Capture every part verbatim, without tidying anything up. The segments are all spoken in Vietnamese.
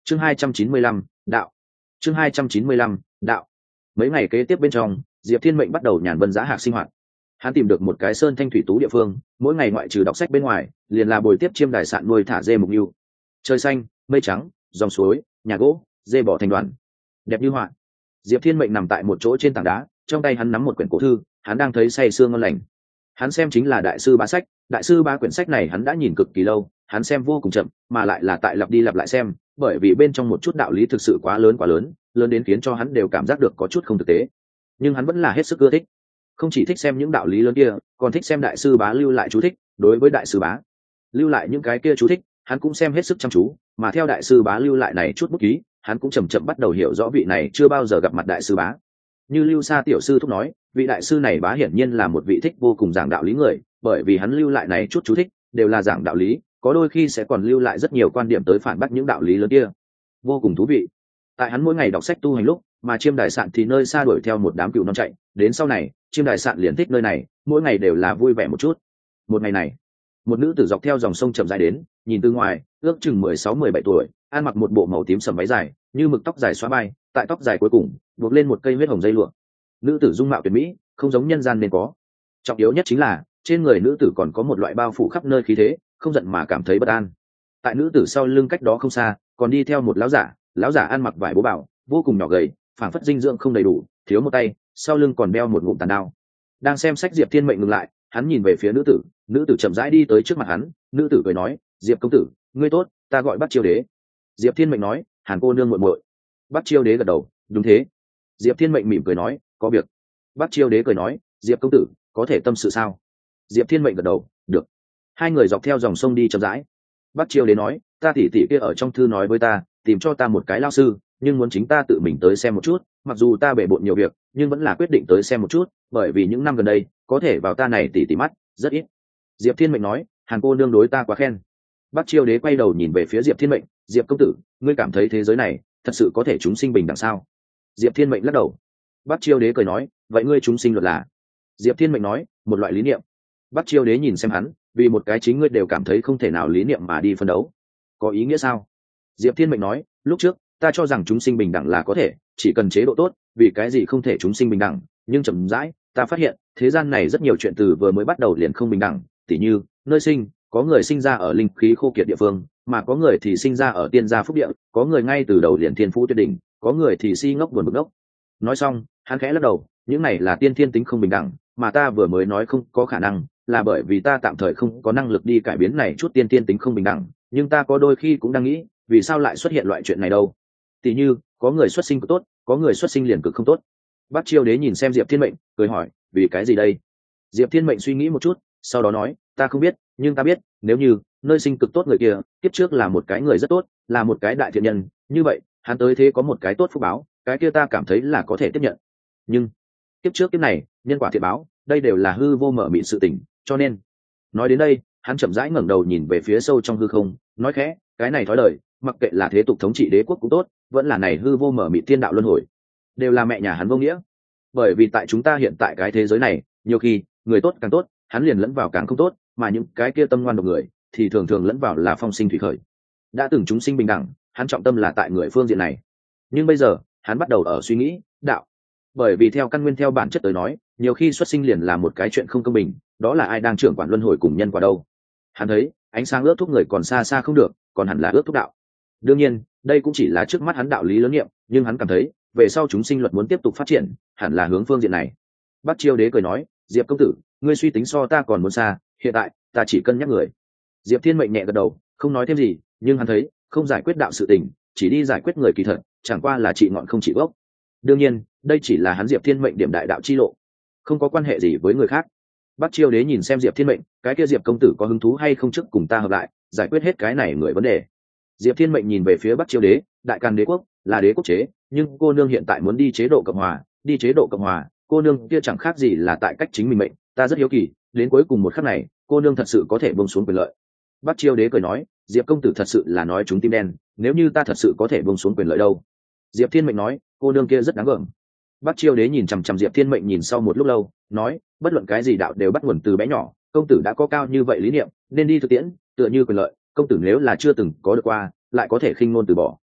chương hai trăm chín mươi lăm đạo chương hai trăm chín mươi lăm đạo mấy ngày kế tiếp bên trong, Diệp Thiên Mệnh bắt đầu nhàn vân giá hạc sinh hoạt. Hắn tìm được một cái sơn thanh thủy tú địa phương, mỗi ngày ngoại trừ đọc sách bên ngoài, liền là bồi tiếp chiêm đài sạn nuôi thả dê mục yêu. Trời xanh, mây trắng, dòng suối, nhà gỗ, dê bò thành đoàn, đẹp như họa. Diệp Thiên Mệnh nằm tại một chỗ trên tảng đá, trong tay hắn nắm một quyển cổ thư, hắn đang thấy say sương ngon lành. Hắn xem chính là đại sư bá sách, đại sư bá quyển sách này hắn đã nhìn cực kỳ lâu, hắn xem vô cùng chậm, mà lại là tại lặp đi lặp lại xem, bởi vì bên trong một chút đạo lý thực sự quá lớn quá lớn, lớn đến khiến cho hắn đều cảm giác được có chút không thực tế. Nhưng hắn vẫn là hết sức ưa thích, không chỉ thích xem những đạo lý lớn kia, còn thích xem đại sư bá lưu lại chú thích. Đối với đại sư bá lưu lại những cái kia chú thích, hắn cũng xem hết sức chăm chú, mà theo đại sư bá lưu lại này chút bút ký, hắn cũng chậm chậm bắt đầu hiểu rõ vị này chưa bao giờ gặp mặt đại sư bá. Như Lưu Sa tiểu sư thúc nói, vị đại sư này bá hiển nhiên là một vị thích vô cùng giảng đạo lý người, bởi vì hắn lưu lại này chút chú thích đều là giảng đạo lý, có đôi khi sẽ còn lưu lại rất nhiều quan điểm tới phản bác những đạo lý lớn kia, vô cùng thú vị. Tại hắn mỗi ngày đọc sách tu hành lúc, mà chiêm đài sạn thì nơi xa đuổi theo một đám cừu non chạy, đến sau này chiêm đài sạn liền thích nơi này, mỗi ngày đều là vui vẻ một chút. Một ngày này, một nữ tử dọc theo dòng sông chậm rãi đến, nhìn từ ngoài ước chừng mười sáu mười bảy tuổi, ăn mặc một bộ màu tím sẫm váy dài, như mực tóc dài xóa bay, tại tóc dài cuối cùng buộc lên một cây huyết hồng dây lụa. Nữ tử dung mạo tuyệt mỹ, không giống nhân gian nên có. Trọng yếu nhất chính là trên người nữ tử còn có một loại bao phủ khắp nơi khí thế, không giận mà cảm thấy bất an. Tại nữ tử sau lưng cách đó không xa, còn đi theo một lão giả, lão giả ăn mặc vải bố bảo, vô cùng nhỏ gầy, phảng phất dinh dưỡng không đầy đủ, thiếu một tay, sau lưng còn đeo một ngụm tàn đao. Đang xem sách Diệp Thiên Mệnh ngừng lại, hắn nhìn về phía nữ tử, nữ tử chậm rãi đi tới trước mặt hắn, nữ tử cười nói, "Diệp công tử, ngươi tốt, ta gọi Bắc Chiêu Đế." Diệp Thiên Mệnh nói, "Hàn cô nương muội muội." Bắc Chiêu Đế gật đầu, "Đúng thế." Diệp Thiên Mệnh mỉm cười nói, "Có việc." Bắc Chiêu Đế cười nói, "Diệp công tử, có thể tâm sự sao?" Diệp Thiên Mệnh gật đầu, "Được." Hai người dọc theo dòng sông đi chậm rãi. Bắc Chiêu Đế nói, "Ta tỷ tỷ kia ở trong thư nói với ta, tìm cho ta một cái lao sư, nhưng muốn chính ta tự mình tới xem một chút, mặc dù ta bể bộn nhiều việc, nhưng vẫn là quyết định tới xem một chút, bởi vì những năm gần đây, có thể vào ta này tỷ tỷ mắt, rất ít." Diệp Thiên Mệnh nói, "Hàn cô nương đối ta quá khen." Bắc Chiêu Đế quay đầu nhìn về phía Diệp Thiên Mệnh, "Diệp công tử, ngươi cảm thấy thế giới này thật sự có thể chúng sinh bình đẳng sao?" Diệp Thiên Mệnh lắc đầu. Bắc Chiêu Đế cười nói, "Vậy ngươi chúng sinh luật là?" Diệp Thiên Mệnh nói, "Một loại lý niệm." Bắc Chiêu Đế nhìn xem hắn, vì một cái chính ngươi đều cảm thấy không thể nào lý niệm mà đi phân đấu, có ý nghĩa sao? Diệp Thiên Mệnh nói, "Lúc trước ta cho rằng chúng sinh bình đẳng là có thể, chỉ cần chế độ tốt, vì cái gì không thể chúng sinh bình đẳng, nhưng chậm rãi ta phát hiện thế gian này rất nhiều chuyện từ vừa mới bắt đầu liền không bình đẳng, tỉ như nơi sinh, có người sinh ra ở linh khí khô kiệt địa phương, mà có người thì sinh ra ở tiên gia phúc địa, có người ngay từ đầu liền thiên phú tuyệt đỉnh, có người thì si ngốc buồn bực ngốc." Nói xong hắn khẽ lắc đầu, "Những này là tiên thiên tính không bình đẳng, mà ta vừa mới nói không có khả năng, là bởi vì ta tạm thời không có năng lực đi cải biến này chút tiên thiên tính không bình đẳng, nhưng ta có đôi khi cũng đang nghĩ, vì sao lại xuất hiện loại chuyện này đâu? Tỉ như có người xuất sinh cực tốt, có người xuất sinh liền cực không tốt." Bắc Chiêu Đế nhìn xem Diệp Thiên Mệnh, cười hỏi, "Vì cái gì đây?" Diệp Thiên Mệnh suy nghĩ một chút, sau đó nói, "Ta không biết, nhưng ta biết, nếu như nơi sinh cực tốt người kia kiếp trước là một cái người rất tốt, là một cái đại thiện nhân, như vậy hắn tới thế có một cái tốt phúc báo, cái kia ta cảm thấy là có thể tiếp nhận. Nhưng kiếp trước kiếp này, nhân quả thiện báo, đây đều là hư vô mở mịn sự tình, cho nên..." Nói đến đây hắn chậm rãi ngẩng đầu nhìn về phía sâu trong hư không, nói khẽ, "Cái này thói đời, mặc kệ là thế tục thống trị đế quốc cũng tốt, vẫn là này hư vô mở mịn thiên đạo luân hồi, đều là mẹ nhà hắn vô nghĩa. Bởi vì tại chúng ta hiện tại cái thế giới này, nhiều khi người tốt càng tốt, hắn liền lẫn vào càng không tốt, mà những cái kia tâm ngoan độc người thì thường thường lẫn vào là phong sinh thủy khởi. Đã từng chúng sinh bình đẳng, hắn trọng tâm là tại người phương diện này, nhưng bây giờ hắn bắt đầu ở suy nghĩ đạo. Bởi vì theo căn nguyên theo bản chất tới nói, nhiều khi xuất sinh liền là một cái chuyện không công bình, đó là ai đang trưởng quản luân hồi cùng nhân quả đâu? Hắn thấy ánh sáng ước thúc người còn xa xa không được, còn hẳn là ước thúc đạo. Đương nhiên đây cũng chỉ là trước mắt hắn đạo lý lớn nghiệm, nhưng hắn cảm thấy về sau chúng sinh luật muốn tiếp tục phát triển, hẳn là hướng phương diện này. Bắc Chiêu Đế cười nói, "Diệp công tử, ngươi suy tính so ta còn muốn xa, hiện tại ta chỉ cân nhắc người." Diệp Thiên Mệnh nhẹ gật đầu, không nói thêm gì, nhưng hắn thấy không giải quyết đạo sự tình, chỉ đi giải quyết người kỳ thật, chẳng qua là trị ngọn không trị gốc. Đương nhiên đây chỉ là hắn Diệp Thiên Mệnh điểm đại đạo chi lộ, không có quan hệ gì với người khác. Bắc Chiêu Đế nhìn xem Diệp Thiên Mệnh, "Cái kia Diệp công tử có hứng thú hay không trước cùng ta hợp lại, giải quyết hết cái này người vấn đề?" Diệp Thiên Mệnh nhìn về phía Bắc Chiêu Đế, "Đại Càn đế quốc là đế quốc chế, nhưng cô nương hiện tại muốn đi chế độ cộng hòa, đi chế độ cộng hòa, cô nương kia chẳng khác gì là tại cách chính mình mệnh, ta rất hiếu kỳ, đến cuối cùng một khắc này, cô nương thật sự có thể buông xuống quyền lợi?" Bắc Chiêu Đế cười nói, "Diệp công tử thật sự là nói chúng tim đen, nếu như ta thật sự có thể buông xuống quyền lợi đâu?" Diệp Thiên Mệnh nói, "Cô nương kia rất đáng gờm." Bắc Chiêu Đế nhìn chằm chằm Diệp Thiên Mệnh nhìn sau một lúc lâu, nói, "Bất luận cái gì đạo đều bắt nguồn từ bé nhỏ, công tử đã có cao như vậy lý niệm, nên đi thực tiễn, tựa như quyền lợi, công tử nếu là chưa từng có được qua, lại có thể khinh ngôn từ bỏ."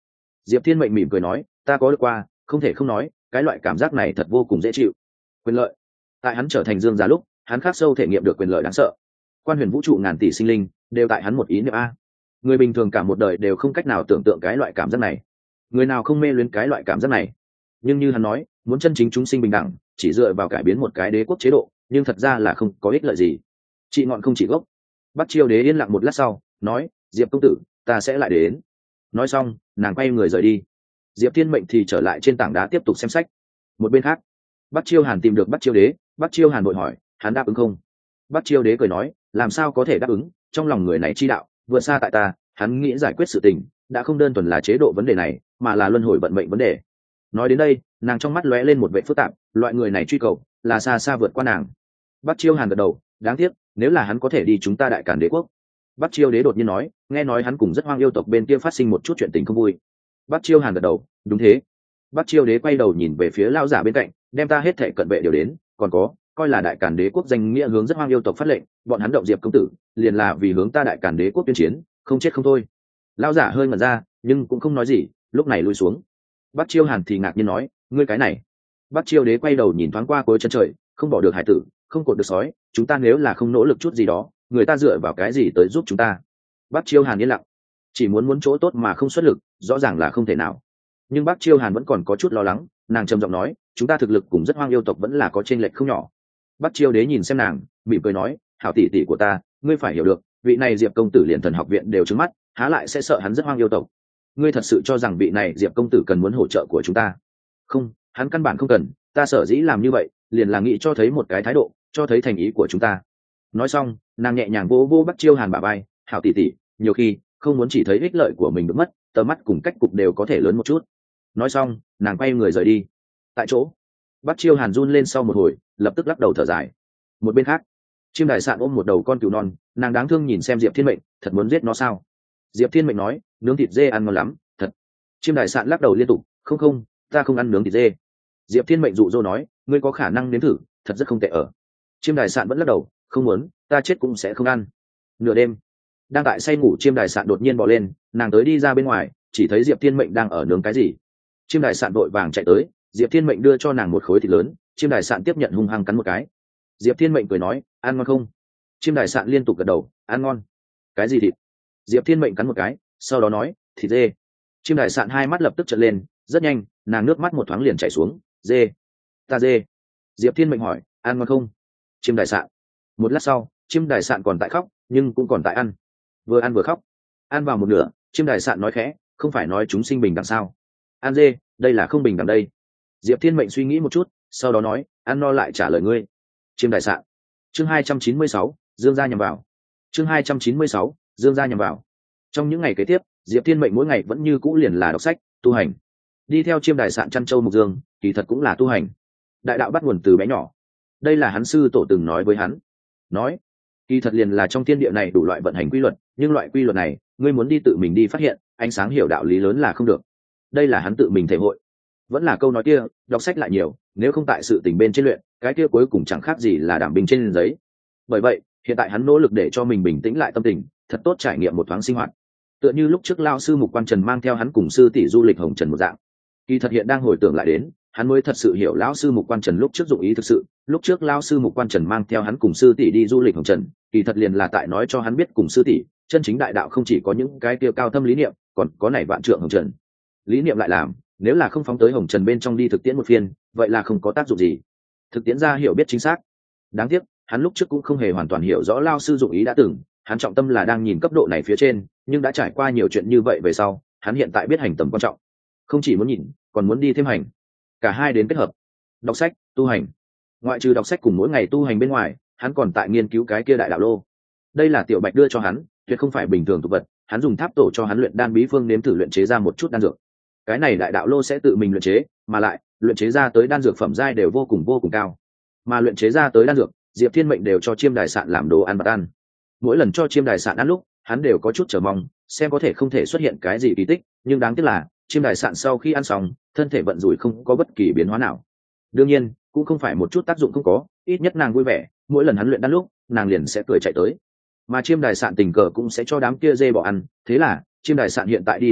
Diệp Thiên Mệnh mỉm cười nói, ta có được qua, không thể không nói, cái loại cảm giác này thật vô cùng dễ chịu. Quyền lợi. Tại hắn trở thành dương gia lúc, hắn khắc sâu thể nghiệm được quyền lợi đáng sợ. Quan huyền vũ trụ ngàn tỷ sinh linh, đều tại hắn một ý niệm a. Người bình thường cả một đời đều không cách nào tưởng tượng cái loại cảm giác này. Người nào không mê luyến cái loại cảm giác này? Nhưng như hắn nói, muốn chân chính chúng sinh bình đẳng, chỉ dựa vào cải biến một cái đế quốc chế độ, nhưng thật ra là không có ích lợi gì. Trị ngọn không chỉ gốc. Bắc Chiêu Đế yên lặng một lát sau, nói, Diệp công tử, ta sẽ lại đến. Nói xong, nàng quay người rời đi. Diệp Thiên Mệnh thì trở lại trên tảng đá tiếp tục xem sách. Một bên khác, Bắc Chiêu Hàn tìm được Bắc Chiêu Đế, Bắc Chiêu Hàn vội hỏi, hắn đáp ứng không? Bắc Chiêu Đế cười nói, làm sao có thể đáp ứng, trong lòng người này chi đạo vượt xa tại ta, hắn nghĩ giải quyết sự tình đã không đơn thuần là chế độ vấn đề này, mà là luân hồi vận mệnh vấn đề. Nói đến đây, nàng trong mắt lóe lên một vẻ phức tạp, loại người này truy cầu là xa xa vượt qua nàng. Bắc Chiêu Hàn gật đầu, đáng tiếc, nếu là hắn có thể đi chúng ta Đại Càn Đế quốc. Bắc Chiêu Đế đột nhiên nói, nghe nói hắn cùng rất hoang yêu tộc bên kia phát sinh một chút chuyện tình không vui. Bắc Chiêu Hàn gật đầu, đúng thế. Bắc Chiêu Đế quay đầu nhìn về phía lão giả bên cạnh, đem ta hết thệ cận vệ đều đến, còn có, coi là Đại Càn Đế quốc danh nghĩa hướng rất hoang yêu tộc phát lệnh, bọn hắn động Diệp công tử, liền là vì hướng ta Đại Càn Đế quốc tuyên chiến, không chết không thôi. Lão giả hơi ngẩn ra, nhưng cũng không nói gì, lúc này lui xuống. Bắc Chiêu Hàn thì ngạc nhiên nói, ngươi cái này. Bắc Chiêu Đế quay đầu nhìn thoáng qua cuối chân trời, không bỏ được hải tử, không cột được sói, chúng ta nếu là không nỗ lực chút gì đó, người ta dựa vào cái gì tới giúp chúng ta? Bắc Chiêu Hàn yên lặng, chỉ muốn muốn chỗ tốt mà không xuất lực, rõ ràng là không thể nào. Nhưng Bắc Chiêu Hàn vẫn còn có chút lo lắng, nàng trầm giọng nói, chúng ta thực lực cùng rất hoang yêu tộc vẫn là có chênh lệch không nhỏ. Bắc Chiêu Đế nhìn xem nàng, mỉm cười nói, hảo tỷ tỷ của ta, ngươi phải hiểu được, vị này Diệp công tử liền thần học viện đều trừng mắt, há lại sẽ sợ hắn rất hoang yêu tộc? Ngươi thật sự cho rằng vị này Diệp công tử cần muốn hỗ trợ của chúng ta? Không, hắn căn bản không cần, ta sở dĩ làm như vậy, liền là nghĩ cho thấy một cái thái độ, cho thấy thành ý của chúng ta. Nói xong, nàng nhẹ nhàng vỗ vỗ Bắc Chiêu Hàn bả vai, hảo tỷ tỷ, nhiều khi không muốn chỉ thấy ích lợi của mình được mất, tầm mắt cùng cách cục đều có thể lớn một chút. Nói xong, nàng quay người rời đi. Tại chỗ, Bắc Chiêu Hàn run lên sau một hồi, lập tức lắc đầu thở dài. Một bên khác, Chiêm Đại Sạn ôm một đầu con cừu non, nàng đáng thương nhìn xem Diệp Thiên Mệnh, thật muốn giết nó sao? Diệp Thiên Mệnh nói, nướng thịt dê ăn ngon lắm, thật. Chiêm Đại Sạn lắc đầu liên tục, không không, ta không ăn nướng thịt dê. Diệp Thiên Mệnh dụ dỗ nói, ngươi có khả năng nếm thử, thật rất không tệ ở. Chiêm Đại Sạn vẫn lắc đầu, không muốn, ta chết cũng sẽ không ăn. Nửa đêm, đang tại say ngủ Chiêm Đại Sạn đột nhiên bò lên, nàng tới đi ra bên ngoài, chỉ thấy Diệp Thiên Mệnh đang ở nướng cái gì. Chiêm Đại Sạn vội vàng chạy tới, Diệp Thiên Mệnh đưa cho nàng một khối thịt lớn, Chiêm Đại Sạn tiếp nhận hung hăng cắn một cái. Diệp Thiên Mệnh cười nói, ăn ngon không? Chiêm Đại Sạn liên tục gật đầu, ăn ngon. Cái gì thịt? Diệp Thiên Mệnh cắn một cái, sau đó nói, thịt dê. Chiêm Đại Sạn hai mắt lập tức trợn lên, rất nhanh, nàng nước mắt một thoáng liền chảy xuống, dê, ta dê. Diệp Thiên Mệnh hỏi, ăn ngon không? Chiêm Đại Sạn. Một lát sau, Chiêm Đại Sạn còn tại khóc, nhưng cũng còn tại ăn. Vừa ăn vừa khóc. Ăn vào một nửa, Chiêm Đại Sạn nói khẽ, không phải nói chúng sinh bình đẳng sao? Ăn dê, đây là không bình đẳng đây. Diệp Thiên Mệnh suy nghĩ một chút, sau đó nói, ăn no lại trả lời ngươi. Chiêm Đại Sạn. Chương hai trăm chín mươi sáu, Dương gia nhằm vào. Chương hai trăm chín mươi sáu, Dương gia nhằm vào. Trong những ngày kế tiếp, Diệp Thiên Mệnh mỗi ngày vẫn như cũ liền là đọc sách, tu hành. Đi theo Chiêm Đại Sạn chăn châu mục dương, kỳ thật cũng là tu hành. Đại đạo bắt nguồn từ bé nhỏ. Đây là hắn sư tổ từng nói với hắn. Nói, kỳ thật liền là trong thiên địa này đủ loại vận hành quy luật, nhưng loại quy luật này, ngươi muốn đi tự mình đi phát hiện, ánh sáng hiểu đạo lý lớn là không được. Đây là hắn tự mình thể hội. Vẫn là câu nói kia, đọc sách lại nhiều, nếu không tại sự tình bên trên luyện, cái kia cuối cùng chẳng khác gì là đảm bình trên giấy. Bởi vậy, hiện tại hắn nỗ lực để cho mình bình tĩnh lại tâm tình, thật tốt trải nghiệm một thoáng sinh hoạt. Tựa như lúc trước lao sư Mục Quan Trần mang theo hắn cùng sư tỷ du lịch Hồng Trần một dạng. Kỳ thật hiện đang hồi tưởng lại đến, hắn mới thật sự hiểu lão sư Mục Quan Trần lúc trước dụng ý thực sự, lúc trước lão sư Mục Quan Trần mang theo hắn cùng sư tỷ đi du lịch Hồng Trần, kỳ thật liền là tại nói cho hắn biết cùng sư tỷ, chân chính đại đạo không chỉ có những cái kia cao thâm lý niệm, còn có này vạn trượng Hồng Trần. Lý niệm lại làm, nếu là không phóng tới Hồng Trần bên trong đi thực tiễn một phiên, vậy là không có tác dụng gì. Thực tiễn ra hiểu biết chính xác. Đáng tiếc, hắn lúc trước cũng không hề hoàn toàn hiểu rõ lão sư dụng ý đã từng, hắn trọng tâm là đang nhìn cấp độ này phía trên, nhưng đã trải qua nhiều chuyện như vậy về sau, hắn hiện tại biết hành tầm quan trọng. Không chỉ muốn nhìn, còn muốn đi thêm hành. Cả hai đến kết hợp. Đọc sách, tu hành. Ngoại trừ đọc sách cùng mỗi ngày tu hành bên ngoài, hắn còn tại nghiên cứu cái kia đại đạo lô. Đây là Tiểu Bạch đưa cho hắn, tuyệt không phải bình thường tục vật, hắn dùng tháp tổ cho hắn luyện đan bí phương nếm thử luyện chế ra một chút đan dược. Cái này đại đạo lô sẽ tự mình luyện chế, mà lại, luyện chế ra tới đan dược phẩm giai đều vô cùng vô cùng cao. Mà luyện chế ra tới đan dược, Diệp Thiên Mệnh đều cho Chiêm Đại Sạn làm đồ ăn bát ăn. Mỗi lần cho Chiêm Đại Sạn ăn lúc, hắn đều có chút chờ mong, xem có thể không thể xuất hiện cái gì kỳ tích, nhưng đáng tiếc là, Chiêm Đại Sạn sau khi ăn xong, thân thể vận rủi không có bất kỳ biến hóa nào. Đương nhiên, cũng không phải một chút tác dụng không có, ít nhất nàng vui vẻ, mỗi lần hắn luyện đan lúc, nàng liền sẽ cười chạy tới. Mà Chiêm Đại Sạn tình cờ cũng sẽ cho đám kia dê bỏ ăn, thế là, Chiêm Đại Sạn hiện tại đi đến đâu,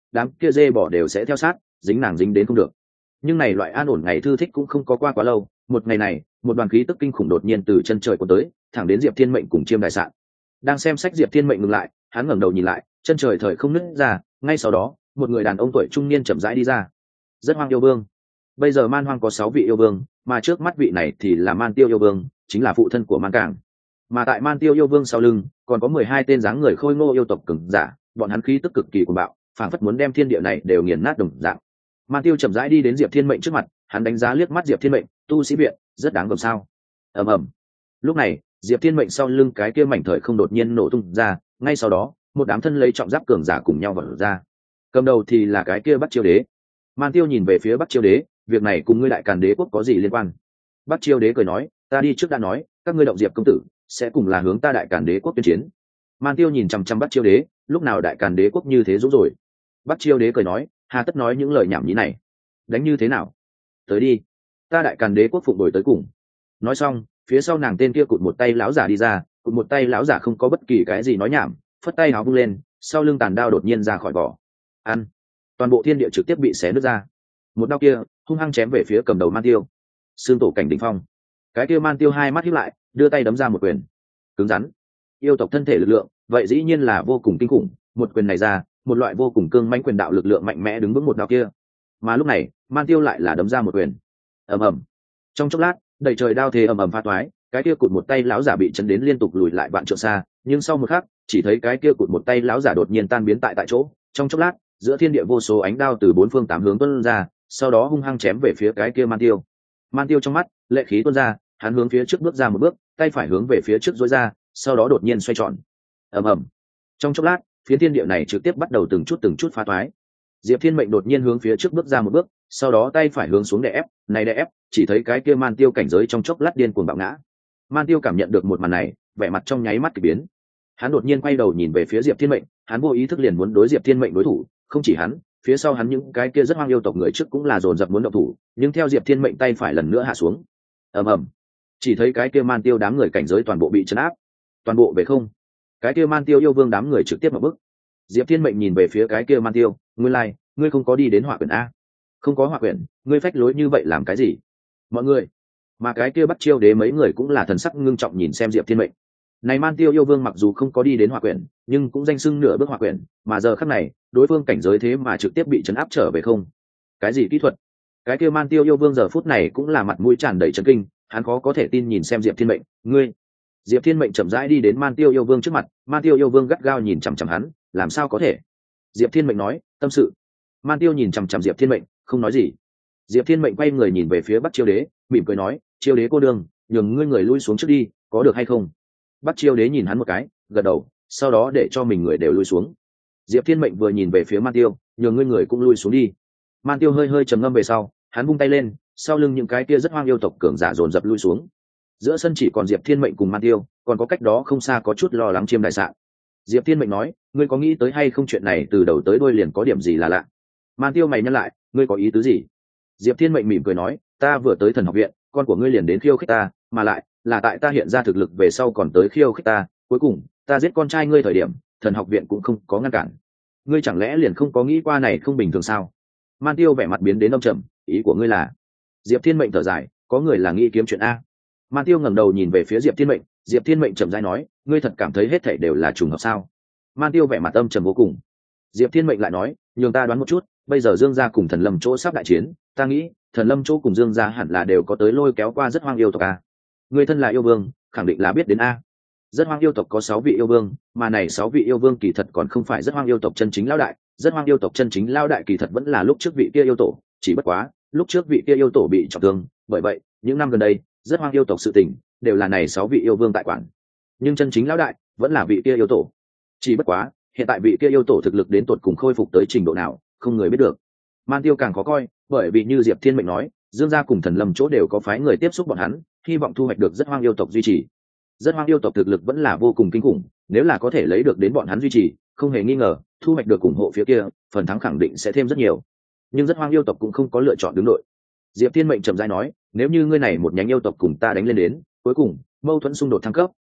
đám kia dê bỏ đều sẽ theo sát dính nàng dính đến không được. Nhưng này loại an ổn ngày thư thích cũng không có qua quá lâu. Một ngày này, một đoàn khí tức kinh khủng đột nhiên từ chân trời cuốn tới, thẳng đến Diệp Thiên Mệnh cùng Chiêm Đại Sạn. Đang xem sách Diệp Thiên Mệnh ngừng lại, hắn ngẩng đầu nhìn lại, chân trời thời không nứt ra, ngay sau đó, một người đàn ông tuổi trung niên chậm rãi đi ra. Rất Hoang yêu vương. Bây giờ Man Hoang có sáu vị yêu vương, mà trước mắt vị này thì là Man Tiêu yêu vương, chính là phụ thân của Man Cảng. Mà tại Man Tiêu yêu vương sau lưng, còn có mười hai tên dáng người khôi ngô yêu tộc cường giả, bọn hắn khí tức cực kỳ cuồng bạo, phảng phất muốn đem thiên địa này đều nghiền nát đồng dạng. Man Tiêu chậm rãi đi đến Diệp Thiên Mệnh trước mặt, hắn đánh giá liếc mắt Diệp Thiên Mệnh, tu sĩ viện, rất đáng gờm sao? Ầm ầm. Lúc này, Diệp Thiên Mệnh sau lưng cái kia mảnh thời không đột nhiên nổ tung ra, ngay sau đó, một đám thân lấy trọng giáp cường giả cùng nhau vọt ra. Cầm đầu thì là cái kia Bắc Chiêu Đế. Man Tiêu nhìn về phía Bắc Chiêu Đế, việc này cùng ngươi Đại Càn Đế quốc có gì liên quan? Bắc Chiêu Đế cười nói, ta đi trước đã nói, các ngươi động Diệp công tử, sẽ cùng là hướng ta Đại Càn Đế quốc tuyên chiến. Man Tiêu nhìn chằm chằm Bắc Chiêu Đế, lúc nào Đại Càn Đế quốc như thế dũng rồi? Bắc Chiêu Đế cười nói, hà tất nói những lời nhảm nhí này, đánh như thế nào? Tới đi, ta Đại Càn Đế quốc phụng đổi tới cùng. Nói xong, phía sau nàng tên kia cụt một tay lão giả đi ra, cụt một tay lão giả không có bất kỳ cái gì nói nhảm, phất tay áo vung lên, sau lưng tàn đao đột nhiên ra khỏi vỏ. Ăn! Toàn bộ thiên địa trực tiếp bị xé nứt ra. Một đao kia hung hăng chém về phía cầm đầu Man Tiêu. Xương tổ cảnh đỉnh phong. Cái kia Man Tiêu hai mắt híp lại, đưa tay đấm ra một quyền. Cứng rắn. Yêu tộc thân thể lực lượng, vậy dĩ nhiên là vô cùng kinh khủng, một quyền này ra, một loại vô cùng cương mãnh quyền đạo lực lượng mạnh mẽ đứng vững một đao kia. Mà lúc này, Man Tiêu lại là đấm ra một quyền. Ầm ầm. Trong chốc lát, đầy trời đao thế ầm ầm phá toái, cái kia cụt một tay lão giả bị chấn đến liên tục lùi lại vạn trượng xa, nhưng sau một khắc, chỉ thấy cái kia cụt một tay lão giả đột nhiên tan biến tại tại chỗ. Trong chốc lát, giữa thiên địa vô số ánh đao từ bốn phương tám hướng tuôn ra, sau đó hung hăng chém về phía cái kia Man Tiêu. Man Tiêu trong mắt lệ khí tuôn ra, hắn hướng phía trước bước ra một bước, tay phải hướng về phía trước duỗi ra, sau đó đột nhiên xoay tròn. Ầm ầm. Trong chốc lát, phiến thiên địa này trực tiếp bắt đầu từng chút từng chút phá toái. Diệp Thiên Mệnh đột nhiên hướng phía trước bước ra một bước, sau đó tay phải hướng xuống đè ép, này đè ép, chỉ thấy cái kia Man Tiêu cảnh giới trong chốc lát điên cuồng bạo ngã. Man Tiêu cảm nhận được một màn này, vẻ mặt trong nháy mắt kỳ biến. Hắn đột nhiên quay đầu nhìn về phía Diệp Thiên Mệnh, hắn vô ý thức liền muốn đối Diệp Thiên Mệnh đối thủ, không chỉ hắn, phía sau hắn những cái kia rất hoang yêu tộc người trước cũng là dồn dập muốn động thủ, nhưng theo Diệp Thiên Mệnh tay phải lần nữa hạ xuống. Ầm ầm. Chỉ thấy cái kia Man Tiêu đám người cảnh giới toàn bộ bị trấn áp, toàn bộ về không. Cái kia Man Tiêu yêu vương đám người trực tiếp một bước. Diệp Thiên Mệnh nhìn về phía cái kia Man Tiêu, nguyên lai, like, ngươi không có đi đến Hỏa Quyển a? Không có Hỏa Quyển, ngươi phách lối như vậy làm cái gì? Mọi người, mà cái kia Bắc Chiêu Đế mấy người cũng là thần sắc ngưng trọng nhìn xem Diệp Thiên Mệnh. Này Man Tiêu yêu vương mặc dù không có đi đến Hỏa Quyển, nhưng cũng danh xưng nửa bước Hỏa Quyển, mà giờ khắc này, đối phương cảnh giới thế mà trực tiếp bị trấn áp trở về không. Cái gì kỹ thuật? Cái kia Man Tiêu yêu vương giờ phút này cũng là mặt mũi tràn đầy chấn kinh, hắn khó có thể tin nhìn xem Diệp Thiên Mệnh, ngươi. Diệp Thiên Mệnh chậm rãi đi đến Man Tiêu yêu vương trước mặt, Man Tiêu yêu vương gắt gao nhìn chằm chằm hắn, làm sao có thể? Diệp Thiên Mệnh nói, tâm sự. Man Tiêu nhìn chằm chằm Diệp Thiên Mệnh, không nói gì. Diệp Thiên Mệnh quay người nhìn về phía Bắc Chiêu Đế, mỉm cười nói, Chiêu Đế cô đương, nhường ngươi người lui xuống trước đi, có được hay không? Bắc Chiêu Đế nhìn hắn một cái, gật đầu, sau đó để cho mình người đều lui xuống. Diệp Thiên Mệnh vừa nhìn về phía Man Tiêu, nhường ngươi người cũng lui xuống đi. Man Tiêu hơi hơi trầm ngâm về sau, hắn vung tay lên, sau lưng những cái kia rất hoang yêu tộc cường giả dồn dập lui xuống. Giữa sân chỉ còn Diệp Thiên Mệnh cùng Man Tiêu, còn có cách đó không xa có chút lo lắng Chiêm Đại Sạn. Diệp Thiên Mệnh nói, ngươi có nghĩ tới hay không chuyện này từ đầu tới đuôi liền có điểm gì là lạ? Man Tiêu mày nhăn lại, ngươi có ý tứ gì? Diệp Thiên Mệnh mỉm cười nói, ta vừa tới Thần Học viện, con của ngươi liền đến khiêu khích ta, mà lại là tại ta hiện ra thực lực về sau còn tới khiêu khích ta, cuối cùng ta giết con trai ngươi thời điểm, Thần Học viện cũng không có ngăn cản. Ngươi chẳng lẽ liền không có nghĩ qua này không bình thường sao? Man Tiêu vẻ mặt biến đến âm trầm, ý của ngươi là? Diệp Thiên Mệnh thở dài, có người là nghĩ kiếm chuyện a. Man Tiêu ngẩng đầu nhìn về phía Diệp Thiên Mệnh, Diệp Thiên Mệnh trầm rãi nói, ngươi thật cảm thấy hết thảy đều là trùng hợp sao? Man Tiêu vẻ mặt âm trầm vô cùng. Diệp Thiên Mệnh lại nói, nhường ta đoán một chút, bây giờ Dương gia cùng Thần Lâm chỗ sắp đại chiến, ta nghĩ, Thần Lâm chỗ cùng Dương gia hẳn là đều có tới lôi kéo qua rất hoang yêu tộc a. Ngươi thân là yêu vương, khẳng định là biết đến a. Rất hoang yêu tộc có sáu vị yêu vương, mà này sáu vị yêu vương kỳ thật còn không phải rất hoang yêu tộc chân chính lão đại, rất hoang yêu tộc chân chính lão đại kỳ thật vẫn là lúc trước vị kia yêu tổ, chỉ bất quá, lúc trước vị kia yêu tổ bị trọng thương, bởi vậy, những năm gần đây, rất hoang yêu tộc sự tình đều là này sáu vị yêu vương tại quản. Nhưng chân chính lão đại vẫn là vị kia yêu tổ. Chỉ bất quá, hiện tại vị kia yêu tổ thực lực đến tột cùng khôi phục tới trình độ nào, không người biết được. Man Tiêu càng khó coi, bởi vì như Diệp Thiên Mệnh nói, Dương gia cùng Thần Lâm chỗ đều có phái người tiếp xúc bọn hắn, hy vọng thu hoạch được rất hoang yêu tộc duy trì. Rất hoang yêu tộc thực lực vẫn là vô cùng kinh khủng, nếu là có thể lấy được đến bọn hắn duy trì, không hề nghi ngờ, thu hoạch được ủng hộ phía kia, phần thắng khẳng định sẽ thêm rất nhiều. Nhưng rất hoang yêu tộc cũng không có lựa chọn đứng đội. Diệp Thiên Mệnh trầm rãi nói, nếu như ngươi này một nhánh yêu tộc cùng ta đánh lên đến, cuối cùng mâu thuẫn xung đột thăng cấp,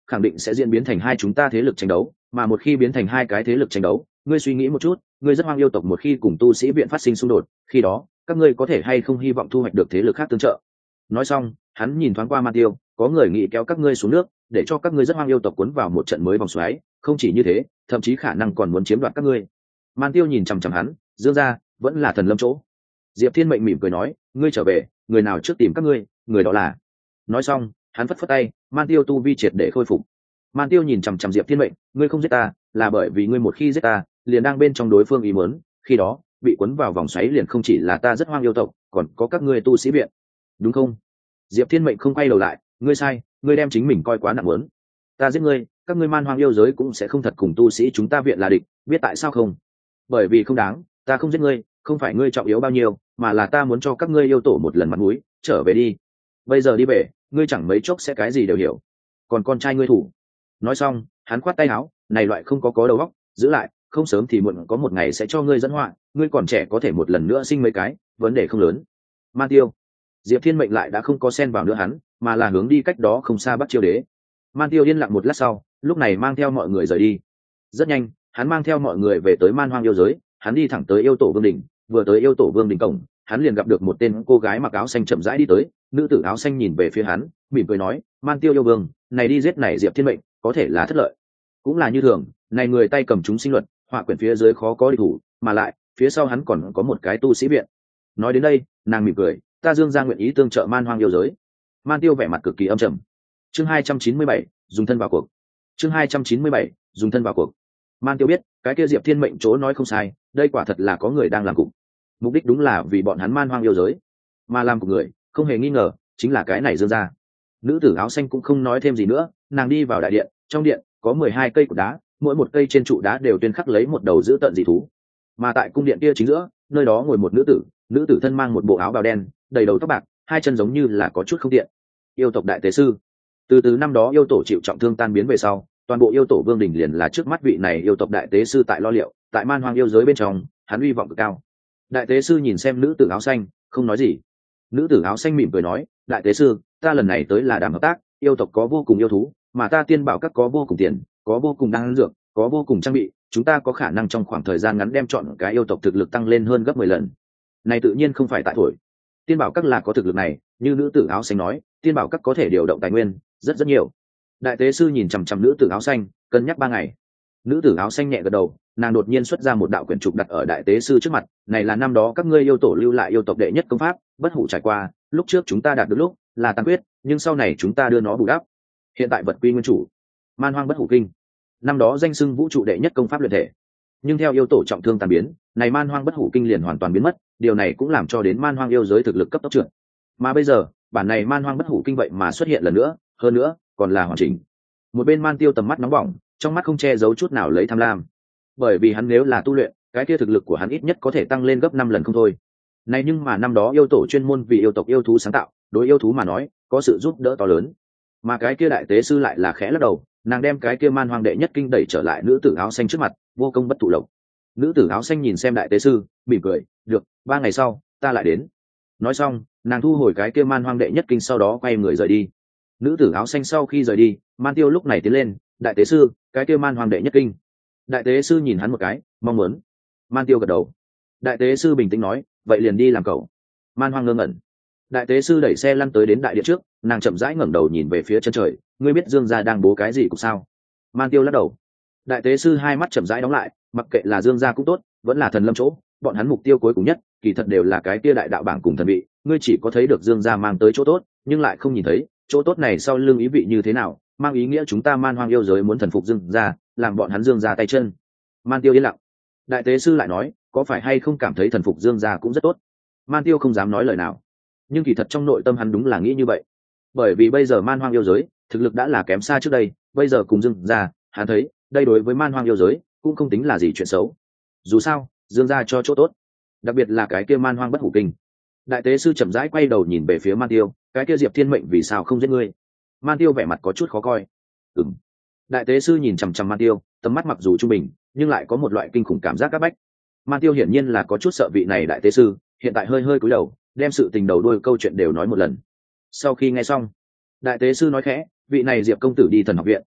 khẳng định sẽ diễn biến thành hai chúng ta thế lực tranh đấu, mà một khi biến thành hai cái thế lực tranh đấu, ngươi suy nghĩ một chút, ngươi rất hoang yêu tộc một khi cùng tu sĩ viện phát sinh xung đột, khi đó các ngươi có thể hay không hy vọng thu hoạch được thế lực khác tương trợ. Nói xong, hắn nhìn thoáng qua Man Tiêu, có người nghĩ kéo các ngươi xuống nước, để cho các ngươi rất hoang yêu tộc cuốn vào một trận mới vòng xoáy, không chỉ như thế, thậm chí khả năng còn muốn chiếm đoạt các ngươi. Man Tiêu nhìn chằm chằm hắn, Dương gia vẫn là thần lâm chỗ. Diệp Thiên Mệnh mỉm cười nói, ngươi trở về, người nào trước tìm các ngươi, người đó là. Nói xong, hắn phất phất tay, Man Tiêu tu vi triệt để khôi phục. Man Tiêu nhìn chằm chằm Diệp Thiên Mệnh, ngươi không giết ta, là bởi vì ngươi một khi giết ta, liền đang bên trong đối phương ý muốn, khi đó, bị cuốn vào vòng xoáy liền không chỉ là ta rất hoang yêu tộc, còn có các ngươi tu sĩ viện, đúng không? Diệp Thiên Mệnh không quay đầu lại, ngươi sai, ngươi đem chính mình coi quá nặng muốn. Ta giết ngươi, các ngươi man hoang yêu giới cũng sẽ không thật cùng tu sĩ chúng ta viện là địch, biết tại sao không? Bởi vì không đáng, ta không giết ngươi, không phải ngươi trọng yếu bao nhiêu, mà là ta muốn cho các ngươi yêu tổ một lần mặt mũi, trở về đi. Bây giờ đi về, ngươi chẳng mấy chốc sẽ cái gì đều hiểu. Còn con trai ngươi thủ. Nói xong, hắn khoát tay áo, này loại không có có đầu óc, giữ lại, không sớm thì muộn có một ngày sẽ cho ngươi dẫn họa, ngươi còn trẻ có thể một lần nữa sinh mấy cái, vấn đề không lớn. Man Tiêu. Diệp Thiên Mệnh lại đã không có xen vào nữa hắn, mà là hướng đi cách đó không xa Bắc Chiêu Đế. Man Tiêu yên lặng một lát sau, lúc này mang theo mọi người rời đi. Rất nhanh, hắn mang theo mọi người về tới man hoang yêu giới, hắn đi thẳng tới yêu tổ vương đỉnh, vừa tới yêu tổ vương đỉnh cổng, hắn liền gặp được một tên cô gái mặc áo xanh chậm rãi đi tới, nữ tử áo xanh nhìn về phía hắn, mỉm cười nói, Man Tiêu yêu vương, này đi giết này Diệp Thiên Mệnh, có thể là thất lợi. Cũng là như thường, này người tay cầm chúng sinh luật, họa quyển phía dưới khó có địch thủ, mà lại, phía sau hắn còn có một cái tu sĩ viện. Nói đến đây, nàng mỉm cười, ta Dương gia nguyện ý tương trợ man hoang yêu giới. Man Tiêu vẻ mặt cực kỳ âm trầm. Chương hai trăm chín mươi bảy, dùng thân vào cuộc. Chương hai trăm chín mươi bảy, dùng thân vào cuộc. Man Tiêu biết, cái kia Diệp Thiên Mệnh chỗ nói không sai, đây quả thật là có người đang làm cục. Mục đích đúng là vì bọn hắn man hoang yêu giới, mà làm của người, không hề nghi ngờ, chính là cái này Dương gia. Nữ tử áo xanh cũng không nói thêm gì nữa, nàng đi vào đại điện, trong điện có mười hai cây cột đá, mỗi một cây trên trụ đá đều tuyên khắc lấy một đầu dữ tợn dị thú. Mà tại cung điện kia chính giữa, nơi đó ngồi một nữ tử, nữ tử thân mang một bộ áo bào đen, đầy đầu tóc bạc, hai chân giống như là có chút không tiện. Yêu tộc đại tế sư. Từ từ năm đó yêu tổ chịu trọng thương tan biến về sau, toàn bộ yêu tổ vương đình liền là trước mắt vị này yêu tộc đại tế sư tại lo liệu, tại man hoang yêu giới bên trong, hắn uy vọng cực cao. Đại tế sư nhìn xem nữ tử áo xanh, không nói gì. Nữ tử áo xanh mỉm cười nói, đại tế sư, ta lần này tới là đàm hợp tác, yêu tộc có vô cùng yêu thú, mà ta tiên bảo các có vô cùng tiền, có vô cùng đan dược, có vô cùng trang bị, chúng ta có khả năng trong khoảng thời gian ngắn đem chọn cái yêu tộc thực lực tăng lên hơn gấp mười lần. Này tự nhiên không phải tại thổi. Tiên bảo các là có thực lực này, như nữ tử áo xanh nói, tiên bảo các có thể điều động tài nguyên rất rất nhiều. Đại tế sư nhìn chằm chằm nữ tử áo xanh, cân nhắc ba ngày. Nữ tử áo xanh nhẹ gật đầu, nàng đột nhiên xuất ra một đạo quyển trục đặt ở đại tế sư trước mặt, này là năm đó các ngươi yêu tổ lưu lại yêu tộc đệ nhất công pháp, bất hủ trải qua, lúc trước chúng ta đạt được lúc là tàn quyết, nhưng sau này chúng ta đưa nó bù đắp. Hiện tại vật quy nguyên chủ, man hoang bất hủ kinh. Năm đó danh xưng vũ trụ đệ nhất công pháp luyện thể, nhưng theo yêu tổ trọng thương tàn biến, này man hoang bất hủ kinh liền hoàn toàn biến mất, điều này cũng làm cho đến man hoang yêu giới thực lực cấp tốc trượt. Mà bây giờ, bản này man hoang bất hủ kinh vậy mà xuất hiện lần nữa, hơn nữa còn là hoàn chỉnh. Một bên Man Tiêu tầm mắt nóng bỏng, trong mắt không che giấu chút nào lấy tham lam, bởi vì hắn nếu là tu luyện, cái kia thực lực của hắn ít nhất có thể tăng lên gấp năm lần không thôi. Này nhưng mà năm đó yêu tổ chuyên môn vì yêu tộc yêu thú sáng tạo, đối yêu thú mà nói, có sự giúp đỡ to lớn. Mà cái kia đại tế sư lại là khẽ lắc đầu, nàng đem cái kia man hoang đệ nhất kinh đẩy trở lại nữ tử áo xanh trước mặt, vô công bất thụ lộc. Nữ tử áo xanh nhìn xem đại tế sư, mỉm cười, được, ba ngày sau ta lại đến. Nói xong, nàng thu hồi cái kia man hoang đệ nhất kinh, sau đó quay người rời đi. Nữ tử áo xanh sau khi rời đi, Man Tiêu lúc này tiến lên, đại tế sư, cái kia man hoang đệ nhất kinh. Đại tế sư nhìn hắn một cái, mong muốn. Man Tiêu gật đầu. Đại tế sư bình tĩnh nói, vậy liền đi làm cậu. Man hoang ngơ ngẩn. Đại tế sư đẩy xe lăn tới đến đại điện trước, nàng chậm rãi ngẩng đầu nhìn về phía chân trời, ngươi biết Dương gia đang bố cái gì cũng sao? Man Tiêu lắc đầu. Đại tế sư hai mắt chậm rãi đóng lại, mặc kệ là Dương gia cũng tốt, vẫn là thần lâm chỗ, bọn hắn mục tiêu cuối cùng nhất, kỳ thật đều là cái kia đại đạo bảng cùng thần vị, ngươi chỉ có thấy được Dương gia mang tới chỗ tốt, nhưng lại không nhìn thấy chỗ tốt này sau lưng ý vị như thế nào, mang ý nghĩa chúng ta man hoang yêu giới muốn thần phục Dương gia, làm bọn hắn Dương gia tay chân. Man Tiêu yên lặng. Đại tế sư lại nói, có phải hay không cảm thấy thần phục Dương gia cũng rất tốt? Man Tiêu không dám nói lời nào, nhưng kỳ thật trong nội tâm hắn đúng là nghĩ như vậy, bởi vì bây giờ man hoang yêu giới thực lực đã là kém xa trước đây, bây giờ cùng Dương gia, hắn thấy đây đối với man hoang yêu giới cũng không tính là gì chuyện xấu. Dù sao Dương gia cho chỗ tốt, đặc biệt là cái kia man hoang bất hủ kinh. Đại tế sư chậm rãi quay đầu nhìn về phía Man Tiêu, cái kia Diệp Thiên Mệnh vì sao không giết ngươi? Man Tiêu vẻ mặt có chút khó coi. Ừm. Đại tế sư nhìn chằm chằm Man Tiêu, tầm mắt mặc dù trung bình, nhưng lại có một loại kinh khủng cảm giác áp bách. Man Tiêu hiển nhiên là có chút sợ vị này đại tế sư, hiện tại hơi hơi cúi đầu, đem sự tình đầu đuôi câu chuyện đều nói một lần. Sau khi nghe xong, đại tế sư nói khẽ, vị này Diệp công tử đi thần học viện,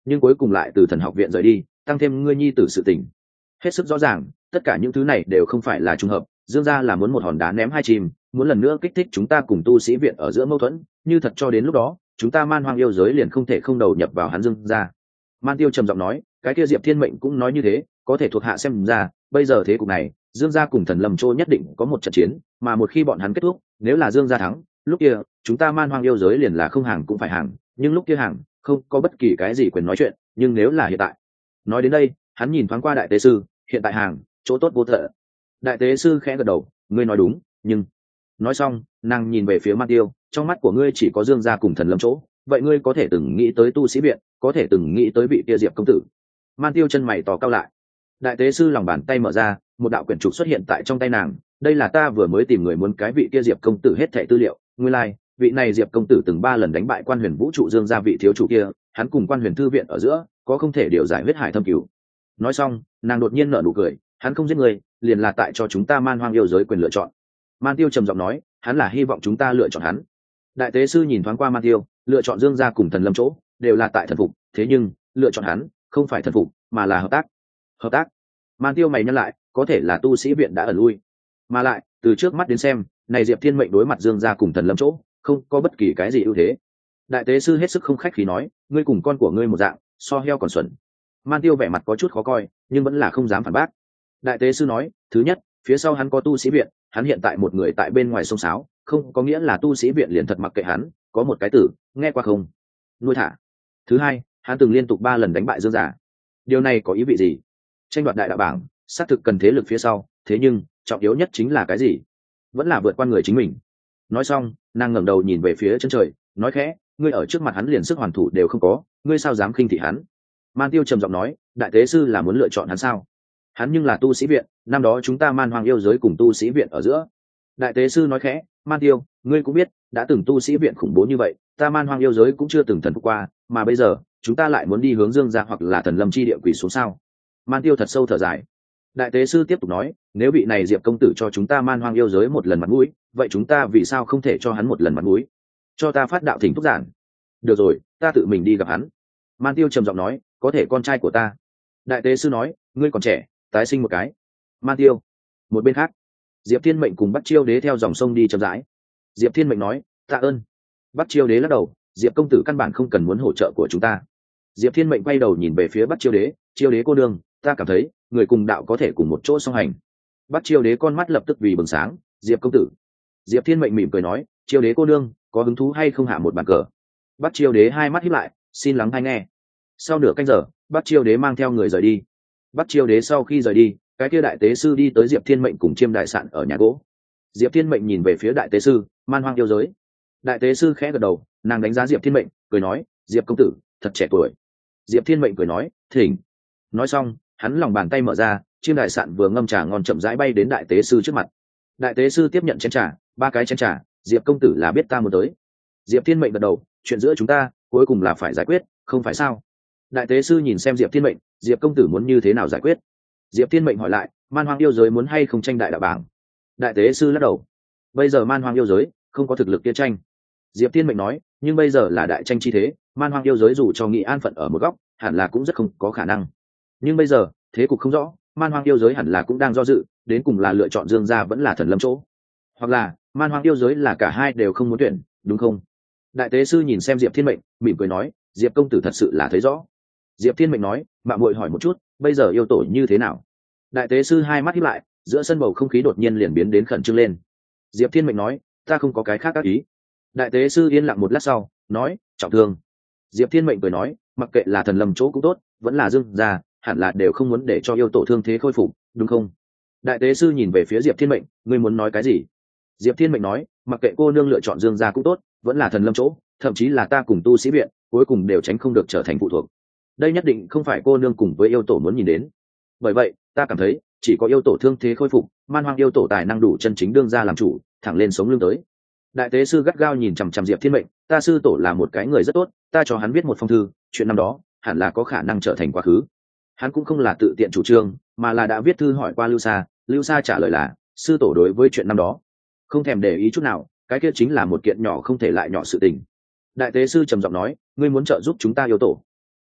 nhưng cuối cùng lại từ thần học viện rời đi, tăng thêm ngươi nhi tử sự tình. Hết sức rõ ràng, tất cả những thứ này đều không phải là trùng hợp, Dương gia là muốn một hòn đá ném hai chim, muốn lần nữa kích thích chúng ta cùng tu sĩ viện ở giữa mâu thuẫn, như thật cho đến lúc đó, chúng ta Man Hoang yêu giới liền không thể không đầu nhập vào hắn Dương gia. Man Tiêu trầm giọng nói, cái kia Diệp Thiên Mệnh cũng nói như thế, có thể thuộc hạ xem ra, bây giờ thế cục này, Dương gia cùng Thần Lâm Châu nhất định có một trận chiến, mà một khi bọn hắn kết thúc, nếu là Dương gia thắng, lúc kia, chúng ta Man Hoang yêu giới liền là không hàng cũng phải hàng, nhưng lúc kia hàng, không có bất kỳ cái gì quyền nói chuyện, nhưng nếu là hiện tại. Nói đến đây, hắn nhìn thoáng qua đại tế sư, hiện tại hàng, chỗ tốt vô tận. Đại tế sư khẽ gật đầu, ngươi nói đúng, nhưng nói xong, nàng nhìn về phía Man Tiêu, trong mắt của ngươi chỉ có Dương gia cùng Thần Lâm chỗ, vậy ngươi có thể từng nghĩ tới tu sĩ viện, có thể từng nghĩ tới vị kia Diệp công tử. Man Tiêu chân mày to cao lại. Đại tế sư lòng bàn tay mở ra, một đạo quyển trục xuất hiện tại trong tay nàng, đây là ta vừa mới tìm người muốn cái vị kia Diệp công tử hết thảy tư liệu, nguyên lai, like, vị này Diệp công tử từng ba lần đánh bại Quan Huyền Vũ trụ Dương gia vị thiếu chủ kia, hắn cùng Quan Huyền thư viện ở giữa, có không thể điều giải huyết hải thâm cứu. Nói xong, nàng đột nhiên nở nụ cười, hắn không giết người, liền là tại cho chúng ta Man Hoang yêu giới quyền lựa chọn. Man Tiêu trầm giọng nói, hắn là hy vọng chúng ta lựa chọn hắn. Đại tế sư nhìn thoáng qua Man Tiêu, lựa chọn Dương gia cùng Thần Lâm chỗ, đều là tại thần phục, thế nhưng, lựa chọn hắn, không phải thần phục, mà là hợp tác. Hợp tác? Man Tiêu mày nhăn lại, có thể là tu sĩ viện đã ẩn lui, mà lại, từ trước mắt đến xem, này Diệp Thiên Mệnh đối mặt Dương gia cùng Thần Lâm chỗ, không có bất kỳ cái gì ưu thế. Đại tế sư hết sức không khách khí nói, ngươi cùng con của ngươi một dạng, so heo còn xuẩn. Man Tiêu vẻ mặt có chút khó coi, nhưng vẫn là không dám phản bác. Đại tế sư nói, thứ nhất, phía sau hắn có tu sĩ viện, hắn hiện tại một người tại bên ngoài sông sáo, không có nghĩa là tu sĩ viện liền thật mặc kệ hắn, có một cái tử, nghe qua không? Nuôi thả. Thứ hai, hắn từng liên tục ba lần đánh bại Dương giả. Điều này có ý vị gì? Tranh đoạt đại đạo bảng, xác thực cần thế lực phía sau, thế nhưng, trọng yếu nhất chính là cái gì? Vẫn là vượt qua người chính mình. Nói xong, nàng ngẩng đầu nhìn về phía chân trời, nói khẽ, ngươi ở trước mặt hắn liền sức hoàn thủ đều không có, ngươi sao dám khinh thị hắn? Man Tiêu trầm giọng nói, đại tế sư là muốn lựa chọn hắn sao? Hắn nhưng là tu sĩ viện, năm đó chúng ta Man Hoang yêu giới cùng tu sĩ viện ở giữa. Đại tế sư nói khẽ, Man Tiêu, ngươi cũng biết, đã từng tu sĩ viện khủng bố như vậy, ta Man Hoang yêu giới cũng chưa từng thần phục qua, mà bây giờ, chúng ta lại muốn đi hướng Dương gia hoặc là Thần Lâm chi địa quỷ xuống sao? Man Tiêu thật sâu thở dài. Đại tế sư tiếp tục nói, nếu vị này Diệp công tử cho chúng ta Man Hoang yêu giới một lần mặt mũi, vậy chúng ta vì sao không thể cho hắn một lần mặt mũi? Cho ta phát đạo thỉnh thúc giản. Được rồi, ta tự mình đi gặp hắn. Man Tiêu trầm giọng nói, có thể con trai của ta. Đại tế sư nói, ngươi còn trẻ, tái sinh một cái. Man Tiêu. Một bên khác, Diệp Thiên Mệnh cùng Bắc Chiêu Đế theo dòng sông đi chậm rãi. Diệp Thiên Mệnh nói, tạ ơn. Bắc Chiêu Đế lắc đầu, Diệp công tử căn bản không cần muốn hỗ trợ của chúng ta. Diệp Thiên Mệnh quay đầu nhìn về phía Bắc Chiêu Đế, Chiêu Đế cô đương, ta cảm thấy người cùng đạo có thể cùng một chỗ song hành. Bắc Chiêu Đế con mắt lập tức vì bừng sáng, Diệp công tử. Diệp Thiên Mệnh mỉm cười nói, Chiêu Đế cô đương, có hứng thú hay không hạ một bàn cờ? Bắc Chiêu Đế hai mắt híp lại, xin lắng tai nghe. Sau nửa canh giờ, Bắc Chiêu Đế mang theo người rời đi. Bắc Chiêu Đế sau khi rời đi, cái kia đại tế sư đi tới Diệp Thiên Mệnh cùng Chiêm Đại Sạn ở nhà gỗ. Diệp Thiên Mệnh nhìn về phía đại tế sư, Man Hoang yêu giới. Đại tế sư khẽ gật đầu, nàng đánh giá Diệp Thiên Mệnh, cười nói, Diệp công tử, thật trẻ tuổi. Diệp Thiên Mệnh cười nói, thỉnh. Nói xong, hắn lòng bàn tay mở ra, Chiêm Đại Sạn vừa ngâm trà ngon chậm rãi bay đến đại tế sư trước mặt. Đại tế sư tiếp nhận chén trà, ba cái chén trà, Diệp công tử là biết ta muốn tới. Diệp Thiên Mệnh gật đầu, chuyện giữa chúng ta, cuối cùng là phải giải quyết, không phải sao? Đại tế sư nhìn xem Diệp Thiên Mệnh, Diệp công tử muốn như thế nào giải quyết? Diệp Thiên Mệnh hỏi lại, Man Hoang yêu giới muốn hay không tranh đại đạo bảng? Đại tế sư lắc đầu, bây giờ Man Hoang yêu giới không có thực lực kia tranh. Diệp Thiên Mệnh nói, nhưng bây giờ là đại tranh chi thế, Man Hoang yêu giới dù cho nghị an phận ở một góc, hẳn là cũng rất không có khả năng. Nhưng bây giờ thế cục không rõ, Man Hoang yêu giới hẳn là cũng đang do dự, đến cùng là lựa chọn Dương gia vẫn là Thần Lâm chỗ, hoặc là Man Hoang yêu giới là cả hai đều không muốn tuyển, đúng không? Đại tế sư nhìn xem Diệp Thiên Mệnh, mỉm cười nói, Diệp công tử thật sự là thấy rõ. Diệp Thiên Mệnh nói, mạng muội hỏi một chút, bây giờ yêu tổ như thế nào? Đại tế sư hai mắt híp lại, giữa sân bầu không khí đột nhiên liền biến đến khẩn trương lên. Diệp Thiên Mệnh nói, ta không có cái khác các ý. Đại tế sư yên lặng một lát sau, nói, trọng thương. Diệp Thiên Mệnh cười nói, mặc kệ là Thần Lâm chỗ cũng tốt, vẫn là Dương gia, hẳn là đều không muốn để cho yêu tổ thương thế khôi phục, đúng không? Đại tế sư nhìn về phía Diệp Thiên Mệnh, ngươi muốn nói cái gì? Diệp Thiên Mệnh nói, mặc kệ cô nương lựa chọn Dương gia cũng tốt, vẫn là Thần Lâm chỗ, thậm chí là ta cùng tu sĩ viện, cuối cùng đều tránh không được trở thành phụ thuộc. Đây nhất định không phải cô nương cùng với yêu tổ muốn nhìn đến. Bởi vậy, ta cảm thấy, chỉ có yêu tổ thương thế khôi phục, Man Hoang yêu tổ tài năng đủ chân chính đương ra làm chủ, thẳng lên sống lưng tới. Đại tế sư gắt gao nhìn chằm chằm Diệp Thiên Mệnh, ta sư tổ là một cái người rất tốt, ta cho hắn viết một phong thư, chuyện năm đó, hẳn là có khả năng trở thành quá khứ. Hắn cũng không là tự tiện chủ trương, mà là đã viết thư hỏi qua Lưu Sa, Lưu Sa trả lời là, sư tổ đối với chuyện năm đó, không thèm để ý chút nào, cái kia chính là một kiện nhỏ không thể lại nhỏ sự tình. Đại tế sư trầm giọng nói, ngươi muốn trợ giúp chúng ta yêu tổ.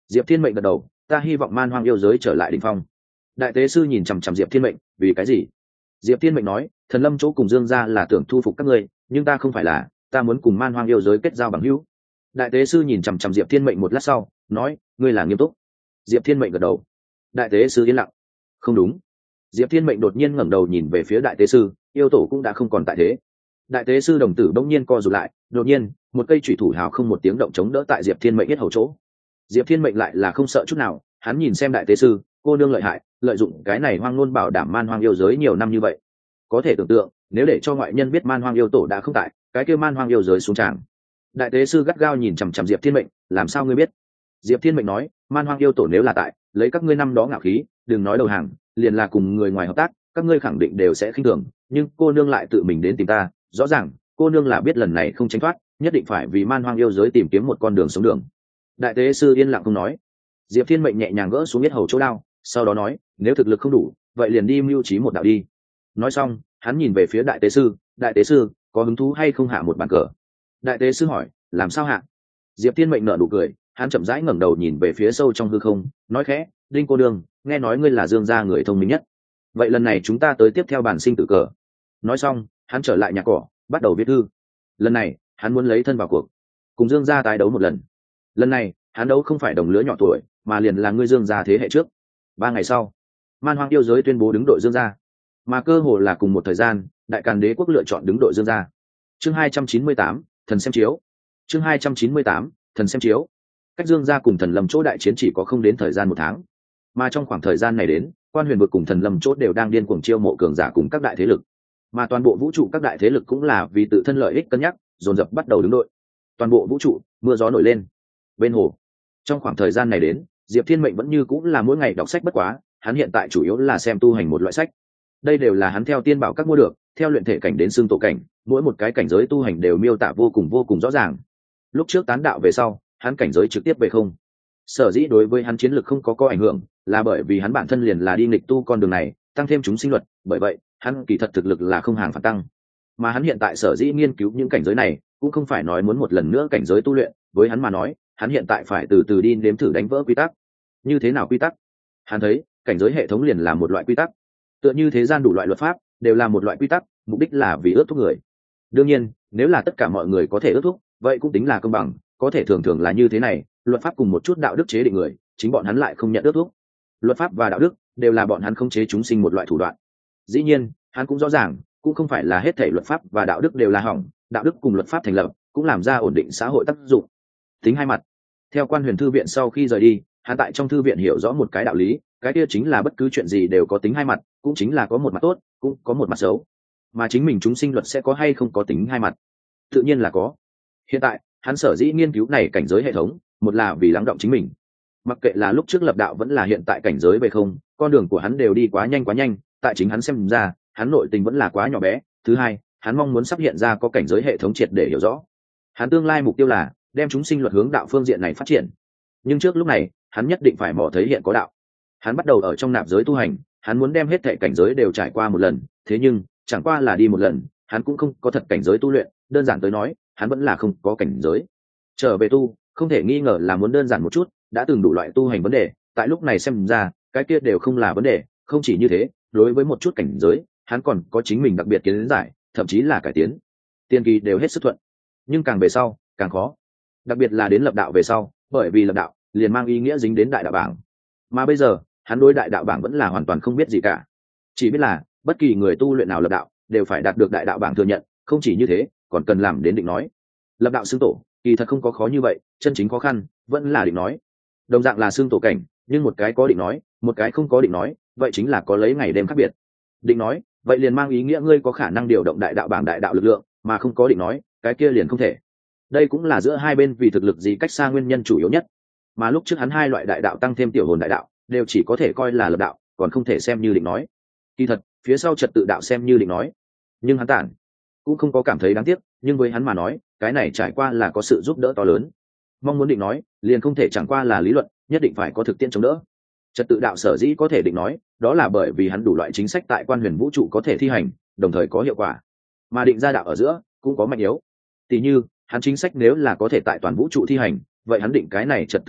Diệp Thiên Mệnh gật đầu, ta hy vọng man hoang yêu giới trở lại đỉnh phong. Đại tế sư nhìn chằm chằm Diệp Thiên Mệnh, vì cái gì? Diệp Thiên Mệnh nói, thần lâm chỗ cùng Dương gia là tưởng thu phục các ngươi, nhưng ta không phải là, ta muốn cùng man hoang yêu giới kết giao bằng hữu. Đại tế sư nhìn chằm chằm Diệp Thiên Mệnh một lát sau, nói, ngươi là nghiêm túc. Diệp Thiên Mệnh gật đầu. Đại tế sư yên lặng. Không đúng. Diệp Thiên Mệnh đột nhiên ngẩng đầu nhìn về phía đại tế sư, yêu tổ cũng đã không còn tại thế. Đại tế sư đồng tử bỗng nhiên co rụt lại, đột nhiên, một cây chủy thủ hào không một tiếng động chống đỡ tại Diệp Thiên Mệnh yết hầu chỗ. Diệp Thiên Mệnh lại là không sợ chút nào, hắn nhìn xem đại tế sư, cô nương lợi hại, lợi dụng cái này hoang ngôn bảo đảm man hoang yêu giới nhiều năm như vậy. Có thể tưởng tượng, nếu để cho ngoại nhân biết man hoang yêu tổ đã không tại, cái kia man hoang yêu giới xuống tràng. Đại tế sư gắt gao nhìn chằm chằm Diệp Thiên Mệnh, làm sao ngươi biết? Diệp Thiên Mệnh nói, man hoang yêu tổ nếu là tại, lấy các ngươi năm đó ngạo khí, đừng nói đầu hàng, liền là cùng người ngoài hợp tác, các ngươi khẳng định đều sẽ khinh thường, nhưng cô nương lại tự mình đến tìm ta, rõ ràng, cô nương là biết lần này không tránh thoát, nhất định phải vì man hoang yêu giới tìm kiếm một con đường sống đường. Đại tế sư yên lặng không nói. Diệp Thiên Mệnh nhẹ nhàng gỡ xuống yết hầu chỗ đao, sau đó nói, nếu thực lực không đủ, vậy liền đi mưu trí một đạo đi. Nói xong, hắn nhìn về phía đại tế sư, đại tế sư, có hứng thú hay không hạ một bàn cờ? Đại tế sư hỏi, làm sao hạ? Diệp Thiên Mệnh nở nụ cười, hắn chậm rãi ngẩng đầu nhìn về phía sâu trong hư không, nói khẽ, đinh cô đương, nghe nói ngươi là Dương gia người thông minh nhất, vậy lần này chúng ta tới tiếp theo bản sinh tử cờ. Nói xong, hắn trở lại nhà cỏ, bắt đầu viết thư. Lần này, hắn muốn lấy thân vào cuộc, cùng Dương gia tái đấu một lần. Lần này, hắn đấu không phải đồng lứa nhỏ tuổi, mà liền là ngươi Dương gia thế hệ trước. Ba ngày sau, man hoang yêu giới tuyên bố đứng đội Dương gia, mà cơ hồ là cùng một thời gian, đại càn đế quốc lựa chọn đứng đội Dương gia. Chương hai trăm chín mươi tám, thần xem chiếu. Chương hai trăm chín mươi tám, thần xem chiếu. Cách Dương gia cùng thần lâm chỗ đại chiến chỉ có không đến thời gian một tháng, mà trong khoảng thời gian này đến, quan huyền vực cùng thần lâm chỗ đều đang điên cuồng chiêu mộ cường giả cùng các đại thế lực, mà toàn bộ vũ trụ các đại thế lực cũng là vì tự thân lợi ích cân nhắc, dồn dập bắt đầu đứng đội. Toàn bộ vũ trụ mưa gió nổi lên. Bên hồ, trong khoảng thời gian này đến, Diệp Thiên Mệnh vẫn như cũng là mỗi ngày đọc sách, bất quá hắn hiện tại chủ yếu là xem tu hành một loại sách. Đây đều là hắn theo tiên bảo các mua được, theo luyện thể cảnh đến xương tổ cảnh, mỗi một cái cảnh giới tu hành đều miêu tả vô cùng vô cùng rõ ràng. Lúc trước tán đạo về sau, hắn cảnh giới trực tiếp về không. Sở dĩ đối với hắn chiến lược không có có ảnh hưởng, là bởi vì hắn bản thân liền là đi nghịch tu con đường này, tăng thêm chúng sinh luật, bởi vậy hắn kỳ thật thực lực là không hàng phản tăng. Mà hắn hiện tại sở dĩ nghiên cứu những cảnh giới này, cũng không phải nói muốn một lần nữa cảnh giới tu luyện, với hắn mà nói, hắn hiện tại phải từ từ đi nếm thử đánh vỡ quy tắc. Như thế nào quy tắc? Hắn thấy, cảnh giới hệ thống liền là một loại quy tắc. Tựa như thế gian đủ loại luật pháp, đều là một loại quy tắc, mục đích là vì ước thúc người. Đương nhiên, nếu là tất cả mọi người có thể ước thúc, vậy cũng tính là công bằng, có thể thường thường là như thế này, luật pháp cùng một chút đạo đức chế định người, chính bọn hắn lại không nhận ước thúc. Luật pháp và đạo đức đều là bọn hắn khống chế chúng sinh một loại thủ đoạn. Dĩ nhiên, hắn cũng rõ ràng, cũng không phải là hết thảy luật pháp và đạo đức đều là hỏng, đạo đức cùng luật pháp thành lập, cũng làm ra ổn định xã hội tác dụng. Tính hai mặt. Theo quan huyền thư viện sau khi rời đi, hắn tại trong thư viện hiểu rõ một cái đạo lý, cái kia chính là bất cứ chuyện gì đều có tính hai mặt, cũng chính là có một mặt tốt, cũng có một mặt xấu. Mà chính mình chúng sinh luật sẽ có hay không có tính hai mặt? Tự nhiên là có. Hiện tại, hắn sở dĩ nghiên cứu này cảnh giới hệ thống, một là vì lắng động chính mình. Mặc kệ là lúc trước lập đạo vẫn là hiện tại cảnh giới về không, con đường của hắn đều đi quá nhanh quá nhanh, tại chính hắn xem ra, hắn nội tình vẫn là quá nhỏ bé. Thứ hai, hắn mong muốn sắp hiện ra có cảnh giới hệ thống triệt để hiểu rõ. Hắn tương lai mục tiêu là đem chúng sinh luật hướng đạo phương diện này phát triển. Nhưng trước lúc này, hắn nhất định phải mò thấy hiện có đạo. Hắn bắt đầu ở trong nạp giới tu hành, hắn muốn đem hết thảy cảnh giới đều trải qua một lần, thế nhưng, chẳng qua là đi một lần, hắn cũng không có thật cảnh giới tu luyện, đơn giản tới nói, hắn vẫn là không có cảnh giới. Trở về tu, không thể nghi ngờ là muốn đơn giản một chút, đã từng đủ loại tu hành vấn đề, tại lúc này xem ra, cái kia đều không là vấn đề, không chỉ như thế, đối với một chút cảnh giới, hắn còn có chính mình đặc biệt kiến giải, thậm chí là cải tiến. Tiên kỳ đều hết sức thuận, nhưng càng về sau, càng khó. Đặc biệt là đến lập đạo về sau, bởi vì lập đạo liền mang ý nghĩa dính đến đại đạo bảng. Mà bây giờ, hắn đối đại đạo bảng vẫn là hoàn toàn không biết gì cả. Chỉ biết là, bất kỳ người tu luyện nào lập đạo, đều phải đạt được đại đạo bảng thừa nhận, không chỉ như thế, còn cần làm đến định nói. Lập đạo xưng tổ, kỳ thật không có khó như vậy, chân chính khó khăn vẫn là định nói. Đồng dạng là xưng tổ cảnh, nhưng một cái có định nói, một cái không có định nói, vậy chính là có lấy ngày đêm khác biệt. Định nói, vậy liền mang ý nghĩa ngươi có khả năng điều động đại đạo bảng đại đạo lực lượng, mà không có định nói, cái kia liền không thể. Đây cũng là giữa hai bên vì thực lực gì cách xa nguyên nhân chủ yếu nhất. Mà lúc trước hắn hai loại đại đạo tăng thêm tiểu hồn đại đạo, đều chỉ có thể coi là lập đạo, còn không thể xem như định nói. Kỳ thật, phía sau trật tự đạo xem như định nói. Nhưng hắn tản cũng không có cảm thấy đáng tiếc, nhưng với hắn mà nói, cái này trải qua là có sự giúp đỡ to lớn. Mong muốn định nói, liền không thể chẳng qua là lý luận, nhất định phải có thực tiễn chống đỡ. Trật tự đạo sở dĩ có thể định nói, đó là bởi vì hắn đủ loại chính sách tại quan huyền vũ trụ có thể thi hành, đồng thời có hiệu quả. Mà định ra đạo ở giữa cũng có mạnh yếu. Tỷ như, hắn chính sách nếu là có thể tại toàn vũ trụ thi hành, vậy hắn định cái này trật tự đạo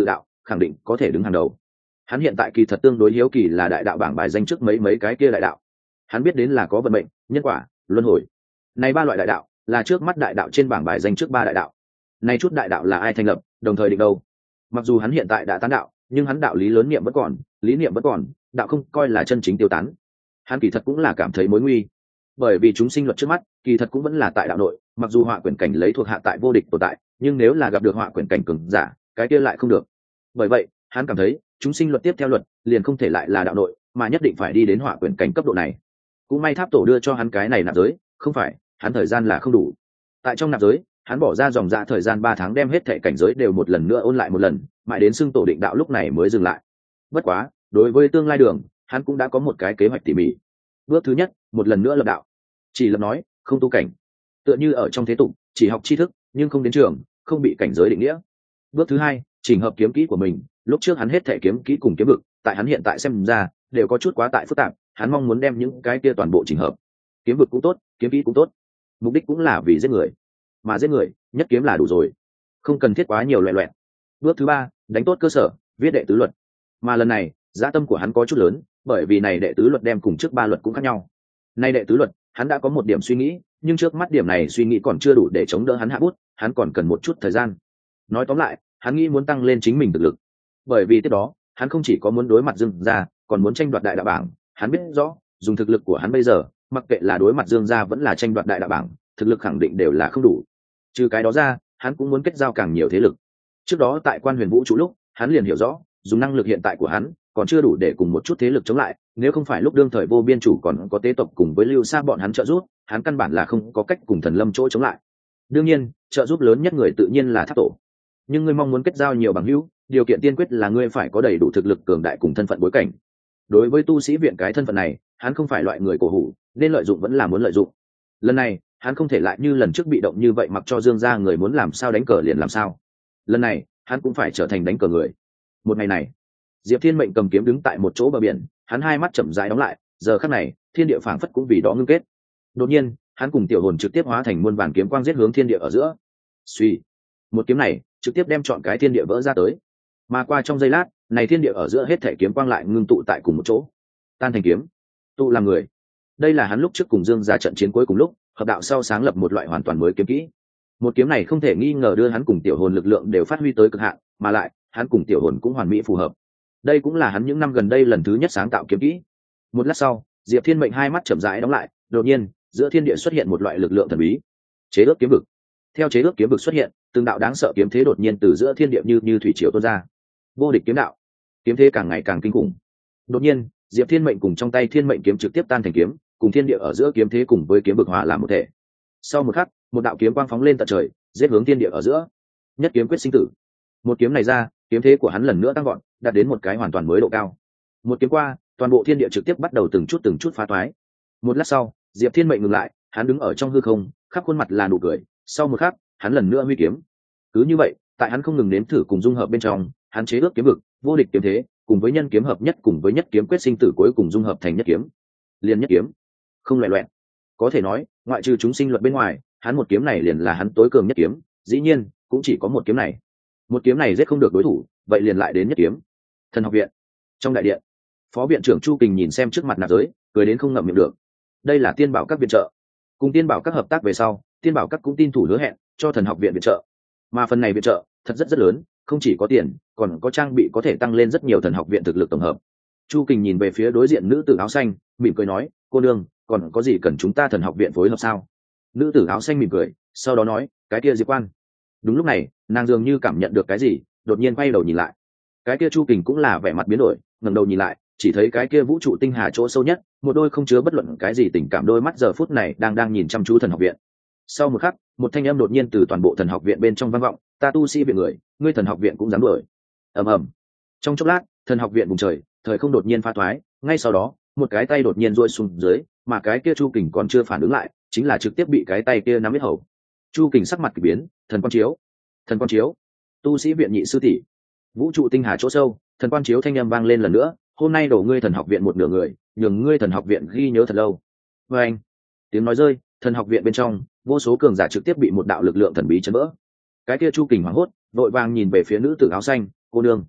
khẳng định có thể đứng hàng đầu. Hắn hiện tại kỳ thật tương đối hiếu kỳ là đại đạo bảng bài danh trước mấy mấy cái kia đại đạo. Hắn biết đến là có vận mệnh, nhân quả, luân hồi. Này ba loại đại đạo là trước mắt đại đạo trên bảng bài danh trước ba đại đạo. Này chút đại đạo là ai thành lập, đồng thời định đâu? Mặc dù hắn hiện tại đã tán đạo, nhưng hắn đạo lý lớn niệm vẫn còn, lý niệm vẫn còn, đạo không coi là chân chính tiêu tán. Hắn kỳ thật cũng là cảm thấy mối nguy, bởi vì chúng sinh luật trước mắt, kỳ thật cũng vẫn là tại đạo nội, mặc dù họa quyển cảnh lấy thuộc hạ tại vô địch tồn tại, nhưng nếu là gặp được họa quyển cảnh cường giả, cái kia lại không được. Bởi vậy, hắn cảm thấy, chúng sinh luật tiếp theo luật, liền không thể lại là đạo nội, mà nhất định phải đi đến họa quyển cảnh cấp độ này. Cũng may tháp tổ đưa cho hắn cái này nạp giới, không phải, hắn thời gian là không đủ. Tại trong nạp giới, hắn bỏ ra dòng dạ thời gian ba tháng đem hết thệ cảnh giới đều một lần nữa ôn lại một lần, mãi đến xưng tổ định đạo lúc này mới dừng lại. Bất quá, đối với tương lai đường, hắn cũng đã có một cái kế hoạch tỉ mỉ. Bước thứ nhất, một lần nữa lập đạo. Chỉ lập nói, không tu cảnh. Tựa như ở trong thế tục, chỉ học tri thức, nhưng không đến trường, không bị cảnh giới định nghĩa. Bước thứ hai, chỉnh hợp kiếm kỹ của mình. Lúc trước hắn hết thể kiếm kỹ cùng kiếm vực, tại hắn hiện tại xem ra, đều có chút quá tại phức tạp, hắn mong muốn đem những cái kia toàn bộ chỉnh hợp. Kiếm vực cũng tốt, kiếm kỹ cũng tốt, mục đích cũng là vì giết người. Mà giết người, nhất kiếm là đủ rồi, không cần thiết quá nhiều loẹ loẹt. Bước thứ ba, đánh tốt cơ sở, viết đệ tứ luật. Mà lần này, dã tâm của hắn có chút lớn, bởi vì này đệ tứ luật đem cùng trước ba luật cũng khác nhau. Nay đệ tứ luật, hắn đã có một điểm suy nghĩ, nhưng trước mắt điểm này suy nghĩ còn chưa đủ để chống đỡ hắn hạ bút, hắn còn cần một chút thời gian. Nói tóm lại, hắn nghĩ muốn tăng lên chính mình thực lực, bởi vì tiếp đó, hắn không chỉ có muốn đối mặt Dương gia, còn muốn tranh đoạt đại đạo bảng. Hắn biết rõ, dùng thực lực của hắn bây giờ, mặc kệ là đối mặt Dương gia vẫn là tranh đoạt đại đạo bảng, thực lực khẳng định đều là không đủ. Trừ cái đó ra, hắn cũng muốn kết giao càng nhiều thế lực. Trước đó tại Quan Huyền Vũ trụ lúc, hắn liền hiểu rõ, dùng năng lực hiện tại của hắn, còn chưa đủ để cùng một chút thế lực chống lại, nếu không phải lúc đương thời Vô Biên chủ còn có tế tộc cùng với Lưu Sa bọn hắn trợ giúp, hắn căn bản là không có cách cùng Thần Lâm chỗ chống lại. Đương nhiên, trợ giúp lớn nhất người tự nhiên là Tháp Tổ. Nhưng ngươi mong muốn kết giao nhiều bằng hữu, điều kiện tiên quyết là ngươi phải có đầy đủ thực lực cường đại cùng thân phận bối cảnh. Đối với tu sĩ viện cái thân phận này, hắn không phải loại người cổ hủ, nên lợi dụng vẫn là muốn lợi dụng. Lần này, hắn không thể lại như lần trước bị động như vậy mặc cho Dương gia người muốn làm sao đánh cờ liền làm sao. Lần này, hắn cũng phải trở thành đánh cờ người. Một ngày này, Diệp Thiên Mệnh cầm kiếm đứng tại một chỗ bờ biển, hắn hai mắt chậm rãi đóng lại, giờ khắc này, thiên địa phảng phất cũng vì đó ngưng kết. Đột nhiên, hắn cùng tiểu hồn trực tiếp hóa thành muôn vàn kiếm quang giết hướng thiên địa ở giữa. Suy, một kiếm này trực tiếp đem chọn cái thiên địa vỡ ra tới. Mà qua trong giây lát, này thiên địa ở giữa hết thảy kiếm quang lại ngưng tụ tại cùng một chỗ, tan thành kiếm, tụ làm người. Đây là hắn lúc trước cùng Dương gia trận chiến cuối cùng lúc, hợp đạo sau sáng lập một loại hoàn toàn mới kiếm kỹ. Một kiếm này không thể nghi ngờ đưa hắn cùng tiểu hồn lực lượng đều phát huy tới cực hạn, mà lại, hắn cùng tiểu hồn cũng hoàn mỹ phù hợp. Đây cũng là hắn những năm gần đây lần thứ nhất sáng tạo kiếm kỹ. Một lát sau, Diệp Thiên Mệnh hai mắt chậm rãi đóng lại, đột nhiên, giữa thiên địa xuất hiện một loại lực lượng thần bí. Chế ước kiếm vực. Theo chế ước kiếm vực xuất hiện, từng đạo đáng sợ kiếm thế đột nhiên từ giữa thiên địa như như thủy triều tuôn ra. Vô địch kiếm đạo. Kiếm thế càng ngày càng kinh khủng. Đột nhiên, Diệp Thiên Mệnh cùng trong tay Thiên Mệnh kiếm trực tiếp tan thành kiếm, cùng thiên địa ở giữa kiếm thế cùng với kiếm vực hòa làm một thể. Sau một khắc, một đạo kiếm quang phóng lên tận trời, giết hướng thiên địa ở giữa. Nhất kiếm quyết sinh tử. Một kiếm này ra, kiếm thế của hắn lần nữa tăng vọt, đạt đến một cái hoàn toàn mới độ cao. Một kiếm qua, toàn bộ thiên địa trực tiếp bắt đầu từng chút từng chút phá toái. Một lát sau, Diệp Thiên Mệnh ngừng lại, hắn đứng ở trong hư không, khắp khuôn mặt là nụ cười. Sau một khắc, hắn lần nữa huy kiếm. Cứ như vậy, tại hắn không ngừng nếm thử cùng dung hợp bên trong, hắn chế ước kiếm vực, vô địch kiếm thế, cùng với nhân kiếm hợp nhất cùng với nhất kiếm quyết sinh tử cuối cùng dung hợp thành nhất kiếm. Liên nhất kiếm, không loẹt loẹt. Có thể nói, ngoại trừ chúng sinh luật bên ngoài, hắn một kiếm này liền là hắn tối cường nhất kiếm, dĩ nhiên, cũng chỉ có một kiếm này. Một kiếm này giết không được đối thủ, vậy liền lại đến nhất kiếm. Thần học viện, trong đại điện, phó viện trưởng Chu Kình nhìn xem trước mặt nạp giới, cười đến không ngậm miệng được. Đây là Tiên Bảo các viện trợ, cùng Tiên Bảo các hợp tác về sau, Tiên Bảo các cũng tin thủ hứa hẹn cho Thần học viện viện trợ, mà phần này viện trợ thật rất rất lớn, không chỉ có tiền, còn có trang bị có thể tăng lên rất nhiều Thần học viện thực lực tổng hợp. Chu Kình nhìn về phía đối diện nữ tử áo xanh, mỉm cười nói, cô nương, còn có gì cần chúng ta Thần học viện phối hợp sao? Nữ tử áo xanh mỉm cười, sau đó nói, cái kia Diệp Quan. Đúng lúc này, nàng dường như cảm nhận được cái gì, đột nhiên quay đầu nhìn lại. Cái kia Chu Kình cũng là vẻ mặt biến đổi, ngẩng đầu nhìn lại, chỉ thấy cái kia vũ trụ tinh hà chỗ sâu nhất, một đôi không chứa bất luận cái gì tình cảm đôi mắt giờ phút này đang đang nhìn chăm chú Thần học viện. Sau một khắc, một thanh âm đột nhiên từ toàn bộ Thần học viện bên trong vang vọng, ta tu sĩ viện người, ngươi Thần học viện cũng dám đuổi. Ầm ầm. Trong chốc lát, Thần học viện bùng trời, thời không đột nhiên phá thoái, ngay sau đó, một cái tay đột nhiên duỗi xuống dưới, mà cái kia Chu Kình còn chưa phản ứng lại, chính là trực tiếp bị cái tay kia nắm hết hầu. Chu Kình sắc mặt kỳ biến, thần quan chiếu, thần quan chiếu, tu sĩ viện nhị sư tỷ, vũ trụ tinh hà chỗ sâu, thần quan chiếu thanh âm vang lên lần nữa, hôm nay đổ ngươi Thần học viện một nửa người, nhường ngươi Thần học viện ghi nhớ thật lâu. Và anh, tiếng nói rơi, Thần học viện bên trong, vô số cường giả trực tiếp bị một đạo lực lượng thần bí chấn vỡ. Cái kia Chu Kình hoảng hốt, vội vàng nhìn về phía nữ tử áo xanh, cô nương,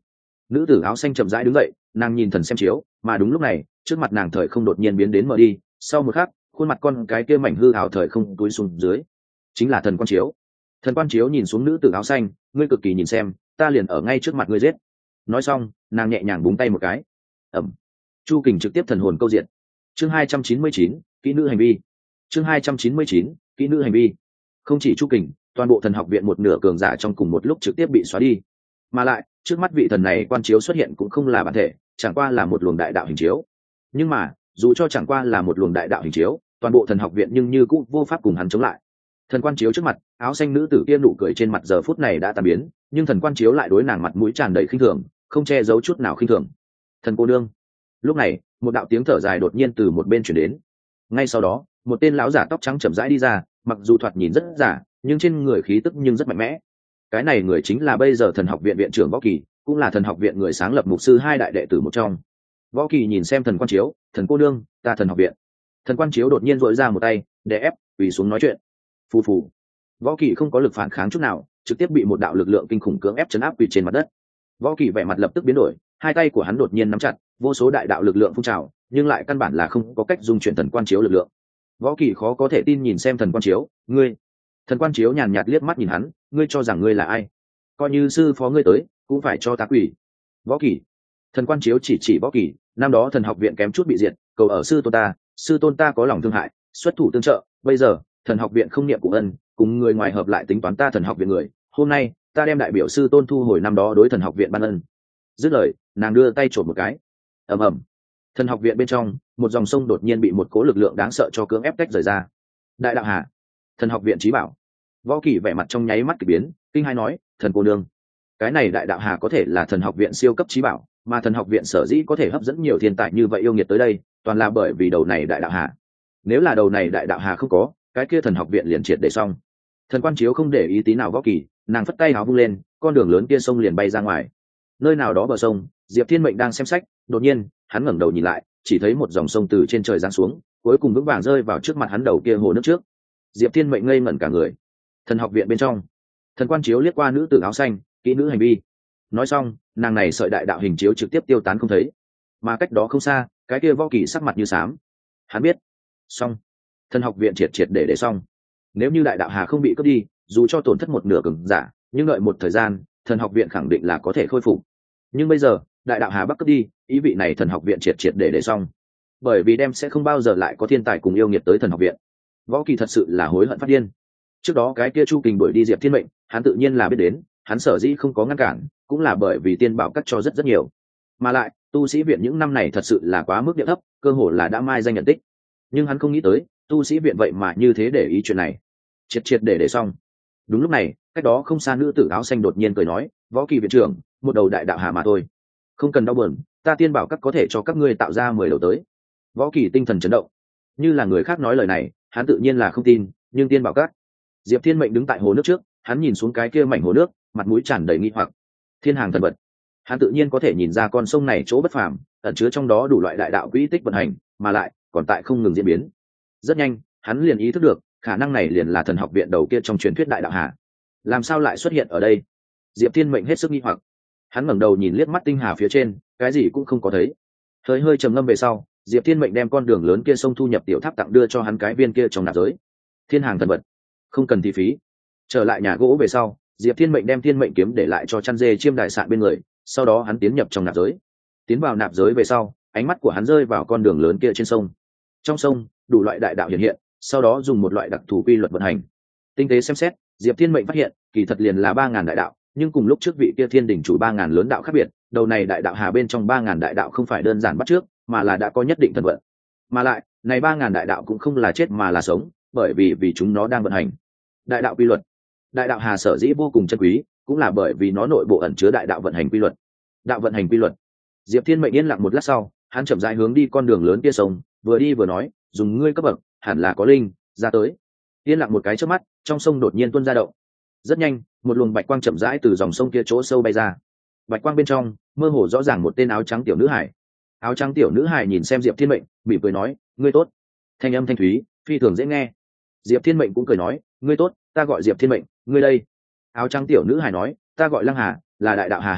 Nữ tử áo xanh chậm rãi đứng dậy, nàng nhìn thần xem chiếu, mà đúng lúc này trước mặt nàng thời không đột nhiên biến đến mờ đi, sau một khắc khuôn mặt con cái kia mảnh hư ảo thời không túi xuống dưới, chính là thần quan chiếu. Thần quan chiếu nhìn xuống nữ tử áo xanh, ngươi cực kỳ nhìn xem, ta liền ở ngay trước mặt ngươi giết. Nói xong nàng nhẹ nhàng búng tay một cái, ẩm, chu kình trực tiếp thần hồn câu diện. Chương hai trăm chín mươi chín, kỹ nữ hành vi. Chương hai trăm chín mươi chín, kỹ nữ hành vi. Không chỉ chu kình, toàn bộ thần học viện một nửa cường giả trong cùng một lúc trực tiếp bị xóa đi, mà lại trước mắt vị thần này quan chiếu xuất hiện cũng không là bản thể, chẳng qua là một luồng đại đạo hình chiếu. Nhưng mà dù cho chẳng qua là một luồng đại đạo hình chiếu, toàn bộ thần học viện nhưng như cũng vô pháp cùng hắn chống lại. Thần quan chiếu trước mặt, áo xanh nữ tử kia nụ cười trên mặt giờ phút này đã tan biến, nhưng thần quan chiếu lại đối nàng mặt mũi tràn đầy khinh thường, không che giấu chút nào khinh thường. Thần cô nương. Lúc này một đạo tiếng thở dài đột nhiên từ một bên chuyển đến, ngay sau đó một tên lão giả tóc trắng chậm rãi đi ra, mặc dù thoạt nhìn rất giả nhưng trên người khí tức nhưng rất mạnh mẽ. Cái này người chính là bây giờ thần học viện viện trưởng Võ Kỳ, cũng là thần học viện người sáng lập mục sư hai đại đệ tử một trong. Võ Kỳ nhìn xem thần quan chiếu, thần cô nương, ta thần học viện. Thần quan chiếu đột nhiên dội ra một tay để ép quỳ xuống nói chuyện. Phù phù. Võ Kỳ không có lực phản kháng chút nào, trực tiếp bị một đạo lực lượng kinh khủng cưỡng ép chấn áp quỳ trên mặt đất. Võ Kỳ vẻ mặt lập tức biến đổi, hai tay của hắn đột nhiên nắm chặt, vô số đại đạo lực lượng phun trào, nhưng lại căn bản là không có cách dung chuyển thần quan chiếu lực lượng. Võ Kỳ khó có thể tin nhìn xem thần quan chiếu, ngươi. Thần quan chiếu nhàn nhạt liếc mắt nhìn hắn, ngươi cho rằng ngươi là ai? Coi như sư phó ngươi tới cũng phải cho ta quỳ. Võ Kỳ. Thần quan chiếu chỉ chỉ Võ Kỳ, năm đó thần học viện kém chút bị diệt, cầu ở sư tôn ta, sư tôn ta có lòng thương hại, xuất thủ tương trợ, bây giờ thần học viện không niệm cụ ân, cùng người ngoài hợp lại tính toán ta thần học viện người, hôm nay ta đem đại biểu sư tôn thu hồi năm đó đối thần học viện ban ân. Dứt lời nàng đưa tay trộm một cái, ầm ầm, thần học viện bên trong một dòng sông đột nhiên bị một cố lực lượng đáng sợ cho cưỡng ép tách rời ra. Đại đạo hà, thần học viện trí bảo. Võ Kỳ vẻ mặt trong nháy mắt kỳ biến, kinh hai nói, thần cô nương, cái này đại đạo hà có thể là thần học viện siêu cấp trí bảo, mà thần học viện sở dĩ có thể hấp dẫn nhiều thiên tài như vậy yêu nghiệt tới đây, toàn là bởi vì đầu này đại đạo hà. Nếu là đầu này đại đạo hà không có, cái kia thần học viện liền triệt để xong. Thần quan chiếu không để ý tí nào Võ Kỳ, nàng phất tay áo vung lên, con đường lớn kia sông liền bay ra ngoài. Nơi nào đó bờ sông, Diệp Thiên Mệnh đang xem sách, đột nhiên hắn ngẩng đầu nhìn lại, chỉ thấy một dòng sông từ trên trời giáng xuống, cuối cùng vững vàng rơi vào trước mặt hắn đầu kia hồ nước trước. Diệp Thiên Mệnh ngây ngẩn cả người. Thần học viện bên trong, thần quan chiếu liếc qua nữ tử áo xanh, kỹ nữ hành vi. Nói xong nàng này sợi đại đạo hình chiếu trực tiếp tiêu tán không thấy, mà cách đó không xa cái kia Võ Kỳ sắc mặt như xám. Hắn biết xong, thần học viện triệt triệt để để xong. Nếu như đại đạo hà không bị cướp đi, dù cho tổn thất một nửa cường giả, nhưng đợi một thời gian thần học viện khẳng định là có thể khôi phục. Nhưng bây giờ đại đạo hà bắc cướp đi, ý vị này thần học viện triệt triệt để để xong, bởi vì đem sẽ không bao giờ lại có thiên tài cùng yêu nghiệt tới thần học viện. Võ Kỳ thật sự là hối hận phát điên. Trước đó cái kia Chu Kình đuổi đi Diệp Thiên Mệnh, hắn tự nhiên là biết đến, hắn sở dĩ không có ngăn cản cũng là bởi vì tiên bảo cắt cho rất rất nhiều, mà lại tu sĩ viện những năm này thật sự là quá mức địa thấp, cơ hồ là đã mai danh nhận tích. Nhưng hắn không nghĩ tới tu sĩ viện vậy mà như thế để ý chuyện này, triệt triệt để để xong. Đúng lúc này cách đó không xa nữ tử áo xanh đột nhiên cười nói, Võ Kỳ viện trưởng, một đầu đại đạo hà mà thôi, không cần đau buồn, ta tiên bảo các có thể cho các ngươi tạo ra mười đầu tới. Võ Kỳ tinh thần chấn động, như là người khác nói lời này hắn tự nhiên là không tin, nhưng tiên bảo các. Diệp Thiên Mệnh đứng tại hồ nước trước, hắn nhìn xuống cái kia mảnh hồ nước, mặt mũi tràn đầy nghi hoặc. Thiên hàng thần vật, hắn tự nhiên có thể nhìn ra con sông này chỗ bất phàm, ẩn chứa trong đó đủ loại đại đạo quỹ tích vận hành, mà lại còn tại không ngừng diễn biến. Rất nhanh hắn liền ý thức được khả năng này liền là thần học viện đầu kia trong truyền thuyết đại đạo hà. Làm sao lại xuất hiện ở đây? Diệp Thiên Mệnh hết sức nghi hoặc. Hắn ngẩng đầu nhìn liếc mắt tinh hà phía trên, cái gì cũng không có thấy. Hơi hơi trầm ngâm về sau, Diệp Thiên Mệnh đem con đường lớn kia sông thu nhập tiểu tháp tặng đưa cho hắn cái viên kia trong nạp giới. Thiên hàng thần vật, không cần thi phí. Trở lại nhà gỗ về sau, Diệp Thiên Mệnh đem thiên mệnh kiếm để lại cho chăn dê chiêm đại sạn bên người, sau đó hắn tiến nhập trong nạp giới. Tiến vào nạp giới về sau, ánh mắt của hắn rơi vào con đường lớn kia trên sông. Trong sông đủ loại đại đạo hiện hiện, sau đó dùng một loại đặc thù quy luật vận hành. Tinh tế xem xét, Diệp Thiên Mệnh phát hiện kỳ thật liền là ba ngàn đại đạo, nhưng cùng lúc trước vị kia thiên đỉnh chủ ba ngàn lớn đạo khác biệt, đầu này đại đạo hà bên trong ba ngàn đại đạo không phải đơn giản bắt trước, mà là đã có nhất định thần vận. Mà lại này ba ngàn đại đạo cũng không là chết mà là sống, bởi vì vì chúng nó đang vận hành đại đạo quy luật. Đại đạo hà sở dĩ vô cùng chân quý, cũng là bởi vì nó nội bộ ẩn chứa đại đạo vận hành quy luật. Đạo vận hành quy luật. Diệp Thiên Mệnh yên lặng một lát sau, hắn chậm rãi hướng đi con đường lớn kia sông, vừa đi vừa nói, dùng ngươi cấp bậc, hẳn là có linh ra tới. Yên lặng một cái trước mắt, trong sông đột nhiên tuôn ra động. Rất nhanh, một luồng bạch quang chậm rãi từ dòng sông kia chỗ sâu bay ra. Bạch quang bên trong, mơ hồ rõ ràng một tên áo trắng tiểu nữ hải. Áo trắng tiểu nữ hải nhìn xem Diệp Thiên Mệnh, mỉm cười nói, ngươi tốt. Thanh âm thanh thúy, phi thường dễ nghe. Diệp Thiên Mệnh cũng cười nói, ngươi tốt, ta gọi Diệp Thiên Mệnh, ngươi đây. Áo trắng tiểu nữ hải nói, ta gọi Lăng Hà, là đại đạo hà hà linh,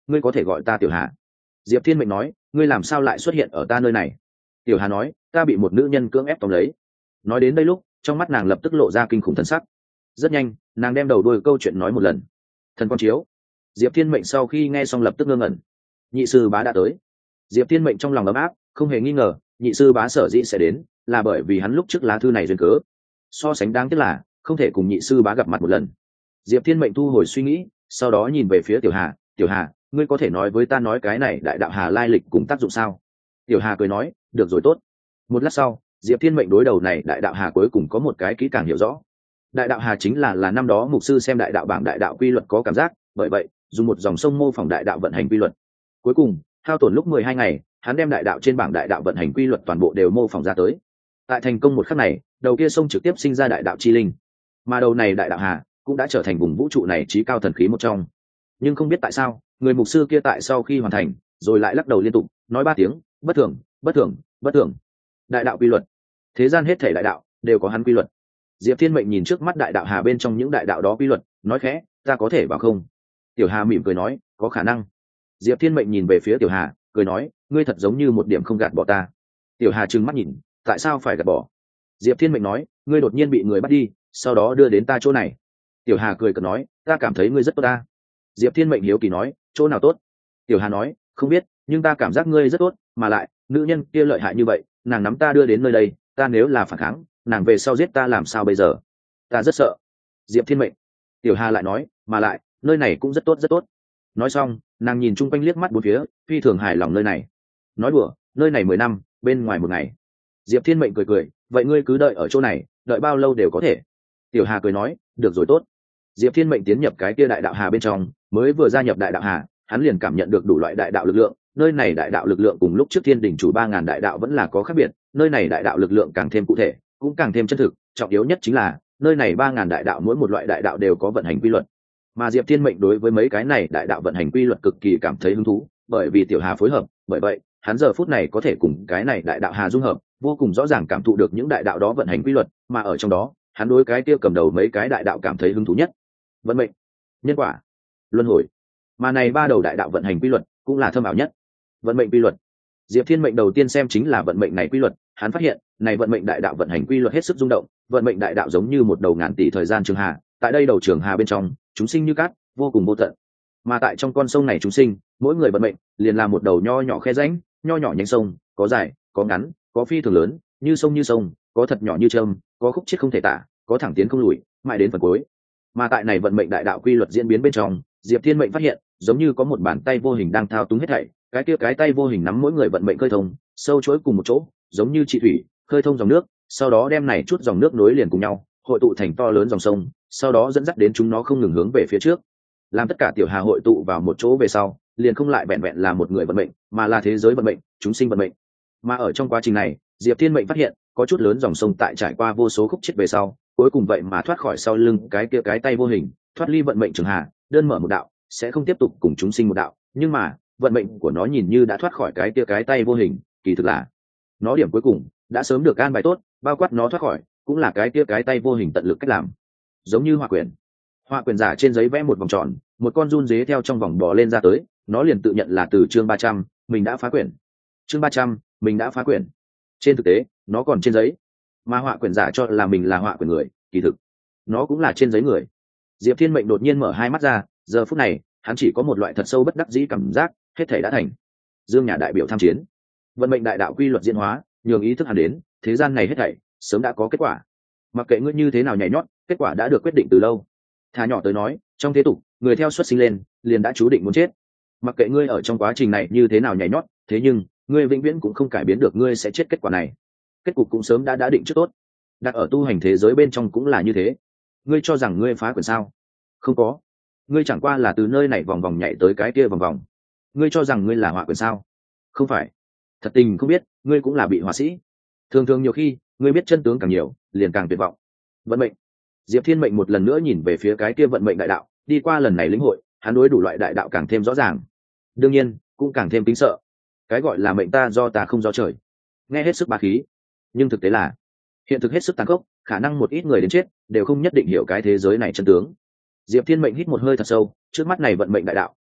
ngươi có thể gọi ta Tiểu Hà. Diệp Thiên Mệnh nói, ngươi làm sao lại xuất hiện ở ta nơi này? Tiểu Hà nói, ta bị một nữ nhân cưỡng ép tóm lấy. Nói đến đây lúc, trong mắt nàng lập tức lộ ra kinh khủng thần sắc. Rất nhanh, nàng đem đầu đuôi câu chuyện nói một lần. Thần con chiếu. Diệp Thiên Mệnh sau khi nghe xong lập tức ngơ ngẩn. Nhị sư bá đã tới. Diệp Thiên Mệnh trong lòng ấm áp, không hề nghi ngờ, nhị sư bá sở dĩ sẽ đến, là bởi vì hắn lúc trước lá thư này duyên cớ. So sánh đáng tiếc là, không thể cùng nhị sư bá gặp mặt một lần. Diệp Thiên Mệnh thu hồi suy nghĩ, sau đó nhìn về phía Tiểu Hà, Tiểu Hà, ngươi có thể nói với ta nói cái này đại đạo Hà lai lịch cùng tác dụng sao? Tiểu Hà cười nói, được rồi tốt. Một lát sau, Diệp Thiên Mệnh đối đầu này đại đạo Hà cuối cùng có một cái kỹ càng hiểu rõ. Đại đạo Hà chính là là năm đó mục sư xem đại đạo bảng đại đạo quy luật có cảm giác, bởi vậy dùng một dòng sông mô phỏng đại đạo vận hành quy luật. Cuối cùng, hao tổn lúc mười hai ngày, hắn đem đại đạo trên bảng đại đạo vận hành quy luật toàn bộ đều mô phỏng ra tới. Tại thành công một khắc này, đầu kia sông trực tiếp sinh ra đại đạo chi linh, mà đầu này đại đạo Hà cũng đã trở thành vùng vũ trụ này trí cao thần khí một trong. Nhưng không biết tại sao, người mục sư kia tại sau khi hoàn thành, rồi lại lắc đầu liên tục, nói ba tiếng, bất thường, bất thường, bất thường. Đại đạo quy luật, thế gian hết thể đại đạo đều có hắn quy luật. Diệp Thiên Mệnh nhìn trước mắt đại đạo Hà bên trong những đại đạo đó quy luật, nói khẽ, ta có thể vào không? Tiểu Hà mỉm cười nói, có khả năng. Diệp Thiên Mệnh nhìn về phía Tiểu Hà, cười nói, ngươi thật giống như một điểm không gạt bỏ ta. Tiểu Hà trừng mắt nhìn, tại sao phải gạt bỏ? Diệp Thiên Mệnh nói, ngươi đột nhiên bị người bắt đi, sau đó đưa đến ta chỗ này. Tiểu Hà cười cợt nói, ta cảm thấy ngươi rất tốt ta. Diệp Thiên Mệnh hiếu kỳ nói, chỗ nào tốt? Tiểu Hà nói, không biết, nhưng ta cảm giác ngươi rất tốt, mà lại nữ nhân kia lợi hại như vậy, nàng nắm ta đưa đến nơi đây, ta nếu là phản kháng, nàng về sau giết ta làm sao bây giờ? Ta rất sợ. Diệp Thiên Mệnh. Tiểu Hà lại nói, mà lại nơi này cũng rất tốt rất tốt. Nói xong, nàng nhìn chung quanh liếc mắt bốn phía, phi thường hài lòng nơi này. Nói đùa, nơi này mười năm, bên ngoài một ngày. Diệp Thiên Mệnh cười cười, vậy ngươi cứ đợi ở chỗ này, đợi bao lâu đều có thể. Tiểu Hà cười nói, được rồi tốt. Diệp Thiên Mệnh tiến nhập cái kia đại đạo Hà bên trong, mới vừa gia nhập đại đạo Hà, hắn liền cảm nhận được đủ loại đại đạo lực lượng. Nơi này đại đạo lực lượng cùng lúc trước Thiên Đình chủ ba ngàn đại đạo vẫn là có khác biệt, nơi này đại đạo lực lượng càng thêm cụ thể, cũng càng thêm chân thực. Trọng yếu nhất chính là nơi này ba ngàn đại đạo mỗi một loại đại đạo đều có vận hành quy luật. Mà Diệp Thiên Mệnh đối với mấy cái này đại đạo vận hành quy luật cực kỳ cảm thấy hứng thú, bởi vì Tiểu Hà phối hợp, bởi vậy hắn giờ phút này có thể cùng cái này đại đạo Hà dung hợp, vô cùng rõ ràng cảm thụ được những đại đạo đó vận hành quy luật, mà ở trong đó, hắn đối cái kia cầm đầu mấy cái đại đạo cảm thấy hứng thú nhất. Vận mệnh, nhân quả, luân hồi. Mà này ba đầu đại đạo vận hành quy luật cũng là thâm ảo nhất. Vận mệnh quy luật. Diệp Thiên Mệnh đầu tiên xem chính là vận mệnh này quy luật, hắn phát hiện, này vận mệnh đại đạo vận hành quy luật hết sức rung động, vận mệnh đại đạo giống như một đầu ngàn tỷ thời gian trường hà, tại đây đầu trường hà bên trong, chúng sinh như cát, vô cùng vô tận. Mà tại trong con sông này chúng sinh, mỗi người vận mệnh liền là một đầu nho nhỏ khe rãnh, nho nhỏ nhánh sông, có dài, có ngắn, có phi thường lớn, như sông như sông, có thật nhỏ như châm, có khúc chiết không thể tả, có thẳng tiến không lùi, mãi đến phần cuối. Mà tại này vận mệnh đại đạo quy luật diễn biến bên trong, Diệp Thiên Mệnh phát hiện, giống như có một bàn tay vô hình đang thao túng hết thảy, cái kia cái tay vô hình nắm mỗi người vận mệnh khơi thông, sâu chuỗi cùng một chỗ, giống như trị thủy, khơi thông dòng nước, sau đó đem này chút dòng nước nối liền cùng nhau, hội tụ thành to lớn dòng sông, sau đó dẫn dắt đến chúng nó không ngừng hướng về phía trước. Làm tất cả tiểu hà hội tụ vào một chỗ về sau, liền không lại vẹn vẹn là một người vận mệnh, mà là thế giới vận mệnh, chúng sinh vận mệnh. Mà ở trong quá trình này, Diệp Thiên Mệnh phát hiện, có chút lớn dòng sông tại trải qua vô số khúc chết về sau, cuối cùng vậy mà thoát khỏi sau lưng cái kia cái tay vô hình, thoát ly vận mệnh trường hà, đơn mở một đạo, sẽ không tiếp tục cùng chúng sinh một đạo, nhưng mà, vận mệnh của nó nhìn như đã thoát khỏi cái kia cái tay vô hình, kỳ thực là nó điểm cuối cùng đã sớm được an bài tốt, bao quát nó thoát khỏi, cũng là cái kia cái tay vô hình tận lực cách làm. Giống như họa quyển. Họa quyển giả trên giấy vẽ một vòng tròn, một con giun dế theo trong vòng bò lên ra tới, nó liền tự nhận là từ chương ba trăm, mình đã phá quyển. Chương ba trăm, mình đã phá quyển. Trên thực tế, nó còn trên giấy, mà họa quyển giả cho là mình là họa quyển người, kỳ thực nó cũng là trên giấy người. Diệp Thiên Mệnh đột nhiên mở hai mắt ra, giờ phút này, hắn chỉ có một loại thật sâu bất đắc dĩ cảm giác, hết thảy đã thành. Dương nhà đại biểu tham chiến, vận mệnh đại đạo quy luật diễn hóa, nhường ý thức hắn đến, thế gian này hết thảy sớm đã có kết quả. Mặc kệ ngươi như thế nào nhảy nhót, kết quả đã được quyết định từ lâu. Thà nhỏ tới nói, trong thế tục, người theo xuất sinh lên, liền đã chú định muốn chết. Mặc kệ ngươi ở trong quá trình này như thế nào nhảy nhót, thế nhưng, ngươi vĩnh viễn cũng không cải biến được ngươi sẽ chết kết quả này. Kết cục cũng sớm đã đã định trước tốt. Đặt ở tu hành thế giới bên trong cũng là như thế. Ngươi cho rằng ngươi phá quyển sao? Không có. Ngươi chẳng qua là từ nơi này vòng vòng nhảy tới cái kia vòng vòng. Ngươi cho rằng ngươi là họa quyển sao? Không phải. Thật tình không biết, ngươi cũng là bị họa sĩ. Thường thường nhiều khi, ngươi biết chân tướng càng nhiều, liền càng tuyệt vọng. Vận mệnh. Diệp Thiên Mệnh một lần nữa nhìn về phía cái kia vận mệnh đại đạo, đi qua lần này lĩnh hội, hắn đối đủ loại đại đạo càng thêm rõ ràng. Đương nhiên, cũng càng thêm kính sợ. Cái gọi là mệnh ta do ta không do trời. Nghe hết sức bá khí, nhưng thực tế là hiện thực hết sức tàn khốc, khả năng một ít người đến chết đều không nhất định hiểu cái thế giới này chân tướng. Diệp Thiên Mệnh hít một hơi thật sâu, trước mắt này vận mệnh đại đạo,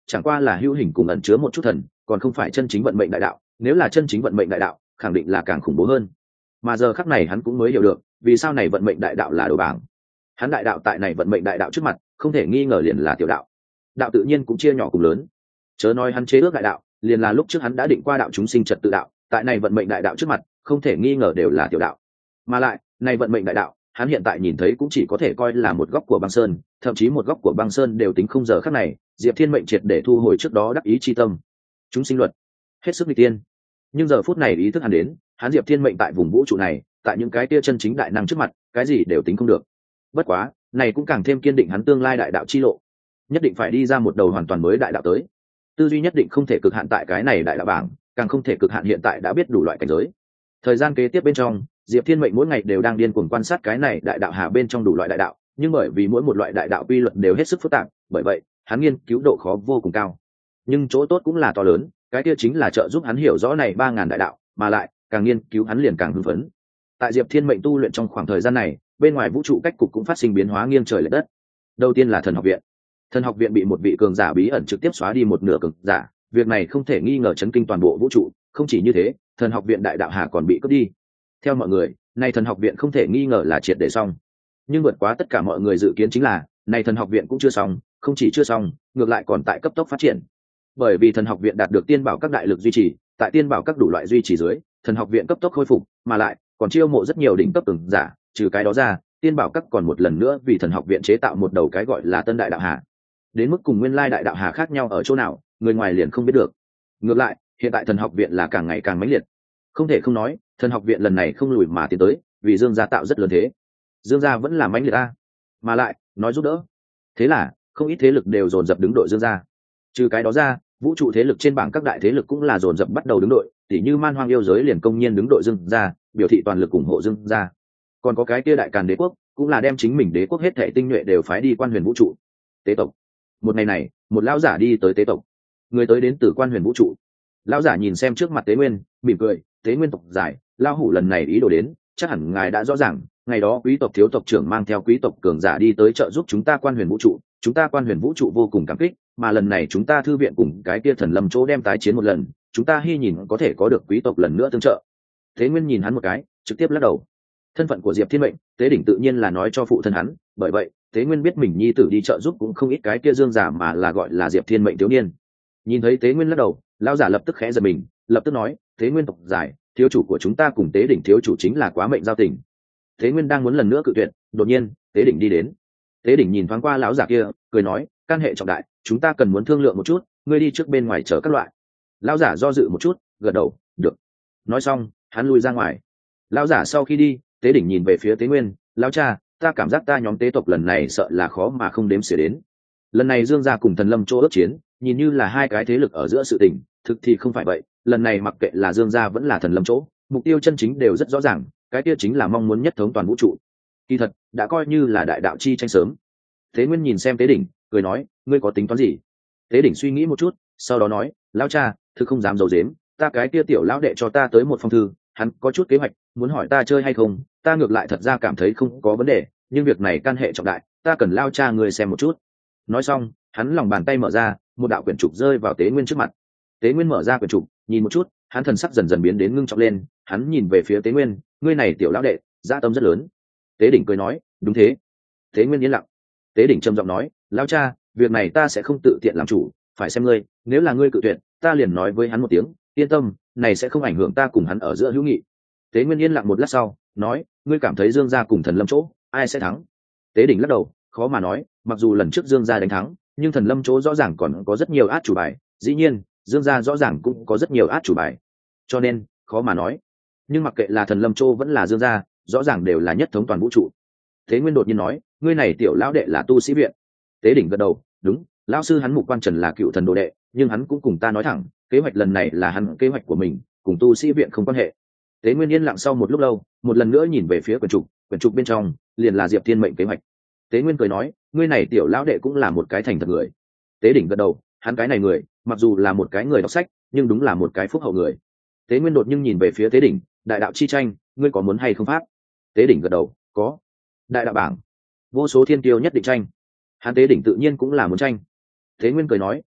chẳng qua là hữu hình cùng ẩn chứa một chút thần, còn không phải chân chính vận mệnh đại đạo. Nếu là chân chính vận mệnh đại đạo, khẳng định là càng khủng bố hơn. Mà giờ khắc này hắn cũng mới hiểu được vì sao này vận mệnh đại đạo là đồ bảng. Hắn đại đạo tại này vận mệnh đại đạo trước mặt không thể nghi ngờ liền là tiểu đạo. Đạo tự nhiên cũng chia nhỏ cùng lớn, chớ nói hắn chế ước đại đạo, liền là lúc trước hắn đã định qua đạo chúng sinh trật tự đạo, tại này vận mệnh đại đạo trước mặt không thể nghi ngờ đều là tiểu đạo. Mà lại này vận mệnh đại đạo hắn hiện tại nhìn thấy cũng chỉ có thể coi là một góc của băng sơn, thậm chí một góc của băng sơn đều tính không. Giờ khắc này Diệp Thiên mệnh triệt để thu hồi trước đó đắc ý chi tâm, chúng sinh luật hết sức nghịch tiên. Nhưng giờ phút này ý thức hắn đến, hắn Diệp Thiên mệnh tại vùng vũ trụ này, tại những cái tia chân chính đại năng trước mặt cái gì đều tính không được. Bất quá này cũng càng thêm kiên định hắn tương lai đại đạo chi lộ, nhất định phải đi ra một đầu hoàn toàn mới đại đạo tới. Tư duy nhất định không thể cực hạn tại cái này đại đạo bảng, càng không thể cực hạn hiện tại đã biết đủ loại cảnh giới. Thời gian kế tiếp bên trong, Diệp Thiên mệnh mỗi ngày đều đang điên cuồng quan sát cái này đại đạo hà bên trong đủ loại đại đạo, nhưng bởi vì mỗi một loại đại đạo quy luật đều hết sức phức tạp, bởi vậy hắn nghiên cứu độ khó vô cùng cao. Nhưng chỗ tốt cũng là to lớn, cái kia chính là trợ giúp hắn hiểu rõ này ba ngàn đại đạo, mà lại càng nghiên cứu hắn liền càng hưng phấn. Tại Diệp Thiên mệnh tu luyện trong khoảng thời gian này, bên ngoài vũ trụ cách cục cũng phát sinh biến hóa nghiêng trời lệch đất. Đầu tiên là thần học viện. Thần học viện bị một vị cường giả bí ẩn trực tiếp xóa đi một nửa cường giả, việc này không thể nghi ngờ chấn kinh toàn bộ vũ trụ. Không chỉ như thế, thần học viện đại đạo hà còn bị cướp đi. Theo mọi người, nay thần học viện không thể nghi ngờ là triệt để xong. Nhưng vượt quá tất cả mọi người dự kiến chính là, nay thần học viện cũng chưa xong, không chỉ chưa xong, ngược lại còn tại cấp tốc phát triển. Bởi vì thần học viện đạt được tiên bảo các đại lực duy trì, tại tiên bảo các đủ loại duy trì dưới, thần học viện cấp tốc khôi phục, mà lại còn chiêu mộ rất nhiều đỉnh cấp cường giả. Trừ cái đó ra, tiên bảo các còn một lần nữa vì thần học viện chế tạo một đầu cái gọi là tân đại đạo hà. Đến mức cùng nguyên lai đại đạo hà khác nhau ở chỗ nào, người ngoài liền không biết được. Ngược lại, hiện tại thần học viện là càng ngày càng mãnh liệt. Không thể không nói, thần học viện lần này không lùi mà tiến tới, vì Dương gia tạo rất lớn thế. Dương gia vẫn là mãnh liệt a, mà lại nói giúp đỡ. Thế là, không ít thế lực đều dồn dập đứng đội Dương gia. Trừ cái đó ra, vũ trụ thế lực trên bảng các đại thế lực cũng là dồn dập bắt đầu đứng đội, tỉ như Man Hoang yêu giới liền công nhiên đứng đội Dương gia, biểu thị toàn lực ủng hộ Dương gia. Còn có cái kia đại càn đế quốc, cũng là đem chính mình đế quốc hết thảy tinh nhuệ đều phái đi quan huyền vũ trụ. Tế tộc. Một ngày này, một lão giả đi tới tế tộc. Người tới đến từ quan huyền vũ trụ. Lão giả nhìn xem trước mặt Tế Nguyên, mỉm cười, "Tế Nguyên tộc giải, lão hủ lần này ý đồ đến, chắc hẳn ngài đã rõ ràng, ngày đó quý tộc thiếu tộc trưởng mang theo quý tộc cường giả đi tới trợ giúp chúng ta quan huyền vũ trụ, chúng ta quan huyền vũ trụ vô cùng cảm kích, mà lần này chúng ta thư viện cùng cái kia thần lâm chỗ đem tái chiến một lần, chúng ta hy nhìn có thể có được quý tộc lần nữa tương trợ." Tế Nguyên nhìn hắn một cái, trực tiếp lắc đầu. Thân phận của Diệp Thiên mệnh, Tế đỉnh tự nhiên là nói cho phụ thân hắn, bởi vậy Tế Nguyên biết mình nhi tử đi trợ giúp cũng không ít cái kia Dương giả mà là gọi là Diệp Thiên mệnh thiếu niên. Nhìn thấy Tế Nguyên lắc đầu, lão giả lập tức khẽ giật mình, lập tức nói, "Tế Nguyên tộc giải, thiếu chủ của chúng ta cùng Tế đỉnh thiếu chủ chính là quá mệnh giao tình." Tế Nguyên đang muốn lần nữa cự tuyệt, đột nhiên Tế đỉnh đi đến. Tế đỉnh nhìn thoáng qua lão giả kia, cười nói, "Can hệ trọng đại, chúng ta cần muốn thương lượng một chút, ngươi đi trước bên ngoài chờ các loại." Lão giả do dự một chút, gật đầu, "Được." Nói xong, hắn lui ra ngoài. Lão giả sau khi đi, Tế đỉnh nhìn về phía Tế Nguyên, "Lão cha, ta cảm giác ta nhóm tế tộc lần này sợ là khó mà không đếm xỉa đến. Lần này Dương gia cùng thần lâm chỗ ước chiến, nhìn như là hai cái thế lực ở giữa sự tình, thực thì không phải vậy. Lần này mặc kệ là Dương gia vẫn là thần lâm chỗ, mục tiêu chân chính đều rất rõ ràng, cái kia chính là mong muốn nhất thống toàn vũ trụ. Kỳ thật, đã coi như là đại đạo chi tranh sớm." Tế Nguyên nhìn xem Tế đỉnh, cười nói, "Ngươi có tính toán gì?" Tế đỉnh suy nghĩ một chút, sau đó nói, "Lão cha, thực không dám giấu giếm, ta cái kia tiểu lão đệ cho ta tới một phong thư, hắn có chút kế hoạch, muốn hỏi ta chơi hay không, ta ngược lại thật ra cảm thấy không có vấn đề, nhưng việc này can hệ trọng đại, ta cần lao cha người xem một chút." Nói xong, hắn lòng bàn tay mở ra, một đạo quyển trục rơi vào Tế Nguyên trước mặt. Tế Nguyên mở ra quyển trục, nhìn một chút, hắn thần sắc dần dần biến đến ngưng trọng lên, hắn nhìn về phía Tế Nguyên, "Ngươi này tiểu lão đệ, dạ tâm rất lớn." Tế đỉnh cười nói, "Đúng thế." Tế Nguyên yên lặng. Tế đỉnh trầm giọng nói, "Lão cha, việc này ta sẽ không tự tiện làm chủ, phải xem ngươi, nếu là ngươi cự tuyệt, ta liền nói với hắn một tiếng, yên tâm, này sẽ không ảnh hưởng ta cùng hắn ở giữa hữu nghị." Tế Nguyên yên lặng một lát sau, nói, "Ngươi cảm thấy Dương gia cùng thần lâm chỗ, ai sẽ thắng?" Tế đỉnh lắc đầu, khó mà nói, mặc dù lần trước Dương gia đánh thắng, nhưng thần lâm chỗ rõ ràng còn có rất nhiều át chủ bài, dĩ nhiên, Dương gia rõ ràng cũng có rất nhiều át chủ bài, cho nên khó mà nói. Nhưng mặc kệ là thần lâm chỗ vẫn là Dương gia, rõ ràng đều là nhất thống toàn vũ trụ. Tế Nguyên đột nhiên nói, "Ngươi này tiểu lão đệ là tu sĩ viện." Tế đỉnh gật đầu, "Đúng, lão sư hắn Mục Quan Trần là cựu thần đồ đệ, nhưng hắn cũng cùng ta nói thẳng, kế hoạch lần này là hắn kế hoạch của mình, cùng tu sĩ viện không quan hệ." Tế Nguyên yên lặng sau một lúc lâu, một lần nữa nhìn về phía quyển trục, quyển trục bên trong liền là Diệp Thiên mệnh kế hoạch. Tế Nguyên cười nói, "Ngươi này tiểu lão đệ cũng là một cái thành thật người." Tế đỉnh gật đầu, hắn cái này người, mặc dù là một cái người đọc sách, nhưng đúng là một cái phúc hậu người. Tế Nguyên đột nhiên nhìn về phía Tế đỉnh, "Đại đạo chi tranh, ngươi có muốn hay không pháp?" Tế đỉnh gật đầu, "Có." Đại đạo bảng, vô số thiên tiêu nhất định tranh. Hắn Tế đỉnh tự nhiên cũng là muốn tranh. Tế Nguyên cười nói,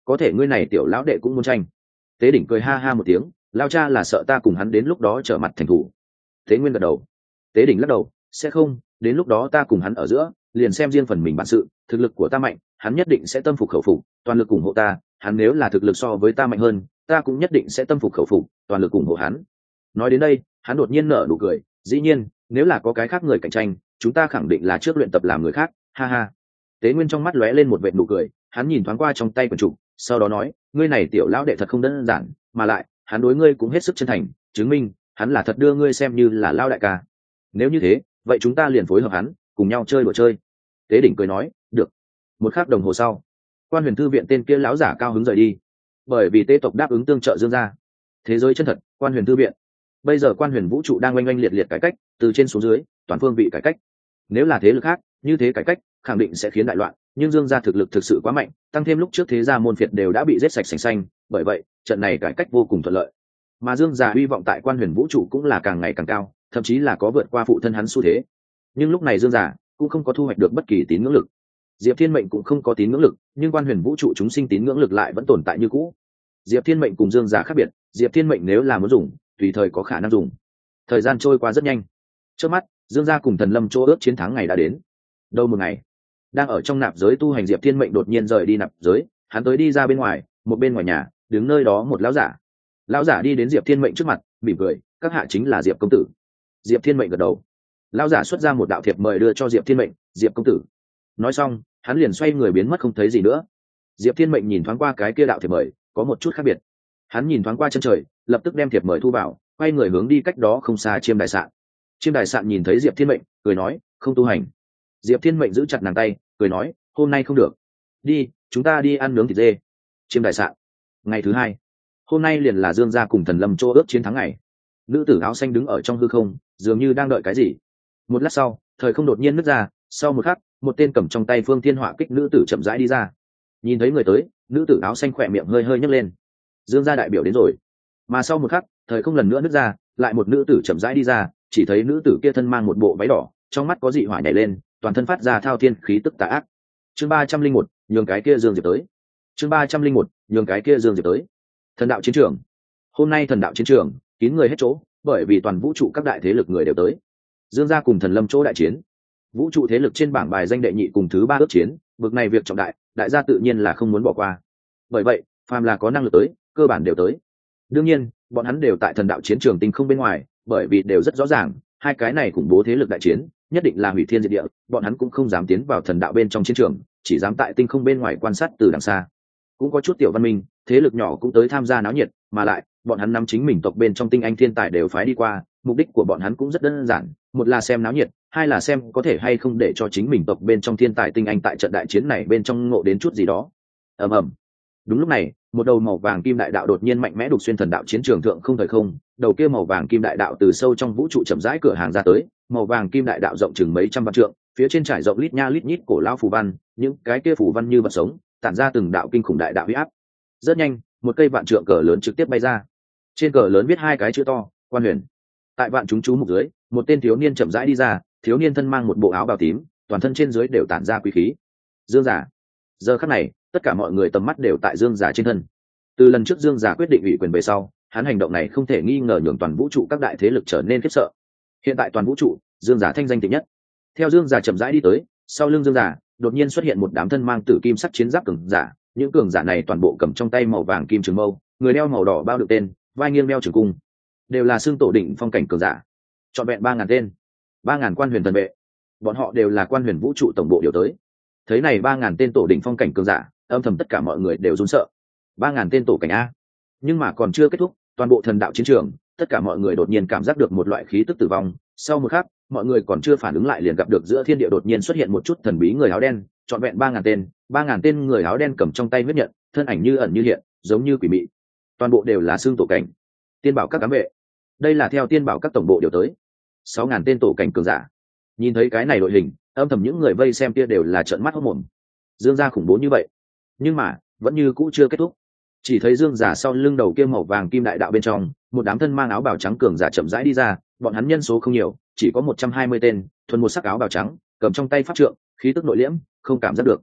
có thể ngươi này tiểu lão đệ cũng muốn tranh. Tế đỉnh cười ha ha một tiếng, lao cha là sợ ta cùng hắn đến lúc đó trở mặt thành thủ. Tế Nguyên gật đầu. Tế đỉnh lắc đầu, sẽ không, đến lúc đó ta cùng hắn ở giữa, liền xem riêng phần mình bản sự, thực lực của ta mạnh, hắn nhất định sẽ tâm phục khẩu phục, toàn lực ủng hộ ta, hắn nếu là thực lực so với ta mạnh hơn, ta cũng nhất định sẽ tâm phục khẩu phục, toàn lực ủng hộ hắn. Nói đến đây, hắn đột nhiên nở nụ cười, dĩ nhiên, nếu là có cái khác người cạnh tranh, chúng ta khẳng định là trước luyện tập làm người khác, ha ha. Tế Nguyên trong mắt lóe lên một vệt nụ cười, hắn nhìn thoáng qua trong tay quyển trục, sau đó nói, ngươi này tiểu lão đệ thật không đơn giản, mà lại, hắn đối ngươi cũng hết sức chân thành, chứng minh hắn là thật đưa ngươi xem như là lão đại ca. Nếu như thế, vậy chúng ta liền phối hợp hắn, cùng nhau chơi đùa chơi. Tế Đỉnh cười nói, được. Một khắc đồng hồ sau, Quan Huyền thư viện tên kia lão giả cao hứng rời đi, bởi vì Tế tộc đáp ứng tương trợ Dương gia. Thế giới chân thật, Quan Huyền thư viện. Bây giờ Quan Huyền vũ trụ đang oanh oanh liệt liệt cải cách, từ trên xuống dưới, toàn phương vị cải cách. Nếu là thế lực khác, như thế cải cách khẳng định sẽ khiến đại loạn, nhưng Dương gia thực lực thực sự quá mạnh, tăng thêm lúc trước thế gia môn phiệt đều đã bị giết sạch sành xanh, bởi vậy trận này cải cách vô cùng thuận lợi. Mà Dương gia hy vọng tại Quan Huyền vũ trụ cũng là càng ngày càng cao, thậm chí là có vượt qua phụ thân hắn xu thế. Nhưng lúc này Dương gia cũng không có thu hoạch được bất kỳ tín ngưỡng lực. Diệp Thiên Mệnh cũng không có tín ngưỡng lực, nhưng Quan Huyền vũ trụ chúng sinh tín ngưỡng lực lại vẫn tồn tại như cũ. Diệp Thiên Mệnh cùng Dương gia khác biệt, Diệp Thiên Mệnh nếu là muốn dùng, tùy thời có khả năng dùng. Thời gian trôi qua rất nhanh. Trước mắt, Dương gia cùng Thần Lâm chỗ ước chiến thắng ngày đã đến. Đâu một ngày, đang ở trong nạp giới tu hành Diệp Thiên Mệnh đột nhiên rời đi nạp giới, hắn tới đi ra bên ngoài, một bên ngoài nhà, đứng nơi đó một lão giả. Lão giả đi đến Diệp Thiên Mệnh trước mặt, mỉm cười, các hạ chính là Diệp công tử. Diệp Thiên Mệnh gật đầu. Lão giả xuất ra một đạo thiệp mời đưa cho Diệp Thiên Mệnh, Diệp công tử. Nói xong, hắn liền xoay người biến mất không thấy gì nữa. Diệp Thiên Mệnh nhìn thoáng qua cái kia đạo thiệp mời, có một chút khác biệt. Hắn nhìn thoáng qua chân trời, lập tức đem thiệp mời thu vào, quay người hướng đi cách đó không xa Chiêm Đại Sạn. Chiêm Đại Sạn nhìn thấy Diệp Thiên Mệnh, cười nói, không tu hành. Diệp Thiên Mệnh giữ chặt nàng tay, cười nói, hôm nay không được. Đi, chúng ta đi ăn nướng thịt dê. Chiêm Đại Sạn. Ngày thứ hai, hôm nay liền là Dương gia cùng Thần Lâm chỗ ước chiến thắng ngày. Nữ tử áo xanh đứng ở trong hư không, dường như đang đợi cái gì. Một lát sau, thời không đột nhiên nứt ra, sau một khắc, một tên cầm trong tay phương thiên họa kích nữ tử chậm rãi đi ra. Nhìn thấy người tới, nữ tử áo xanh khỏe miệng hơi hơi nhấc lên. Dương gia đại biểu đến rồi. Mà sau một khắc, thời không lần nữa nứt ra, lại một nữ tử chậm rãi đi ra, chỉ thấy nữ tử kia thân mang một bộ váy đỏ, trong mắt có dị hỏa nhảy lên, toàn thân phát ra thao thiên khí tức tà ác. Chương ba trăm linh một, nhường cái kia Dương Diệp tới. Chương ba trăm linh một, nhường cái kia Dương Diệp tới. Thần đạo chiến trường. Hôm nay thần đạo chiến trường, kín người hết chỗ, bởi vì toàn vũ trụ các đại thế lực người đều tới. Dương gia cùng Thần Lâm chỗ đại chiến. Vũ trụ thế lực trên bảng bài danh đệ nhị cùng thứ ba ước chiến, bực này việc trọng đại, đại gia tự nhiên là không muốn bỏ qua. Bởi vậy, phàm là có năng lực tới, cơ bản đều tới. Đương nhiên, bọn hắn đều tại thần đạo chiến trường tinh không bên ngoài, bởi vì đều rất rõ ràng, hai cái này khủng bố thế lực đại chiến, nhất định là hủy thiên diệt địa, bọn hắn cũng không dám tiến vào thần đạo bên trong chiến trường, chỉ dám tại tinh không bên ngoài quan sát từ đằng xa. Cũng có chút tiểu văn minh, thế lực nhỏ cũng tới tham gia náo nhiệt, mà lại, bọn hắn nắm chính mình tộc bên trong tinh anh thiên tài đều phái đi qua, mục đích của bọn hắn cũng rất đơn giản, một là xem náo nhiệt, hai là xem có thể hay không để cho chính mình tộc bên trong thiên tài tinh anh tại trận đại chiến này bên trong ngộ đến chút gì đó. Ầm ầm. Đúng lúc này, một đầu màu vàng kim đại đạo đột nhiên mạnh mẽ đục xuyên thần đạo chiến trường thượng không thời không, đầu kia màu vàng kim đại đạo từ sâu trong vũ trụ chậm rãi cửa hàng ra tới, màu vàng kim đại đạo rộng chừng mấy trăm vạn trượng, phía trên trải rộng lít nha lít nhít cổ lao phù văn, những cái kia phù văn như vật sống, tản ra từng đạo kinh khủng đại đạo uy áp. Rất nhanh, một cây vạn trượng cờ lớn trực tiếp bay ra. Trên cờ lớn viết hai cái chữ to, Quan Huyền. Tại vạn chúng chú mục dưới, một tên thiếu niên chậm rãi đi ra, thiếu niên thân mang một bộ áo bào tím, toàn thân trên dưới đều tản ra quý khí. Dương Giả. Giờ khắc này, tất cả mọi người tầm mắt đều tại Dương Giả trên thân. Từ lần trước Dương Giả quyết định ủy quyền về sau, hắn hành động này không thể nghi ngờ nhường toàn vũ trụ các đại thế lực trở nên khiếp sợ. Hiện tại toàn vũ trụ, Dương Giả thanh danh tịnh nhất. Theo Dương Giả chậm rãi đi tới, sau lưng Dương Giả đột nhiên xuất hiện một đám thân mang tử kim sắc chiến giáp cường giả, những cường giả này toàn bộ cầm trong tay màu vàng kim trường mâu, người đeo màu đỏ bao được tên, vai nghiêng đeo trường cung, đều là xương tổ đỉnh phong cảnh cường giả. Trọn vẹn ba ngàn tên, ba ngàn Quan Huyền thần vệ, bọn họ đều là Quan Huyền vũ trụ tổng bộ điều tới. Thấy này ba ngàn tên tổ đỉnh phong cảnh cường giả, âm thầm tất cả mọi người đều run sợ. Ba ngàn tên tổ cảnh a. Nhưng mà còn chưa kết thúc, toàn bộ thần đạo chiến trường, tất cả mọi người đột nhiên cảm giác được một loại khí tức tử vong. Sau một khắc, mọi người còn chưa phản ứng lại liền gặp được giữa thiên địa đột nhiên xuất hiện một chút thần bí người áo đen, trọn vẹn ba ngàn tên, ba ngàn tên người áo đen cầm trong tay huyết nhận, thân ảnh như ẩn như hiện, giống như quỷ mị. Toàn bộ đều là xương tổ cảnh. Tiên bảo các ám vệ. Đây là theo tiên bảo các tổng bộ điều tới. Sáu ngàn tên tổ cảnh cường giả. Nhìn thấy cái này đội hình, âm thầm những người vây xem kia đều là trợn mắt hốt mồm. Dương gia khủng bố như vậy, nhưng mà vẫn như cũ chưa kết thúc. Chỉ thấy Dương giả sau lưng đầu kia màu vàng kim đại đạo bên trong, một đám thân mang áo bào trắng cường giả chậm rãi đi ra, bọn hắn nhân số không nhiều, chỉ có một trăm hai mươi tên, thuần một sắc áo bào trắng, cầm trong tay pháp trượng, khí tức nội liễm, không cảm giác được.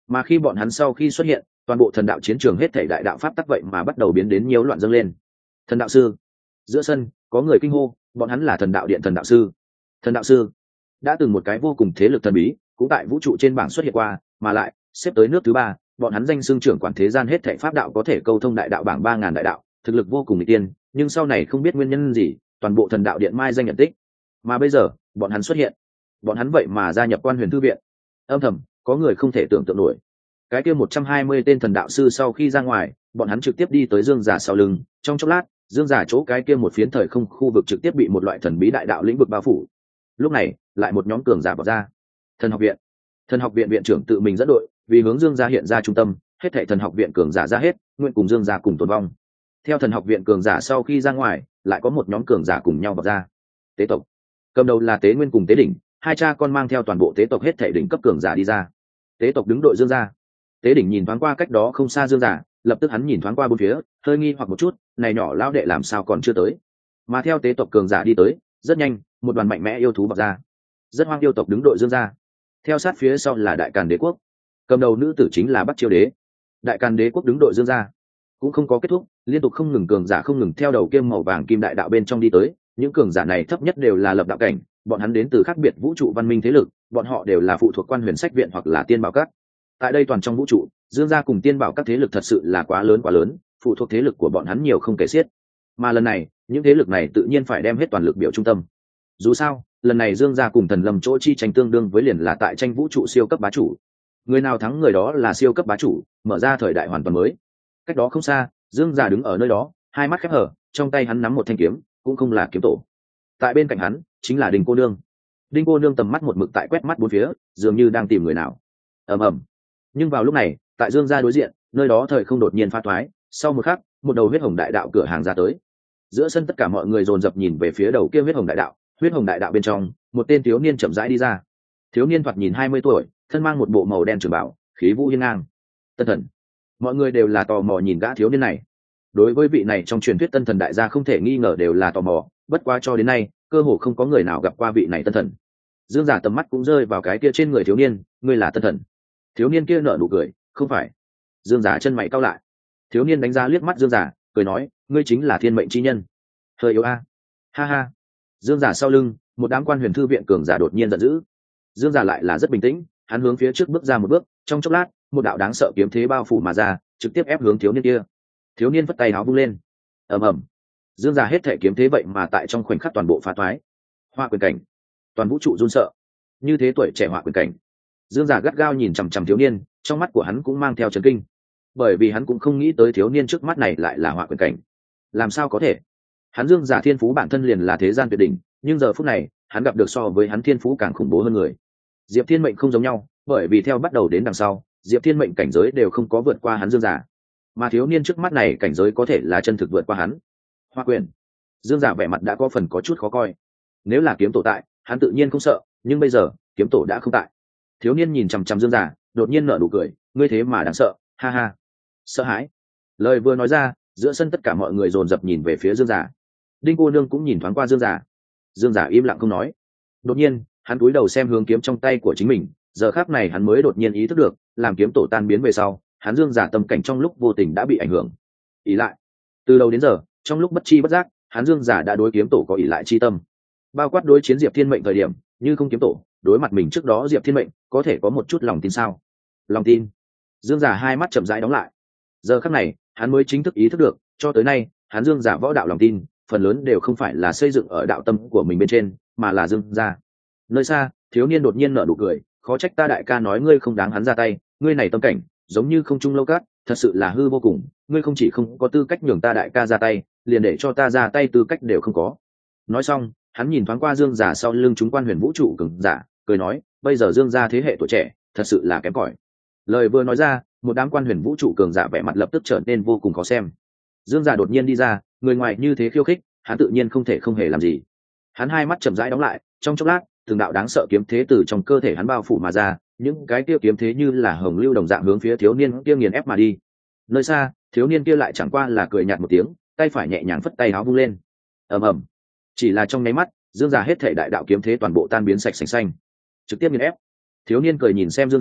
Mà khi bọn hắn sau khi xuất hiện, toàn bộ thần đạo chiến trường hết thảy đại đạo pháp tắc vậy mà bắt đầu biến đến nhiễu loạn dâng lên. Thần đạo sư. Giữa sân có người kinh hô, bọn hắn là thần đạo điện thần đạo sư. Thần đạo sư đã từng một cái vô cùng thế lực thần bí, cũng tại vũ trụ trên bảng xuất hiện qua, mà lại xếp tới nước thứ ba. Bọn hắn danh xưng trưởng quản thế gian hết thảy pháp đạo, có thể câu thông đại đạo bảng ba ngàn đại đạo, thực lực vô cùng nghịch tiên, nhưng sau này không biết nguyên nhân gì, toàn bộ thần đạo điện mai danh nhận tích. Mà bây giờ bọn hắn xuất hiện, bọn hắn vậy mà gia nhập Quan Huyền Thư viện. Âm thầm có người không thể tưởng tượng nổi, cái kia một trăm hai mươi tên thần đạo sư sau khi ra ngoài, bọn hắn trực tiếp đi tới Dương Giả sau lưng. Trong chốc lát, Dương Giả chỗ cái kia một phiến thời không khu vực trực tiếp bị một loại thần bí đại đạo lĩnh vực bao phủ. Lúc này lại một nhóm cường giả bỏ ra. Thần học viện. Thần học viện viện trưởng tự mình dẫn đội, vì hướng Dương Gia hiện ra trung tâm, hết thảy thần học viện cường giả ra hết, nguyện cùng Dương Gia cùng tồn vong. Theo thần học viện cường giả sau khi ra ngoài, lại có một nhóm cường giả cùng nhau bỏ ra. Tế tộc. Cầm đầu là Tế Nguyên cùng Tế Đỉnh, hai cha con mang theo toàn bộ tế tộc hết thảy đỉnh cấp cường giả đi ra. Tế tộc đứng đội Dương Gia. Tế Đỉnh nhìn thoáng qua cách đó không xa Dương Giả, lập tức hắn nhìn thoáng qua bốn phía, hơi nghi hoặc một chút, này nhỏ lão đệ làm sao còn chưa tới. Mà theo tế tộc cường giả đi tới, rất nhanh, một đoàn mạnh mẽ yêu thú bộc ra. Rất hoang yêu tộc đứng đội Dương Gia. Theo sát phía sau là Đại Càn Đế quốc. Cầm đầu nữ tử chính là Bắc Chiêu Đế. Đại Càn Đế quốc đứng đội Dương Gia. Cũng không có kết thúc, liên tục không ngừng cường giả không ngừng theo đầu kiêm màu vàng kim đại đạo bên trong đi tới, những cường giả này thấp nhất đều là lập đạo cảnh, bọn hắn đến từ khác biệt vũ trụ văn minh thế lực, bọn họ đều là phụ thuộc Quan Huyền Sách viện hoặc là Tiên Bảo Các. Tại đây toàn trong vũ trụ, Dương Gia cùng Tiên Bảo Các thế lực thật sự là quá lớn quá lớn, phụ thuộc thế lực của bọn hắn nhiều không kể xiết. Mà lần này, những thế lực này tự nhiên phải đem hết toàn lực biểu trung tâm. Dù sao, lần này Dương Gia cùng Thần Lâm chỗ chi tranh tương đương với liền là tại tranh vũ trụ siêu cấp bá chủ. Người nào thắng người đó là siêu cấp bá chủ, mở ra thời đại hoàn toàn mới. Cách đó không xa, Dương Gia đứng ở nơi đó, hai mắt khép hờ, trong tay hắn nắm một thanh kiếm, cũng không là kiếm tổ. Tại bên cạnh hắn chính là Đinh cô nương. Đinh cô nương tầm mắt một mực tại quét mắt bốn phía, dường như đang tìm người nào. Ầm ầm. Nhưng vào lúc này, tại Dương Gia đối diện, nơi đó thời không đột nhiên phá thoái, sau một khắc, một đầu huyết hồng đại đạo cửa hàng ra tới. Giữa sân tất cả mọi người dồn dập nhìn về phía đầu kia huyết hồng đại đạo, huyết hồng đại đạo bên trong, một tên thiếu niên chậm rãi đi ra. Thiếu niên thoạt nhìn hai mươi tuổi, thân mang một bộ màu đen trường bảo, khí vũ hiên ngang. Tân thần. Mọi người đều là tò mò nhìn gã thiếu niên này. Đối với vị này trong truyền thuyết tân thần đại gia không thể nghi ngờ đều là tò mò, bất quá cho đến nay, cơ hồ không có người nào gặp qua vị này tân thần. Dương Giả tầm mắt cũng rơi vào cái kia trên người thiếu niên, ngươi là tân thần. Thiếu niên kia nở nụ cười, không phải. Dương Giả chân mày cau lại. Thiếu niên đánh giá liếc mắt Dương Giả, cười nói, ngươi chính là thiên mệnh chi nhân. Hơi yếu a. Ha ha. Dương Giả sau lưng, một đám Quan Huyền Thư viện cường giả đột nhiên giận dữ. Dương Giả lại là rất bình tĩnh, hắn hướng phía trước bước ra một bước, trong chốc lát, một đạo đáng sợ kiếm thế bao phủ mà ra, trực tiếp ép hướng thiếu niên kia. Thiếu niên vất tay áo vung lên. Ầm ầm. Dương Giả hết thể kiếm thế vậy mà tại trong khoảnh khắc toàn bộ phá thoái. Hoa quyền cảnh, toàn vũ trụ run sợ. Như thế tuổi trẻ hỏa quyền cảnh. Dương Giả gắt gao nhìn chằm chằm thiếu niên, trong mắt của hắn cũng mang theo chấn kinh, bởi vì hắn cũng không nghĩ tới thiếu niên trước mắt này lại là hỏa quyền cảnh. Làm sao có thể? Hắn Dương Giả thiên phú bản thân liền là thế gian tuyệt đỉnh, nhưng giờ phút này, hắn gặp được so với hắn thiên phú càng khủng bố hơn người. Diệp Thiên Mệnh không giống nhau, bởi vì theo bắt đầu đến đằng sau, Diệp Thiên Mệnh cảnh giới đều không có vượt qua hắn Dương Giả, mà thiếu niên trước mắt này cảnh giới có thể là chân thực vượt qua hắn. Hoa quyền. Dương Giả vẻ mặt đã có phần có chút khó coi. Nếu là kiếm tổ tại, hắn tự nhiên không sợ, nhưng bây giờ, kiếm tổ đã không tại. Thiếu niên nhìn chằm chằm Dương Giả, đột nhiên nở nụ cười, ngươi thế mà đáng sợ, ha ha. Sợ hãi. Lời vừa nói ra, giữa sân tất cả mọi người dồn dập nhìn về phía Dương Giả. Đinh cô nương cũng nhìn thoáng qua Dương Giả. Dương Giả im lặng không nói. Đột nhiên, hắn cúi đầu xem hướng kiếm trong tay của chính mình, giờ khắc này hắn mới đột nhiên ý thức được, làm kiếm tổ tan biến về sau, hắn Dương Giả tâm cảnh trong lúc vô tình đã bị ảnh hưởng. Ý lại, từ đầu đến giờ, trong lúc bất chi bất giác, hắn Dương Giả đã đối kiếm tổ có ý lại chi tâm. Bao quát đối chiến Diệp Thiên Mệnh thời điểm, như không kiếm tổ, đối mặt mình trước đó Diệp Thiên Mệnh, có thể có một chút lòng tin sao? Lòng tin. Dương Giả hai mắt chậm rãi đóng lại. Giờ khắc này, hắn mới chính thức ý thức được, cho tới nay, hắn Dương Giả võ đạo lòng tin, phần lớn đều không phải là xây dựng ở đạo tâm của mình bên trên, mà là Dương Gia. Nơi xa, thiếu niên đột nhiên nở nụ cười, khó trách ta đại ca nói ngươi không đáng hắn ra tay, ngươi này tâm cảnh, giống như không trung lâu cát, thật sự là hư vô cùng, ngươi không chỉ không có tư cách nhường ta đại ca ra tay, liền để cho ta ra tay tư cách đều không có. Nói xong, hắn nhìn thoáng qua Dương Giả sau lưng chúng Quan Huyền vũ trụ cường giả, cười nói, bây giờ Dương Gia thế hệ tuổi trẻ, thật sự là kém cỏi. Lời vừa nói ra, một đám Quan Huyền vũ trụ cường giả vẻ mặt lập tức trở nên vô cùng khó xem. Dương Giả đột nhiên đi ra, người ngoài như thế khiêu khích, hắn tự nhiên không thể không hề làm gì. Hắn hai mắt chậm rãi đóng lại, trong chốc lát, từng đạo đáng sợ kiếm thế từ trong cơ thể hắn bao phủ mà ra, những cái kia kiếm thế như là hồng lưu đồng dạng hướng phía thiếu niên kia nghiền ép mà đi. Nơi xa, thiếu niên kia lại chẳng qua là cười nhạt một tiếng, tay phải nhẹ nhàng phất tay áo vung lên. Ầm ầm. Chỉ là trong nháy mắt, Dương Giả hết thể đại đạo kiếm thế toàn bộ tan biến sạch sành xanh, trực tiếp nghiền ép. Thiếu niên cười nhìn xem Dương Giả,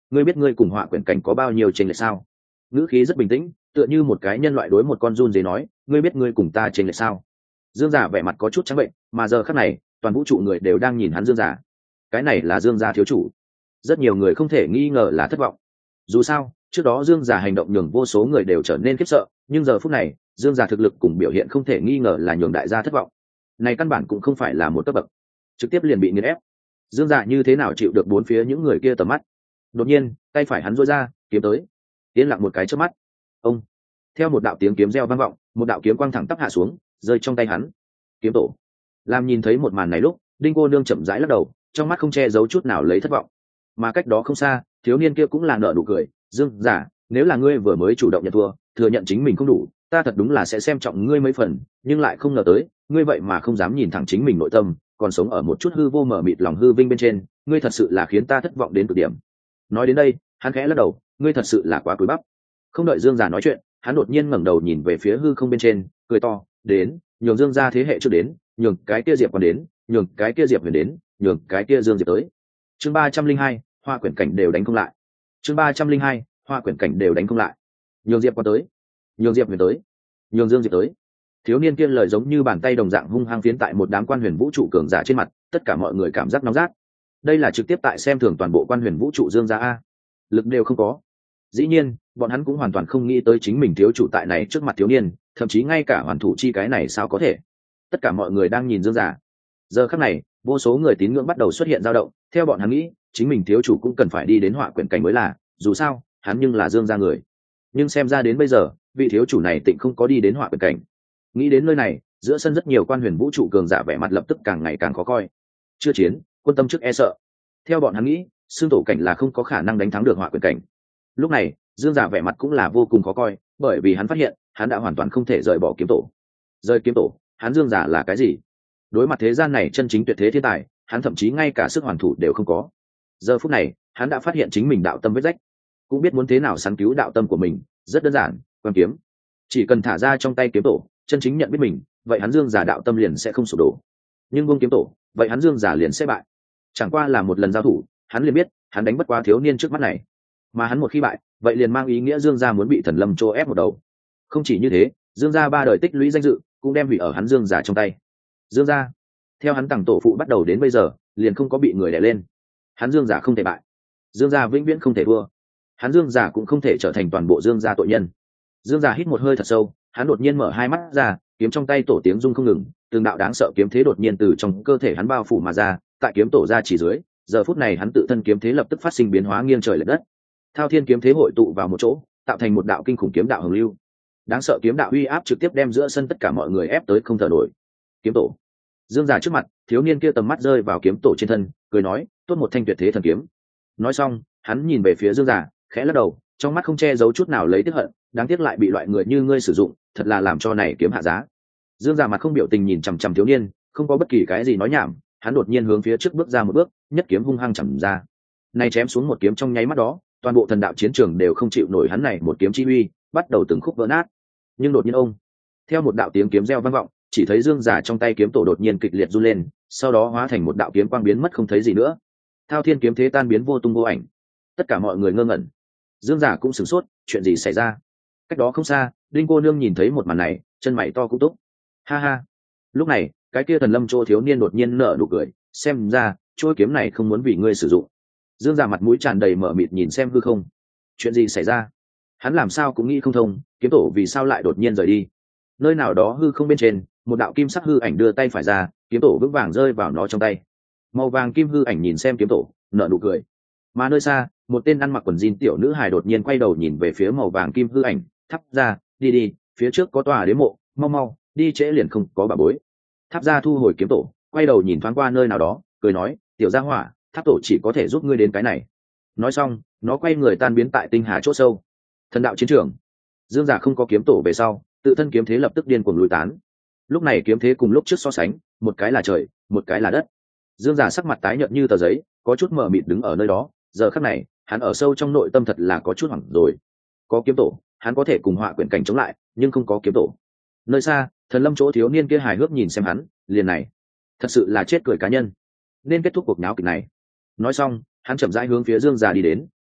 ngươi biết ngươi cùng họa quyển cảnh có bao nhiêu chênh lệch sao? Ngữ khí rất bình tĩnh, tựa như một cái nhân loại đối một con run dế nói, ngươi biết ngươi cùng ta chênh lệch sao? Dương Giả vẻ mặt có chút trắng bệnh, mà giờ khắc này toàn vũ trụ người đều đang nhìn hắn Dương Giả. Cái này là Dương gia thiếu chủ. Rất nhiều người không thể nghi ngờ là thất vọng. Dù sao trước đó Dương Giả hành động nhường vô số người đều trở nên khiếp sợ, nhưng giờ phút này Dương Giả thực lực cùng biểu hiện không thể nghi ngờ là nhường đại gia thất vọng. Này căn bản cũng không phải là một cấp bậc, trực tiếp liền bị nghiền ép. Dương Giả như thế nào chịu được bốn phía những người kia tầm mắt? Đột nhiên tay phải hắn duỗi ra, kiếm tới. Yên lặng một cái chớp mắt, ông, theo một đạo tiếng kiếm reo vang vọng, một đạo kiếm quang thẳng tắp hạ xuống, rơi trong tay hắn. Kiếm tổ. Làm nhìn thấy một màn này lúc, Đinh cô nương chậm rãi lắc đầu, trong mắt không che giấu chút nào lấy thất vọng. Mà cách đó không xa, thiếu niên kia cũng là nở nụ cười, Dương Giả, nếu là ngươi vừa mới chủ động nhận thua, thừa nhận chính mình không đủ, ta thật đúng là sẽ xem trọng ngươi mấy phần, nhưng lại không ngờ tới, ngươi vậy mà không dám nhìn thẳng chính mình nội tâm, còn sống ở một chút hư vô mở mịt lòng hư vinh bên trên, ngươi thật sự là khiến ta thất vọng đến cực điểm. Nói đến đây, hắn khẽ lắc đầu, ngươi thật sự là quá cúi bắp. Không đợi Dương Giả nói chuyện, hắn đột nhiên ngẩng đầu nhìn về phía hư không bên trên, cười to, đến, nhường Dương gia thế hệ trước đến, nhường cái kia Diệp còn đến, nhường cái kia Diệp Huyền đến, nhường cái kia Dương Diệp tới. Chương ba trăm linh hai, hoa quyển cảnh đều đánh không lại. Chương ba trăm linh hai, hoa quyển cảnh đều đánh không lại. Nhường Diệp còn tới, nhường Diệp Huyền tới, nhường Dương Diệp tới. Thiếu niên kia lời giống như bàn tay đồng dạng hung hăng phiến tại một đám quan huyền vũ trụ cường giả trên mặt, tất cả mọi người cảm giác nóng rát. Đây là trực tiếp tại xem thường toàn bộ quan huyền vũ trụ Dương gia a. Lực đều không có. Dĩ nhiên, bọn hắn cũng hoàn toàn không nghĩ tới chính mình thiếu chủ tại này trước mặt thiếu niên, thậm chí ngay cả hoàn thủ chi cái này sao có thể. Tất cả mọi người đang nhìn Dương Giả. Giờ khắc này, vô số người tín ngưỡng bắt đầu xuất hiện dao động, theo bọn hắn nghĩ, chính mình thiếu chủ cũng cần phải đi đến họa quyển cảnh mới là, dù sao, hắn nhưng là Dương gia người. Nhưng xem ra đến bây giờ, vị thiếu chủ này tịnh không có đi đến họa quyển cảnh. Nghĩ đến nơi này, giữa sân rất nhiều quan huyền vũ trụ cường giả vẻ mặt lập tức càng ngày càng khó coi. Chưa chiến, quân tâm trước e sợ. Theo bọn hắn nghĩ, xương tổ cảnh là không có khả năng đánh thắng được họa quyển cảnh. Lúc này, Dương Giả vẻ mặt cũng là vô cùng khó coi, bởi vì hắn phát hiện, hắn đã hoàn toàn không thể rời bỏ kiếm tổ. Rời kiếm tổ, hắn Dương Giả là cái gì? Đối mặt thế gian này chân chính tuyệt thế thiên tài, hắn thậm chí ngay cả sức hoàn thủ đều không có. Giờ phút này, hắn đã phát hiện chính mình đạo tâm vết rách, cũng biết muốn thế nào săn cứu đạo tâm của mình, rất đơn giản, quan kiếm. Chỉ cần thả ra trong tay kiếm tổ, chân chính nhận biết mình, vậy hắn Dương Giả đạo tâm liền sẽ không sụp đổ. Nhưng buông kiếm tổ, vậy hắn Dương Giả liền sẽ bại. Chẳng qua là một lần giao thủ, hắn liền biết, hắn đánh bất quá thiếu niên trước mắt này. Mà hắn một khi bại, vậy liền mang ý nghĩa Dương gia muốn bị Thần Lâm Trô ép một đầu. Không chỉ như thế, Dương gia ba đời tích lũy danh dự cũng đem hủy ở hắn Dương Giả trong tay. Dương gia, theo hắn tặng tổ phụ bắt đầu đến bây giờ, liền không có bị người đè lên. Hắn Dương Giả không thể bại, Dương gia vĩnh viễn không thể thua. Hắn Dương Giả cũng không thể trở thành toàn bộ Dương gia tội nhân. Dương Giả hít một hơi thật sâu, hắn đột nhiên mở hai mắt ra, kiếm trong tay tổ tiếng rung không ngừng, từng đạo đáng sợ kiếm thế đột nhiên từ trong cơ thể hắn bao phủ mà ra, tại kiếm tổ ra chỉ dưới, giờ phút này hắn tự thân kiếm thế lập tức phát sinh biến hóa nghiêng trời lệch đất. Thao thiên kiếm thế hội tụ vào một chỗ, tạo thành một đạo kinh khủng kiếm đạo hồng lưu. Đáng sợ kiếm đạo uy áp trực tiếp đem giữa sân tất cả mọi người ép tới không thở nổi. Kiếm tổ. Dương Giả trước mặt, thiếu niên kia tầm mắt rơi vào kiếm tổ trên thân, cười nói, tốt một thanh tuyệt thế thần kiếm. Nói xong, hắn nhìn về phía Dương Giả, khẽ lắc đầu, trong mắt không che giấu chút nào lấy tức hận, đáng tiếc lại bị loại người như ngươi sử dụng, thật là làm cho này kiếm hạ giá. Dương Giả mặt không biểu tình nhìn chằm chằm thiếu niên, không có bất kỳ cái gì nói nhảm, hắn đột nhiên hướng phía trước bước ra một bước, nhất kiếm hung hăng chầm ra. Này chém xuống một kiếm trong nháy mắt đó, toàn bộ thần đạo chiến trường đều không chịu nổi hắn này một kiếm chi uy, bắt đầu từng khúc vỡ nát. Nhưng đột nhiên ông, theo một đạo tiếng kiếm reo vang vọng, chỉ thấy Dương Giả trong tay kiếm tổ đột nhiên kịch liệt run lên, sau đó hóa thành một đạo kiếm quang biến mất không thấy gì nữa. Thao thiên kiếm thế tan biến vô tung vô ảnh. Tất cả mọi người ngơ ngẩn. Dương Giả cũng sửng sốt, chuyện gì xảy ra? Cách đó không xa, Đinh cô nương nhìn thấy một màn này, chân mày to cũng túc. Ha ha. Lúc này, cái kia Thần Lâm Trô thiếu niên đột nhiên nở nụ cười, xem ra, chuôi kiếm này không muốn vì ngươi sử dụng. Dương Giả mặt mũi tràn đầy mở mịt nhìn xem hư không. Chuyện gì xảy ra? Hắn làm sao cũng nghĩ không thông, kiếm tổ vì sao lại đột nhiên rời đi? Nơi nào đó hư không bên trên, một đạo kim sắc hư ảnh đưa tay phải ra, kiếm tổ vững vàng rơi vào nó trong tay. Màu vàng kim hư ảnh nhìn xem kiếm tổ, nở nụ cười. Mà nơi xa, một tên ăn mặc quần jean tiểu nữ hài đột nhiên quay đầu nhìn về phía màu vàng kim hư ảnh, thắp ra, đi đi, phía trước có tòa đế mộ, mau mau, đi trễ liền không có bà bối. Tháp ra thu hồi kiếm tổ, quay đầu nhìn thoáng qua nơi nào đó, cười nói, tiểu gia hỏa, tháp tổ chỉ có thể giúp ngươi đến cái này. Nói xong, nó quay người tan biến tại tinh hà chỗ sâu. Thần đạo chiến trường. Dương Giả không có kiếm tổ về sau, tự thân kiếm thế lập tức điên cuồng lùi tán. Lúc này kiếm thế cùng lúc trước so sánh, một cái là trời, một cái là đất. Dương Giả sắc mặt tái nhợt như tờ giấy, có chút mờ mịt đứng ở nơi đó. Giờ khắc này, hắn ở sâu trong nội tâm thật là có chút hoảng rồi. Có kiếm tổ, hắn có thể cùng họa quyển cảnh chống lại, nhưng không có kiếm tổ. Nơi xa, Thần Lâm Chỗ thiếu niên kia hài hước nhìn xem hắn, liền này, thật sự là chết cười cá nhân. Nên kết thúc cuộc náo kịch này. Nói xong, hắn chậm rãi hướng phía Dương Giả đi đến,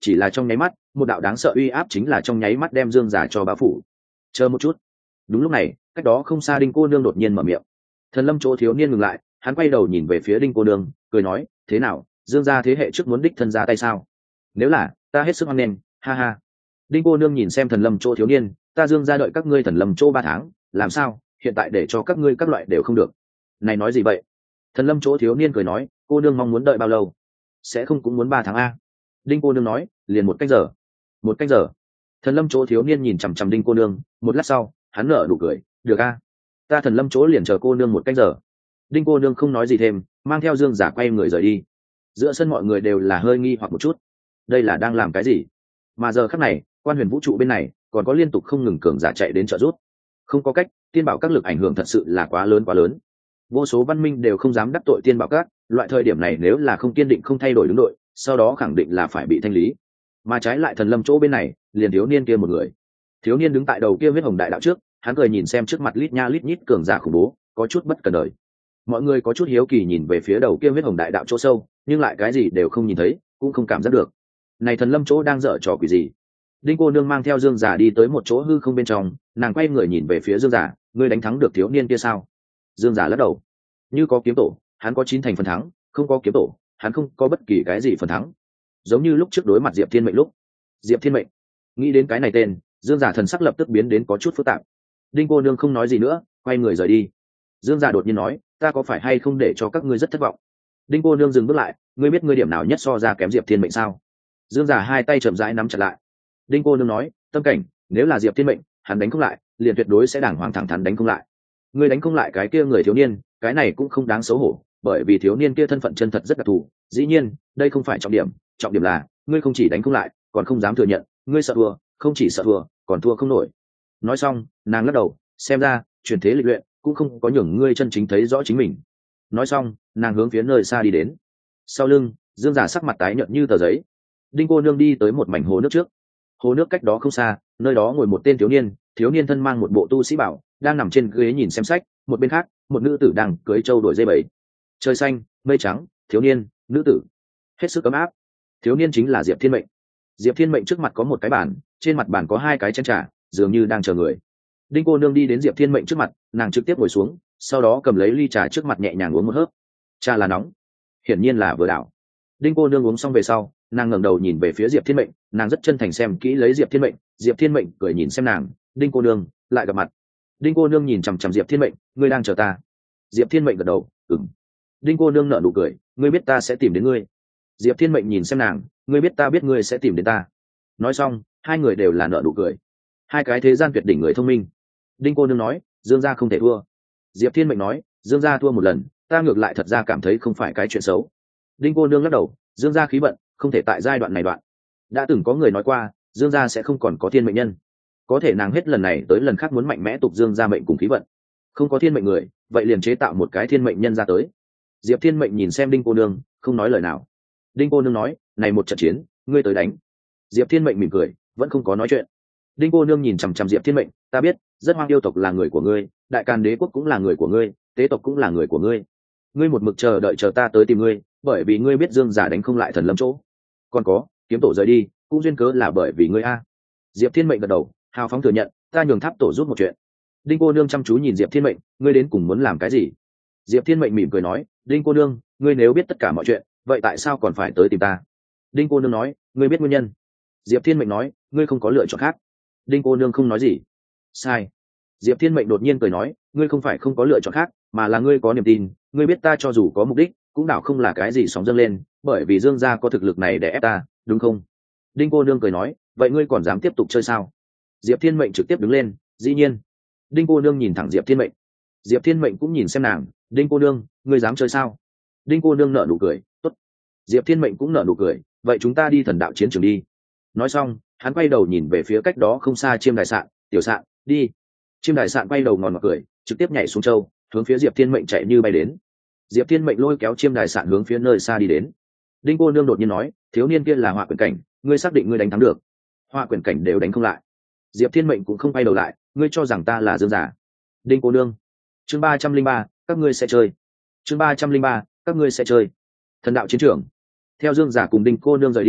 chỉ là trong nháy mắt một đạo đáng sợ uy áp chính là trong nháy mắt đem dương giả cho bao phủ. Chờ một chút. Đúng lúc này cách đó không xa đinh cô nương đột nhiên mở miệng. Thần lâm chỗ thiếu niên ngừng lại, hắn quay đầu nhìn về phía đinh cô nương cười nói, thế nào, dương gia thế hệ trước muốn đích thân ra tay sao? Nếu là, ta hết sức hoan nghênh, ha ha. Đinh cô nương nhìn xem thần lâm chỗ thiếu niên, ta dương gia đợi các ngươi thần lâm chỗ ba tháng, làm sao hiện tại để cho các ngươi các loại đều không được? Này nói gì vậy? Thần lâm chỗ thiếu niên cười nói, cô nương mong muốn đợi bao lâu? Sẽ không cũng muốn ba tháng a? Đinh cô nương nói, liền một cách giờ. Một cách giờ. Thần lâm chỗ thiếu niên nhìn chằm chằm đinh cô nương, một lát sau hắn nở nụ cười, được a, ta thần lâm chỗ liền chờ cô nương một cách giờ. Đinh cô nương không nói gì thêm, mang theo dương giả quay người rời đi. Giữa sân mọi người đều là hơi nghi hoặc một chút, đây là đang làm cái gì? Mà giờ khắc này quan huyền vũ trụ bên này còn có liên tục không ngừng cường giả chạy đến trợ giúp. Không có cách, tiên bảo các lực ảnh hưởng thật sự là quá lớn quá lớn, vô số văn minh đều không dám đắc tội tiên bảo các. Loại thời điểm này nếu là không kiên định không thay đổi đứng đội, sau đó khẳng định là phải bị thanh lý. Mà trái lại thần lâm chỗ bên này liền thiếu niên kia một người. Thiếu niên đứng tại đầu kia huyết hồng đại đạo trước, hắn cười nhìn xem trước mặt lít nha lít nhít cường giả khủng bố, có chút bất cần đời. Mọi người có chút hiếu kỳ nhìn về phía đầu kia huyết hồng đại đạo chỗ sâu, nhưng lại cái gì đều không nhìn thấy, cũng không cảm giác được. Này thần lâm chỗ đang dở trò quỷ gì? Đinh cô nương mang theo dương giả đi tới một chỗ hư không bên trong, nàng quay người nhìn về phía dương giả, ngươi đánh thắng được thiếu niên kia sao? Dương giả lắc đầu, như có kiếm tổ hắn có chín thành phần thắng, không có kiếm tổ hắn không có bất kỳ cái gì phần thắng. Giống như lúc trước đối mặt diệp thiên mệnh lúc. Diệp thiên mệnh, nghĩ đến cái này tên, dương giả thần sắc lập tức biến đến có chút phức tạp. Đinh cô nương không nói gì nữa, quay người rời đi. Dương giả đột nhiên nói, ta có phải hay không để cho các ngươi rất thất vọng? Đinh cô nương dừng bước lại, ngươi biết ngươi điểm nào nhất so ra kém diệp thiên mệnh sao? Dương giả hai tay chậm rãi nắm chặt lại. Đinh cô nương nói, tâm cảnh, nếu là diệp thiên mệnh hắn đánh không lại, liền tuyệt đối sẽ đàng hoàng thẳng thắn đánh không lại. Ngươi đánh không lại cái kia người thiếu niên, cái này cũng không đáng xấu hổ, bởi vì thiếu niên kia thân phận chân thật rất đặc thù. Dĩ nhiên đây không phải trọng điểm, trọng điểm là ngươi không chỉ đánh không lại, còn không dám thừa nhận, ngươi sợ thua, không chỉ sợ thua, còn thua không nổi. Nói xong nàng lắc đầu, xem ra truyền thế lịch luyện cũng không có nhường ngươi chân chính thấy rõ chính mình. Nói xong nàng hướng phía nơi xa đi đến. Sau lưng dương giả sắc mặt tái nhợt như tờ giấy. Đinh cô nương đi tới một mảnh hồ nước trước. Hồ nước cách đó không xa, nơi đó ngồi một tên thiếu niên, thiếu niên thân mang một bộ tu sĩ bảo, đang nằm trên ghế nhìn xem sách. Một bên khác một nữ tử đang cưới trâu đuổi dây bầy. Trời xanh mây trắng, thiếu niên, nữ tử, hết sức ấm áp. Thiếu niên chính là diệp thiên mệnh. Diệp thiên mệnh trước mặt có một cái bàn, trên mặt bàn có hai cái chén trà, dường như đang chờ người. Đinh cô nương đi đến diệp thiên mệnh trước mặt, nàng trực tiếp ngồi xuống, sau đó cầm lấy ly trà trước mặt nhẹ nhàng uống một hớp. Trà là nóng, hiển nhiên là vừa đảo. Đinh cô nương uống xong về sau, nàng ngẩng đầu nhìn về phía diệp thiên mệnh, nàng rất chân thành xem kỹ lấy diệp thiên mệnh. Diệp thiên mệnh cười nhìn xem nàng, đinh cô nương lại gặp mặt. Đinh cô nương nhìn chằm chằm diệp thiên mệnh, ngươi đang chờ ta? Diệp thiên mệnh gật đầu, ừm. Đinh cô nương nở nụ cười, ngươi biết ta sẽ tìm đến ngươi. Diệp thiên mệnh nhìn xem nàng, ngươi biết ta biết ngươi sẽ tìm đến ta. Nói xong hai người đều là nở nụ cười. Hai cái thế gian tuyệt đỉnh người thông minh. Đinh cô nương nói, dương gia không thể thua. Diệp thiên mệnh nói, dương gia thua một lần, ta ngược lại thật ra cảm thấy không phải cái chuyện xấu. Đinh cô nương lắc đầu, dương gia khí vận không thể tại giai đoạn này đoạn. Đã từng có người nói qua, dương gia sẽ không còn có thiên mệnh nhân. Có thể nàng hết lần này tới lần khác muốn mạnh mẽ tục dương gia mệnh cùng khí vận. Không có thiên mệnh người, vậy liền chế tạo một cái thiên mệnh nhân ra tới. Diệp thiên mệnh nhìn xem đinh cô nương, không nói lời nào. Đinh cô nương nói, này một trận chiến ngươi tới đánh. Diệp thiên mệnh mỉm cười, vẫn không có nói chuyện. Đinh cô nương nhìn chằm chằm diệp thiên mệnh, ta biết rất hoang yêu tộc là người của ngươi, đại càn đế quốc cũng là người của ngươi, tế tộc cũng là người của ngươi. Ngươi một mực chờ đợi chờ ta tới tìm ngươi, bởi vì ngươi biết dương giả đánh không lại thần lâm chỗ. Còn có kiếm tổ rời đi cũng duyên cớ là bởi vì ngươi a. Diệp thiên mệnh gật đầu, hào phóng thừa nhận, ta nhường tháp tổ giúp một chuyện. Đinh cô nương chăm chú nhìn diệp thiên mệnh, ngươi đến cùng muốn làm cái gì? Diệp thiên mệnh mỉm cười nói, đinh cô nương ngươi nếu biết tất cả mọi chuyện, vậy tại sao còn phải tới tìm ta? Đinh cô nương nói, ngươi biết nguyên nhân. Diệp thiên mệnh nói, ngươi không có lựa chọn khác. Đinh cô nương không nói gì. Sai. Diệp thiên mệnh đột nhiên cười nói, ngươi không phải không có lựa chọn khác, mà là ngươi có niềm tin, ngươi biết ta cho dù có mục đích cũng đảo không là cái gì sóng dâng lên, bởi vì dương gia có thực lực này để ép ta, đúng không? Đinh cô nương cười nói, vậy ngươi còn dám tiếp tục chơi sao? Diệp thiên mệnh trực tiếp đứng lên, dĩ nhiên. Đinh cô nương nhìn thẳng diệp thiên mệnh. Diệp thiên mệnh cũng nhìn xem nàng, đinh cô nương ngươi dám chơi sao? Đinh cô nương nở nụ cười, tốt. Diệp thiên mệnh cũng nở nụ cười, vậy chúng ta đi thần đạo chiến trường đi. Nói xong hắn quay đầu nhìn về phía cách đó không xa chiêm đại sạn, tiểu sạn đi. Chiêm đại sạn quay đầu ngòn ngọt cười, trực tiếp nhảy xuống châu, hướng phía diệp thiên mệnh chạy như bay đến. Diệp thiên mệnh lôi kéo chiêm đại sạn hướng phía nơi xa đi đến. Đinh cô nương đột nhiên nói, thiếu niên kia là họa quyển cảnh, ngươi xác định ngươi đánh thắng được? Họa quyển cảnh đều đánh không lại. Diệp thiên mệnh cũng không quay đầu lại, ngươi cho rằng ta là dương giả? Đinh cô nương. Chương ba trăm linh ba, các ngươi sẽ chơi. Chương ba trăm linh ba, các ngươi sẽ chơi. Thần đạo chiến trường. Theo dương giả cùng đinh cô nương rời đi,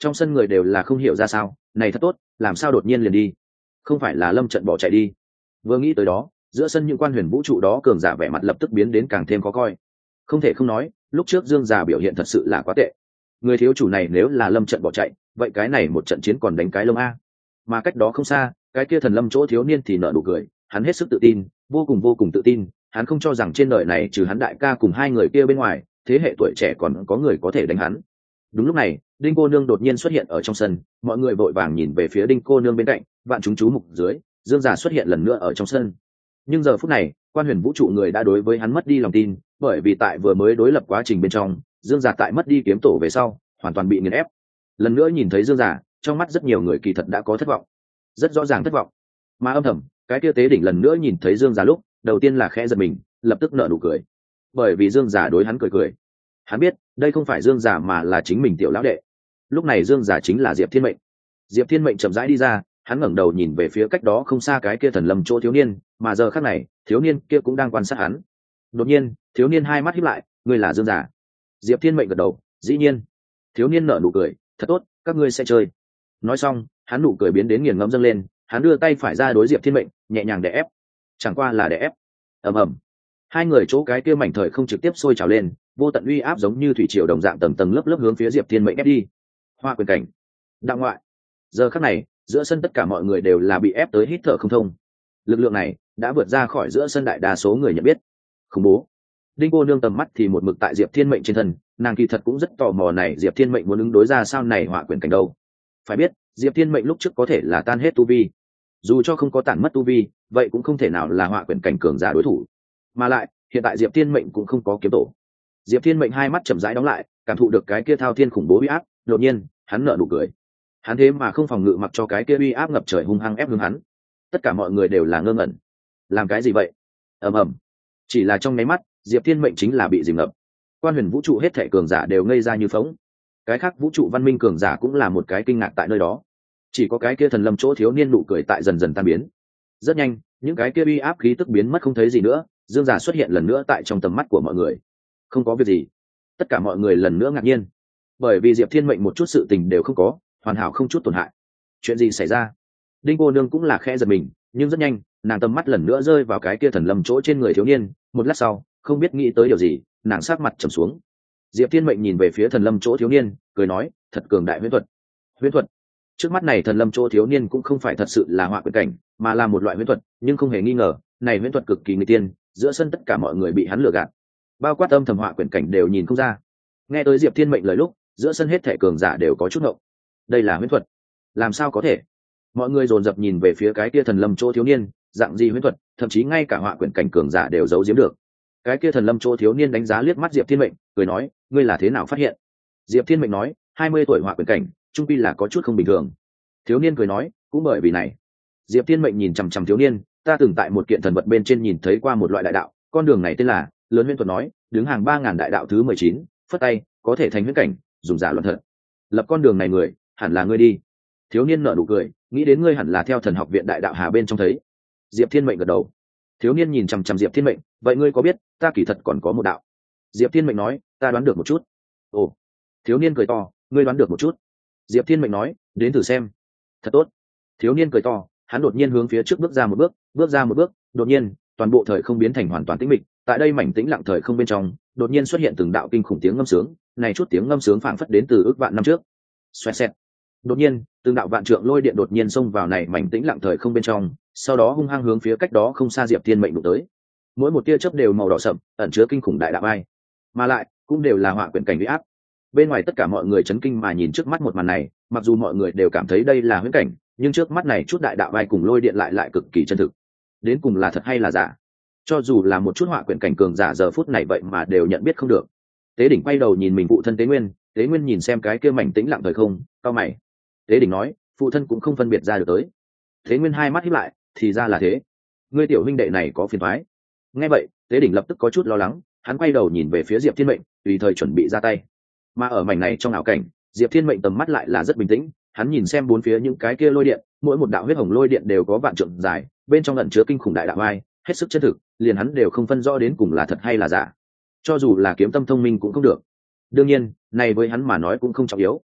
trong sân người đều là không hiểu ra sao, này thật tốt, làm sao đột nhiên liền đi, không phải là lâm trận bỏ chạy đi. Vừa nghĩ tới đó, giữa sân những quan huyền vũ trụ đó cường giả vẻ mặt lập tức biến đến càng thêm khó coi. Không thể không nói, lúc trước Dương Già biểu hiện thật sự là quá tệ. Người thiếu chủ này nếu là lâm trận bỏ chạy, vậy cái này một trận chiến còn đánh cái lông a. Mà cách đó không xa, cái kia thần lâm chỗ thiếu niên thì nở nụ cười, hắn hết sức tự tin, vô cùng vô cùng tự tin, hắn không cho rằng trên đời này trừ hắn đại ca cùng hai người kia bên ngoài, thế hệ tuổi trẻ còn có người có thể đánh hắn. Đúng lúc này, Đinh cô nương đột nhiên xuất hiện ở trong sân, mọi người vội vàng nhìn về phía Đinh cô nương bên cạnh, vạn chúng chú mục dưới, Dương Già xuất hiện lần nữa ở trong sân. Nhưng giờ phút này, quan huyền vũ trụ người đã đối với hắn mất đi lòng tin, bởi vì tại vừa mới đối lập quá trình bên trong, Dương Già tại mất đi kiếm tổ về sau, hoàn toàn bị nghiền ép. Lần nữa nhìn thấy Dương Già, trong mắt rất nhiều người kỳ thật đã có thất vọng, rất rõ ràng thất vọng. Mà âm thầm, cái kia tế đỉnh lần nữa nhìn thấy Dương Già lúc, đầu tiên là khẽ giật mình, lập tức nở nụ cười, bởi vì Dương Già đối hắn cười cười. Hắn biết, đây không phải Dương Già mà là chính mình tiểu lão đệ. Lúc này Dương Già chính là Diệp Thiên Mệnh. Diệp Thiên Mệnh chậm rãi đi ra, hắn ngẩng đầu nhìn về phía cách đó không xa cái kia thần lâm chỗ thiếu niên, mà giờ khắc này, thiếu niên kia cũng đang quan sát hắn. Đột nhiên, thiếu niên hai mắt híp lại, ngươi là Dương Già? Diệp Thiên Mệnh gật đầu, dĩ nhiên. Thiếu niên nở nụ cười, thật tốt, các ngươi sẽ chơi. Nói xong, hắn nụ cười biến đến nghiền ngẫm dâng lên, hắn đưa tay phải ra đối Diệp Thiên Mệnh, nhẹ nhàng đè ép. Chẳng qua là đè ép. Ầm ầm. Hai người chỗ cái kia mảnh thời không trực tiếp sôi trào lên, vô tận uy áp giống như thủy triều đồng dạng tầng tầng lớp lớp hướng phía Diệp Thiên Mệnh ép đi. Hoa quyền cảnh, đạo ngoại. Giờ khắc này, giữa sân tất cả mọi người đều là bị ép tới hít thở không thông. Lực lượng này đã vượt ra khỏi giữa sân đại đa số người nhận biết. Khủng bố. Đinh cô nương tầm mắt thì một mực tại Diệp Thiên Mệnh trên thân, nàng kỳ thật cũng rất tò mò này Diệp Thiên Mệnh muốn ứng đối ra sao này hỏa quyền cảnh đâu. Phải biết, Diệp Thiên Mệnh lúc trước có thể là tan hết tu vi, dù cho không có tản mất tu vi, vậy cũng không thể nào là hỏa quyền cảnh cường giả đối thủ. Mà lại, hiện tại Diệp Thiên Mệnh cũng không có kiếm tổ. Diệp Thiên Mệnh hai mắt chậm rãi đóng lại, cảm thụ được cái kia thao thiên khủng bố uy áp, đột nhiên, hắn nở nụ cười. Hắn thế mà không phòng ngự mặc cho cái kia uy áp ngập trời hung hăng ép hướng hắn. Tất cả mọi người đều là ngơ ngẩn. Làm cái gì vậy? Ầm ầm. Chỉ là trong nháy mắt, Diệp Thiên Mệnh chính là bị dìm ngập. Quan huyền vũ trụ hết thảy cường giả đều ngây ra như phỗng. Cái khác vũ trụ văn minh cường giả cũng là một cái kinh ngạc tại nơi đó. Chỉ có cái kia thần lâm chỗ thiếu niên nụ cười tại dần dần tan biến. Rất nhanh, những cái kia uy áp khí tức biến mất không thấy gì nữa, Dương Già xuất hiện lần nữa tại trong tầm mắt của mọi người. Không có việc gì. Tất cả mọi người lần nữa ngạc nhiên, bởi vì Diệp Thiên Mệnh một chút sự tình đều không có, hoàn hảo không chút tổn hại. Chuyện gì xảy ra? Đinh cô nương cũng là khẽ giật mình, nhưng rất nhanh, nàng tầm mắt lần nữa rơi vào cái kia thần lâm chỗ trên người thiếu niên, một lát sau, không biết nghĩ tới điều gì, nàng sắc mặt trầm xuống. Diệp Thiên Mệnh nhìn về phía thần lâm chỗ thiếu niên, cười nói, thật cường đại huyễn thuật. Huyễn thuật? Trước mắt này thần lâm chỗ thiếu niên cũng không phải thật sự là họa quyền cảnh, mà là một loại huyễn thuật, nhưng không hề nghi ngờ, này huyễn thuật cực kỳ nguy tiên, giữa sân tất cả mọi người bị hắn lừa gạt. Bao quát âm thầm họa quyền cảnh đều nhìn không ra. Nghe tới Diệp Thiên Mệnh lời lúc, giữa sân hết thảy cường giả đều có chút ngộng. Đây là huyễn thuật? Làm sao có thể? Mọi người dồn dập nhìn về phía cái kia thần lâm chỗ thiếu niên, dạng gì huyễn thuật, thậm chí ngay cả họa quyền cảnh cường giả đều giấu giếm được. Cái kia thần lâm chỗ thiếu niên đánh giá liếc mắt Diệp Thiên Mệnh, cười nói, ngươi là thế nào phát hiện? Diệp Thiên Mệnh nói, hai mươi tuổi họa quyền cảnh, trung quy là có chút không bình thường. Thiếu niên cười nói, cũng bởi vì này. Diệp Thiên Mệnh nhìn chằm chằm thiếu niên, ta từng tại một kiện thần vật bên trên nhìn thấy qua một loại đại đạo, con đường này tên là lớn huyễn thuật nói, đứng hàng ba ngàn đại đạo thứ mười chín, phất tay có thể thành huyễn cảnh, dùng giả luận thật. Lập con đường này người, hẳn là ngươi đi. Thiếu niên nở nụ cười, nghĩ đến ngươi hẳn là theo thần học viện đại đạo hà bên trong thấy. Diệp Thiên Mệnh gật đầu. Thiếu niên nhìn chằm chằm Diệp Thiên Mệnh, vậy ngươi có biết ta kỳ thật còn có một đạo? Diệp Thiên Mệnh nói, ta đoán được một chút. Ồ. Thiếu niên cười to, ngươi đoán được một chút? Diệp Thiên Mệnh nói, đến thử xem. Thật tốt. Thiếu niên cười to, hắn đột nhiên hướng phía trước bước ra một bước, bước ra một bước, đột nhiên, toàn bộ thời không biến thành hoàn toàn tĩnh mịch. Tại đây mảnh tĩnh lặng thời không bên trong, đột nhiên xuất hiện từng đạo kinh khủng tiếng ngâm sướng, này chút tiếng ngâm sướng phảng phất đến từ ước vạn năm trước. Xoẹt xẹt. Đột nhiên, từng đạo vạn trượng lôi điện đột nhiên xông vào này mảnh tĩnh lặng thời không bên trong, sau đó hung hăng hướng phía cách đó không xa Diệp Thiên Mệnh đụng tới. Mỗi một tia chớp đều màu đỏ sậm, ẩn chứa kinh khủng đại đạo ai, mà lại cũng đều là họa quyển cảnh uy áp. Bên ngoài tất cả mọi người chấn kinh mà nhìn trước mắt một màn này, mặc dù mọi người đều cảm thấy đây là huyễn cảnh, nhưng trước mắt này chút đại đạo ai cùng lôi điện lại lại cực kỳ chân thực. Đến cùng là thật hay là giả? Cho dù là một chút họa quyển cảnh cường giả giờ phút này vậy mà đều nhận biết không được. Tế Đỉnh quay đầu nhìn mình phụ thân Tế Nguyên, Tế Nguyên nhìn xem cái kia mảnh tĩnh lặng thời không, cau mày. Tế Đỉnh nói, phụ thân cũng không phân biệt ra được tới. Tế Nguyên hai mắt híp lại, thì ra là thế. Ngươi tiểu huynh đệ này có phiền toái. Nghe vậy, Tế Đỉnh lập tức có chút lo lắng, hắn quay đầu nhìn về phía Diệp Thiên Mệnh, tùy thời chuẩn bị ra tay. Mà ở mảnh này trong ảo cảnh, Diệp Thiên Mệnh tầm mắt lại là rất bình tĩnh, hắn nhìn xem bốn phía những cái kia lôi điện, mỗi một đạo huyết hồng lôi điện đều có vạn trượng dài, bên trong ẩn chứa kinh khủng đại đạo ai, hết sức chân thực, liền hắn đều không phân rõ đến cùng là thật hay là giả. Cho dù là kiếm tâm thông minh cũng không được. Đương nhiên, này với hắn mà nói cũng không trọng yếu.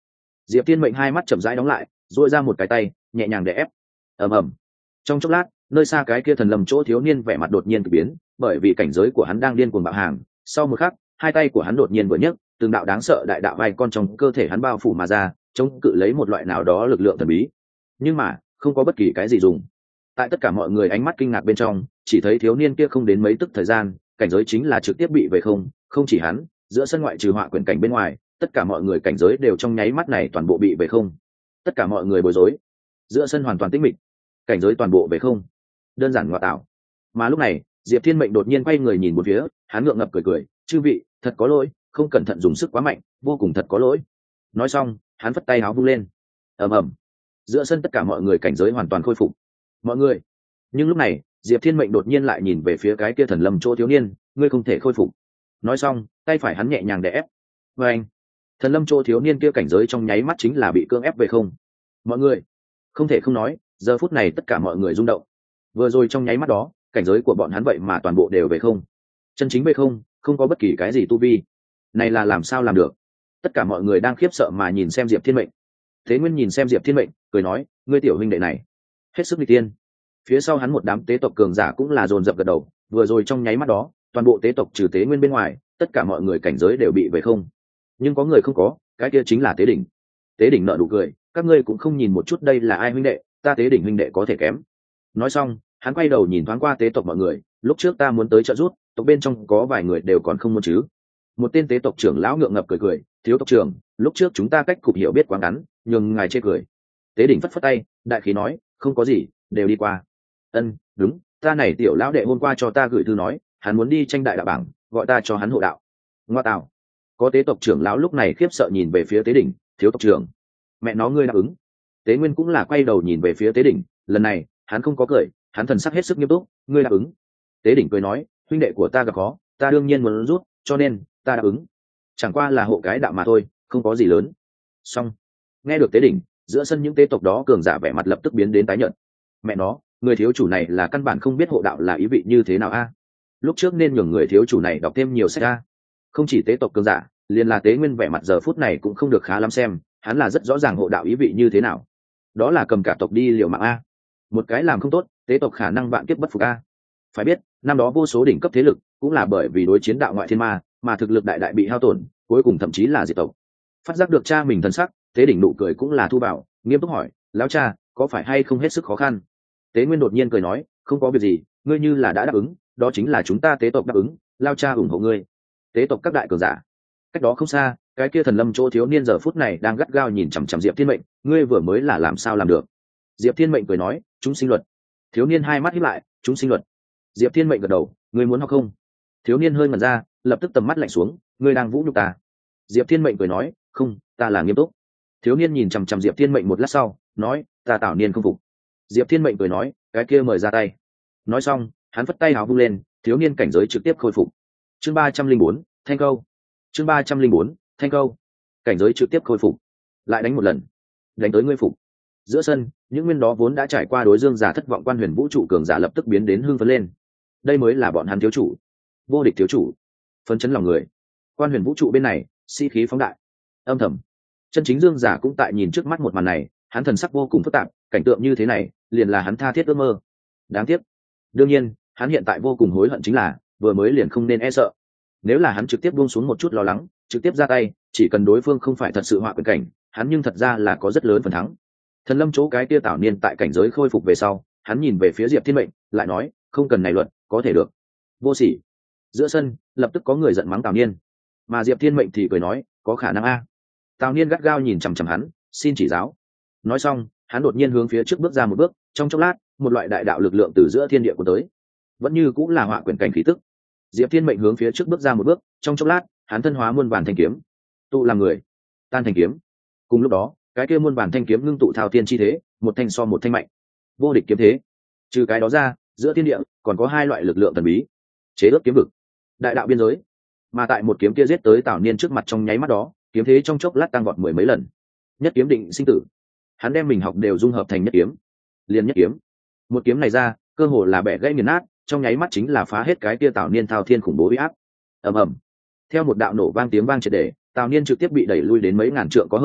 Diệp Thiên Mệnh hai mắt chậm rãi đóng lại, duỗi ra một cái tay nhẹ nhàng để ép. Ầm ầm. Trong chốc lát, nơi xa cái kia thần lâm chỗ thiếu niên vẻ mặt đột nhiên kỳ biến, bởi vì cảnh giới của hắn đang điên cuồng bạo hàng. Sau một khắc, hai tay của hắn đột nhiên vừa nhấc, từng đạo đáng sợ đại đạo vai con trong cơ thể hắn bao phủ mà ra, chống cự lấy một loại nào đó lực lượng thần bí. Nhưng mà không có bất kỳ cái gì dùng. Tại tất cả mọi người ánh mắt kinh ngạc bên trong, chỉ thấy thiếu niên kia không đến mấy tức thời gian, cảnh giới chính là trực tiếp bị về không. Không chỉ hắn, giữa sân ngoại trừ họa quyển cảnh bên ngoài, tất cả mọi người cảnh giới đều trong nháy mắt này toàn bộ bị về không. Tất cả mọi người bối rối, giữa sân hoàn toàn tĩnh mịch, cảnh giới toàn bộ về không. Đơn giản ngoại tạo. Mà lúc này, Diệp Thiên Mệnh đột nhiên quay người nhìn một phía, hắn ngượng ngập cười cười, chư vị, thật có lỗi, không cẩn thận dùng sức quá mạnh, vô cùng thật có lỗi. Nói xong, hắn phất tay áo vung lên. Ầm ầm. Giữa sân tất cả mọi người cảnh giới hoàn toàn khôi phục. Mọi người. Nhưng lúc này, Diệp Thiên Mệnh đột nhiên lại nhìn về phía cái kia thần lâm chỗ thiếu niên, ngươi không thể khôi phục. Nói xong, tay phải hắn nhẹ nhàng đè ép. Và anh. Thần lâm chỗ thiếu niên kia cảnh giới trong nháy mắt chính là bị cưỡng ép về không. Mọi người, không thể không nói, giờ phút này tất cả mọi người rung động. Vừa rồi trong nháy mắt đó, cảnh giới của bọn hắn vậy mà toàn bộ đều về không. Chân chính về không, không có bất kỳ cái gì tu vi. Này là làm sao làm được? Tất cả mọi người đang khiếp sợ mà nhìn xem Diệp Thiên Mệnh. Thế Nguyên nhìn xem Diệp Thiên Mệnh, cười nói, ngươi tiểu huynh đệ này, hết sức nghịch tiên. Phía sau hắn một đám tế tộc cường giả cũng là dồn dập gật đầu, vừa rồi trong nháy mắt đó, toàn bộ tế tộc trừ Tế Nguyên bên ngoài, tất cả mọi người cảnh giới đều bị về không. Nhưng có người không có, cái kia chính là Tế Đỉnh. Tế Đỉnh nở nụ cười, các ngươi cũng không nhìn một chút đây là ai huynh đệ, ta Tế Đỉnh huynh đệ có thể kém. Nói xong, hắn quay đầu nhìn thoáng qua tế tộc mọi người, lúc trước ta muốn tới trợ giúp, tộc bên trong có vài người đều còn không muốn chứ. Một tên tế tộc trưởng lão ngượng ngập cười cười, thiếu tộc trưởng, lúc trước chúng ta cách cục hiểu biết quá ngắn, nhường ngài chê cười. Tế Đỉnh phất phất tay, đại khí nói, không có gì, đều đi qua. Ân, đúng, ta này tiểu lão đệ hôm qua cho ta gửi thư nói, hắn muốn đi tranh đại đạo bảng, gọi ta cho hắn hộ đạo. Ngoa tạo. Có tế tộc trưởng lão lúc này khiếp sợ nhìn về phía Tế Đỉnh, thiếu tộc trưởng, mẹ nó ngươi đáp ứng. Tế Nguyên cũng là quay đầu nhìn về phía Tế Đỉnh, lần này hắn không có cười, hắn thần sắc hết sức nghiêm túc, ngươi đáp ứng. Tế Đỉnh cười nói, huynh đệ của ta gặp khó, ta đương nhiên muốn rút, cho nên ta đáp ứng. Chẳng qua là hộ cái đạo mà thôi, không có gì lớn. Xong. Nghe được Tế Đỉnh, giữa sân những tế tộc đó cường giả vẻ mặt lập tức biến đến tái nhợt. Mẹ nó, người thiếu chủ này là căn bản không biết hộ đạo là ý vị như thế nào a. Lúc trước nên nhường người thiếu chủ này đọc thêm nhiều sách a. Không chỉ tế tộc cường giả, liền là Tế Nguyên vẻ mặt giờ phút này cũng không được khá lắm xem, hắn là rất rõ ràng hộ đạo ý vị như thế nào. Đó là cầm cả tộc đi liều mạng a. Một cái làm không tốt, tế tộc khả năng vạn kiếp bất phục a. Phải biết, năm đó vô số đỉnh cấp thế lực cũng là bởi vì đối chiến đạo ngoại thiên ma mà thực lực đại đại bị hao tổn, cuối cùng thậm chí là diệt tộc. Phát giác được cha mình thân sắc, Tế Đỉnh nụ cười cũng là thu bảo, nghiêm túc hỏi, lão cha, có phải hay không hết sức khó khăn? Tế Nguyên đột nhiên cười nói, không có việc gì, ngươi như là đã đáp ứng, đó chính là chúng ta tế tộc đáp ứng, lão cha ủng hộ ngươi. Tế tộc các đại cường giả. Cách đó không xa, cái kia thần lâm chỗ thiếu niên giờ phút này đang gắt gao nhìn chằm chằm Diệp Thiên Mệnh, ngươi vừa mới là làm sao làm được? Diệp Thiên Mệnh cười nói, chúng sinh luật. Thiếu niên hai mắt híp lại, chúng sinh luật. Diệp Thiên Mệnh gật đầu, ngươi muốn học không? Thiếu niên hơi ngẩn ra, lập tức tầm mắt lạnh xuống, ngươi đang vũ nhục ta. Diệp Thiên Mệnh cười nói, không, ta là nghiêm túc. Thiếu niên nhìn chằm chằm Diệp Thiên Mệnh một lát sau, nói, ta Tảo Niên không phục. Diệp Thiên Mệnh cười nói, cái kia mời ra tay. Nói xong, hắn phất tay áo vung lên, thiếu niên cảnh giới trực tiếp khôi phục. Chương ba trăm linh bốn, Thanh Câu. Chương ba trăm linh bốn, Thanh Câu. Cảnh giới trực tiếp khôi phục. Lại đánh một lần. Đánh tới ngươi phục. Giữa sân, những nguyên đó vốn đã trải qua đối dương giả thất vọng quan huyền vũ trụ cường giả lập tức biến đến hưng phấn lên. Đây mới là bọn hắn thiếu chủ, vô địch thiếu chủ, phấn chấn lòng người. Quan huyền vũ trụ bên này, sĩ khí phóng đại. Âm thầm, chân chính dương giả cũng tại nhìn trước mắt một màn này, hắn thần sắc vô cùng phức tạp, cảnh tượng như thế này, liền là hắn tha thiết ước mơ. Đáng tiếc, đương nhiên, hắn hiện tại vô cùng hối hận chính là vừa mới liền không nên e sợ. Nếu là hắn trực tiếp buông xuống một chút lo lắng, trực tiếp ra tay, chỉ cần đối phương không phải thật sự họa quyền cảnh, hắn nhưng thật ra là có rất lớn phần thắng. Thần lâm chỗ cái tia Tảo Niên tại cảnh giới khôi phục về sau, hắn nhìn về phía Diệp Thiên Mệnh, lại nói, không cần này luận, có thể được. Vô sỉ. Giữa sân, lập tức có người giận mắng Tảo Niên, mà Diệp Thiên Mệnh thì cười nói, có khả năng a. Tảo Niên gắt gao nhìn chằm chằm hắn, xin chỉ giáo. Nói xong, hắn đột nhiên hướng phía trước bước ra một bước, trong chốc lát, một loại đại đạo lực lượng từ giữa thiên địa của tới, vẫn như cũng là họa quyền cảnh khí tức. Diệp Thiên Mệnh hướng phía trước bước ra một bước, trong chốc lát, hắn thân hóa muôn vàn thanh kiếm, tụ làm người, tan thành kiếm. Cùng lúc đó, cái kia muôn vàn thanh kiếm ngưng tụ thao tiên chi thế, một thanh so một thanh mạnh, vô địch kiếm thế. Trừ cái đó ra, giữa thiên địa còn có hai loại lực lượng thần bí, chế ước kiếm vực, đại đạo biên giới. Mà tại một kiếm kia giết tới Tảo Niên trước mặt trong nháy mắt đó, kiếm thế trong chốc lát tăng vọt mười mấy lần. Nhất kiếm định sinh tử, hắn đem mình học đều dung hợp thành nhất kiếm, liền nhất kiếm. Một kiếm này ra, cơ hồ là bẻ gãy nghiền nát, trong nháy mắt chính là phá hết cái kia Tảo Niên thao thiên khủng bố uy áp. Ầm ầm. Theo một đạo nổ vang tiếng vang triệt để, Tảo Niên trực tiếp bị đẩy lui đến mấy ngàn trượng có hơn,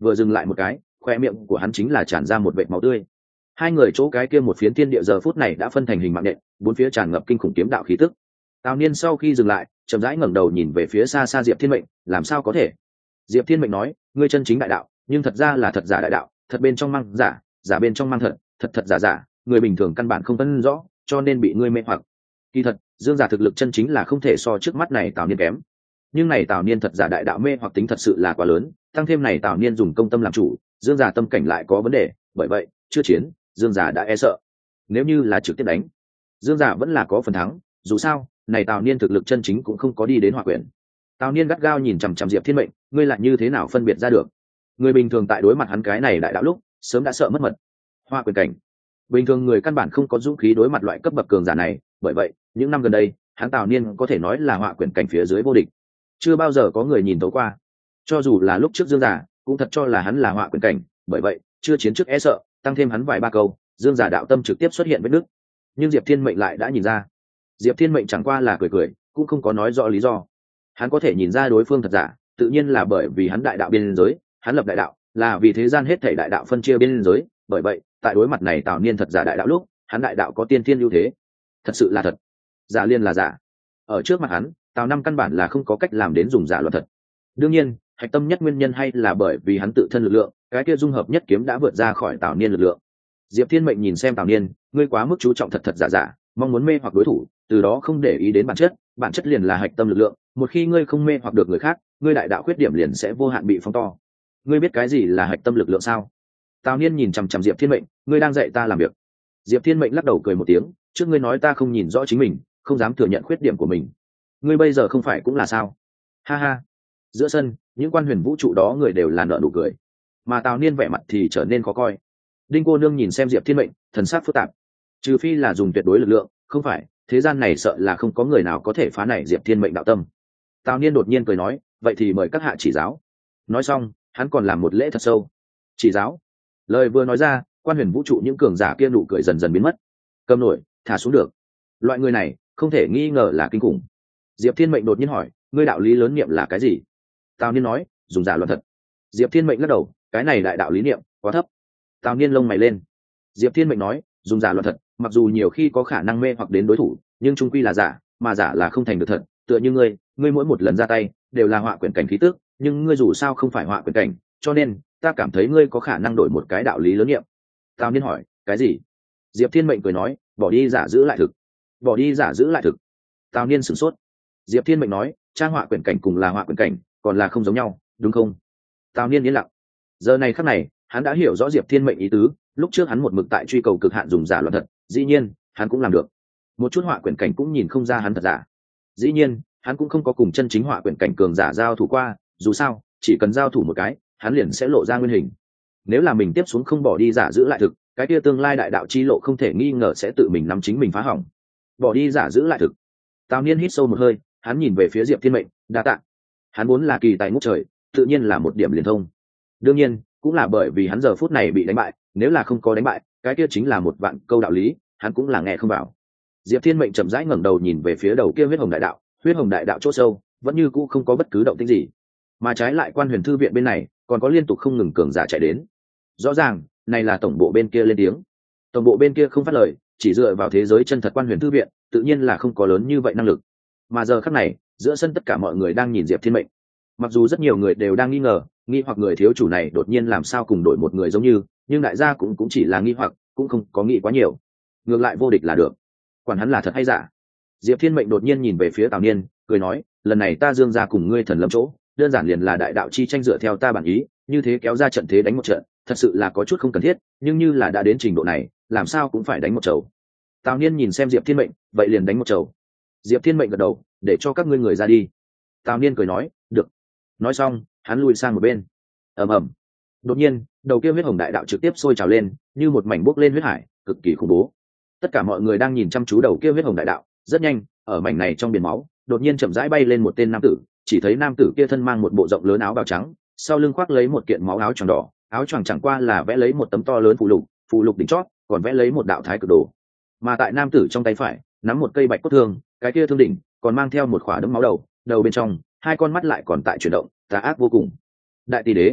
vừa dừng lại một cái, khoe miệng của hắn chính là tràn ra một vệt máu tươi. Hai người chỗ cái kia một phiến thiên địa giờ phút này đã phân thành hình mạng nện, bốn phía tràn ngập kinh khủng kiếm đạo khí tức. Tào Niên sau khi dừng lại, chậm rãi ngẩng đầu nhìn về phía xa xa Diệp Thiên Mệnh, làm sao có thể? Diệp Thiên Mệnh nói, ngươi chân chính đại đạo, nhưng thật ra là thật giả đại đạo, thật bên trong mang giả, giả bên trong mang thật, thật thật giả giả, người bình thường căn bản không phân rõ, cho nên bị ngươi mê hoặc. Kỳ thật, Dương giả thực lực chân chính là không thể so trước mắt này Tào Niên kém. Nhưng này Tào Niên thật giả đại đạo mê hoặc tính thật sự là quá lớn, tăng thêm này Tào Niên dùng công tâm làm chủ, Dương giả tâm cảnh lại có vấn đề, bởi vậy, chưa chiến, Dương giả đã e sợ. Nếu như là trực tiếp đánh, Dương giả vẫn là có phần thắng, dù sao, này Tào Niên thực lực chân chính cũng không có đi đến Hỏa Quyển. Tào Niên gắt gao nhìn chằm chằm Diệp Thiên Mệnh, ngươi lại như thế nào phân biệt ra được? Người bình thường tại đối mặt hắn cái này đại đạo lúc, sớm đã sợ mất mật. Hỏa Quyển cảnh, bình thường người căn bản không có dũng khí đối mặt loại cấp bậc cường giả này, bởi vậy, những năm gần đây, hắn Tào Niên có thể nói là Hỏa Quyển cảnh phía dưới vô địch. Chưa bao giờ có người nhìn thấu qua. Cho dù là lúc trước Dương giả, cũng thật cho là hắn là Hỏa Quyển cảnh, bởi vậy, chưa chiến trước e sợ, tăng thêm hắn vài ba câu, Dương giả đạo tâm trực tiếp xuất hiện vết nứt. Nhưng Diệp Thiên Mệnh lại đã nhìn ra. Diệp Thiên Mệnh chẳng qua là cười cười, cũng không có nói rõ lý do. Hắn có thể nhìn ra đối phương thật giả, tự nhiên là bởi vì hắn đại đạo biên giới, hắn lập đại đạo, là vì thế gian hết thảy đại đạo phân chia biên giới, bởi vậy, tại đối mặt này Tào Niên thật giả đại đạo lúc, hắn đại đạo có tiên thiên ưu thế. Thật sự là thật, giả liên là giả. Ở trước mặt hắn, Tào Năm căn bản là không có cách làm đến dùng giả luận thật. Đương nhiên, hạch tâm nhất nguyên nhân hay là bởi vì hắn tự thân lực lượng, cái kia dung hợp nhất kiếm đã vượt ra khỏi Tào Niên lực lượng. Diệp Thiên Mệnh nhìn xem Tào Niên, ngươi quá mức chú trọng thật thật giả giả, mong muốn mê hoặc đối thủ, từ đó không để ý đến bản chất, bản chất liền là hạch tâm lực lượng, một khi ngươi không mê hoặc được người khác, ngươi đại đạo khuyết điểm liền sẽ vô hạn bị phóng to. Ngươi biết cái gì là hạch tâm lực lượng sao? Tào Niên nhìn chằm chằm Diệp Thiên Mệnh, ngươi đang dạy ta làm việc. Diệp Thiên Mệnh lắc đầu cười một tiếng, trước ngươi nói ta không nhìn rõ chính mình, không dám thừa nhận khuyết điểm của mình. Ngươi bây giờ không phải cũng là sao? Ha ha. Giữa sân, những quan huyền vũ trụ đó người đều là nở nụ cười, mà Tào Niên vẻ mặt thì trở nên khó coi. Đinh cô nương nhìn xem Diệp Thiên Mệnh, thần sắc phức tạp. Trừ phi là dùng tuyệt đối lực lượng, không phải, thế gian này sợ là không có người nào có thể phá này Diệp Thiên Mệnh đạo tâm. Tào Niên đột nhiên cười nói, vậy thì mời các hạ chỉ giáo. Nói xong, hắn còn làm một lễ thật sâu. Chỉ giáo. Lời vừa nói ra, quan huyền vũ trụ những cường giả kia nụ cười dần dần biến mất. Cầm nổi, thả xuống được. Loại người này, không thể nghi ngờ là kinh khủng. Diệp Thiên Mệnh đột nhiên hỏi, ngươi đạo lý lớn niệm là cái gì? Tào Niên nói, dùng giả luận thật. Diệp Thiên Mệnh lắc đầu, cái này đại đạo lý niệm quá thấp. Tào Niên lông mày lên. Diệp Thiên Mệnh nói, dùng giả luận thật, mặc dù nhiều khi có khả năng mê hoặc đến đối thủ, nhưng trung quy là giả, mà giả là không thành được thật. Tựa như ngươi, ngươi mỗi một lần ra tay đều là Hỏa Quyển cảnh khí tức, nhưng ngươi dù sao không phải Hỏa Quyển cảnh, cho nên ta cảm thấy ngươi có khả năng đổi một cái đạo lý lớn niệm. Tào Niên hỏi, cái gì? Diệp Thiên Mệnh cười nói, bỏ đi giả giữ lại thực. Bỏ đi giả giữ lại thực. Tào Niên sửng sốt. Diệp Thiên Mệnh nói, trang Hỏa Quyển cảnh cùng là Hỏa Quyển cảnh, còn là không giống nhau, đúng không? Tào Niên yên lặng. Giờ này khắc này, hắn đã hiểu rõ Diệp Thiên Mệnh ý tứ, lúc trước hắn một mực tại truy cầu cực hạn dùng giả luận thật, dĩ nhiên, hắn cũng làm được. Một chút Hỏa Quyển cảnh cũng nhìn không ra hắn thật giả. Dĩ nhiên, hắn cũng không có cùng chân chính Hỏa Quyển cảnh cường giả giao thủ qua, dù sao, chỉ cần giao thủ một cái, hắn liền sẽ lộ ra nguyên hình. Nếu là mình tiếp xuống không bỏ đi giả giữ lại thực, cái kia tương lai đại đạo chi lộ không thể nghi ngờ sẽ tự mình nắm chính mình phá hỏng. Bỏ đi giả giữ lại thực. Tào Niên hít sâu một hơi, hắn nhìn về phía Diệp Thiên Mệnh, đa tạ. Hắn vốn là kỳ tài ngút trời, tự nhiên là một điểm liền thông. Đương nhiên, cũng là bởi vì hắn giờ phút này bị đánh bại, nếu là không có đánh bại, cái kia chính là một vạn câu đạo lý, hắn cũng là nghe không vào. Diệp Thiên Mệnh chậm rãi ngẩng đầu nhìn về phía đầu kia huyết hồng đại đạo, huyết hồng đại đạo chỗ sâu, vẫn như cũ không có bất cứ động tĩnh gì. Mà trái lại Quan Huyền thư viện bên này, còn có liên tục không ngừng cường giả chạy đến. Rõ ràng, này là tổng bộ bên kia lên tiếng. Tổng bộ bên kia không phát lời, chỉ dựa vào thế giới chân thật Quan Huyền thư viện, tự nhiên là không có lớn như vậy năng lực. Mà giờ khắc này, giữa sân tất cả mọi người đang nhìn Diệp Thiên Mệnh. Mặc dù rất nhiều người đều đang nghi ngờ, nghi hoặc người thiếu chủ này đột nhiên làm sao cùng đổi một người giống như, nhưng đại gia cũng cũng chỉ là nghi hoặc, cũng không có nghĩ quá nhiều. Ngược lại vô địch là được. Quản hắn là thật hay giả. Diệp Thiên Mệnh đột nhiên nhìn về phía Tào Niên, cười nói, lần này ta Dương gia cùng ngươi thần lâm chỗ, đơn giản liền là đại đạo chi tranh dựa theo ta bản ý, như thế kéo ra trận thế đánh một trận, thật sự là có chút không cần thiết, nhưng như là đã đến trình độ này, làm sao cũng phải đánh một chầu. Tào Niên nhìn xem Diệp Thiên Mệnh, vậy liền đánh một chầu. Diệp Thiên Mệnh gật đầu, để cho các ngươi người ra đi. Tào Niên cười nói, được. Nói xong, hắn lùi sang một bên. Ầm ầm. Đột nhiên, đầu kia huyết hồng đại đạo trực tiếp sôi trào lên, như một mảnh bốc lên huyết hải, cực kỳ khủng bố. Tất cả mọi người đang nhìn chăm chú đầu kia huyết hồng đại đạo, rất nhanh, ở mảnh này trong biển máu, đột nhiên chậm rãi bay lên một tên nam tử, chỉ thấy nam tử kia thân mang một bộ rộng lớn áo bào trắng, sau lưng khoác lấy một kiện máu áo choàng đỏ, áo choàng chẳng qua là vẽ lấy một tấm to lớn phù lục, phù lục đỉnh chót, còn vẽ lấy một đạo thái cực đồ. Mà tại nam tử trong tay phải, nắm một cây bạch cốt thương, cái kia thương đỉnh, còn mang theo một khỏa đấm máu đầu, đầu bên trong, hai con mắt lại còn tại chuyển động, tà ác vô cùng. Đại tỷ đế,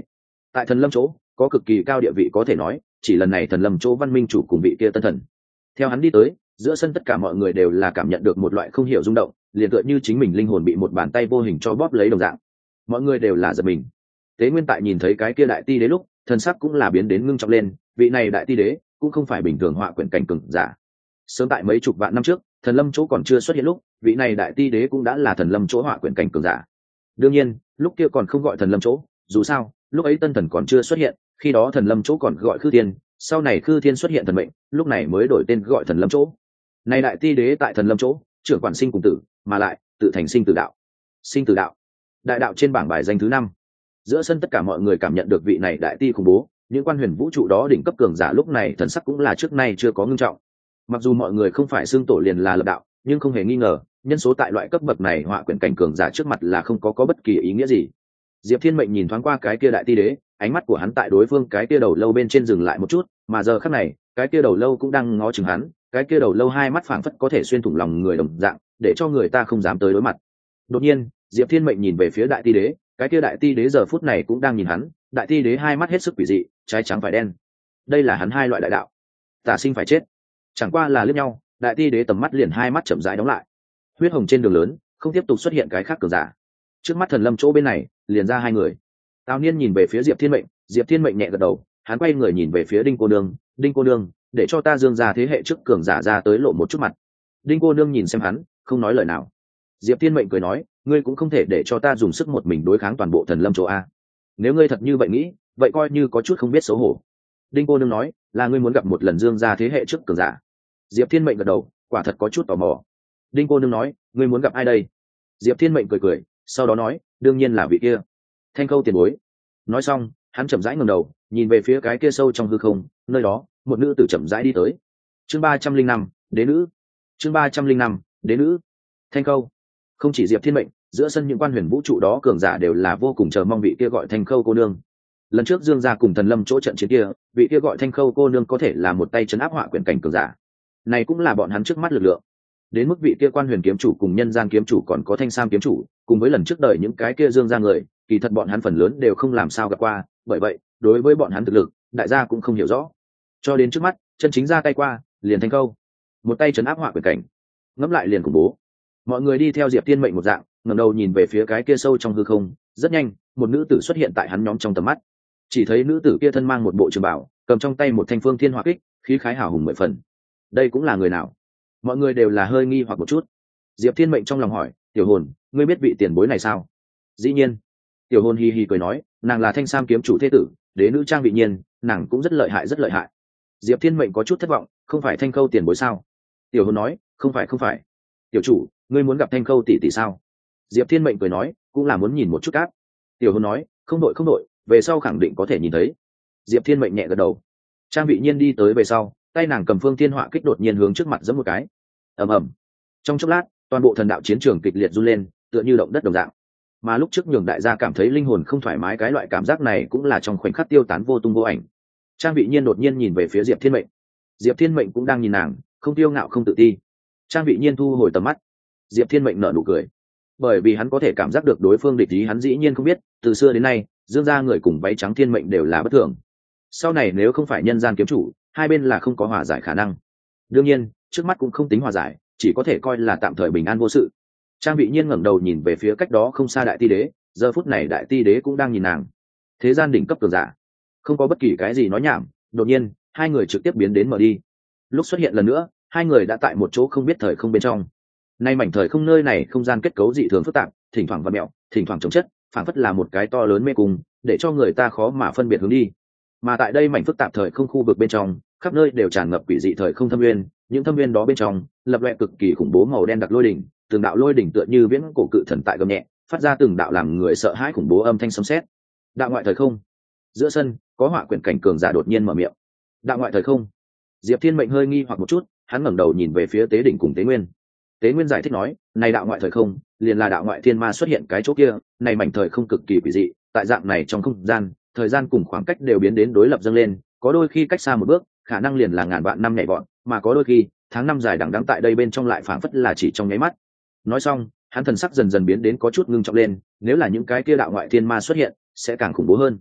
tại thần lâm chỗ có cực kỳ cao địa vị, có thể nói chỉ lần này thần lâm chỗ văn minh chủ cùng vị kia tân thần theo hắn đi tới, giữa sân tất cả mọi người đều là cảm nhận được một loại không hiểu rung động, liền tựa như chính mình linh hồn bị một bàn tay vô hình cho bóp lấy đồng dạng. Mọi người đều là giật mình. Tế Nguyên tại nhìn thấy cái kia đại ti đế lúc, thần sắc cũng là biến đến ngưng trọng lên, vị này đại ti đế cũng không phải bình thường họa quyển cảnh cường giả. Sớm tại mấy chục vạn năm trước, thần lâm chỗ còn chưa xuất hiện lúc, vị này đại ti đế cũng đã là thần lâm chỗ họa quyển cảnh cường giả. Đương nhiên, lúc kia còn không gọi thần lâm chỗ, dù sao, lúc ấy tân thần còn chưa xuất hiện, khi đó thần lâm chỗ còn gọi Khư Thiên, sau này Khư Thiên xuất hiện thần mệnh, lúc này mới đổi tên gọi thần lâm chỗ. Này đại ti đế tại thần lâm chỗ, trưởng quản sinh cùng tử, mà lại tự thành sinh tử đạo. Sinh tử đạo, đại đạo trên bảng bài danh thứ năm. Giữa sân tất cả mọi người cảm nhận được vị này đại ti khủng bố, những quan huyền vũ trụ đó đỉnh cấp cường giả lúc này thần sắc cũng là trước nay chưa có ngưng trọng. Mặc dù mọi người không phải xưng tổ liền là lập đạo, nhưng không hề nghi ngờ, nhân số tại loại cấp bậc này họa quyển cảnh cường giả trước mặt là không có có bất kỳ ý nghĩa gì. Diệp Thiên Mệnh nhìn thoáng qua cái kia đại ti đế, ánh mắt của hắn tại đối phương cái kia đầu lâu bên trên dừng lại một chút, mà giờ khắc này, cái kia đầu lâu cũng đang ngó chừng hắn, cái kia đầu lâu hai mắt phảng phất có thể xuyên thủng lòng người đồng dạng, để cho người ta không dám tới đối mặt. Đột nhiên, Diệp Thiên Mệnh nhìn về phía đại ti đế, cái kia đại ti đế giờ phút này cũng đang nhìn hắn, đại ti đế hai mắt hết sức quỷ dị, trái trắng phải đen. Đây là hắn hai loại đại đạo, tà sinh phải chết. Chẳng qua là liếc nhau, đại ti đế tầm mắt liền hai mắt chậm rãi đóng lại. Huyết hồng trên đường lớn, không tiếp tục xuất hiện cái khác cường giả. Trước mắt thần lâm chỗ bên này, liền ra hai người. Tào Niên nhìn về phía Diệp Thiên Mệnh, Diệp Thiên Mệnh nhẹ gật đầu, hắn quay người nhìn về phía Đinh cô nương, Đinh cô nương, để cho ta dương ra thế hệ trước cường giả ra tới lộ một chút mặt. Đinh cô nương nhìn xem hắn, không nói lời nào. Diệp Thiên Mệnh cười nói, ngươi cũng không thể để cho ta dùng sức một mình đối kháng toàn bộ thần lâm chỗ a. Nếu ngươi thật như vậy nghĩ, vậy coi như có chút không biết xấu hổ. Đinh cô nương nói, là ngươi muốn gặp một lần dương ra thế hệ trước cường giả. Diệp Thiên Mệnh gật đầu, quả thật có chút tò mò. Đinh cô nương nói, ngươi muốn gặp ai đây? Diệp Thiên Mệnh cười cười, sau đó nói, đương nhiên là vị kia, Thanh Khâu tiền bối. Nói xong, hắn chậm rãi ngẩng đầu, nhìn về phía cái kia sâu trong hư không, nơi đó, một nữ tử chậm rãi đi tới. Chương ba trăm linh năm, đế nữ. Chương ba trăm linh năm, đế nữ. Thanh Khâu. Không chỉ Diệp Thiên Mệnh, giữa sân những quan huyền vũ trụ đó cường giả đều là vô cùng chờ mong vị kia gọi Thanh Khâu cô nương. Lần trước Dương gia cùng thần lâm chỗ trận chiến kia, vị kia gọi Thanh Khâu cô nương có thể là một tay trấn áp họa quyển cảnh cường giả. Này cũng là bọn hắn trước mắt lực lượng. Đến mức vị kia quan huyền kiếm chủ cùng nhân gian kiếm chủ còn có thanh sam kiếm chủ, cùng với lần trước đời những cái kia Dương gia người, kỳ thật bọn hắn phần lớn đều không làm sao gặp qua, bởi vậy, đối với bọn hắn thực lực, đại gia cũng không hiểu rõ. Cho đến trước mắt, chân chính ra tay qua, liền Thanh Khâu, một tay trấn áp họa quyển cảnh, ngẫm lại liền khủng bố. Mọi người đi theo Diệp Thiên Mệnh một dạng, ngẩng đầu nhìn về phía cái kia sâu trong hư không, rất nhanh, một nữ tử xuất hiện tại hắn nhóm trong tầm mắt. Chỉ thấy nữ tử kia thân mang một bộ trường bào, cầm trong tay một thanh phương thiên hỏa kích, khí khái hào hùng mười phần. Đây cũng là người nào? Mọi người đều là hơi nghi hoặc một chút. Diệp Thiên Mệnh trong lòng hỏi, tiểu hồn, ngươi biết vị tiền bối này sao? Dĩ nhiên. Tiểu hồn hi hi cười nói, nàng là thanh sam kiếm chủ thế tử, đế nữ Trang Vị Nhiên, nàng cũng rất lợi hại rất lợi hại. Diệp Thiên Mệnh có chút thất vọng, không phải Thanh Khâu tiền bối sao? Tiểu hồn nói, không phải không phải. Tiểu chủ, ngươi muốn gặp Thanh Khâu tỷ tỷ sao? Diệp Thiên Mệnh cười nói, cũng là muốn nhìn một chút cáp. Tiểu hồn nói, không đội không đội, về sau khẳng định có thể nhìn thấy. Diệp Thiên Mệnh nhẹ gật đầu. Trang Vị Nhiên đi tới về sau, tay nàng cầm phương thiên họa kích đột nhiên hướng trước mặt giẫm một cái. Ầm ầm. Trong chốc lát, toàn bộ thần đạo chiến trường kịch liệt run lên, tựa như động đất đồng dạng. Mà lúc trước nhường đại gia cảm thấy linh hồn không thoải mái, cái loại cảm giác này cũng là trong khoảnh khắc tiêu tán vô tung vô ảnh. Trang Vị Nhiên đột nhiên nhìn về phía Diệp Thiên Mệnh. Diệp Thiên Mệnh cũng đang nhìn nàng, không tiêu ngạo không tự ti. Trang Vị Nhiên thu hồi tầm mắt. Diệp Thiên Mệnh nở nụ cười, bởi vì hắn có thể cảm giác được đối phương địch ý, hắn dĩ nhiên không biết, từ xưa đến nay, Dương gia người cùng váy trắng Thiên Mệnh đều là bất thường. Sau này nếu không phải nhân gian kiếm chủ, hai bên là không có hòa giải khả năng. Đương nhiên, trước mắt cũng không tính hòa giải, chỉ có thể coi là tạm thời bình an vô sự. Trang Vị Nhiên ngẩng đầu nhìn về phía cách đó không xa đại ti đế, giờ phút này đại ti đế cũng đang nhìn nàng. Thế gian đỉnh cấp cường giả, không có bất kỳ cái gì nói nhảm, đột nhiên, hai người trực tiếp biến đến mở đi. Lúc xuất hiện lần nữa, hai người đã tại một chỗ không biết thời không bên trong. Nay mảnh thời không nơi này không gian kết cấu dị thường phức tạp, thỉnh thoảng vặn mèo, thỉnh thoảng chống chất, phản phất là một cái to lớn mê cung, để cho người ta khó mà phân biệt hướng đi. Mà tại đây mảnh phức tạp thời không khu vực bên trong, khắp nơi đều tràn ngập quỷ dị thời không thâm nguyên, những thâm nguyên đó bên trong lập loè cực kỳ khủng bố màu đen đặc lôi đỉnh, từng đạo lôi đỉnh tựa như viễn cổ cự thần tại gầm nhẹ, phát ra từng đạo làm người sợ hãi khủng bố âm thanh sấm sét. Đạo ngoại thời không. Giữa sân, có họa quyển cảnh cường giả đột nhiên mở miệng. Đạo ngoại thời không. Diệp Thiên Mệnh hơi nghi hoặc một chút, hắn ngẩng đầu nhìn về phía Tế Đỉnh cùng Tế Nguyên. Tế Nguyên giải thích nói, này đạo ngoại thời không, liền là đạo ngoại thiên ma xuất hiện cái chỗ kia, này mảnh thời không cực kỳ quỷ dị, tại dạng này trong không gian, thời gian cùng khoảng cách đều biến đến đối lập dâng lên, có đôi khi cách xa một bước, khả năng liền là ngàn vạn năm nhảy vọt, mà có đôi khi, tháng năm dài đằng đẵng tại đây bên trong lại phảng phất là chỉ trong nháy mắt. Nói xong, hắn thần sắc dần dần biến đến có chút ngưng trọng lên, nếu là những cái kia đạo ngoại thiên ma xuất hiện, sẽ càng khủng bố hơn.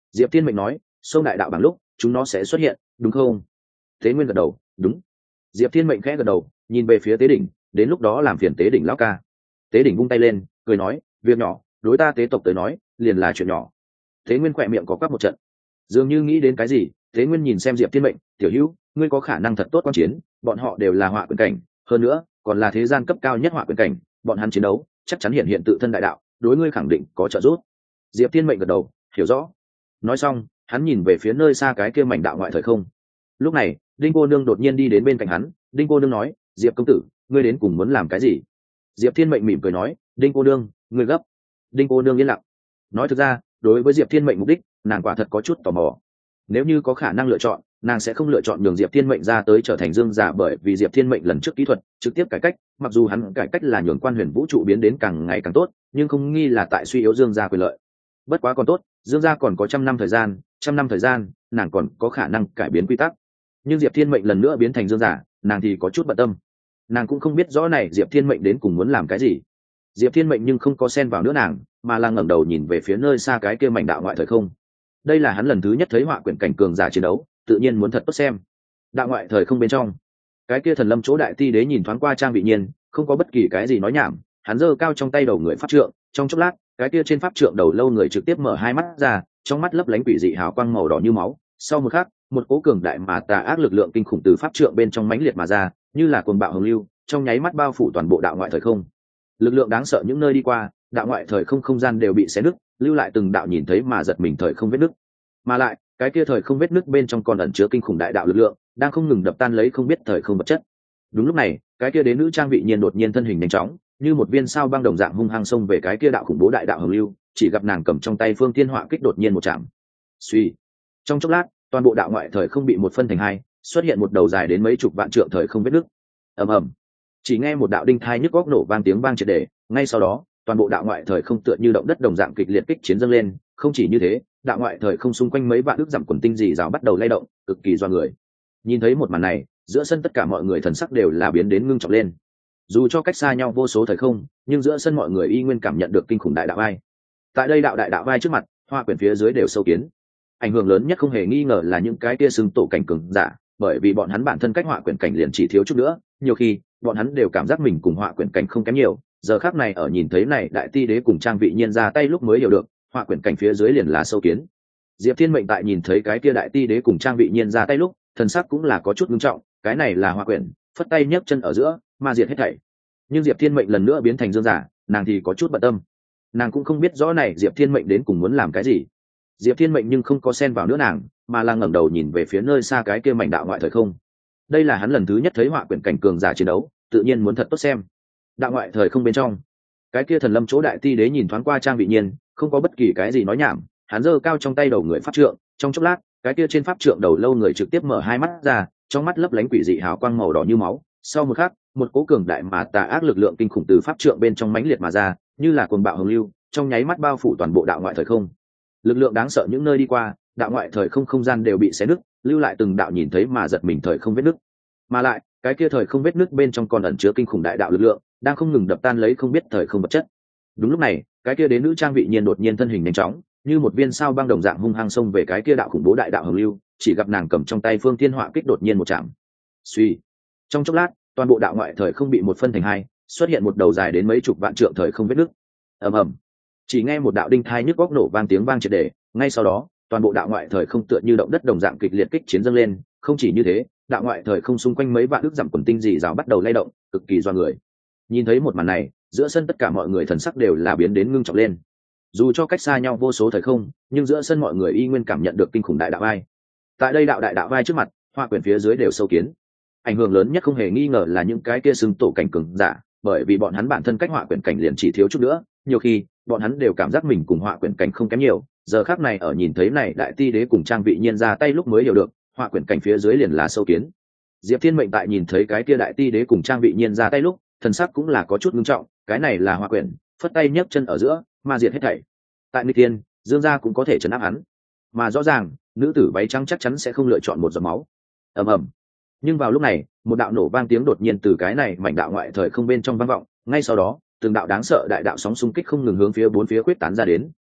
Diệp Thiên Mệnh nói, sông đại đạo bằng lúc chúng nó sẽ xuất hiện, đúng không? Tế Nguyên gật đầu, đúng. Diệp Thiên Mệnh khẽ gật đầu, nhìn về phía tế đỉnh, đến lúc đó làm phiền tế đỉnh lão ca. Tế đỉnh vung tay lên, cười nói, việc nhỏ đối ta tế tộc tới nói liền là chuyện nhỏ. Tế Nguyên khỏe miệng có quắc một trận, dường như nghĩ đến cái gì. Tế Nguyên nhìn xem Diệp Thiên Mệnh, tiểu hữu, ngươi có khả năng thật tốt quan chiến, bọn họ đều là họa quyền cảnh, hơn nữa còn là thế gian cấp cao nhất họa quyền cảnh, bọn hắn chiến đấu chắc chắn hiện hiện tự thân đại đạo, đối ngươi khẳng định có trợ giúp. Diệp Thiên Mệnh gật đầu, hiểu rõ. Nói xong, hắn nhìn về phía nơi xa cái kia mảnh đạo ngoại thời không. Lúc này, Đinh cô nương đột nhiên đi đến bên cạnh hắn. Đinh cô nương nói, Diệp công tử, ngươi đến cùng muốn làm cái gì? Diệp Thiên Mệnh mỉm cười nói, Đinh cô nương, ngươi gấp. Đinh cô nương yên lặng. Nói thực ra, đối với Diệp Thiên Mệnh mục đích, nàng quả thật có chút tò mò. Nếu như có khả năng lựa chọn, nàng sẽ không lựa chọn nhường Diệp Thiên Mệnh ra tới trở thành dương giả, bởi vì Diệp Thiên Mệnh lần trước kỹ thuật trực tiếp cải cách, mặc dù hắn cải cách là nhường quan huyền vũ trụ biến đến càng ngày càng tốt, nhưng không nghi là tại suy yếu dương gia quyền lợi. Bất quá còn tốt, dương gia còn có trăm năm thời gian, trăm năm thời gian, nàng còn có khả năng cải biến quy tắc. Nhưng Diệp Thiên Mệnh lần nữa biến thành dương giả, nàng thì có chút bận tâm. Nàng cũng không biết rõ này Diệp Thiên Mệnh đến cùng muốn làm cái gì. Diệp Thiên Mệnh nhưng không có xen vào nữa nàng, mà là ngẩng đầu nhìn về phía nơi xa cái kia mảnh đạo ngoại thời không. Đây là hắn lần thứ nhất thấy họa quyển cảnh cường giả chiến đấu, tự nhiên muốn thật tốt xem. Đạo ngoại thời không bên trong, cái kia thần lâm chỗ đại ti đế nhìn thoáng qua Trang Vị Nhiên, không có bất kỳ cái gì nói nhảm, hắn giơ cao trong tay đầu người pháp trượng, trong chốc lát, cái kia trên pháp trượng đầu lâu người trực tiếp mở hai mắt ra, trong mắt lấp lánh quỷ dị hào quang màu đỏ như máu. Sau một khắc, một cỗ cường đại mà tà ác lực lượng kinh khủng từ pháp trượng bên trong mãnh liệt mà ra, như là cuồng bạo hồng lưu, trong nháy mắt bao phủ toàn bộ đạo ngoại thời không. Lực lượng đáng sợ những nơi đi qua, đạo ngoại thời không không gian đều bị xé nứt, lưu lại từng đạo nhìn thấy mà giật mình thời không vết nứt. Mà lại, cái kia thời không vết nứt bên trong còn ẩn chứa kinh khủng đại đạo lực lượng, đang không ngừng đập tan lấy không biết thời không vật chất. Đúng lúc này, cái kia đế nữ Trang Vị Nhiên đột nhiên thân hình nhanh chóng, như một viên sao băng đồng dạng hung hăng xông về cái kia đạo khủng bố đại đạo hồng lưu, chỉ gặp nàng cầm trong tay phương thiên họa kích đột nhiên một chạm. Suy, trong chốc lát, toàn bộ đạo ngoại thời không bị một phân thành hai, xuất hiện một đầu dài đến mấy chục vạn trượng thời không vết nứt. Ầm ầm, chỉ nghe một đạo đinh thai nhức góc nổ vang tiếng vang triệt để, ngay sau đó, toàn bộ đạo ngoại thời không tựa như động đất đồng dạng kịch liệt kích chiến dâng lên. Không chỉ như thế, đạo ngoại thời không xung quanh mấy vạn ước dặm quần tinh dị rào bắt đầu lay động, cực kỳ doa người. Nhìn thấy một màn này, giữa sân tất cả mọi người thần sắc đều là biến đến ngưng trọng lên. Dù cho cách xa nhau vô số thời không, nhưng giữa sân mọi người y nguyên cảm nhận được kinh khủng đại đạo vai. Tại đây đạo đại đạo vai trước mặt, hoa quyển phía dưới đều sâu kiến. Ảnh hưởng lớn nhất không hề nghi ngờ là những cái kia xưng tổ cảnh cường giả, bởi vì bọn hắn bản thân cách họa quyển cảnh liền chỉ thiếu chút nữa, nhiều khi bọn hắn đều cảm giác mình cùng họa quyển cảnh không kém nhiều. Giờ khắc này ở nhìn thấy này đại ti đế cùng Trang Vị Nhiên ra tay lúc mới hiểu được, họa quyển cảnh phía dưới liền là sâu kiến. Diệp Thiên Mệnh tại nhìn thấy cái kia đại ti đế cùng Trang Vị Nhiên ra tay lúc, thần sắc cũng là có chút nghiêm trọng, cái này là họa quyển, phất tay nhấc chân ở giữa, ma diệt hết thảy. Nhưng Diệp Thiên Mệnh lần nữa biến thành dương giả, nàng thì có chút bận tâm. Nàng cũng không biết rõ này Diệp Thiên Mệnh đến cùng muốn làm cái gì. Diệp Thiên Mệnh nhưng không có xen vào nữa nàng, mà là ngẩng đầu nhìn về phía nơi xa cái kia mảnh đạo ngoại thời không. Đây là hắn lần thứ nhất thấy họa quyển cảnh cường giả chiến đấu, tự nhiên muốn thật tốt xem. Đạo ngoại thời không bên trong, cái kia thần lâm chỗ đại ti đế nhìn thoáng qua Trang Vị Nhiên, không có bất kỳ cái gì nói nhảm, hắn giơ cao trong tay đầu người pháp trượng, trong chốc lát, cái kia trên pháp trượng đầu lâu người trực tiếp mở hai mắt ra, trong mắt lấp lánh quỷ dị hào quang màu đỏ như máu. Sau một khắc, một cỗ cường đại mà tà ác lực lượng kinh khủng từ pháp trượng bên trong mãnh liệt mà ra, như là cuồng bạo hồng lưu, trong nháy mắt bao phủ toàn bộ đạo ngoại thời không. Lực lượng đáng sợ những nơi đi qua, đạo ngoại thời không không gian đều bị xé nứt, lưu lại từng đạo nhìn thấy mà giật mình thời không vết nứt. Mà lại, cái kia thời không vết nứt bên trong còn ẩn chứa kinh khủng đại đạo lực lượng, đang không ngừng đập tan lấy không biết thời không vật chất. Đúng lúc này, cái kia đế nữ Trang Vị Nhiên đột nhiên thân hình nhanh chóng, như một viên sao băng đồng dạng hung hăng xông về cái kia đạo khủng bố đại đạo hồng lưu, chỉ gặp nàng cầm trong tay phương thiên họa kích đột nhiên một chạm. Suy, trong chốc lát, toàn bộ đạo ngoại thời không bị một phân thành hai, xuất hiện một đầu dài đến mấy chục vạn trượng thời không vết nứt. Ầm ầm, chỉ nghe một đạo đinh thai nhức góc nổ vang tiếng vang triệt để, ngay sau đó, toàn bộ đạo ngoại thời không tựa như động đất đồng dạng kịch liệt kích chiến dâng lên. Không chỉ như thế, đạo ngoại thời không xung quanh mấy vạn ước dặm quần tinh dị rào bắt đầu lay động, cực kỳ doa người. Nhìn thấy một màn này, giữa sân tất cả mọi người thần sắc đều là biến đến ngưng trọng lên. Dù cho cách xa nhau vô số thời không, nhưng giữa sân mọi người y nguyên cảm nhận được kinh khủng đại đạo vai. Tại đây đạo đại đạo vai trước mặt, hoa quyển phía dưới đều sâu kiến. Ảnh hưởng lớn nhất không hề nghi ngờ là những cái kia xưng tổ cảnh cường giả, bởi vì bọn hắn bản thân cách họa quyển cảnh liền chỉ thiếu chút nữa, nhiều khi bọn hắn đều cảm giác mình cùng họa quyển cảnh không kém nhiều. Giờ khắc này ở nhìn thấy này đại ti đế cùng Trang Vị Nhiên ra tay lúc mới hiểu được, họa quyển cảnh phía dưới liền là sâu kiến. Diệp Thiên Mệnh tại nhìn thấy cái kia đại ti đế cùng Trang Vị Nhiên ra tay lúc, thần sắc cũng là có chút nghiêm trọng, cái này là họa quyển, phất tay nhấc chân ở giữa, ma diệt hết thảy. Tại Nghịch Tiên, Dương gia cũng có thể trấn áp hắn, mà rõ ràng, nữ tử váy trắng chắc chắn sẽ không lựa chọn một giọt máu. Ầm ầm. Nhưng vào lúc này, một đạo nổ vang tiếng đột nhiên từ cái này mảnh đạo ngoại thời không bên trong vang vọng, ngay sau đó, từng đạo đáng sợ đại đạo sóng xung kích không ngừng hướng phía bốn phía quyết tán ra đến,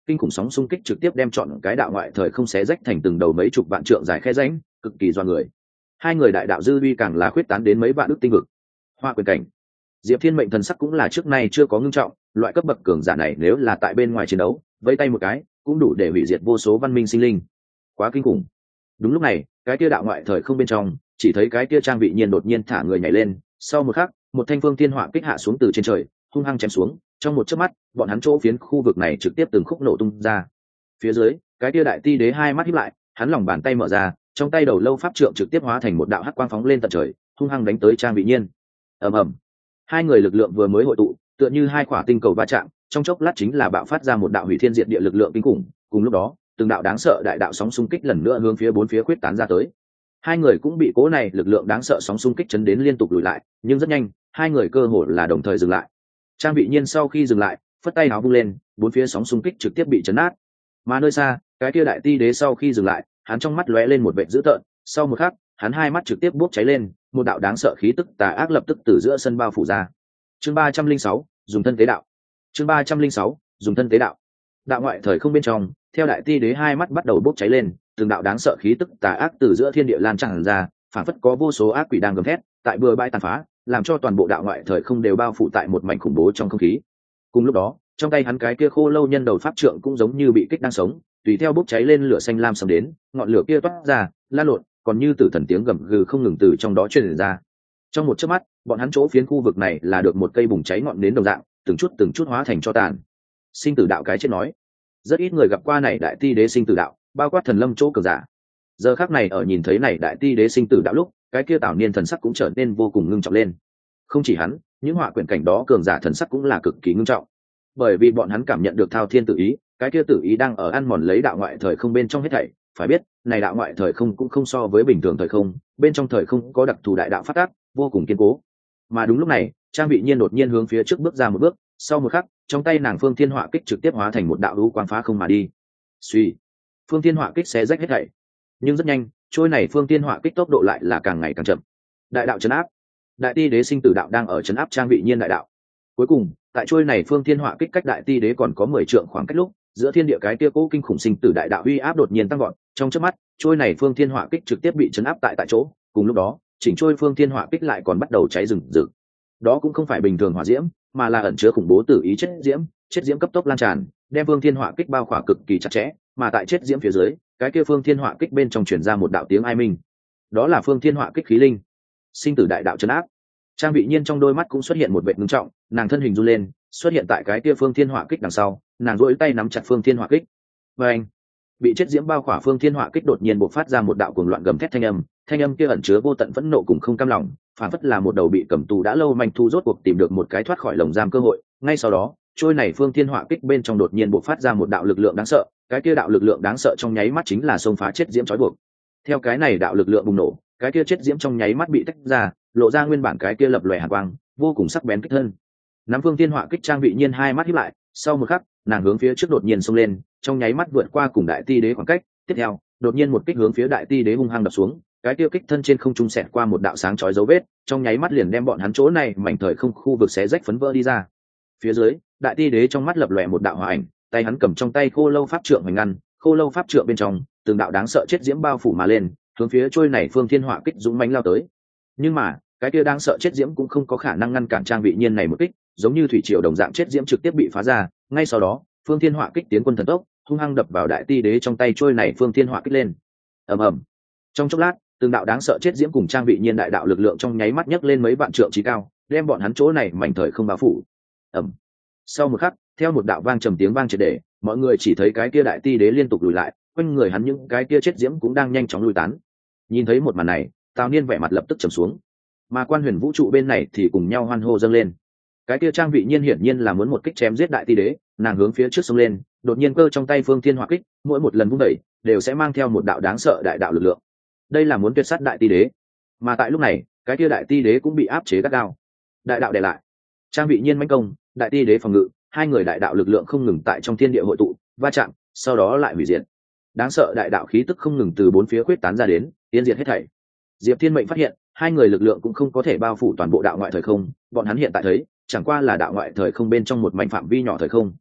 kinh khủng sóng xung kích trực tiếp đem chọn cái đạo ngoại thời không xé rách thành từng đầu mấy chục vạn trượng dài khe rãnh, cực kỳ doa người. Hai người đại đạo dư uy càng là khuyết tán đến mấy vạn ức tinh vực. Hoa quyền cảnh, Diệp Thiên mệnh thần sắc cũng là trước nay chưa có ngưng trọng, loại cấp bậc cường giả này nếu là tại bên ngoài chiến đấu, vẫy tay một cái cũng đủ để hủy diệt vô số văn minh sinh linh. Quá kinh khủng. Đúng lúc này, cái kia đạo ngoại thời không bên trong, chỉ thấy cái kia Trang Vị Nhiên đột nhiên thả người nhảy lên, sau một khắc, một thanh phương thiên hỏa kích hạ xuống từ trên trời, hung hăng chém xuống, trong một chớp mắt, bọn hắn chỗ phiến khu vực này trực tiếp từng khúc nổ tung ra. Phía dưới, cái kia đại ti đế hai mắt híp lại, hắn lòng bàn tay mở ra, trong tay đầu lâu pháp trượng trực tiếp hóa thành một đạo hắc quang phóng lên tận trời, hung hăng đánh tới Trang Vị Nhiên. Ầm ầm. Hai người lực lượng vừa mới hội tụ, tựa như hai quả tinh cầu va chạm, trong chốc lát chính là bạo phát ra một đạo hủy thiên diệt địa lực lượng kinh khủng, cùng lúc đó, từng đạo đáng sợ đại đạo sóng xung kích lần nữa hướng phía bốn phía khuyết tán ra tới. Hai người cũng bị cố này lực lượng đáng sợ sóng xung kích chấn đến liên tục lùi lại, nhưng rất nhanh, hai người cơ hồ là đồng thời dừng lại. Trang Vị Nhiên sau khi dừng lại, phất tay áo vung lên, bốn phía sóng xung kích trực tiếp bị chấn nát. Mà nơi xa, cái kia đại ti đế sau khi dừng lại, hắn trong mắt lóe lên một vẻ dữ tợn, sau một khắc, hắn hai mắt trực tiếp bốc cháy lên, một đạo đáng sợ khí tức tà ác lập tức từ giữa sân bao phủ ra. Chương ba trăm linh sáu, dùng thân tế đạo. Chương ba trăm linh sáu, dùng thân tế đạo. Đạo ngoại thời không bên trong, theo đại ti đế hai mắt bắt đầu bốc cháy lên, từng đạo đáng sợ khí tức tà ác từ giữa thiên địa lan tràn ra, phản phất có vô số ác quỷ đang gầm thét, tại bừa bãi tàn phá, làm cho toàn bộ đạo ngoại thời không đều bao phủ tại một mảnh khủng bố trong không khí. Cùng lúc đó, trong tay hắn cái kia khô lâu nhân đầu pháp trượng cũng giống như bị kích đang sống, tùy theo bốc cháy lên lửa xanh lam sầm đến, ngọn lửa kia toát ra, lan lộn, còn như tử thần tiếng gầm gừ không ngừng từ trong đó truyền ra. Trong một chớp mắt, bọn hắn chỗ phiến khu vực này là được một cây bùng cháy ngọn nến đồng dạng, từng chút từng chút hóa thành tro tàn. Sinh tử đạo cái chết nói, rất ít người gặp qua này đại ti đế sinh tử đạo, bao quát thần lâm chỗ cường giả. Giờ khắc này ở nhìn thấy này đại ti đế sinh tử đạo lúc, cái kia Tào Niên thần sắc cũng trở nên vô cùng ngưng trọng lên. Không chỉ hắn, những họa quyển cảnh đó cường giả thần sắc cũng là cực kỳ ngưng trọng, bởi vì bọn hắn cảm nhận được thao thiên tự ý, cái kia tự ý đang ở ăn mòn lấy đạo ngoại thời không bên trong hết thảy. Phải biết, này đạo ngoại thời không cũng không so với bình thường thời không, bên trong thời không có đặc thù đại đạo phát tác, vô cùng kiên cố. Mà đúng lúc này, Trang Vị Nhiên đột nhiên hướng phía trước bước ra một bước, sau một khắc, trong tay nàng phương thiên họa kích trực tiếp hóa thành một đạo lũ quang phá không mà đi. Suy, phương thiên họa kích xé rách hết thảy, nhưng rất nhanh, trôi này phương thiên họa kích tốc độ lại là càng ngày càng chậm. Đại đạo chấn áp, đại ti đế sinh tử đạo đang ở chấn áp Trang Vị Nhiên đại đạo. Cuối cùng, tại trôi này phương thiên họa kích cách đại ti đế còn có mười trượng khoảng cách lúc, giữa thiên địa cái kia cố kinh khủng sinh tử đại đạo uy áp đột nhiên tăng vọt, trong chớp mắt, trôi này phương thiên họa kích trực tiếp bị chấn áp tại tại chỗ. Cùng lúc đó, chỉnh trôi phương thiên họa kích lại còn bắt đầu cháy rừng rực. Đó cũng không phải bình thường hỏa diễm, mà là ẩn chứa khủng bố tử ý chết diễm, chết diễm cấp tốc lan tràn, đem phương thiên họa kích bao khỏa cực kỳ chặt chẽ, mà tại chết diễm phía dưới, cái kia phương thiên họa kích bên trong truyền ra một đạo tiếng ai minh. Đó là phương thiên họa kích khí linh. Sinh tử đại đạo trấn áp. Trang Vị Nhiên trong đôi mắt cũng xuất hiện một vẻ ngưng trọng, nàng thân hình run lên, xuất hiện tại cái kia phương thiên họa kích đằng sau, nàng duỗi tay nắm chặt phương thiên họa kích. Và anh, bị chết diễm bao khỏa phương thiên họa kích đột nhiên bộc phát ra một đạo cuồng loạn gầm thét thanh âm, thanh âm kia ẩn chứa vô tận phẫn nộ cùng không cam lòng, phản phất là một đầu bị cầm tù đã lâu manh thu rốt cuộc tìm được một cái thoát khỏi lồng giam cơ hội. Ngay sau đó, trôi này phương thiên họa kích bên trong đột nhiên bộc phát ra một đạo lực lượng đáng sợ, cái kia đạo lực lượng đáng sợ trong nháy mắt chính là xông phá chết diễm trói buộc. Theo cái này đạo lực lượng bùng nổ, cái kia chết diễm trong nháy mắt bị tách ra, lộ ra nguyên bản cái kia lập lòe hàn quang, vô cùng sắc bén kích thân. Nắm phương thiên họa kích Trang Vị Nhiên hai mắt híp lại, sau một khắc, nàng hướng phía trước đột nhiên xông lên, trong nháy mắt vượt qua cùng đại ti đế khoảng cách, tiếp theo, đột nhiên một kích hướng phía đại ti đế hung hăng đập xuống, cái tiêu kích thân trên không trung xẹt qua một đạo sáng chói dấu vết, trong nháy mắt liền đem bọn hắn chỗ này mảnh thời không khu vực xé rách phấn vỡ đi ra. Phía dưới, đại ti đế trong mắt lập lòe một đạo hỏa ảnh, tay hắn cầm trong tay khô lâu pháp trượng hoành ngăn, khô lâu pháp trượng bên trong, từng đạo đáng sợ chết diễm bao phủ mà lên, hướng phía trôi này phương thiên hỏa kích dũng mãnh lao tới. Nhưng mà, cái kia đáng sợ chết diễm cũng không có khả năng ngăn cản Trang Vị Nhiên này một kích, giống như thủy triều đồng dạng chết diễm trực tiếp bị phá ra, ngay sau đó, phương thiên hỏa kích tiến quân thần tốc, hung hăng đập vào đại ti đế trong tay trôi này phương thiên hỏa kích lên. Ầm ầm. Trong chốc lát, từng đạo đáng sợ chết diễm cùng Trang Vị Nhiên đại đạo lực lượng trong nháy mắt nhấc lên mấy vạn trượng chí cao, đem bọn hắn chỗ này mảnh thời không bao phủ. Ầm. Sau một khắc, theo một đạo vang trầm tiếng vang triệt để, mọi người chỉ thấy cái kia đại ti đế liên tục lùi lại, quanh người hắn những cái kia chết diễm cũng đang nhanh chóng lùi tán. Nhìn thấy một màn này, Tào Niên vẻ mặt lập tức trầm xuống, mà Quan Huyền vũ trụ bên này thì cùng nhau hoan hô dâng lên. Cái kia Trang Vị Nhiên hiển nhiên là muốn một kích chém giết đại ti đế, nàng hướng phía trước xông lên, đột nhiên cơ trong tay phương thiên hỏa kích, mỗi một lần vung đẩy đều sẽ mang theo một đạo đáng sợ đại đạo lực lượng. Đây là muốn tuyệt sát đại ti đế. Mà tại lúc này, cái kia đại ti đế cũng bị áp chế gắt gao. Đại đạo đè lại. Trang Vị Nhiên mãnh công, đại ti đế phòng ngự, hai người đại đạo lực lượng không ngừng tại trong thiên địa hội tụ, va chạm, sau đó lại hủy diệt. Đáng sợ đại đạo khí tức không ngừng từ bốn phía khuyết tán ra đến, tiến diệt hết thảy. Diệp Thiên Mệnh phát hiện, hai người lực lượng cũng không có thể bao phủ toàn bộ đạo ngoại thời không, bọn hắn hiện tại thấy, chẳng qua là đạo ngoại thời không bên trong một mảnh phạm vi nhỏ thời không.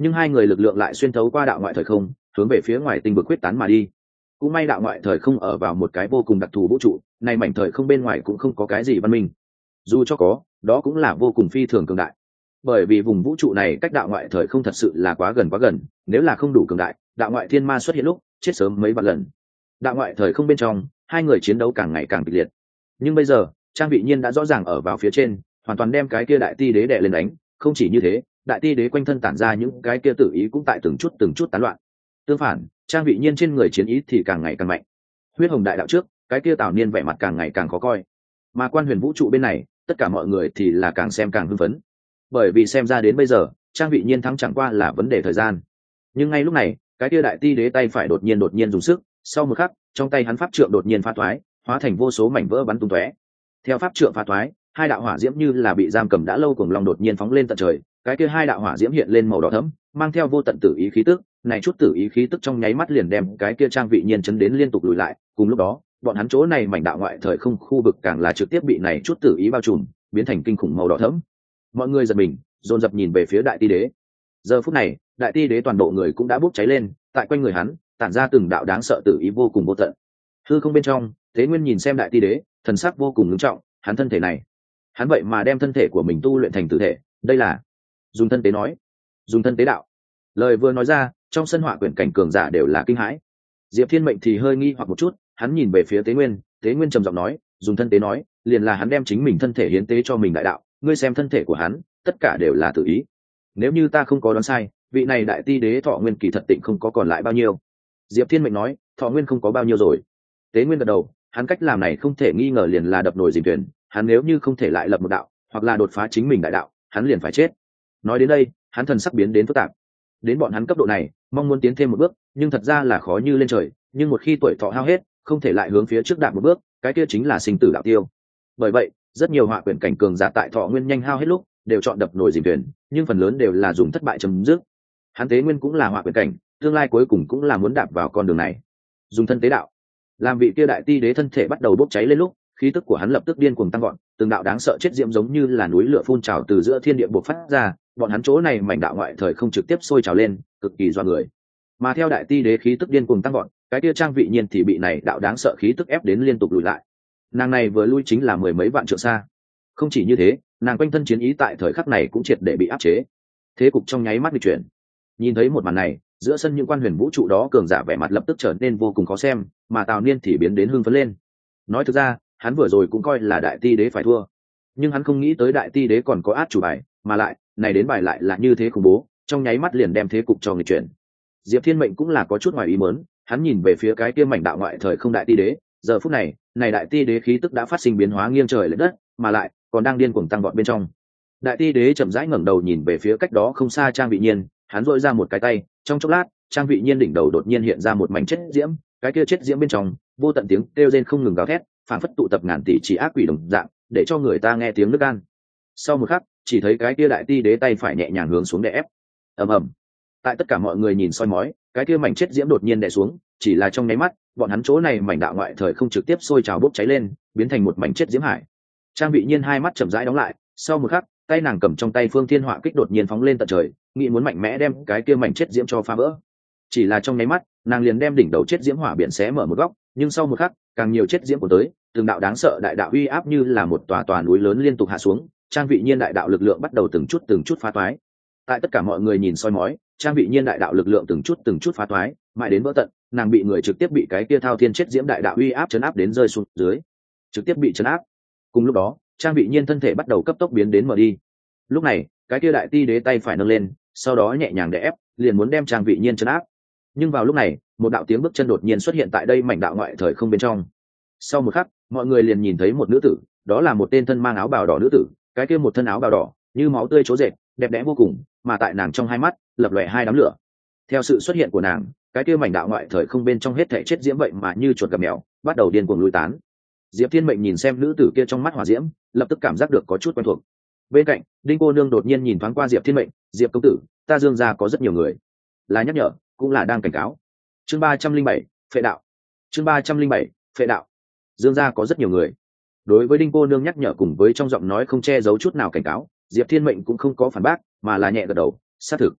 nhưng hai người lực lượng lại xuyên thấu qua đạo ngoại thời không, hướng về phía ngoài tinh vực quyết tán mà đi. Cũng may đạo ngoại thời không ở vào một cái vô cùng đặc thù vũ trụ, này mảnh thời không bên ngoài cũng không có cái gì văn minh, dù cho có, đó cũng là vô cùng phi thường cường đại, bởi vì vùng vũ trụ này cách đạo ngoại thời không thật sự là quá gần quá gần, nếu là không đủ cường đại, đạo ngoại thiên ma xuất hiện lúc chết sớm mấy vạn lần. Đạo ngoại thời không bên trong, hai người chiến đấu càng ngày càng kịch liệt, nhưng bây giờ Trang Vị Nhiên đã rõ ràng ở vào phía trên, hoàn toàn đem cái kia đại ti đế đè lên đánh. Không chỉ như thế, đại ti đế quanh thân tản ra những cái kia tử ý cũng tại từng chút từng chút tán loạn. Tương phản, Trang Vị Nhiên trên người chiến ý thì càng ngày càng mạnh. Huyết hồng đại đạo trước, cái kia Tào Niên vẻ mặt càng ngày càng khó coi, mà quan huyền vũ trụ bên này, tất cả mọi người thì là càng xem càng hưng phấn, bởi vì xem ra đến bây giờ Trang Vị Nhiên thắng chẳng qua là vấn đề thời gian. Nhưng ngay lúc này, cái kia đại ti đế tay phải đột nhiên đột nhiên dùng sức, sau một khắc, trong tay hắn pháp trượng đột nhiên phá thoái, hóa thành vô số mảnh vỡ bắn tung tóe. Theo pháp trượng phá thoái, hai đạo hỏa diễm như là bị giam cầm đã lâu cuồng long đột nhiên phóng lên tận trời, cái kia hai đạo hỏa diễm hiện lên màu đỏ thẫm, mang theo vô tận tử ý khí tức, này chút tử ý khí tức trong nháy mắt liền đem cái kia Trang Vị Nhiên chấn đến liên tục lùi lại. Cùng lúc đó, bọn hắn chỗ này mảnh đạo ngoại thời không khu vực càng là trực tiếp bị này chút tử ý bao trùm, biến thành kinh khủng màu đỏ thẫm. Mọi người giật mình, dồn dập nhìn về phía đại ti đế. Giờ phút này, đại ti đế toàn bộ người cũng đã bốc cháy lên, tại quanh người hắn tản ra từng đạo đáng sợ tử ý vô cùng vô tận. Hư không bên trong, Tế Nguyên nhìn xem đại ti đế, thần sắc vô cùng nghiêm trọng, hắn thân thể này, hắn vậy mà đem thân thể của mình tu luyện thành tử thể, đây là dùng thân tế nói, dùng thân tế đạo. Lời vừa nói ra, trong sân họa quyển cảnh cường giả đều là kinh hãi. Diệp Thiên Mệnh thì hơi nghi hoặc một chút, hắn nhìn về phía Tế Nguyên, Tế Nguyên trầm giọng nói, dùng thân tế nói, liền là hắn đem chính mình thân thể hiến tế cho mình đại đạo, ngươi xem thân thể của hắn, tất cả đều là tự ý. Nếu như ta không có đoán sai, vị này đại ti đế thọ nguyên kỳ thật tịnh không có còn lại bao nhiêu. Diệp Thiên Mệnh nói, thọ nguyên không có bao nhiêu rồi. Tế Nguyên gật đầu, hắn cách làm này không thể nghi ngờ liền là đập nồi dìm thuyền, hắn nếu như không thể lại lập một đạo, hoặc là đột phá chính mình đại đạo, hắn liền phải chết. Nói đến đây, hắn thần sắc biến đến phức tạp. Đến bọn hắn cấp độ này, mong muốn tiến thêm một bước, nhưng thật ra là khó như lên trời, nhưng một khi tuổi thọ hao hết, không thể lại hướng phía trước đạp một bước, cái kia chính là sinh tử đạo tiêu. Bởi vậy, rất nhiều họa quyển cảnh cường giả tại thọ nguyên nhanh hao hết lúc, đều chọn đập nồi dìm thuyền, nhưng phần lớn đều là dùng thất bại chấm dứt. Hắn Tế Nguyên cũng là họa quyển cảnh, tương lai cuối cùng cũng là muốn đạp vào con đường này, dùng thân tế đạo. Làm vị kia đại ti đế thân thể bắt đầu bốc cháy lên lúc, khí tức của hắn lập tức điên cuồng tăng gọn, từng đạo đáng sợ chết diễm giống như là núi lửa phun trào từ giữa thiên địa bộc phát ra, bọn hắn chỗ này mảnh đạo ngoại thời không trực tiếp sôi trào lên, cực kỳ doa người. Mà theo đại ti đế khí tức điên cuồng tăng gọn, cái kia Trang Vị Nhiên thì bị này đạo đáng sợ khí tức ép đến liên tục lùi lại. Nàng này vừa lui chính là mười mấy vạn trượng xa. Không chỉ như thế, nàng quanh thân chiến ý tại thời khắc này cũng triệt để bị áp chế. Thế cục trong nháy mắt bị chuyển. Nhìn thấy một màn này, giữa sân những quan huyền vũ trụ đó cường giả vẻ mặt lập tức trở nên vô cùng khó xem, mà Tào Niên thì biến đến hưng phấn lên. Nói thực ra, hắn vừa rồi cũng coi là đại ti đế phải thua, nhưng hắn không nghĩ tới đại ti đế còn có át chủ bài, mà lại này đến bài lại là như thế khủng bố, trong nháy mắt liền đem thế cục cho người chuyển. Diệp Thiên Mệnh cũng là có chút ngoài ý muốn, hắn nhìn về phía cái kia mảnh đạo ngoại thời không đại ti đế, giờ phút này, này đại ti đế khí tức đã phát sinh biến hóa nghiêng trời lệch đất, mà lại còn đang điên cuồng tăng vọt bên trong. Đại ti đế chậm rãi ngẩng đầu nhìn về phía cách đó không xa Trang Vị Nhiên, hắn duỗi ra một cái tay, trong chốc lát, Trang Vị Nhiên đỉnh đầu đột nhiên hiện ra một mảnh chết diễm, cái kia chết diễm bên trong, vô tận tiếng kêu rên không ngừng gào thét, phản phất tụ tập ngàn tỷ chỉ ác quỷ đồng dạng, để cho người ta nghe tiếng nức gan. Sau một khắc, chỉ thấy cái kia đại ti đế tay phải nhẹ nhàng hướng xuống đè ép. Ầm ầm. Tại tất cả mọi người nhìn soi mói, cái kia mảnh chết diễm đột nhiên đè xuống, chỉ là trong nháy mắt, bọn hắn chỗ này mảnh đạo ngoại thời không trực tiếp sôi trào bốc cháy lên, biến thành một mảnh chết diễm hải. Trang Vị Nhiên hai mắt chậm rãi đóng lại, sau một khắc, tay nàng cầm trong tay Phương Thiên Họa kích đột nhiên phóng lên tận trời, nghĩ muốn mạnh mẽ đem cái kia mảnh chết diễm cho phá vỡ. Chỉ là trong nháy mắt, nàng liền đem đỉnh đầu chết diễm hỏa biển xé mở một góc, nhưng sau một khắc, càng nhiều chết diễm của tới, từng đạo đáng sợ đại đạo uy áp như là một tòa tòa núi lớn liên tục hạ xuống, Trang Vị Nhiên đại đạo lực lượng bắt đầu từng chút từng chút phá toái. Tại tất cả mọi người nhìn soi mói, Trang Vị Nhiên đại đạo lực lượng từng chút từng chút phá toái, mãi đến vỡ tận, nàng bị người trực tiếp bị cái kia thao thiên chết diễm đại đạo uy áp chấn áp đến rơi xuống dưới, trực tiếp bị chấn áp. Cùng lúc đó, Trang Vị Nhiên thân thể bắt đầu cấp tốc biến đến mở đi. Lúc này, cái kia đại ti đế tay phải nâng lên, sau đó nhẹ nhàng đè ép, liền muốn đem Trang Vị Nhiên chấn áp. Nhưng vào lúc này, một đạo tiếng bước chân đột nhiên xuất hiện tại đây mảnh đạo ngoại thời không bên trong. Sau một khắc, mọi người liền nhìn thấy một nữ tử, đó là một tên thân mang áo bào đỏ nữ tử, cái kia một thân áo bào đỏ, như máu tươi trố rệt, đẹp đẽ vô cùng, mà tại nàng trong hai mắt, lập lòe hai đám lửa. Theo sự xuất hiện của nàng, cái kia mảnh đạo ngoại thời không bên trong hết thảy chết diễm vậy mà như chuột gặp mèo, bắt đầu điên cuồng lui tán. Diệp Thiên Mệnh nhìn xem nữ tử kia trong mắt hỏa diễm, lập tức cảm giác được có chút quen thuộc. Bên cạnh, Đinh cô nương đột nhiên nhìn thoáng qua Diệp Thiên Mệnh, "Diệp công tử, ta Dương gia có rất nhiều người." Là nhắc nhở, cũng là đang cảnh cáo. Chương ba trăm linh bảy, phệ đạo. Chương ba trăm linh bảy, phệ đạo. Dương gia có rất nhiều người. Đối với Đinh cô nương nhắc nhở cùng với trong giọng nói không che giấu chút nào cảnh cáo, Diệp Thiên Mệnh cũng không có phản bác, mà là nhẹ gật đầu, xác thực.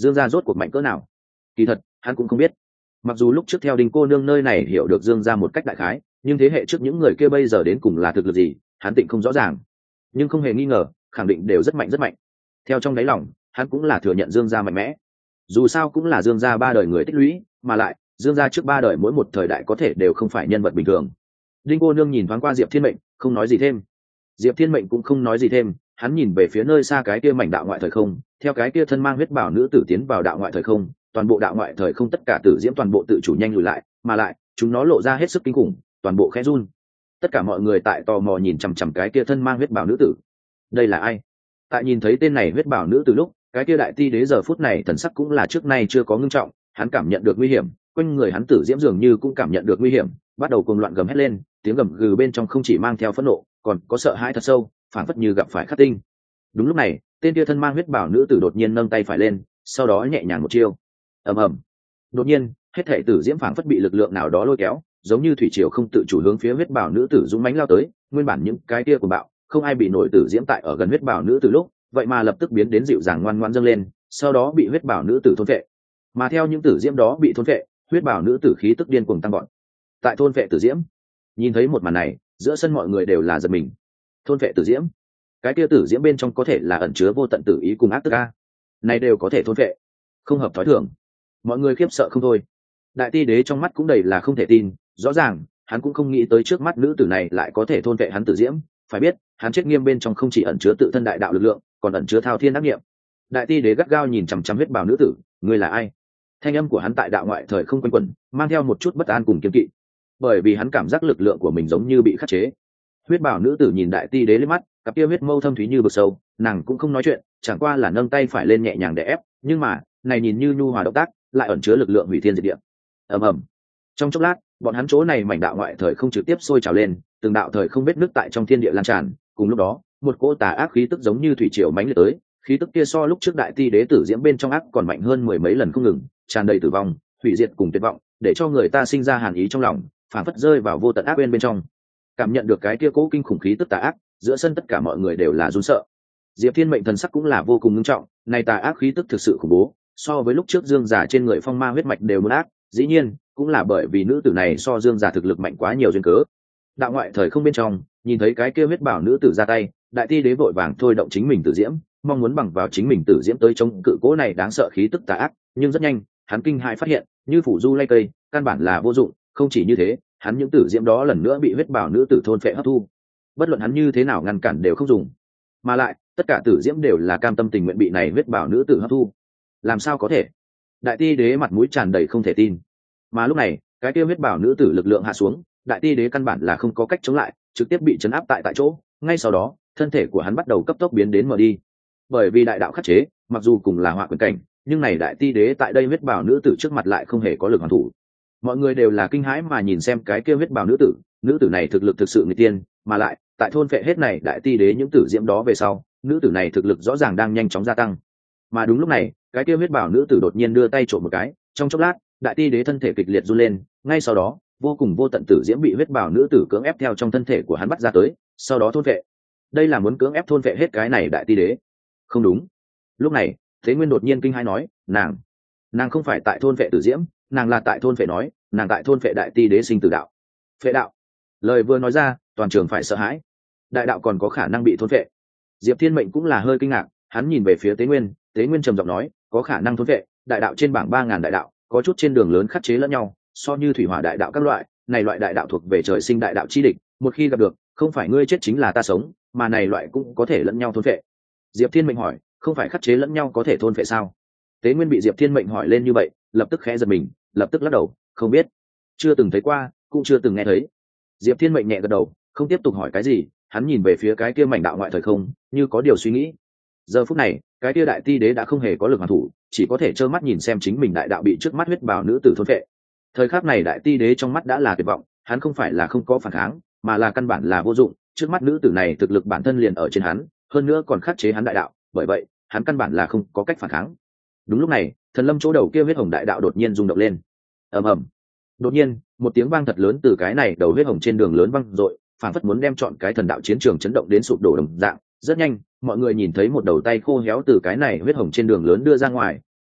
Dương gia rốt cuộc mạnh cỡ nào? Kỳ thật hắn cũng không biết. Mặc dù lúc trước theo Đinh cô nương nơi này hiểu được Dương gia một cách đại khái, nhưng thế hệ trước những người kia bây giờ đến cùng là thực lực gì, hắn tịnh không rõ ràng. Nhưng không hề nghi ngờ, khẳng định đều rất mạnh rất mạnh. Theo trong đáy lòng, hắn cũng là thừa nhận Dương gia mạnh mẽ. Dù sao cũng là Dương gia ba đời người tích lũy, mà lại Dương gia trước ba đời mỗi một thời đại có thể đều không phải nhân vật bình thường. Đinh cô nương nhìn thoáng qua Diệp Thiên Mệnh, không nói gì thêm. Diệp Thiên Mệnh cũng không nói gì thêm, hắn nhìn về phía nơi xa cái kia mảnh đạo ngoại thời không, theo cái kia thân mang huyết bảo nữ tử tiến vào đạo ngoại thời không, toàn bộ đạo ngoại thời không tất cả tử diễm toàn bộ tự chủ nhanh lùi lại, mà lại chúng nó lộ ra hết sức kinh khủng, toàn bộ khẽ run. Tất cả mọi người tại tò mò nhìn chằm chằm cái kia thân mang huyết bảo nữ tử. Đây là ai? Tại nhìn thấy tên này huyết bảo nữ tử lúc, cái kia đại ti đế giờ phút này thần sắc cũng là trước nay chưa có ngưng trọng, hắn cảm nhận được nguy hiểm, quanh người hắn tử diễm dường như cũng cảm nhận được nguy hiểm, bắt đầu cuồng loạn gầm hét lên, tiếng gầm gừ bên trong không chỉ mang theo phẫn nộ, còn có sợ hãi thật sâu, phảng phất như gặp phải khắc tinh. Đúng lúc này, tên kia thân mang huyết bảo nữ tử đột nhiên nâng tay phải lên, sau đó nhẹ nhàng một chiêu. Ầm ầm. Đột nhiên, hết thảy tử diễm phảng phất bị lực lượng nào đó lôi kéo, giống như thủy triều không tự chủ hướng phía huyết bảo nữ tử dũng mãnh lao tới, nguyên bản những cái kia của bạo, không ai bị nổi tử diễm tại ở gần huyết bảo nữ tử lúc, vậy mà lập tức biến đến dịu dàng ngoan ngoãn dâng lên, sau đó bị huyết bảo nữ tử thôn phệ. Mà theo những tử diễm đó bị thôn phệ, huyết bảo nữ tử khí tức điên cuồng tăng vọt. Tại thôn phệ tử diễm, nhìn thấy một màn này, giữa sân mọi người đều là giật mình. Thôn phệ tử diễm, cái kia tử diễm bên trong có thể là ẩn chứa vô tận tử ý cùng ác tức a, này đều có thể thôn phệ, không hợp thói thường. Mọi người khiếp sợ không thôi. Đại ti đế trong mắt cũng đầy là không thể tin, rõ ràng hắn cũng không nghĩ tới trước mắt nữ tử này lại có thể thôn phệ hắn tử diễm. Phải biết, hắn chết nghiêm bên trong không chỉ ẩn chứa tự thân đại đạo lực lượng, còn ẩn chứa thao thiên ác nghiệm. Đại ti đế gắt gao nhìn chằm chằm huyết bảo nữ tử, ngươi là ai? Thanh âm của hắn tại đạo ngoại thời không quanh quẩn, mang theo một chút bất an cùng kiên kỵ, bởi vì hắn cảm giác lực lượng của mình giống như bị khắc chế. Huyết bảo nữ tử nhìn đại ti đế lên mắt, cặp kia huyết mâu thâm thúy như vực sâu, nàng cũng không nói chuyện, chẳng qua là nâng tay phải lên nhẹ nhàng để ép, nhưng mà này nhìn như nhu hòa động tác, lại ẩn chứa lực lượng hủy thiên diệt địa. Ầm ầm. Trong chốc lát, bọn hắn chỗ này mảnh đạo ngoại thời không trực tiếp sôi trào lên, từng đạo thời không vết nứt tại trong thiên địa lan tràn. Cùng lúc đó, một cỗ tà ác khí tức giống như thủy triều mãnh liệt tới, khí tức kia so lúc trước đại ti đế tử diễm bên trong ác còn mạnh hơn mười mấy lần không ngừng, tràn đầy tử vong, hủy diệt cùng tuyệt vọng, để cho người ta sinh ra hàn ý trong lòng, phản phất rơi vào vô tận ác bên bên trong. Cảm nhận được cái kia cỗ kinh khủng khí tức tà ác, giữa sân tất cả mọi người đều là run sợ. Diệp Thiên Mệnh thần sắc cũng là vô cùng nghiêm trọng, này tà ác khí tức thực sự khủng bố, so với lúc trước Dương giả trên người phong ma huyết mạch đều muốn ác, dĩ nhiên cũng là bởi vì nữ tử này so Dương giả thực lực mạnh quá nhiều duyên cớ. Đạo ngoại thời không bên trong, nhìn thấy cái kia huyết bảo nữ tử ra tay, đại ti đế vội vàng thôi động chính mình tử diễm, mong muốn bằng vào chính mình tử diễm tới chống cự cố này đáng sợ khí tức tà ác, nhưng rất nhanh, hắn kinh hãi phát hiện, như phủ du lay cây, căn bản là vô dụng, không chỉ như thế, hắn những tử diễm đó lần nữa bị huyết bảo nữ tử thôn phệ hấp thu. Bất luận hắn như thế nào ngăn cản đều không dùng, mà lại, tất cả tử diễm đều là cam tâm tình nguyện bị này huyết bảo nữ tử hấp thu. Làm sao có thể? Đại ti đế mặt mũi tràn đầy không thể tin. Mà lúc này, cái kia huyết bảo nữ tử lực lượng hạ xuống, đại ti đế căn bản là không có cách chống lại, trực tiếp bị chấn áp tại tại chỗ. Ngay sau đó, thân thể của hắn bắt đầu cấp tốc biến đến mờ đi. Bởi vì đại đạo khắc chế, mặc dù cùng là họa quyền cảnh, nhưng này đại ti đế tại đây huyết bảo nữ tử trước mặt lại không hề có lực hoàn thủ. Mọi người đều là kinh hãi mà nhìn xem cái kia huyết bảo nữ tử, nữ tử này thực lực thực sự người tiên, mà lại tại thôn phệ hết này đại ti đế những tử diễm đó về sau, nữ tử này thực lực rõ ràng đang nhanh chóng gia tăng. Mà đúng lúc này, cái kia huyết bảo nữ tử đột nhiên đưa tay trộm một cái, trong chốc lát, đại ti đế thân thể kịch liệt run lên, ngay sau đó, vô cùng vô tận tử diễm bị huyết bảo nữ tử cưỡng ép theo trong thân thể của hắn bắt ra tới, sau đó thôn phệ. Đây là muốn cưỡng ép thôn phệ hết cái này đại ti đế. Không đúng. Lúc này, Thế Nguyên đột nhiên kinh hãi nói, nàng, nàng không phải tại thôn phệ tử diễm, nàng là tại thôn phệ nói, nàng tại thôn phệ đại ti đế sinh tử đạo. Phệ đạo. Lời vừa nói ra, toàn trường phải sợ hãi. Đại đạo còn có khả năng bị thôn phệ. Diệp Thiên Mệnh cũng là hơi kinh ngạc, hắn nhìn về phía Tế Nguyên, Tế Nguyên trầm giọng nói, có khả năng thôn phệ, đại đạo trên bảng ba ngàn đại đạo, có chút trên đường lớn khắc chế lẫn nhau, so như thủy hỏa đại đạo các loại, này loại đại đạo thuộc về trời sinh đại đạo chi địch, một khi gặp được, không phải ngươi chết chính là ta sống, mà này loại cũng có thể lẫn nhau thôn phệ. Diệp Thiên Mệnh hỏi, không phải khắc chế lẫn nhau có thể thôn phệ sao? Tế Nguyên bị Diệp Thiên Mệnh hỏi lên như vậy, lập tức khẽ giật mình, lập tức lắc đầu, không biết, chưa từng thấy qua, cũng chưa từng nghe thấy. Diệp Thiên Mệnh nhẹ gật đầu, không tiếp tục hỏi cái gì, hắn nhìn về phía cái kia mảnh đạo ngoại thời không, như có điều suy nghĩ. Giờ phút này, cái kia đại ti đế đã không hề có lực hoàn thủ, chỉ có thể trơ mắt nhìn xem chính mình đại đạo bị trước mắt huyết bào nữ tử thôn phệ. Thời khắc này đại ti đế trong mắt đã là tuyệt vọng, hắn không phải là không có phản kháng, mà là căn bản là vô dụng, trước mắt nữ tử này thực lực bản thân liền ở trên hắn, hơn nữa còn khắc chế hắn đại đạo, bởi vậy, hắn căn bản là không có cách phản kháng. Đúng lúc này, thần lâm chỗ đầu kia huyết hồng đại đạo đột nhiên rung động lên. Ầm ầm. Đột nhiên, một tiếng vang thật lớn từ cái này đầu huyết hồng trên đường lớn vang dội, phản phất muốn đem chọn cái thần đạo chiến trường chấn động đến sụp đổ đồng dạng. Rất nhanh, mọi người nhìn thấy một đầu tay khô héo từ cái này huyết hồng trên đường lớn đưa ra ngoài,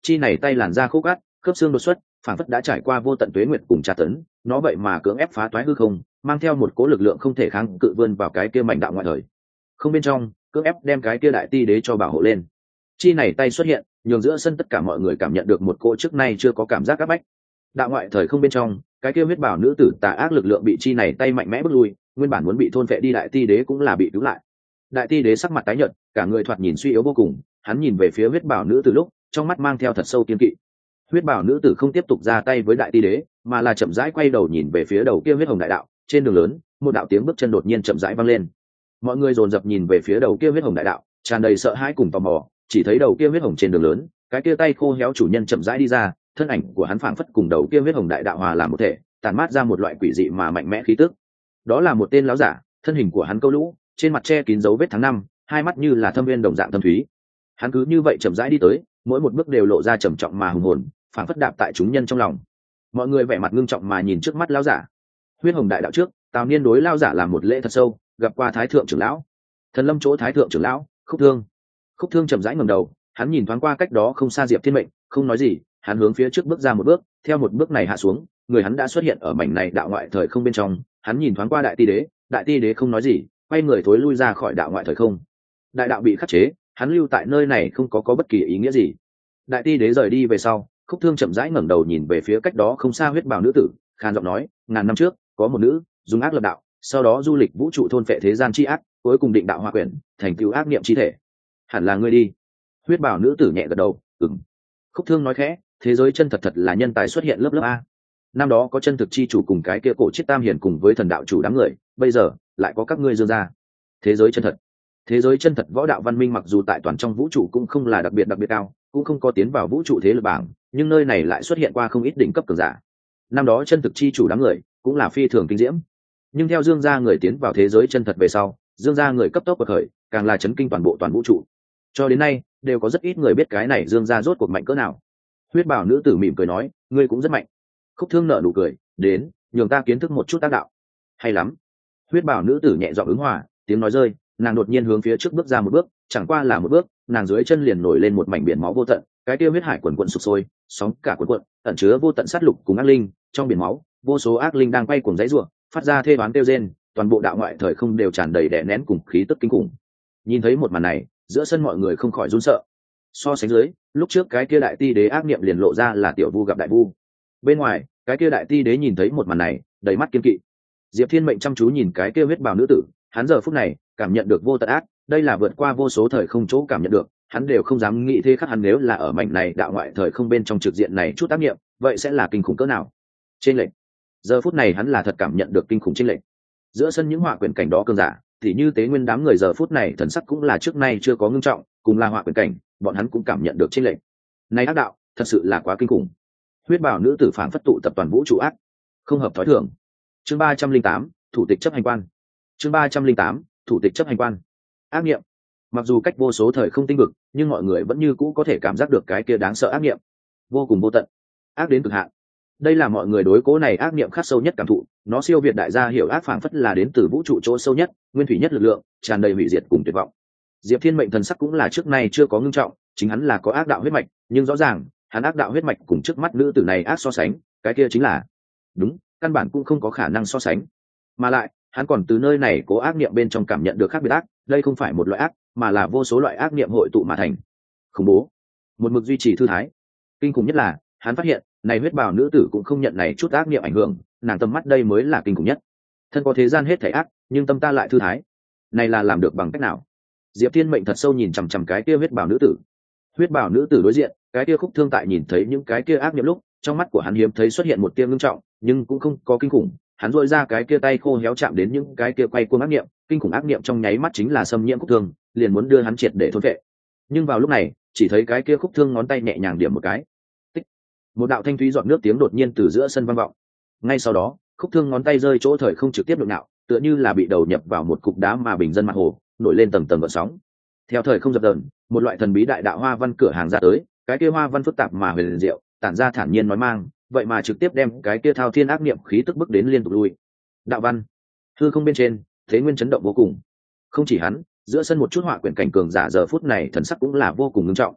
chi này tay làn da khô cát, khớp xương đột xuất, phản phất đã trải qua vô tận tuế nguyệt cùng tra tấn, nó vậy mà cưỡng ép phá toái hư không, mang theo một cố lực lượng không thể kháng cự vươn vào cái kia mảnh đạo ngoại đời. Không bên trong, cưỡng ép đem cái kia đại ti đế cho bảo hộ lên. Chi này tay xuất hiện, nhường giữa sân tất cả mọi người cảm nhận được một cỗ trước nay chưa có cảm giác áp bách. Đạo ngoại thời không bên trong, cái kia huyết bảo nữ tử tà ác lực lượng bị chi này tay mạnh mẽ bước lui, nguyên bản muốn bị thôn phệ đi đại ti đế cũng là bị cứu lại. Đại ti đế sắc mặt tái nhợt, cả người thoạt nhìn suy yếu vô cùng, hắn nhìn về phía huyết bảo nữ tử lúc, trong mắt mang theo thật sâu kiên kỵ. Huyết bảo nữ tử không tiếp tục ra tay với đại ti đế, mà là chậm rãi quay đầu nhìn về phía đầu kia huyết hồng đại đạo. Trên đường lớn, một đạo tiếng bước chân đột nhiên chậm rãi vang lên. Mọi người dồn dập nhìn về phía đầu kia huyết hồng đại đạo, tràn đầy sợ hãi cùng tò mò. Chỉ thấy đầu kia huyết hồng trên đường lớn, cái kia tay khô héo chủ nhân chậm rãi đi ra, thân ảnh của hắn phảng phất cùng đầu kia huyết hồng đại đạo hòa làm một thể, tàn mát ra một loại quỷ dị mà mạnh mẽ khí tức. Đó là một tên lão giả, thân hình của hắn câu lũ, trên mặt che kín dấu vết tháng năm, hai mắt như là thâm viên đồng dạng thâm thúy. Hắn cứ như vậy chậm rãi đi tới, mỗi một bước đều lộ ra trầm trọng mà hùng hồn, phảng phất đạp tại chúng nhân trong lòng. Mọi người vẻ mặt ngưng trọng mà nhìn trước mắt lão giả. Huyết hồng đại đạo trước, Tào Niên đối lão giả làm một lễ thật sâu, gặp qua thái thượng trưởng lão. Thần Lâm chỗ thái thượng trưởng lão, Khúc Thương. Khúc Thương chậm rãi ngẩng đầu, hắn nhìn thoáng qua cách đó không xa Diệp Thiên Mệnh, không nói gì, hắn hướng phía trước bước ra một bước, theo một bước này hạ xuống, người hắn đã xuất hiện ở mảnh này đạo ngoại thời không bên trong. Hắn nhìn thoáng qua đại ti đế, đại ti đế không nói gì, quay người thối lui ra khỏi đạo ngoại thời không. Đại đạo bị khắc chế, hắn lưu tại nơi này không có có bất kỳ ý nghĩa gì. Đại ti đế rời đi về sau, Khúc Thương chậm rãi ngẩng đầu nhìn về phía cách đó không xa huyết bào nữ tử, khàn giọng nói, ngàn năm trước, có một nữ dùng ác lập đạo, sau đó du lịch vũ trụ thôn phệ thế gian chi ác, cuối cùng định đạo hoa quyển, thành tựu ác niệm chi thể. Hẳn là ngươi đi. Huyết bào nữ tử nhẹ gật đầu, ừm. Khúc Thương nói khẽ, thế giới chân thật thật là nhân tài xuất hiện lớp lớp a. Năm đó có chân thực chi chủ cùng cái kia cổ chiết tam hiền cùng với thần đạo chủ đám người, bây giờ lại có các ngươi dương ra. Thế giới chân thật. Thế giới chân thật võ đạo văn minh mặc dù tại toàn trong vũ trụ cũng không là đặc biệt đặc biệt cao, cũng không có tiến vào vũ trụ thế lực bảng, nhưng nơi này lại xuất hiện qua không ít đỉnh cấp cường giả. Năm đó chân thực chi chủ đám người cũng là phi thường kinh diễm, nhưng theo dương gia người tiến vào thế giới chân thật về sau, dương gia người cấp tốc bậc khởi, càng là chấn kinh toàn bộ toàn vũ trụ. Cho đến nay đều có rất ít người biết cái này dương gia rốt cuộc mạnh cỡ nào. Huyết bảo nữ tử mỉm cười nói, ngươi cũng rất mạnh. Khúc Thương nở nụ cười, đến, nhường ta kiến thức một chút tác đạo. Hay lắm. Huyết bảo nữ tử nhẹ giọng ứng hòa, tiếng nói rơi, nàng đột nhiên hướng phía trước bước ra một bước, chẳng qua là một bước, nàng dưới chân liền nổi lên một mảnh biển máu vô tận, cái kia huyết hải quần quần sục sôi, sóng cả cuộn cuộn, ẩn chứa vô tận sát lục cùng ác linh, trong biển máu, vô số ác linh đang quay cuồng dãy rủa, phát ra thê oán kêu rên, toàn bộ đạo ngoại thời không đều tràn đầy đè nén cùng khí tức kinh khủng. Nhìn thấy một màn này, giữa sân mọi người không khỏi run sợ. So sánh dưới, lúc trước cái kia đại ti đế ác niệm liền lộ ra là tiểu vu gặp đại vu. Bên ngoài, cái kia đại ti đế nhìn thấy một màn này, đầy mắt kiên kỵ. Diệp Thiên Mệnh chăm chú nhìn cái kia huyết bào nữ tử, hắn giờ phút này cảm nhận được vô tận ác, đây là vượt qua vô số thời không chỗ cảm nhận được, hắn đều không dám nghĩ thế khác hắn nếu là ở mảnh này đạo ngoại thời không bên trong trực diện này chút tác nghiệm, vậy sẽ là kinh khủng cỡ nào. Trên lệnh, giờ phút này hắn là thật cảm nhận được kinh khủng trên lệnh. Giữa sân những họa quyển cảnh đó cường giả, thì như tế nguyên đám người giờ phút này thần sắc cũng là trước nay chưa có ngưng trọng, cùng là họa quyển cảnh, bọn hắn cũng cảm nhận được trên lệnh. Này ác đạo, thật sự là quá kinh khủng. Huyết bảo nữ tử phảng phất tụ tập toàn vũ trụ ác, không hợp thói thường. Chương ba trăm linh tám, thủ tịch chấp hành quan. Chương ba trăm linh tám, thủ tịch chấp hành quan. Ác niệm. Mặc dù cách vô số thời không tinh vực, nhưng mọi người vẫn như cũ có thể cảm giác được cái kia đáng sợ ác niệm, vô cùng vô tận, ác đến cực hạn. Đây là mọi người đối cố này ác niệm khắc sâu nhất cảm thụ, nó siêu việt đại gia hiểu ác phảng phất là đến từ vũ trụ chỗ sâu nhất, nguyên thủy nhất lực lượng, tràn đầy hủy diệt cùng tuyệt vọng. Diệp Thiên Mệnh thần sắc cũng là trước nay chưa có ngưng trọng, chính hắn là có ác đạo huyết mạch, nhưng rõ ràng, hắn ác đạo huyết mạch cùng trước mắt nữ tử này ác so sánh, cái kia chính là đúng, căn bản cũng không có khả năng so sánh. Mà lại, hắn còn từ nơi này cố ác niệm bên trong cảm nhận được khác biệt ác, đây không phải một loại ác, mà là vô số loại ác niệm hội tụ mà thành. Khủng bố, một mực duy trì thư thái. Kinh khủng nhất là, hắn phát hiện, này huyết bào nữ tử cũng không nhận này chút ác niệm ảnh hưởng, nàng tâm mắt đây mới là kinh khủng nhất. Thân có thế gian hết thảy ác, nhưng tâm ta lại thư thái. Này là làm được bằng cách nào? Diệp Thiên Mệnh thật sâu nhìn chằm chằm cái kia huyết bào nữ tử. Huyết bào nữ tử đối diện, cái kia Khúc Thương tại nhìn thấy những cái kia ác niệm lúc, trong mắt của hắn hiếm thấy xuất hiện một tia ngưng trọng, nhưng cũng không có kinh khủng. Hắn duỗi ra cái kia tay khô héo chạm đến những cái kia quay cuồng ác niệm, kinh khủng ác niệm trong nháy mắt chính là xâm nhiễm Khúc Thương, liền muốn đưa hắn triệt để thôn vệ. Nhưng vào lúc này, chỉ thấy cái kia Khúc Thương ngón tay nhẹ nhàng điểm một cái. Tích. Một đạo thanh thúy giọt nước tiếng đột nhiên từ giữa sân vang vọng. Ngay sau đó, Khúc Thương ngón tay rơi chỗ thời không trực tiếp đụng nạo, tựa như là bị đầu nhập vào một cục đá mà bình dân mặt hồ, nổi lên tầng tầng gợn sóng. Theo thời không dập dờn, một loại thần bí đại đạo hoa văn cửa hàng ra tới, cái kia hoa văn phức tạp mà huyền diệu, tản ra thản nhiên nói mang, vậy mà trực tiếp đem cái kia thao thiên ác niệm khí tức bức đến liên tục lui. Đạo văn, hư không bên trên, thế nguyên chấn động vô cùng. Không chỉ hắn, giữa sân một chút họa quyển cảnh cường giả giờ phút này thần sắc cũng là vô cùng nghiêm trọng.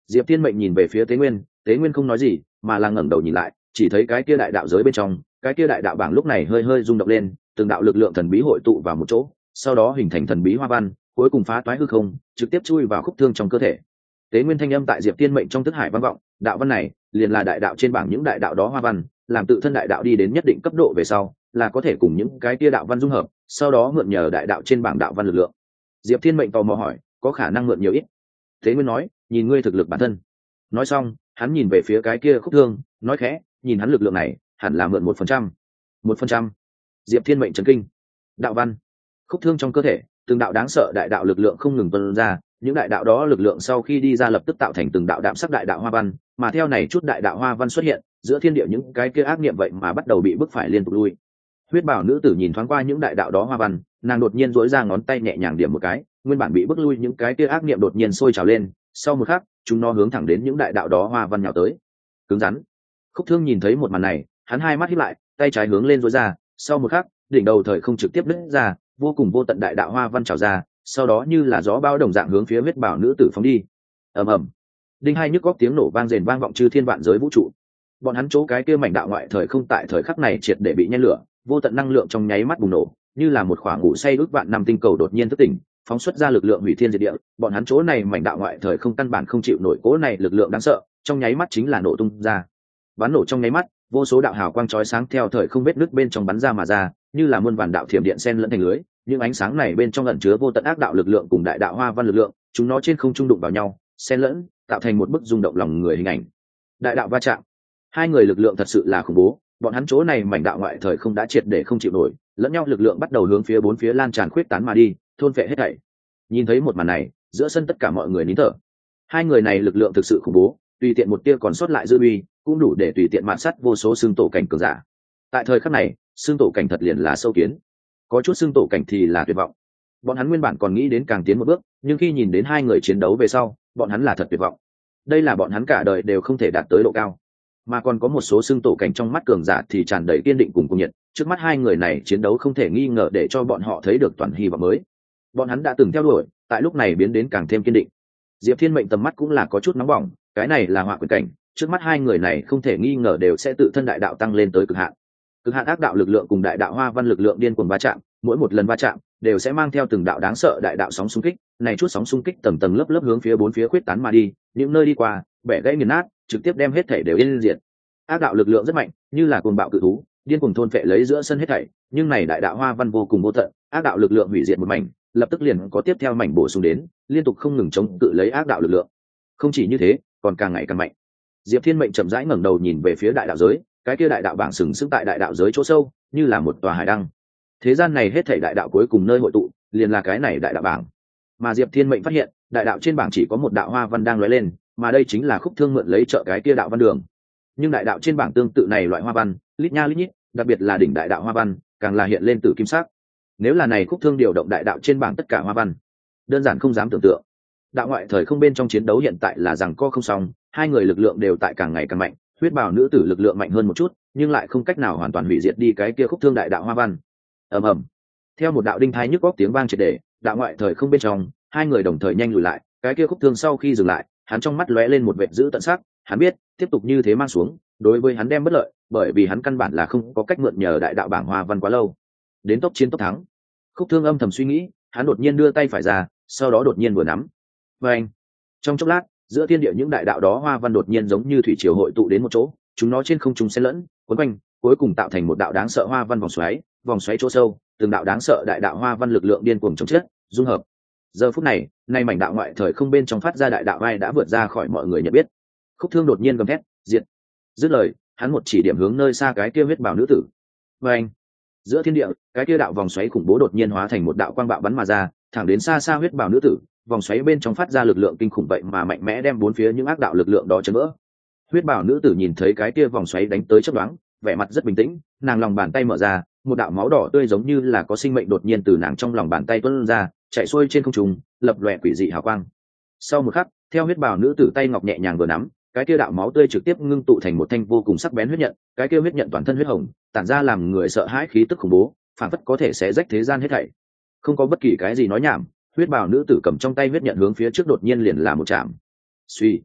Diệp Thiên Mệnh nhìn về phía Tế Nguyên, Tế Nguyên không nói gì mà là ngẩng đầu nhìn lại, chỉ thấy cái kia đại đạo giới bên trong, cái kia đại đạo bảng lúc này hơi hơi rung động lên, từng đạo lực lượng thần bí hội tụ vào một chỗ, sau đó hình thành thần bí hoa văn, cuối cùng phá toái hư không, trực tiếp chui vào khúc thương trong cơ thể. Tế Nguyên thanh âm tại Diệp Thiên Mệnh trong thức hải vang vọng, đạo văn này liền là đại đạo trên bảng những đại đạo đó hoa văn, làm tự thân đại đạo đi đến nhất định cấp độ về sau, là có thể cùng những cái kia đạo văn dung hợp, sau đó mượn nhờ đại đạo trên bảng đạo văn lực lượng. Diệp Thiên Mệnh tò mò hỏi, có khả năng mượn nhiều ít? Tế Nguyên nói, nhìn ngươi thực lực bản thân. Nói xong, hắn nhìn về phía cái kia khúc thương, nói khẽ, nhìn hắn lực lượng này, hẳn là mượn một phần trăm. Một phần trăm. Diệp Thiên Mệnh chấn kinh. Đạo văn. Khúc thương trong cơ thể, từng đạo đáng sợ đại đạo lực lượng không ngừng tuôn ra, những đại đạo đó lực lượng sau khi đi ra lập tức tạo thành từng đạo đạm sắc đại đạo hoa văn, mà theo này chút đại đạo hoa văn xuất hiện, giữa thiên địa những cái kia ác niệm vậy mà bắt đầu bị bức phải liên tục lui. Huyết Bảo nữ tử nhìn thoáng qua những đại đạo đó hoa văn, nàng đột nhiên duỗi ra ngón tay nhẹ nhàng điểm một cái, nguyên bản bị bức lui những cái kia ác niệm đột nhiên sôi trào lên, sau một khắc, chúng nó hướng thẳng đến những đại đạo đó hoa văn nhào tới. Cứng rắn. Khúc Thương nhìn thấy một màn này, hắn hai mắt híp lại, tay trái hướng lên duỗi ra, sau một khắc, đỉnh đầu thời không trực tiếp nứt ra, vô cùng vô tận đại đạo hoa văn trào ra, sau đó như là gió bão đồng dạng hướng phía Huyết Bảo nữ tử phóng đi. Ầm ầm. Đinh hai nhức góc tiếng nổ vang rền vang vọng chư thiên vạn giới vũ trụ. Bọn hắn chỗ cái kia mảnh đạo ngoại thời không tại thời khắc này triệt để bị nhen lửa, vô tận năng lượng trong nháy mắt bùng nổ, như là một khoảng ngủ say ước vạn năm tinh cầu đột nhiên thức tỉnh, phóng xuất ra lực lượng hủy thiên diệt địa. Bọn hắn chỗ này mảnh đạo ngoại thời không căn bản không chịu nổi cố này lực lượng đáng sợ, trong nháy mắt chính là nổ tung ra. Bắn nổ trong nháy mắt, vô số đạo hào quang chói sáng theo thời không vết nứt bên trong bắn ra mà ra, như là muôn vàn đạo thiểm điện xen lẫn thành lưới. Những ánh sáng này bên trong ẩn chứa vô tận ác đạo lực lượng cùng đại đạo hoa văn lực lượng, chúng nó trên không trung đụng vào nhau, xen lẫn, tạo thành một bức rung động lòng người hình ảnh. Đại đạo va chạm. Hai người lực lượng thật sự là khủng bố, bọn hắn chỗ này mảnh đạo ngoại thời không đã triệt để không chịu nổi, lẫn nhau lực lượng bắt đầu hướng phía bốn phía lan tràn khuyết tán mà đi, thôn phệ hết thảy. Nhìn thấy một màn này, giữa sân tất cả mọi người nín thở. Hai người này lực lượng thực sự khủng bố, tùy tiện một tia còn sót lại dư uy, cũng đủ để tùy tiện mạn sát vô số xương tổ cảnh cường giả. Tại thời khắc này, xương tổ cảnh thật liền là sâu kiến, có chút xương tổ cảnh thì là tuyệt vọng. Bọn hắn nguyên bản còn nghĩ đến càng tiến một bước, nhưng khi nhìn đến hai người chiến đấu về sau, bọn hắn là thật tuyệt vọng. Đây là bọn hắn cả đời đều không thể đạt tới độ cao, mà còn có một số xương tổ cảnh trong mắt cường giả thì tràn đầy kiên định cùng cuồng nhiệt. Trước mắt hai người này chiến đấu không thể nghi ngờ để cho bọn họ thấy được toàn hy vọng mới. Bọn hắn đã từng theo đuổi, tại lúc này biến đến càng thêm kiên định. Diệp Thiên Mệnh tầm mắt cũng là có chút nóng bỏng, cái này là họa quyền cảnh, trước mắt hai người này không thể nghi ngờ đều sẽ tự thân đại đạo tăng lên tới cực hạn. Cực hạn ác đạo lực lượng cùng đại đạo hoa văn lực lượng điên cuồng va chạm, mỗi một lần va chạm đều sẽ mang theo từng đạo đáng sợ đại đạo sóng xung kích, này chút sóng xung kích tầng tầng lớp lớp hướng phía bốn phía khuyết tán mà đi, những nơi đi qua, bẻ gãy nghiền nát, trực tiếp đem hết thảy đều yên diệt. Ác đạo lực lượng rất mạnh, như là cuồng bạo cự thú, điên cuồng thôn phệ lấy giữa sân hết thảy, nhưng này đại đạo hoa văn vô cùng vô tận, ác đạo lực lượng hủy diệt một mảnh, lập tức liền có tiếp theo mảnh bổ sung đến, liên tục không ngừng chống cự lấy ác đạo lực lượng. Không chỉ như thế, còn càng ngày càng mạnh. Diệp Thiên Mệnh chậm rãi ngẩng đầu nhìn về phía đại đạo giới, cái kia đại đạo bảng sừng sững tại đại đạo giới chỗ sâu, như là một tòa hải đăng. Thế gian này hết thảy đại đạo cuối cùng nơi hội tụ, liền là cái này đại đạo bảng. Mà Diệp Thiên Mệnh phát hiện, đại đạo trên bảng chỉ có một đạo hoa văn đang lóe lên, mà đây chính là Khúc Thương mượn lấy trợ cái kia đạo văn đường. Nhưng đại đạo trên bảng tương tự này loại hoa văn, lít nha lít nhít, đặc biệt là đỉnh đại đạo hoa văn, càng là hiện lên từ kim sắc. Nếu là này Khúc Thương điều động đại đạo trên bảng tất cả hoa văn, đơn giản không dám tưởng tượng. Đạo ngoại thời không bên trong chiến đấu hiện tại là rằng co không xong, hai người lực lượng đều tại càng ngày càng mạnh, Huyết Bảo nữ tử lực lượng mạnh hơn một chút, nhưng lại không cách nào hoàn toàn hủy diệt đi cái kia Khúc Thương đại đạo hoa văn. Ầm ầm. Theo một đạo đinh thái nhức góc tiếng vang triệt để, đạo ngoại thời không bên trong, hai người đồng thời nhanh lùi lại, cái kia Khúc Thương sau khi dừng lại, hắn trong mắt lóe lên một vẻ dữ tận sắc, hắn biết, tiếp tục như thế mang xuống, đối với hắn đem bất lợi, bởi vì hắn căn bản là không có cách mượn nhờ đại đạo bảng hoa văn quá lâu. Đến tốc chiến tốc thắng. Khúc Thương âm thầm suy nghĩ, hắn đột nhiên đưa tay phải ra, sau đó đột nhiên vừa nắm. Và anh, trong chốc lát, giữa thiên địa những đại đạo đó hoa văn đột nhiên giống như thủy triều hội tụ đến một chỗ, chúng nó trên không trung xen lẫn, quấn quanh, cuối cùng tạo thành một đạo đáng sợ hoa văn vòng xoáy, vòng xoáy chỗ sâu, từng đạo đáng sợ đại đạo hoa văn lực lượng điên cuồng chồng chết, dung hợp. Giờ phút này, nay mảnh đạo ngoại thời không bên trong phát ra đại đạo vai đã vượt ra khỏi mọi người nhận biết. Khúc Thương đột nhiên gầm thét, diệt. Dứt lời, hắn một chỉ điểm hướng nơi xa cái kia huyết bào nữ tử. Và anh, giữa thiên địa, cái kia đạo vòng xoáy khủng bố đột nhiên hóa thành một đạo quang bạo bắn mà ra, thẳng đến xa xa huyết bào nữ tử. Vòng xoáy bên trong phát ra lực lượng kinh khủng vậy mà mạnh mẽ đem bốn phía những ác đạo lực lượng đó chấn vỡ. Huyết Bảo nữ tử nhìn thấy cái kia vòng xoáy đánh tới chớp nhoáng, vẻ mặt rất bình tĩnh, nàng lòng bàn tay mở ra, một đạo máu đỏ tươi giống như là có sinh mệnh đột nhiên từ nàng trong lòng bàn tay tuôn ra, chạy xuôi trên không trung, lập lòe quỷ dị hào quang. Sau một khắc, theo Huyết Bảo nữ tử tay ngọc nhẹ nhàng vừa nắm, cái kia đạo máu tươi trực tiếp ngưng tụ thành một thanh vô cùng sắc bén huyết nhận, cái kia huyết nhận toàn thân huyết hồng, tản ra làm người sợ hãi khí tức khủng bố, phản phất có thể xé rách thế gian hết thảy. Không có bất kỳ cái gì nói nhảm, Huyết Bảo nữ tử cầm trong tay huyết nhận hướng phía trước đột nhiên liền là một chạm. Suy,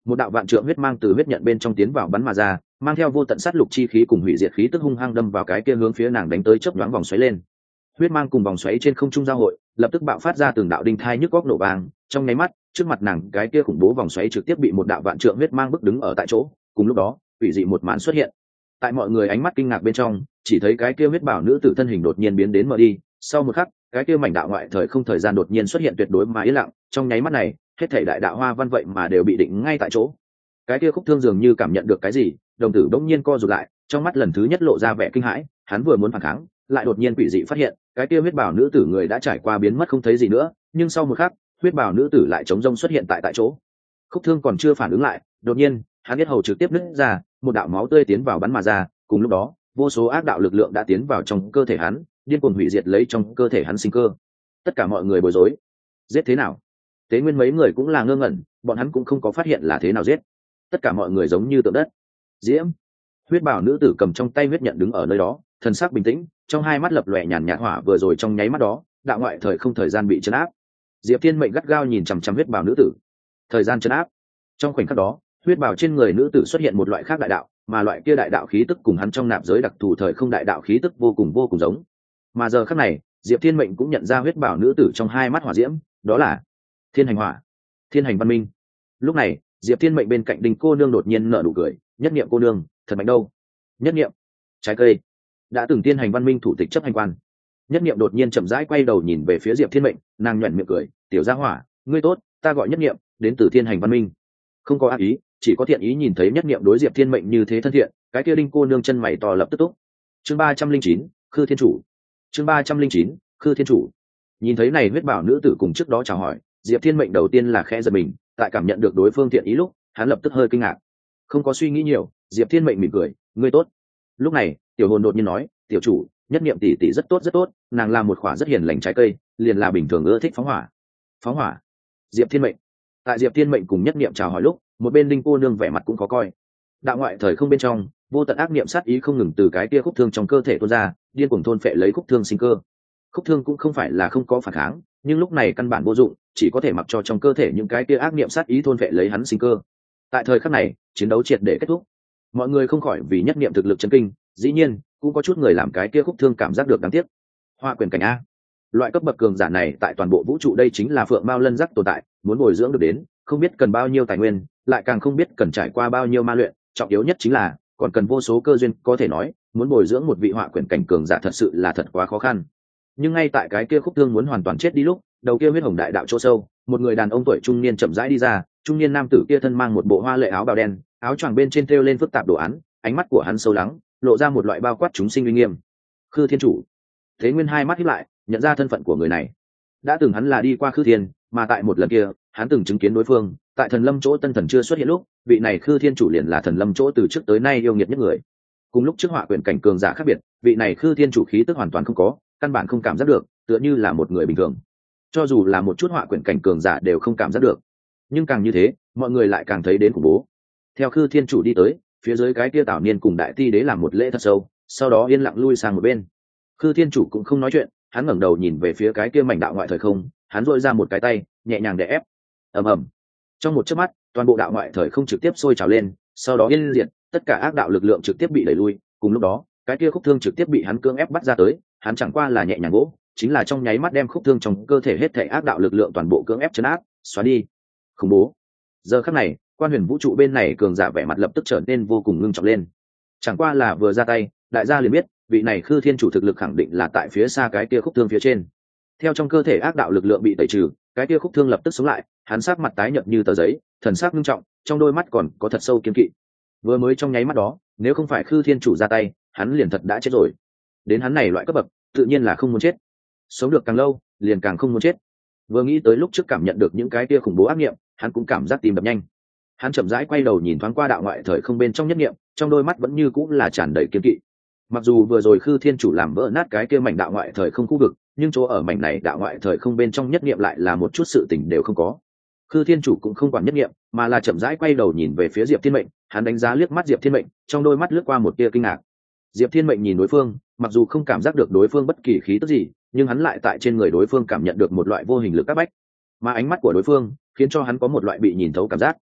một đạo vạn trượng huyết mang từ huyết nhận bên trong tiến vào bắn mà ra, mang theo vô tận sát lục chi khí cùng hủy diệt khí tức hung hăng đâm vào cái kia hướng phía nàng đánh tới chớp nhoáng vòng xoáy lên. Huyết mang cùng vòng xoáy trên không trung giao hội, lập tức bạo phát ra từng đạo đinh thai nhức góc nổ vàng, trong nháy mắt, trước mặt nàng cái kia khủng bố vòng xoáy trực tiếp bị một đạo vạn trượng huyết mang bức đứng ở tại chỗ. Cùng lúc đó, quỷ dị một màn xuất hiện. Tại mọi người ánh mắt kinh ngạc bên trong, chỉ thấy cái kia huyết bảo nữ tử thân hình đột nhiên biến đến mờ đi, sau một khắc, cái kia mảnh đạo ngoại thời không thời gian đột nhiên xuất hiện tuyệt đối mà yên lặng, trong nháy mắt này, hết thảy đại đạo hoa văn vậy mà đều bị định ngay tại chỗ. Cái kia Khúc Thương dường như cảm nhận được cái gì, đồng tử đống nhiên co rụt lại, trong mắt lần thứ nhất lộ ra vẻ kinh hãi, hắn vừa muốn phản kháng, lại đột nhiên quỷ dị phát hiện, cái kia huyết bảo nữ tử người đã trải qua biến mất không thấy gì nữa, nhưng sau một khắc, huyết bảo nữ tử lại chống rông xuất hiện tại tại chỗ. Khúc Thương còn chưa phản ứng lại, đột nhiên, hắn biết hầu trực tiếp nứt ra, một đạo máu tươi tiến vào bắn mà ra, cùng lúc đó, vô số ác đạo lực lượng đã tiến vào trong cơ thể hắn, điên cuồng hủy diệt lấy trong cơ thể hắn sinh cơ. Tất cả mọi người bối rối. Giết thế nào? Tế Nguyên mấy người cũng là ngơ ngẩn, bọn hắn cũng không có phát hiện là thế nào giết. Tất cả mọi người giống như tượng đất. Diễm, huyết bảo nữ tử cầm trong tay huyết nhận đứng ở nơi đó, thần sắc bình tĩnh, trong hai mắt lập lòe nhàn nhạt hỏa, vừa rồi trong nháy mắt đó, đạo ngoại thời không thời gian bị trấn áp. Diệp Thiên Mệnh gắt gao nhìn chằm chằm huyết bảo nữ tử. Thời gian trấn áp. Trong khoảnh khắc đó, huyết bảo trên người nữ tử xuất hiện một loại khác đại đạo, mà loại kia đại đạo khí tức cùng hắn trong nạp giới đặc thù thời không đại đạo khí tức vô cùng vô cùng giống. Mà giờ khắc này, Diệp Thiên Mệnh cũng nhận ra huyết bảo nữ tử trong hai mắt hỏa diễm, đó là Thiên Hành Hỏa, Thiên Hành Văn Minh. Lúc này, Diệp Thiên Mệnh bên cạnh Đình cô nương đột nhiên nở nụ cười, nhất niệm cô nương, thật mạnh đâu? Nhất niệm, trái cây, đã từng Thiên Hành Văn Minh thủ tịch chấp hành quan. Nhất niệm đột nhiên chậm rãi quay đầu nhìn về phía Diệp Thiên Mệnh, nàng nhuyễn miệng cười, tiểu gia hỏa, ngươi tốt, ta gọi Nhất niệm, đến từ Thiên Hành Văn Minh. Không có ác ý, chỉ có thiện ý. Nhìn thấy Nhất niệm đối Diệp Thiên Mệnh như thế thân thiện, cái kia Đinh cô nương chân mày to lập tức túc. Chương ba trăm linh chín, Khư Thiên Chủ. Chương ba trăm linh chín, Khư Thiên Chủ. Nhìn thấy này huyết bảo nữ tử cùng trước đó chào hỏi, Diệp Thiên Mệnh đầu tiên là khẽ giật mình, tại cảm nhận được đối phương thiện ý lúc, hắn lập tức hơi kinh ngạc. Không có suy nghĩ nhiều, Diệp Thiên Mệnh mỉm cười, ngươi tốt. Lúc này, tiểu hồn đột nhiên nói, tiểu chủ, Nhất niệm tỷ tỷ rất tốt rất tốt, nàng là một khỏa rất hiền lành trái cây, liền là bình thường ưa thích phóng hỏa. Phóng hỏa? Diệp Thiên Mệnh. Tại Diệp Thiên Mệnh cùng Nhất niệm chào hỏi lúc, một bên Đinh cô nương vẻ mặt cũng khó coi. Đạo ngoại thời không bên trong, vô tận ác niệm sát ý không ngừng từ cái kia Khúc Thương trong cơ thể tuôn ra, điên cuồng thôn phệ lấy Khúc Thương sinh cơ. Khúc Thương cũng không phải là không có phản kháng, nhưng lúc này căn bản vô dụng, chỉ có thể mặc cho trong cơ thể những cái kia ác niệm sát ý thôn phệ lấy hắn sinh cơ. Tại thời khắc này, chiến đấu triệt để kết thúc. Mọi người không khỏi vì Nhất niệm thực lực chấn kinh, dĩ nhiên, cũng có chút người làm cái kia Khúc Thương cảm giác được đáng tiếc. Hoa quyền cảnh a. Loại cấp bậc cường giả này tại toàn bộ vũ trụ đây chính là phượng mao lân giác tồn tại, muốn bồi dưỡng được đến, không biết cần bao nhiêu tài nguyên, lại càng không biết cần trải qua bao nhiêu ma luyện, trọng yếu nhất chính là còn cần vô số cơ duyên, có thể nói, muốn bồi dưỡng một vị họa quyển cảnh cường giả thật sự là thật quá khó khăn. Nhưng ngay tại cái kia Khúc Thương muốn hoàn toàn chết đi lúc, đầu kia huyết hồng đại đạo chỗ sâu, một người đàn ông tuổi trung niên chậm rãi đi ra, trung niên nam tử kia thân mang một bộ hoa lệ áo bào đen, áo choàng bên trên thêu lên phức tạp đồ án, ánh mắt của hắn sâu lắng, lộ ra một loại bao quát chúng sinh uy nghiêm. Khư Thiên Chủ. Thế Nguyên hai mắt híp lại, nhận ra thân phận của người này. Đã từng hắn là đi qua Khư Thiên, mà tại một lần kia, hắn từng chứng kiến đối phương, tại Thần Lâm chỗ Tân Thần chưa xuất hiện lúc, vị này Khư Thiên Chủ liền là Thần Lâm chỗ từ trước tới nay yêu nghiệt nhất người. Cùng lúc trước họa quyển cảnh cường giả khác biệt, vị này Khư Thiên Chủ khí tức hoàn toàn không có, căn bản không cảm giác được, tựa như là một người bình thường. Cho dù là một chút họa quyển cảnh cường giả đều không cảm giác được. Nhưng càng như thế, mọi người lại càng thấy đến khủng bố. Theo Khư Thiên Chủ đi tới, phía dưới cái kia Tảo Niên cùng Đại Ti Đế làm một lễ thật sâu, sau đó yên lặng lui sang một bên. Khư Thiên Chủ cũng không nói chuyện, hắn ngẩng đầu nhìn về phía cái kia mảnh đạo ngoại thời không, hắn duỗi ra một cái tay, nhẹ nhàng đè ép. Ầm ầm. Trong một chớp mắt, toàn bộ đạo ngoại thời không trực tiếp sôi trào lên, sau đó yên diệt, tất cả ác đạo lực lượng trực tiếp bị đẩy lui, cùng lúc đó, cái kia Khúc Thương trực tiếp bị hắn cưỡng ép bắt ra tới, hắn chẳng qua là nhẹ nhàng gỗ, chính là trong nháy mắt đem Khúc Thương trong cơ thể hết thảy ác đạo lực lượng toàn bộ cưỡng ép trấn áp, xóa đi. Khủng bố. Giờ khắc này, quan huyền vũ trụ bên này cường giả vẻ mặt lập tức trở nên vô cùng ngưng trọng lên. Chẳng qua là vừa ra tay, đại gia liền biết, vị này Khư Thiên Chủ thực lực khẳng định là tại phía xa cái kia Khúc Thương phía trên. Theo trong cơ thể ác đạo lực lượng bị tẩy trừ, cái kia Khúc Thương lập tức sống lại, hắn sắc mặt tái nhợt như tờ giấy, thần sắc nghiêm trọng, trong đôi mắt còn có thật sâu kiên kỵ. Vừa mới trong nháy mắt đó, nếu không phải Khư Thiên Chủ ra tay, hắn liền thật đã chết rồi. Đến hắn này loại cấp bậc, tự nhiên là không muốn chết. Sống được càng lâu, liền càng không muốn chết. Vừa nghĩ tới lúc trước cảm nhận được những cái kia khủng bố ác niệm, hắn cũng cảm giác tim đập nhanh. Hắn chậm rãi quay đầu nhìn thoáng qua đạo ngoại thời không bên trong nhất niệm, trong đôi mắt vẫn như cũng là tràn đầy kiên kỵ. Mặc dù vừa rồi Khư Thiên Chủ làm vỡ nát cái kia mảnh đạo ngoại thời không khu vực, nhưng chỗ ở mảnh này đạo ngoại thời không bên trong nhất niệm lại là một chút sự tình đều không có. Khư Thiên Chủ cũng không quản nhất niệm, mà là chậm rãi quay đầu nhìn về phía Diệp Thiên Mệnh, hắn đánh giá liếc mắt Diệp Thiên Mệnh, trong đôi mắt lướt qua một tia kinh ngạc. Diệp Thiên Mệnh nhìn đối phương, mặc dù không cảm giác được đối phương bất kỳ khí tức gì, nhưng hắn lại tại trên người đối phương cảm nhận được một loại vô hình lực áp bách, mà ánh mắt của đối phương khiến cho hắn có một loại bị nhìn thấu cảm giác.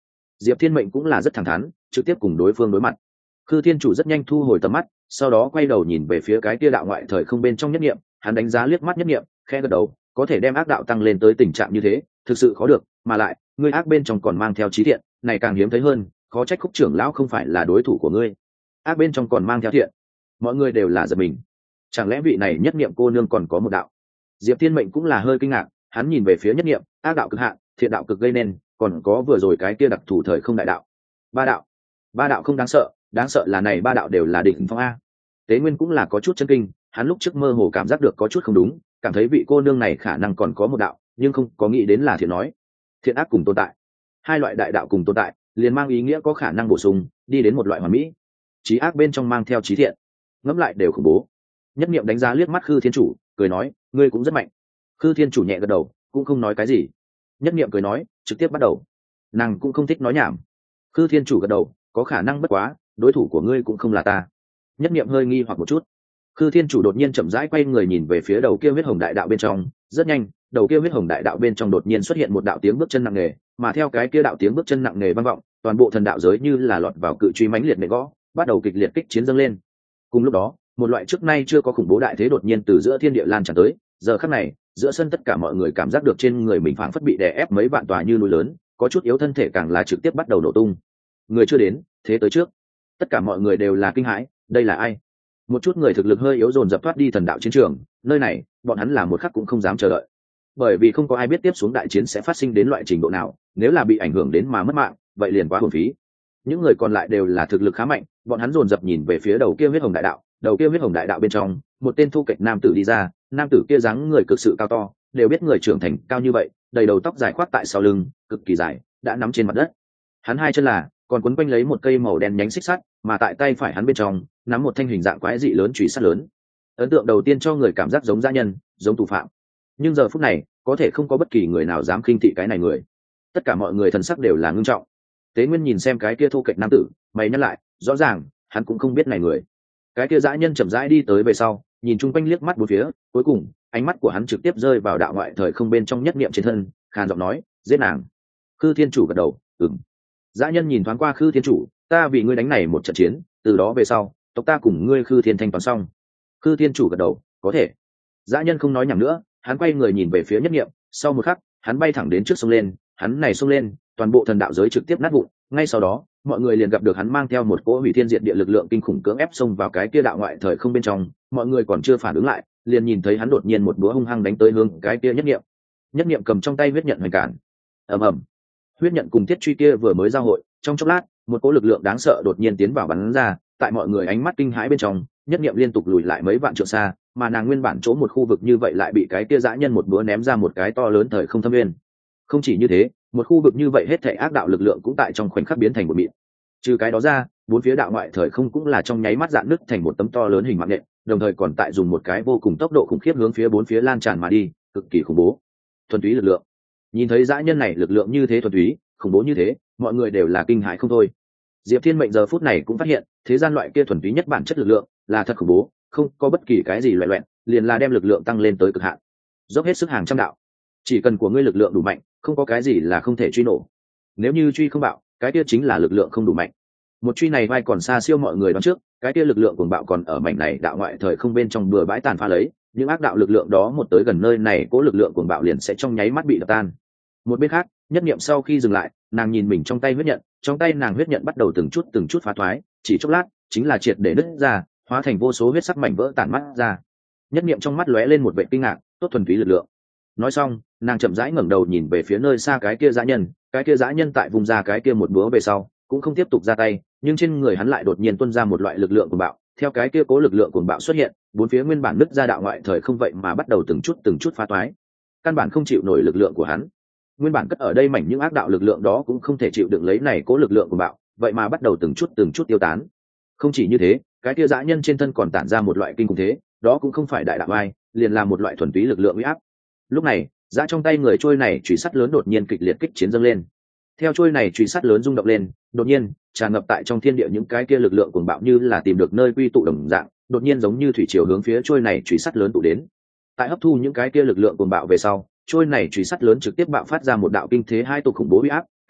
Diệp Thiên Mệnh cũng là rất thẳng thắn, trực tiếp cùng đối phương đối mặt. Khư Thiên Chủ rất nhanh thu hồi tầm mắt, sau đó quay đầu nhìn về phía cái kia đạo ngoại thời không bên trong nhất niệm, hắn đánh giá liếc mắt nhất niệm, khẽ gật đầu, có thể đem ác đạo tăng lên tới tình trạng như thế, thực sự khó được, mà lại, ngươi ác bên trong còn mang theo trí thiện, này càng hiếm thấy hơn, khó trách Khúc trưởng lão không phải là đối thủ của ngươi. Ác bên trong còn mang theo thiện, mọi người đều là giật mình. Chẳng lẽ vị này nhất niệm cô nương còn có một đạo? Diệp Thiên Mệnh cũng là hơi kinh ngạc, hắn nhìn về phía nhất niệm, ác đạo cực hạn, thiện đạo cực gây nên, còn có vừa rồi cái kia đặc thủ thời không đại đạo. Ba đạo, ba đạo không đáng sợ, đáng sợ là này ba đạo đều là đỉnh phong a. Tế Nguyên cũng là có chút chân kinh, hắn lúc trước mơ hồ cảm giác được có chút không đúng, cảm thấy vị cô nương này khả năng còn có một đạo, nhưng không có nghĩ đến là thiện nói. Thiện ác cùng tồn tại, hai loại đại đạo cùng tồn tại, liền mang ý nghĩa có khả năng bổ sung, đi đến một loại hoàn mỹ. Trí ác bên trong mang theo trí thiện, ngẫm lại đều khủng bố. Nhất Niệm đánh giá liếc mắt Khư Thiên Chủ, cười nói, ngươi cũng rất mạnh. Khư Thiên Chủ nhẹ gật đầu, cũng không nói cái gì. Nhất Niệm cười nói, trực tiếp bắt đầu. Nàng cũng không thích nói nhảm. Khư Thiên Chủ gật đầu, có khả năng bất quá, đối thủ của ngươi cũng không là ta. Nhất Niệm hơi nghi hoặc một chút. Khư Thiên Chủ đột nhiên chậm rãi quay người nhìn về phía đầu kia huyết hồng đại đạo bên trong, rất nhanh, đầu kia huyết hồng đại đạo bên trong đột nhiên xuất hiện một đạo tiếng bước chân nặng nề, mà theo cái kia đạo tiếng bước chân nặng nề vang vọng, toàn bộ thần đạo giới như là lọt vào cự truy mãnh liệt nệ gõ, bắt đầu kịch liệt kích chiến dâng lên. Cùng lúc đó, một loại trước nay chưa có khủng bố đại thế đột nhiên từ giữa thiên địa lan tràn tới, giờ khắc này, giữa sân tất cả mọi người cảm giác được trên người mình phảng phất bị đè ép mấy vạn tòa như núi lớn, có chút yếu thân thể càng là trực tiếp bắt đầu nổ tung. Người chưa đến, thế tới trước. Tất cả mọi người đều là kinh hãi, đây là ai? Một chút người thực lực hơi yếu dồn dập thoát đi thần đạo chiến trường, nơi này, bọn hắn là một khắc cũng không dám chờ đợi. Bởi vì không có ai biết tiếp xuống đại chiến sẽ phát sinh đến loại trình độ nào, nếu là bị ảnh hưởng đến mà mất mạng, vậy liền quá hồn phí. Những người còn lại đều là thực lực khá mạnh, bọn hắn dồn dập nhìn về phía đầu kia huyết hồng đại đạo, đầu kia huyết hồng đại đạo bên trong, một tên thu kịch nam tử đi ra, nam tử kia dáng người cực sự cao to, đều biết người trưởng thành cao như vậy, đầy đầu tóc dài khoác tại sau lưng, cực kỳ dài, đã nắm trên mặt đất. Hắn hai chân là còn quấn quanh lấy một cây màu đen nhánh xích sắt, mà tại tay phải hắn bên trong nắm một thanh hình dạng quái dị lớn chùy sắt lớn. Ấn tượng đầu tiên cho người cảm giác giống dã nhân, giống tù phạm. Nhưng giờ phút này, có thể không có bất kỳ người nào dám khinh thị cái này người. Tất cả mọi người thần sắc đều là ngưng trọng. Tế Nguyên nhìn xem cái kia thu kịch nam tử, mày nhắc lại, rõ ràng hắn cũng không biết này người. Cái kia dã nhân chậm rãi đi tới về sau, nhìn chung quanh liếc mắt bốn phía, cuối cùng ánh mắt của hắn trực tiếp rơi vào đạo ngoại thời không bên trong nhất niệm trên thân, khàn giọng nói, giết nàng. Khư Thiên Chủ gật đầu, ừm. Dã nhân nhìn thoáng qua Khư Thiên Chủ, ta vì ngươi đánh này một trận chiến, từ đó về sau, tộc ta cùng ngươi Khư Thiên thanh toán xong. Khư Thiên Chủ gật đầu, có thể. Dã nhân không nói nhảm nữa, hắn quay người nhìn về phía nhất niệm, sau một khắc, hắn bay thẳng đến trước sông lên, hắn này xông lên, toàn bộ thần đạo giới trực tiếp nát vụn, ngay sau đó, mọi người liền gặp được hắn mang theo một cỗ hủy thiên diệt địa lực lượng kinh khủng cưỡng ép xông vào cái kia đạo ngoại thời không bên trong, mọi người còn chưa phản ứng lại, liền nhìn thấy hắn đột nhiên một búa hung hăng đánh tới hướng cái kia nhất niệm. Nhất niệm cầm trong tay huyết nhận hoành cản. Ầm ầm. Huyết nhận cùng thiết truy kia vừa mới giao hội, trong chốc lát, một cỗ lực lượng đáng sợ đột nhiên tiến vào bắn ra, tại mọi người ánh mắt kinh hãi bên trong, nhất niệm liên tục lùi lại mấy vạn trượng xa, mà nàng nguyên bản chỗ một khu vực như vậy lại bị cái kia dã nhân một búa ném ra một cái to lớn thời không thâm nguyên. Không chỉ như thế, một khu vực như vậy hết thảy ác đạo lực lượng cũng tại trong khoảnh khắc biến thành một mịn. Trừ cái đó ra, bốn phía đạo ngoại thời không cũng là trong nháy mắt dạn nứt thành một tấm to lớn hình mạng nhện, đồng thời còn tại dùng một cái vô cùng tốc độ khủng khiếp hướng phía bốn phía lan tràn mà đi, cực kỳ khủng bố. Thuần túy lực lượng. Nhìn thấy dã nhân này lực lượng như thế thuần túy, khủng bố như thế, mọi người đều là kinh hãi không thôi. Diệp Thiên Mệnh giờ phút này cũng phát hiện, thế gian loại kia thuần túy nhất bản chất lực lượng là thật khủng bố, không có bất kỳ cái gì loạn loạn, liền là đem lực lượng tăng lên tới cực hạn. Dốc hết sức hàng trăm đạo. Chỉ cần của ngươi lực lượng đủ mạnh, không có cái gì là không thể truy nổ. Nếu như truy không bạo, cái kia chính là lực lượng không đủ mạnh. Một truy này vai còn xa siêu mọi người đoán trước, cái kia lực lượng cuồng bạo còn ở mảnh này đạo ngoại thời không bên trong bừa bãi tàn phá lấy, những ác đạo lực lượng đó một tới gần nơi này, cố lực lượng cuồng bạo liền sẽ trong nháy mắt bị đập tan. Một bên khác, nhất niệm sau khi dừng lại, nàng nhìn mình trong tay huyết nhận, trong tay nàng huyết nhận bắt đầu từng chút từng chút phá thoái, chỉ chốc lát, chính là triệt để nứt ra, hóa thành vô số huyết sắc mảnh vỡ tản mắt ra. Nhất niệm trong mắt lóe lên một vẻ kinh ngạc, tốt thuần túy lực lượng. Nói xong, nàng chậm rãi ngẩng đầu nhìn về phía nơi xa cái kia dã nhân, cái kia dã nhân tại vùng ra cái kia một búa về sau, cũng không tiếp tục ra tay, nhưng trên người hắn lại đột nhiên tuôn ra một loại lực lượng cuồng bạo, theo cái kia cố lực lượng cuồng bạo xuất hiện, bốn phía nguyên bản nứt ra đạo ngoại thời không vậy mà bắt đầu từng chút từng chút phá toái. Căn bản không chịu nổi lực lượng của hắn. Nguyên bản cất ở đây mảnh những ác đạo lực lượng đó cũng không thể chịu đựng lấy này cố lực lượng cuồng bạo, vậy mà bắt đầu từng chút từng chút tiêu tán. Không chỉ như thế, cái kia dã nhân trên thân còn tản ra một loại kinh khủng thế, đó cũng không phải đại đạo ai, liền là một loại thuần túy lực lượng uy áp. Lúc này, dã trong tay người trôi này chùy sắt lớn đột nhiên kịch liệt kích chiến dâng lên. Theo trôi này chùy sắt lớn rung động lên, đột nhiên tràn ngập tại trong thiên địa những cái kia lực lượng cuồng bạo như là tìm được nơi quy tụ đồng dạng, đột nhiên giống như thủy triều hướng phía trôi này chùy sắt lớn tụ đến. Tại hấp thu những cái kia lực lượng cuồng bạo về sau, trôi này chùy sắt lớn trực tiếp bạo phát ra một đạo kinh thế hai tục khủng bố uy áp,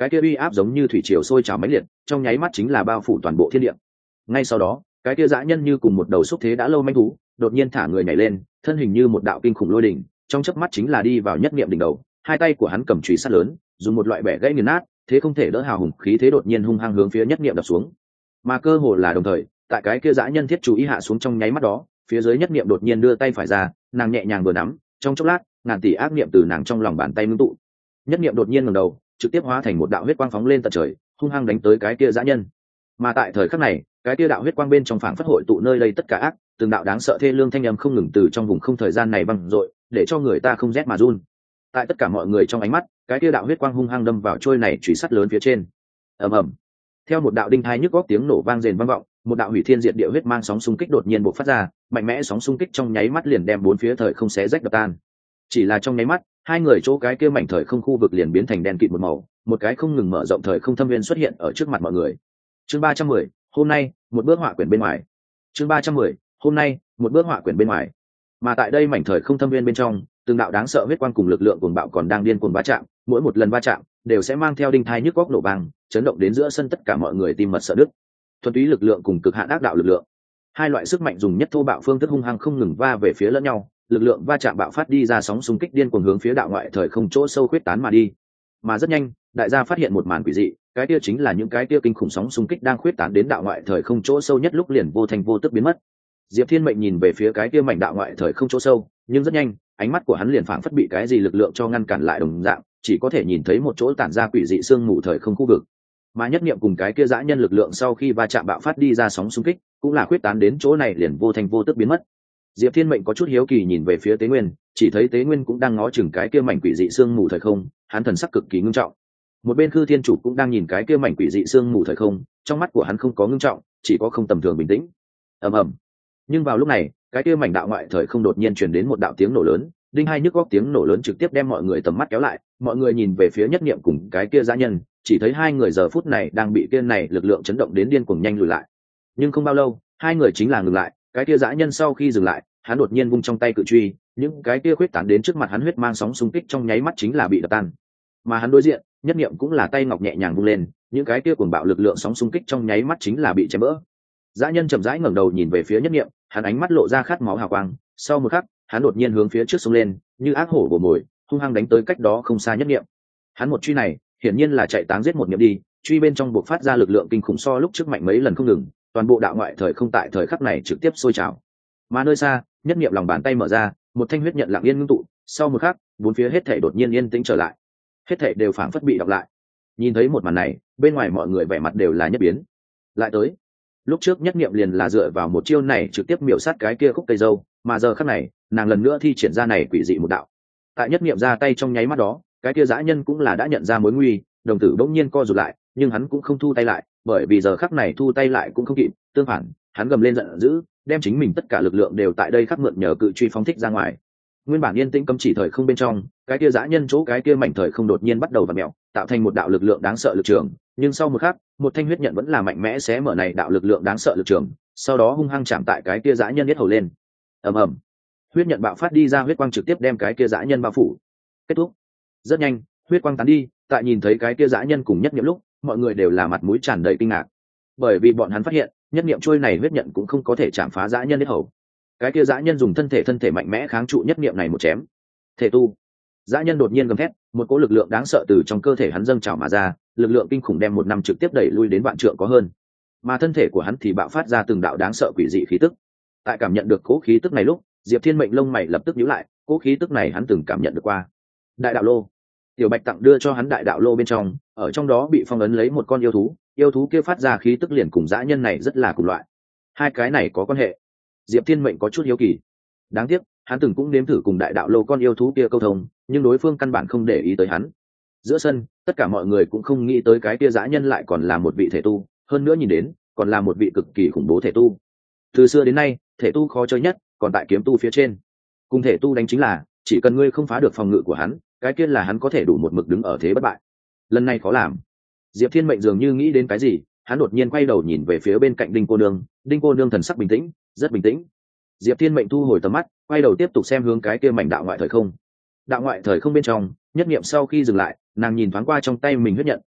cái kia uy áp giống như thủy triều sôi trào mãnh liệt, trong nháy mắt chính là bao phủ toàn bộ thiên địa. Ngay sau đó, cái kia dã nhân như cùng một đầu xúc thế đã lâu manh thú, đột nhiên thả người nhảy lên, thân hình như một đạo kinh khủng lôi đỉnh, trong chớp mắt chính là đi vào nhất niệm đỉnh đầu, hai tay của hắn cầm chùy sắt lớn, dùng một loại bẻ gãy nghiền nát, thế không thể đỡ hào hùng khí thế đột nhiên hung hăng hướng phía nhất niệm đập xuống. Mà cơ hồ là đồng thời, tại cái kia dã nhân thiết chú ý hạ xuống trong nháy mắt đó, phía dưới nhất niệm đột nhiên đưa tay phải ra, nàng nhẹ nhàng vừa nắm, trong chốc lát, ngàn tỷ ác niệm từ nàng trong lòng bàn tay ngưng tụ. Nhất niệm đột nhiên ngẩng đầu, trực tiếp hóa thành một đạo huyết quang phóng lên tận trời, hung hăng đánh tới cái kia dã nhân. Mà tại thời khắc này, cái kia đạo huyết quang bên trong phảng phất hội tụ nơi đây tất cả ác, từng đạo đáng sợ thê lương thanh âm không ngừng từ trong vùng không thời gian này vang dội, để cho người ta không rét mà run. Tại tất cả mọi người trong ánh mắt, cái kia đạo huyết quang hung hăng đâm vào trôi này chùy sắt lớn phía trên. Ầm ầm. Theo một đạo đinh tai nhức óc tiếng nổ vang rền vang vọng, một đạo hủy thiên diệt địa huyết mang sóng xung kích đột nhiên bộc phát ra, mạnh mẽ sóng xung kích trong nháy mắt liền đem bốn phía thời không xé rách đập tan. Chỉ là trong nháy mắt, hai người chỗ cái kia mảnh thời không khu vực liền biến thành đen kịt một màu, một cái không ngừng mở rộng thời không thâm viên xuất hiện ở trước mặt mọi người. Chương ba trăm mười, hôm nay, một bước họa quyển bên ngoài. Chương ba trăm mười, hôm nay, một bước họa quyển bên ngoài. Mà tại đây mảnh thời không thâm viên bên trong, từng đạo đáng sợ huyết quang cùng lực lượng cuồng bạo còn đang điên cuồng va chạm, mỗi một lần va chạm đều sẽ mang theo đinh thai nhức góc nổ vang, chấn động đến giữa sân tất cả mọi người tim mật sợ đứt. Thuần túy lực lượng cùng cực hạn ác đạo lực lượng, hai loại sức mạnh dùng nhất thô bạo phương thức hung hăng không ngừng va về phía lẫn nhau, lực lượng va chạm bạo phát đi ra sóng xung kích điên cuồng hướng phía đạo ngoại thời không chỗ sâu khuyết tán mà đi. Mà rất nhanh, đại gia phát hiện một màn quỷ dị, cái kia chính là những cái kia kinh khủng sóng xung kích đang khuyết tán đến đạo ngoại thời không chỗ sâu nhất lúc liền vô thành vô tức biến mất. Diệp Thiên Mệnh nhìn về phía cái kia mảnh đạo ngoại thời không chỗ sâu, nhưng rất nhanh, ánh mắt của hắn liền phảng phất bị cái gì lực lượng cho ngăn cản lại đồng dạng, chỉ có thể nhìn thấy một chỗ tản ra quỷ dị sương mù thời không khu vực. Mà nhất niệm cùng cái kia dã nhân lực lượng sau khi va chạm bạo phát đi ra sóng xung kích, cũng là khuyết tán đến chỗ này liền vô thành vô tức biến mất. Diệp Thiên Mệnh có chút hiếu kỳ nhìn về phía Tế Nguyên, chỉ thấy Tế Nguyên cũng đang ngó chừng cái kia mảnh quỷ dị sương mù thời không, hắn thần sắc cực kỳ ngưng trọng. Một bên Khư Thiên Chủ cũng đang nhìn cái kia mảnh quỷ dị sương mù thời không, trong mắt của hắn không có ngưng trọng, chỉ có không tầm thường bình tĩnh. Ầm ầm. Nhưng vào lúc này, cái kia mảnh đạo ngoại thời không đột nhiên truyền đến một đạo tiếng nổ lớn, đinh hai nhức góc tiếng nổ lớn trực tiếp đem mọi người tầm mắt kéo lại, mọi người nhìn về phía nhất niệm cùng cái kia dã nhân, chỉ thấy hai người giờ phút này đang bị kia này lực lượng chấn động đến điên cuồng nhanh lùi lại. Nhưng không bao lâu, hai người chính là ngừng lại, cái kia dã nhân sau khi dừng lại, hắn đột nhiên vung trong tay cự truy, những cái kia khuyết tán đến trước mặt hắn huyết mang sóng xung kích trong nháy mắt chính là bị đập tan. Mà hắn đối diện, nhất niệm cũng là tay ngọc nhẹ nhàng vung lên, những cái kia cuồng bạo lực lượng sóng xung kích trong nháy mắt chính là bị chém vỡ. Dã nhân chậm rãi ngẩng đầu nhìn về phía nhất niệm, hắn ánh mắt lộ ra khát máu hào quang, sau một khắc, hắn đột nhiên hướng phía trước xông lên, như ác hổ vồ mồi, hung hăng đánh tới cách đó không xa nhất niệm. Hắn một truy này, hiển nhiên là chạy táng giết một niệm đi, truy bên trong buộc phát ra lực lượng kinh khủng so lúc trước mạnh mấy lần không ngừng, toàn bộ đạo ngoại thời không tại thời khắc này trực tiếp sôi trào. Mà nơi xa, nhất niệm lòng bàn tay mở ra, một thanh huyết nhận lặng yên ngưng tụ, sau một khắc, bốn phía hết thảy đột nhiên yên tĩnh trở lại. Hết thảy đều phảng phất bị đọc lại. Nhìn thấy một màn này, bên ngoài mọi người vẻ mặt đều là nhất biến. Lại tới, lúc trước nhất niệm liền là dựa vào một chiêu này trực tiếp miểu sát cái kia khúc cây dâu, mà giờ khắc này, nàng lần nữa thi triển ra này quỷ dị một đạo. Tại nhất niệm ra tay trong nháy mắt đó, cái kia dã nhân cũng là đã nhận ra mối nguy, đồng tử bỗng nhiên co rụt lại, nhưng hắn cũng không thu tay lại, bởi vì giờ khắc này thu tay lại cũng không kịp, tương phản, hắn gầm lên giận dữ, đem chính mình tất cả lực lượng đều tại đây khắc mượn nhờ cự truy phóng thích ra ngoài. Nguyên bản yên tĩnh cấm chỉ thời không bên trong, cái kia dã nhân chỗ cái kia mảnh thời không đột nhiên bắt đầu vặn mèo, tạo thành một đạo lực lượng đáng sợ lực trường, nhưng sau một khắc, một thanh huyết nhận vẫn là mạnh mẽ xé mở này đạo lực lượng đáng sợ lực trường, sau đó hung hăng chạm tại cái kia dã nhân yết hầu lên. Ầm ầm. Huyết nhận bạo phát đi ra huyết quang trực tiếp đem cái kia dã nhân bao phủ. Kết thúc. Rất nhanh, huyết quang tán đi, tại nhìn thấy cái kia dã nhân cùng nhất niệm lúc, mọi người đều là mặt mũi tràn đầy kinh ngạc. Bởi vì bọn hắn phát hiện, nhất niệm trôi này huyết nhận cũng không có thể chạm phá dã nhân yết hầu. Cái kia dã nhân dùng thân thể thân thể mạnh mẽ kháng trụ nhất niệm này một chém. Thể tu. Dã nhân đột nhiên gầm thét, một cỗ lực lượng đáng sợ từ trong cơ thể hắn dâng trào mà ra, lực lượng kinh khủng đem một năm trực tiếp đẩy lui đến vạn trượng có hơn. Mà thân thể của hắn thì bạo phát ra từng đạo đáng sợ quỷ dị khí tức. Tại cảm nhận được cỗ khí tức này lúc, Diệp Thiên Mệnh lông mày lập tức nhíu lại, cỗ khí tức này hắn từng cảm nhận được qua. Đại đạo lô. Tiểu Bạch tặng đưa cho hắn đại đạo lô bên trong, ở trong đó bị phong ấn lấy một con yêu thú, yêu thú kia phát ra khí tức liền cùng dã nhân này rất là cùng loại. Hai cái này có quan hệ. Diệp Thiên Mệnh có chút hiếu kỳ. Đáng tiếc, hắn từng cũng nếm thử cùng đại đạo lô con yêu thú kia câu thông, nhưng đối phương căn bản không để ý tới hắn. Giữa sân, tất cả mọi người cũng không nghĩ tới cái kia dã nhân lại còn là một vị thể tu, hơn nữa nhìn đến, còn là một vị cực kỳ khủng bố thể tu. Từ xưa đến nay, thể tu khó chơi nhất, còn tại kiếm tu phía trên. Cùng thể tu đánh chính là, chỉ cần ngươi không phá được phòng ngự của hắn, cái kia là hắn có thể đủ một mực đứng ở thế bất bại. Lần này khó làm. Diệp Thiên Mệnh dường như nghĩ đến cái gì, hắn đột nhiên quay đầu nhìn về phía bên cạnh Đinh cô nương, Đinh cô nương thần sắc bình tĩnh, rất bình tĩnh. Diệp Thiên Mệnh thu hồi tầm mắt, quay đầu tiếp tục xem hướng cái kia mảnh đạo ngoại thời không. Đạo ngoại thời không bên trong, nhất niệm sau khi dừng lại, nàng nhìn thoáng qua trong tay mình huyết nhận,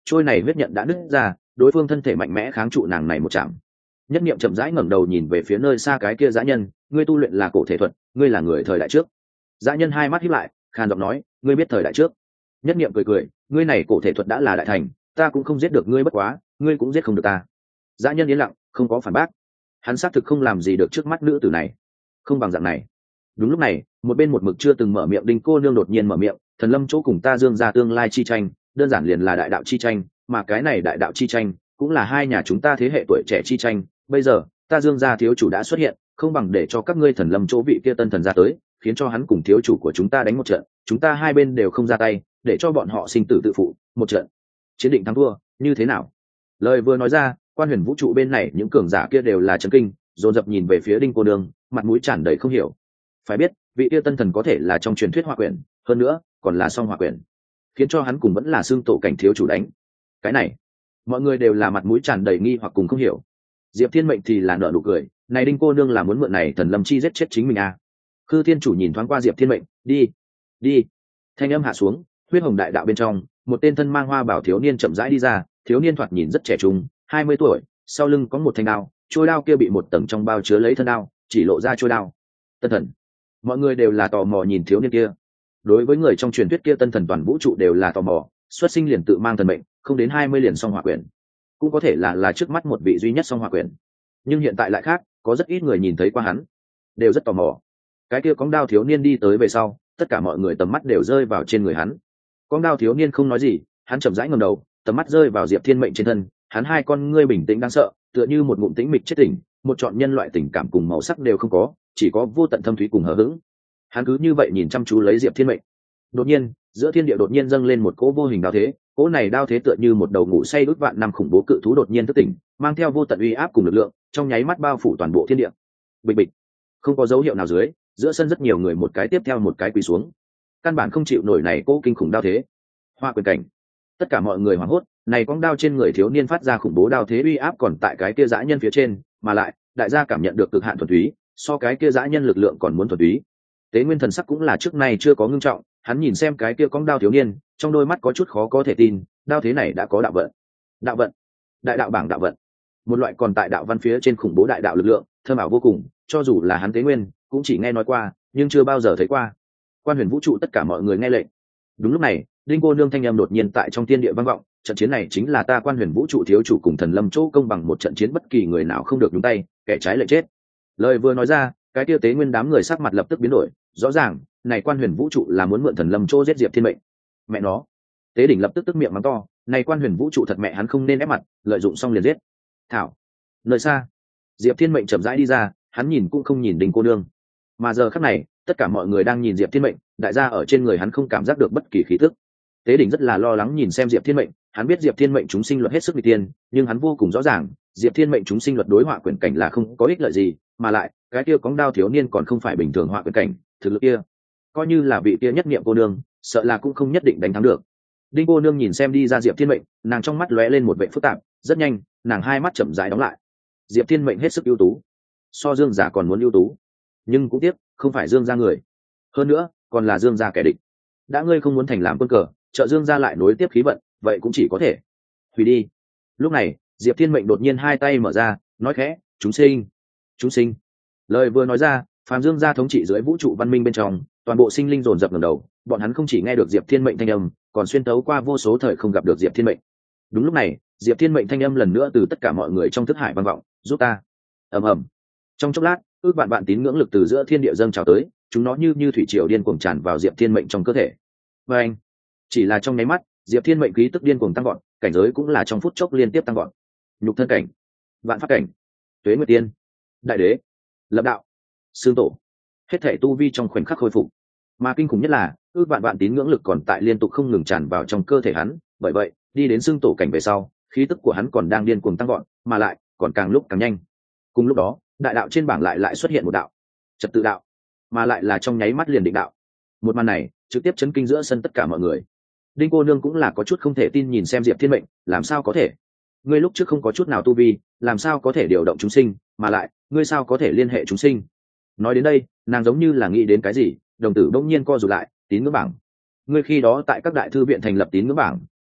trôi này huyết nhận đã nứt ra, đối phương thân thể mạnh mẽ kháng trụ nàng này một chạm. Nhất niệm chậm rãi ngẩng đầu nhìn về phía nơi xa cái kia dã nhân, ngươi tu luyện là cổ thể thuật, ngươi là người thời đại trước. Dã nhân hai mắt híp lại, khàn giọng nói, ngươi biết thời đại trước. Nhất niệm cười cười, ngươi này cổ thể thuật đã là đại thành, ta cũng không giết được ngươi, bất quá ngươi cũng giết không được ta. Dã nhân yên lặng, không có phản bác. Hắn xác thực không làm gì được trước mắt nữ tử này, không bằng dạng này. Đúng lúc này, một bên một mực chưa từng mở miệng Đinh cô nương đột nhiên mở miệng, thần lâm chỗ cùng ta Dương gia tương lai chi tranh, đơn giản liền là đại đạo chi tranh, mà cái này đại đạo chi tranh cũng là hai nhà chúng ta thế hệ tuổi trẻ chi tranh. Bây giờ ta Dương gia thiếu chủ đã xuất hiện, không bằng để cho các ngươi thần lâm chỗ vị kia tân thần ra tới, khiến cho hắn cùng thiếu chủ của chúng ta đánh một trận, chúng ta hai bên đều không ra tay, để cho bọn họ sinh tử tự phụ, một trận chiến định thắng thua, như thế nào? Lời vừa nói ra, Quan Huyền Vũ trụ bên này những cường giả kia đều là chấn kinh, dồn dập nhìn về phía Đinh cô nương, mặt mũi tràn đầy không hiểu. Phải biết, vị kia tân thần có thể là trong truyền thuyết Hỏa Quyển, hơn nữa còn là song Hỏa Quyển, khiến cho hắn cùng vẫn là xương tổ cảnh thiếu chủ đánh. Cái này, mọi người đều là mặt mũi tràn đầy nghi hoặc cùng không hiểu. Diệp Thiên Mệnh thì là nở nụ cười, này Đinh cô nương là muốn mượn này thần lâm chi giết chết chính mình à? Khư Thiên chủ nhìn thoáng qua Diệp Thiên Mệnh, đi, đi. Thanh âm hạ xuống, huyết hồng đại đạo bên trong, một tên thân mang hoa bảo thiếu niên chậm rãi đi ra, thiếu niên thoạt nhìn rất trẻ trung, hai mươi tuổi, sau lưng có một thanh đao, trôi đao kia bị một tầng trong bao chứa lấy thân đao, chỉ lộ ra trôi đao. Tân thần. Mọi người đều là tò mò nhìn thiếu niên kia. Đối với người trong truyền thuyết kia tân thần toàn vũ trụ đều là tò mò, xuất sinh liền tự mang thần mệnh, không đến hai mươi liền song hỏa quyển, cũng có thể là là trước mắt một vị duy nhất song hỏa quyển. Nhưng hiện tại lại khác, có rất ít người nhìn thấy qua hắn, đều rất tò mò. Cái kia cóng đao thiếu niên đi tới về sau, tất cả mọi người tầm mắt đều rơi vào trên người hắn. Cóng đao thiếu niên không nói gì, hắn chậm rãi ngẩng đầu, tầm mắt rơi vào Diệp Thiên Mệnh trên thân, hắn hai con ngươi bình tĩnh đáng sợ, tựa như một ngụm tĩnh mịch chết tỉnh, một trọn nhân loại tình cảm cùng màu sắc đều không có, chỉ có vô tận thâm thúy cùng hờ hững. Hắn cứ như vậy nhìn chăm chú lấy Diệp Thiên Mệnh. Đột nhiên, giữa thiên địa đột nhiên dâng lên một cỗ vô hình đao thế, cỗ này đao thế tựa như một đầu ngủ say ước vạn năm khủng bố cự thú đột nhiên thức tỉnh, mang theo vô tận uy áp cùng lực lượng, trong nháy mắt bao phủ toàn bộ thiên địa. Bịch bịch, không có dấu hiệu nào dưới, giữa sân rất nhiều người một cái tiếp theo một cái quỳ xuống, căn bản không chịu nổi này cỗ kinh khủng đao thế. Hoa quyền cảnh, tất cả mọi người hoảng hốt, này quang đao trên người thiếu niên phát ra khủng bố đao thế uy áp còn tại cái kia dã nhân phía trên, mà lại đại gia cảm nhận được cực hạn thuần túy, so cái kia dã nhân lực lượng còn muốn thuần túy. Tế Nguyên thần sắc cũng là trước nay chưa có ngưng trọng, hắn nhìn xem cái kia cong đao thiếu niên, trong đôi mắt có chút khó có thể tin, đao thế này đã có đạo vận. Đạo vận, đại đạo bảng đạo vận, một loại còn tại đạo văn phía trên khủng bố đại đạo lực lượng, thơm ảo vô cùng, cho dù là hắn Tế Nguyên cũng chỉ nghe nói qua, nhưng chưa bao giờ thấy qua. Quan Huyền Vũ trụ tất cả mọi người nghe lệnh. Đúng lúc này, Đinh cô nương thanh âm đột nhiên tại trong thiên địa vang vọng, trận chiến này chính là ta Quan Huyền Vũ trụ thiếu chủ cùng thần lâm chỗ công bằng một trận chiến, bất kỳ người nào không được nhúng tay, kẻ trái lệnh chết. Lời vừa nói ra, cái kia Tế Nguyên đám người sắc mặt lập tức biến đổi, rõ ràng này Quan Huyền Vũ trụ là muốn mượn thần lâm chỗ giết Diệp Thiên Mệnh. Mẹ nó, Tế Đỉnh lập tức tức miệng mắng to, này Quan Huyền Vũ trụ thật mẹ hắn không nên ép mặt, lợi dụng xong liền giết. Thảo. Nơi xa, Diệp Thiên Mệnh chậm rãi đi ra, hắn nhìn cũng không nhìn Đinh cô nương, mà giờ khắc này tất cả mọi người đang nhìn Diệp Thiên Mệnh, đại gia ở trên người hắn không cảm giác được bất kỳ khí tức. Tế Đỉnh rất là lo lắng nhìn xem Diệp Thiên Mệnh, hắn biết Diệp Thiên Mệnh chúng sinh luật hết sức bị tiên, nhưng hắn vô cùng rõ ràng, Diệp Thiên Mệnh chúng sinh luật đối họa quyển cảnh là không có ích lợi gì, mà lại cái kia cóng đao thiếu niên còn không phải bình thường họa quyển cảnh, thực lực kia, coi như là vị kia nhất niệm cô nương, sợ là cũng không nhất định đánh thắng được. Đinh cô nương nhìn xem đi ra Diệp Thiên Mệnh, nàng trong mắt lóe lên một vẻ phức tạp, rất nhanh, nàng hai mắt chậm rãi đóng lại. Diệp Thiên Mệnh hết sức ưu tú, so Dương Giả còn muốn ưu tú, nhưng cũng tiếc, không phải Dương gia người, hơn nữa còn là Dương gia kẻ địch. Đã ngươi không muốn thành làm quân cờ, trợ Dương gia lại nối tiếp khí vận, vậy cũng chỉ có thể hủy đi. Lúc này, Diệp Thiên Mệnh đột nhiên hai tay mở ra, nói khẽ, chúng sinh, chúng sinh. Lời vừa nói ra, phàm Dương gia thống trị dưới vũ trụ văn minh bên trong, toàn bộ sinh linh dồn dập ngẩng đầu, bọn hắn không chỉ nghe được Diệp Thiên Mệnh thanh âm, còn xuyên tấu qua vô số thời không gặp được Diệp Thiên Mệnh. Đúng lúc này, Diệp Thiên Mệnh thanh âm lần nữa từ tất cả mọi người trong thức hải vang vọng, giúp ta. Ầm ầm. Trong chốc lát, ước vạn vạn tín ngưỡng lực từ giữa thiên địa dâng trào tới, chúng nó như như thủy triều điên cuồng tràn vào Diệp Thiên Mệnh trong cơ thể. Và anh, chỉ là trong nháy mắt, Diệp Thiên Mệnh khí tức điên cuồng tăng vọt, cảnh giới cũng là trong phút chốc liên tiếp tăng vọt. Nhục thân cảnh, vạn pháp cảnh, tuế nguyệt tiên, đại đế, lập đạo, xương tổ, hết thảy tu vi trong khoảnh khắc khôi phục. Mà kinh khủng nhất là, ước vạn vạn tín ngưỡng lực còn tại liên tục không ngừng tràn vào trong cơ thể hắn, bởi vậy, đi đến xương tổ cảnh về sau, khí tức của hắn còn đang điên cuồng tăng vọt, mà lại còn càng lúc càng nhanh. Cùng lúc đó, đại đạo trên bảng lại lại xuất hiện một đạo trật tự đạo, mà lại là trong nháy mắt liền định đạo. Một màn này trực tiếp chấn kinh giữa sân tất cả mọi người. Đinh cô nương cũng là có chút không thể tin nhìn xem Diệp Thiên Mệnh, làm sao có thể? Ngươi lúc trước không có chút nào tu vi, làm sao có thể điều động chúng sinh, mà lại, ngươi sao có thể liên hệ chúng sinh? Nói đến đây, nàng giống như là nghĩ đến cái gì, đồng tử bỗng nhiên co rụt lại, tín ngưỡng bảng. Ngươi khi đó tại các đại thư viện thành lập tín ngưỡng bảng,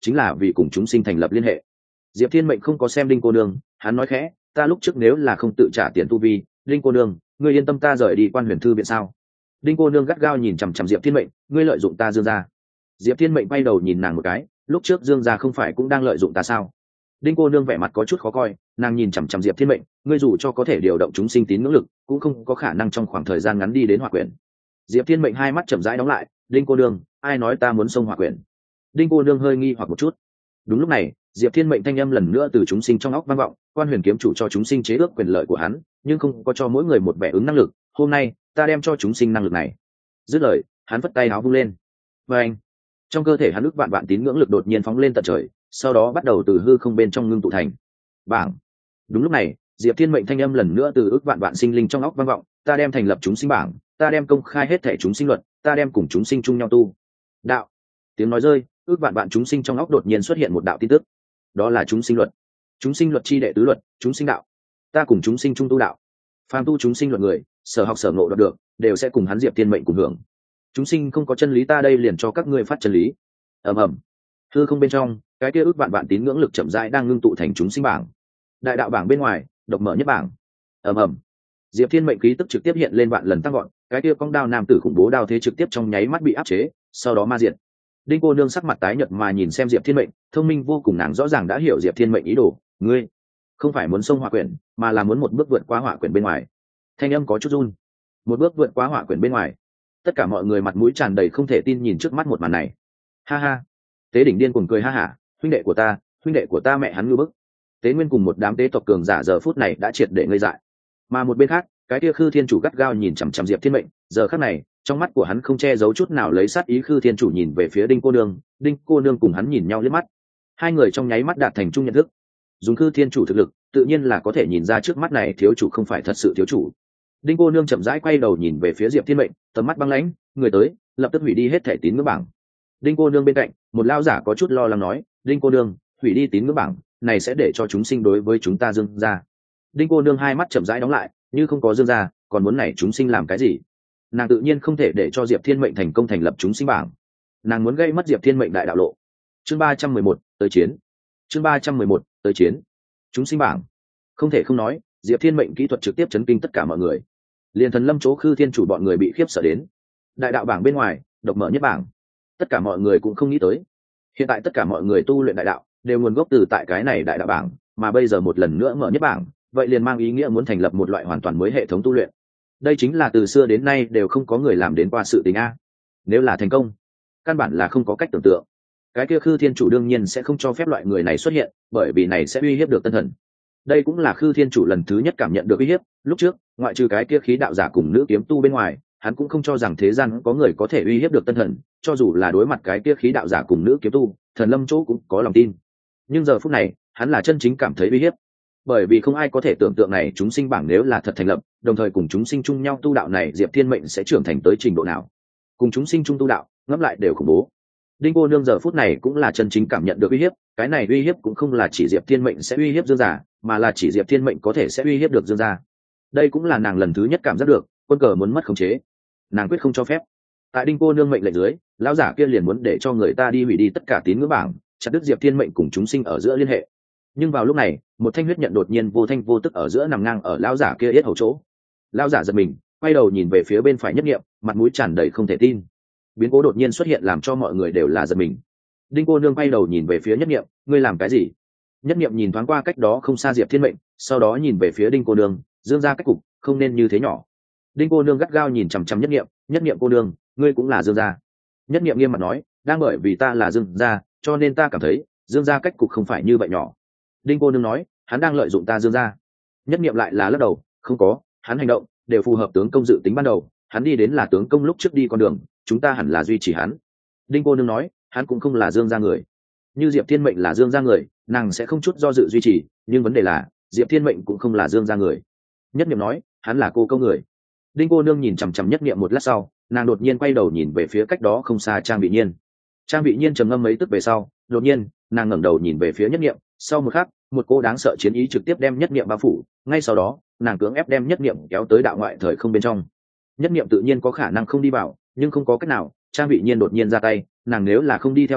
chính là vì cùng chúng sinh thành lập liên hệ. Diệp Thiên Mệnh không có xem Đinh cô nương, hắn nói khẽ, ta lúc trước nếu là không tự trả tiền tu vi, Đinh cô nương, ngươi yên tâm ta rời đi Quan Huyền Thư viện sao? Đinh cô nương gắt gao nhìn chằm chằm Diệp Thiên Mệnh, ngươi lợi dụng ta Dương gia. Diệp Thiên Mệnh bay đầu nhìn nàng một cái, lúc trước Dương gia không phải cũng đang lợi dụng ta sao? Đinh cô nương vẻ mặt có chút khó coi, nàng nhìn chằm chằm Diệp Thiên Mệnh, ngươi dù cho có thể điều động chúng sinh tín ngưỡng lực, cũng không có khả năng trong khoảng thời gian ngắn đi đến Hỏa Quyển. Diệp Thiên Mệnh hai mắt chậm rãi đóng lại, Đinh cô nương, ai nói ta muốn xông Hỏa Quyển? Đinh cô nương hơi nghi hoặc một chút. Đúng lúc này, Diệp Thiên Mệnh thanh âm lần nữa từ chúng sinh trong óc vang vọng, Quan Huyền kiếm chủ cho chúng sinh chế ước quyền lợi của hắn, nhưng không có cho mỗi người một vẻ ứng năng lực, hôm nay, ta đem cho chúng sinh năng lực này. Dứt lời, hắn vất tay áo vung lên. Và anh, trong cơ thể hắn ức vạn vạn tín ngưỡng lực đột nhiên phóng lên tận trời, sau đó bắt đầu từ hư không bên trong ngưng tụ thành bảng. Đúng lúc này, Diệp Thiên Mệnh thanh âm lần nữa từ ức vạn vạn sinh linh trong óc vang vọng, ta đem thành lập chúng sinh bảng, ta đem công khai hết thể chúng sinh luật, ta đem cùng chúng sinh chung nhau tu đạo. Tiếng nói rơi, ức vạn vạn chúng sinh trong óc đột nhiên xuất hiện một đạo tin tức, đó là chúng sinh luật. Chúng sinh luật chi đệ tứ luật, chúng sinh đạo. Ta cùng chúng sinh chung tu đạo. Phàm tu chúng sinh luật người, sở học sở ngộ đạt được, đều sẽ cùng hắn Diệp Thiên Mệnh cùng hưởng. Chúng sinh không có chân lý, ta đây liền cho các ngươi phát chân lý. Ầm ầm. Hư không bên trong, cái kia ước vạn vạn tín ngưỡng lực chậm rãi đang ngưng tụ thành chúng sinh bảng. Đại đạo bảng bên ngoài, độc mở nhất bảng. Ầm ầm. Diệp Thiên Mệnh khí tức trực tiếp hiện lên vạn lần tăng gọn, cái kia cong đao nam tử khủng bố đao thế trực tiếp trong nháy mắt bị áp chế, sau đó ma diệt. Đinh cô nương sắc mặt tái nhợt mà nhìn xem Diệp Thiên Mệnh, thông minh vô cùng, nàng rõ ràng đã hiểu Diệp Thiên Mệnh ý đồ, ngươi không phải muốn xông Hỏa Quyển, mà là muốn một bước vượt qua Hỏa Quyển bên ngoài. Thanh âm có chút run. Một bước vượt qua Hỏa Quyển bên ngoài. Tất cả mọi người mặt mũi tràn đầy không thể tin nhìn trước mắt một màn này. Ha ha. Tế Đỉnh điên cuồng cười ha hả, huynh đệ của ta, huynh đệ của ta mẹ hắn ngư bức. Tế Nguyên cùng một đám tế tộc cường giả giờ phút này đã triệt để ngây dại. Mà một bên khác, cái kia Khư Thiên chủ gắt gao nhìn chằm chằm Diệp Thiên Mệnh, giờ khắc này, trong mắt của hắn không che giấu chút nào lấy sát ý. Khư Thiên chủ nhìn về phía Đinh cô nương, Đinh cô nương cùng hắn nhìn nhau liếc mắt. Hai người trong nháy mắt đạt thành chung nhận thức. Dùng Khư Thiên chủ thực lực, tự nhiên là có thể nhìn ra trước mắt này thiếu chủ không phải thật sự thiếu chủ. Đinh cô nương chậm rãi quay đầu nhìn về phía Diệp Thiên Mệnh, tầm mắt băng lãnh, người tới, lập tức hủy đi hết thể tín ngưỡng bảng. Đinh cô nương bên cạnh, một lão giả có chút lo lắng nói, Đinh cô nương, hủy đi tín ngưỡng bảng, này sẽ để cho chúng sinh đối với chúng ta Dương gia. Đinh cô nương hai mắt chậm rãi đóng lại, như không có Dương gia, còn muốn này chúng sinh làm cái gì? Nàng tự nhiên không thể để cho Diệp Thiên Mệnh thành công thành lập chúng sinh bảng. Nàng muốn gây mất Diệp Thiên Mệnh đại đạo lộ. Chương ba trăm mười một, tới chiến. Chương ba trăm mười một, tới chiến. Chúng sinh bảng. Không thể không nói, Diệp Thiên Mệnh kỹ thuật trực tiếp chấn kinh tất cả mọi người. Liên Thần Lâm chỗ Khư Thiên chủ bọn người bị khiếp sợ đến. Đại đạo bảng bên ngoài, độc mở nhất bảng. Tất cả mọi người cũng không nghĩ tới. Hiện tại tất cả mọi người tu luyện đại đạo đều nguồn gốc từ tại cái này đại đạo bảng, mà bây giờ một lần nữa mở nhất bảng, vậy liền mang ý nghĩa muốn thành lập một loại hoàn toàn mới hệ thống tu luyện. Đây chính là từ xưa đến nay đều không có người làm đến qua sự tình a. Nếu là thành công, căn bản là không có cách tưởng tượng. Cái kia Khư Thiên chủ đương nhiên sẽ không cho phép loại người này xuất hiện, bởi vì này sẽ uy hiếp được tân thần. Đây cũng là Khư Thiên chủ lần thứ nhất cảm nhận được uy hiếp. Lúc trước, ngoại trừ cái kia khí đạo giả cùng nữ kiếm tu bên ngoài, hắn cũng không cho rằng thế gian có người có thể uy hiếp được tân thần, cho dù là đối mặt cái kia khí đạo giả cùng nữ kiếm tu, Thần Lâm chỗ cũng có lòng tin. Nhưng giờ phút này, hắn là chân chính cảm thấy uy hiếp, bởi vì không ai có thể tưởng tượng này chúng sinh bảng nếu là thật thành lập, đồng thời cùng chúng sinh chung nhau tu đạo này Diệp Thiên Mệnh sẽ trưởng thành tới trình độ nào. Cùng chúng sinh chung tu đạo, ngẫm lại đều khủng bố. Đinh cô nương giờ phút này cũng là chân chính cảm nhận được uy hiếp, cái này uy hiếp cũng không là chỉ Diệp Thiên Mệnh sẽ uy hiếp Dương gia, mà là chỉ Diệp Thiên Mệnh có thể sẽ uy hiếp được Dương gia. Đây cũng là nàng lần thứ nhất cảm giác được, quân cờ muốn mất khống chế, nàng quyết không cho phép. Tại Đinh cô nương mệnh lệnh dưới, lão giả kia liền muốn để cho người ta đi hủy đi tất cả tín ngưỡng bảng, chặt đứt Diệp Thiên Mệnh cùng chúng sinh ở giữa liên hệ. Nhưng vào lúc này, một thanh huyết nhận đột nhiên vô thanh vô tức ở giữa nằm ngang ở lão giả kia yết hầu chỗ. Lão giả giật mình, quay đầu nhìn về phía bên phải Nhất Niệm, mặt mũi tràn đầy không thể tin. Biến cố đột nhiên xuất hiện làm cho mọi người đều là giật mình. Đinh cô nương quay đầu nhìn về phía Nhất Niệm, ngươi làm cái gì? Nhất Niệm nhìn thoáng qua cách đó không xa Diệp Thiên Mệnh, sau đó nhìn về phía Đinh cô nương, Dương gia cách cục không nên như thế nhỏ. Đinh cô nương gắt gao nhìn chằm chằm Nhất Niệm, Nhất Niệm cô nương, ngươi cũng là Dương gia. Nhất Niệm nghiêm mặt nói, đang bởi vì ta là Dương gia, cho nên ta cảm thấy Dương gia cách cục không phải như vậy nhỏ. Đinh cô nương nói, hắn đang lợi dụng ta Dương gia. Nhất Niệm lại là lắc đầu, không có, hắn hành động đều phù hợp tướng công dự tính ban đầu, hắn đi đến là tướng công lúc trước đi con đường, chúng ta hẳn là duy trì hắn. Đinh cô nương nói, hắn cũng không là Dương gia người. Như Diệp Thiên Mệnh là Dương gia người, nàng sẽ không chút do dự duy trì, nhưng vấn đề là Diệp Thiên Mệnh cũng không là Dương gia người. Nhất Niệm nói, hắn là cô câu người. Đinh cô nương nhìn chằm chằm Nhất Niệm một lát sau, nàng đột nhiên quay đầu nhìn về phía cách đó không xa Trang Bị Nhiên. Trang Bị Nhiên trầm ngâm mấy tức về sau, đột nhiên nàng ngẩng đầu nhìn về phía Nhất Niệm, sau một khắc, một cô đáng sợ chiến ý trực tiếp đem Nhất Niệm bao phủ, ngay sau đó, nàng cưỡng ép đem Nhất Niệm kéo tới đạo ngoại thời không bên trong. Nhất Niệm tự nhiên có khả năng không đi vào, nhưng không có cách nào, Trang Bị Nhiên đột nhiên ra tay, nàng nếu là không đi theo vào,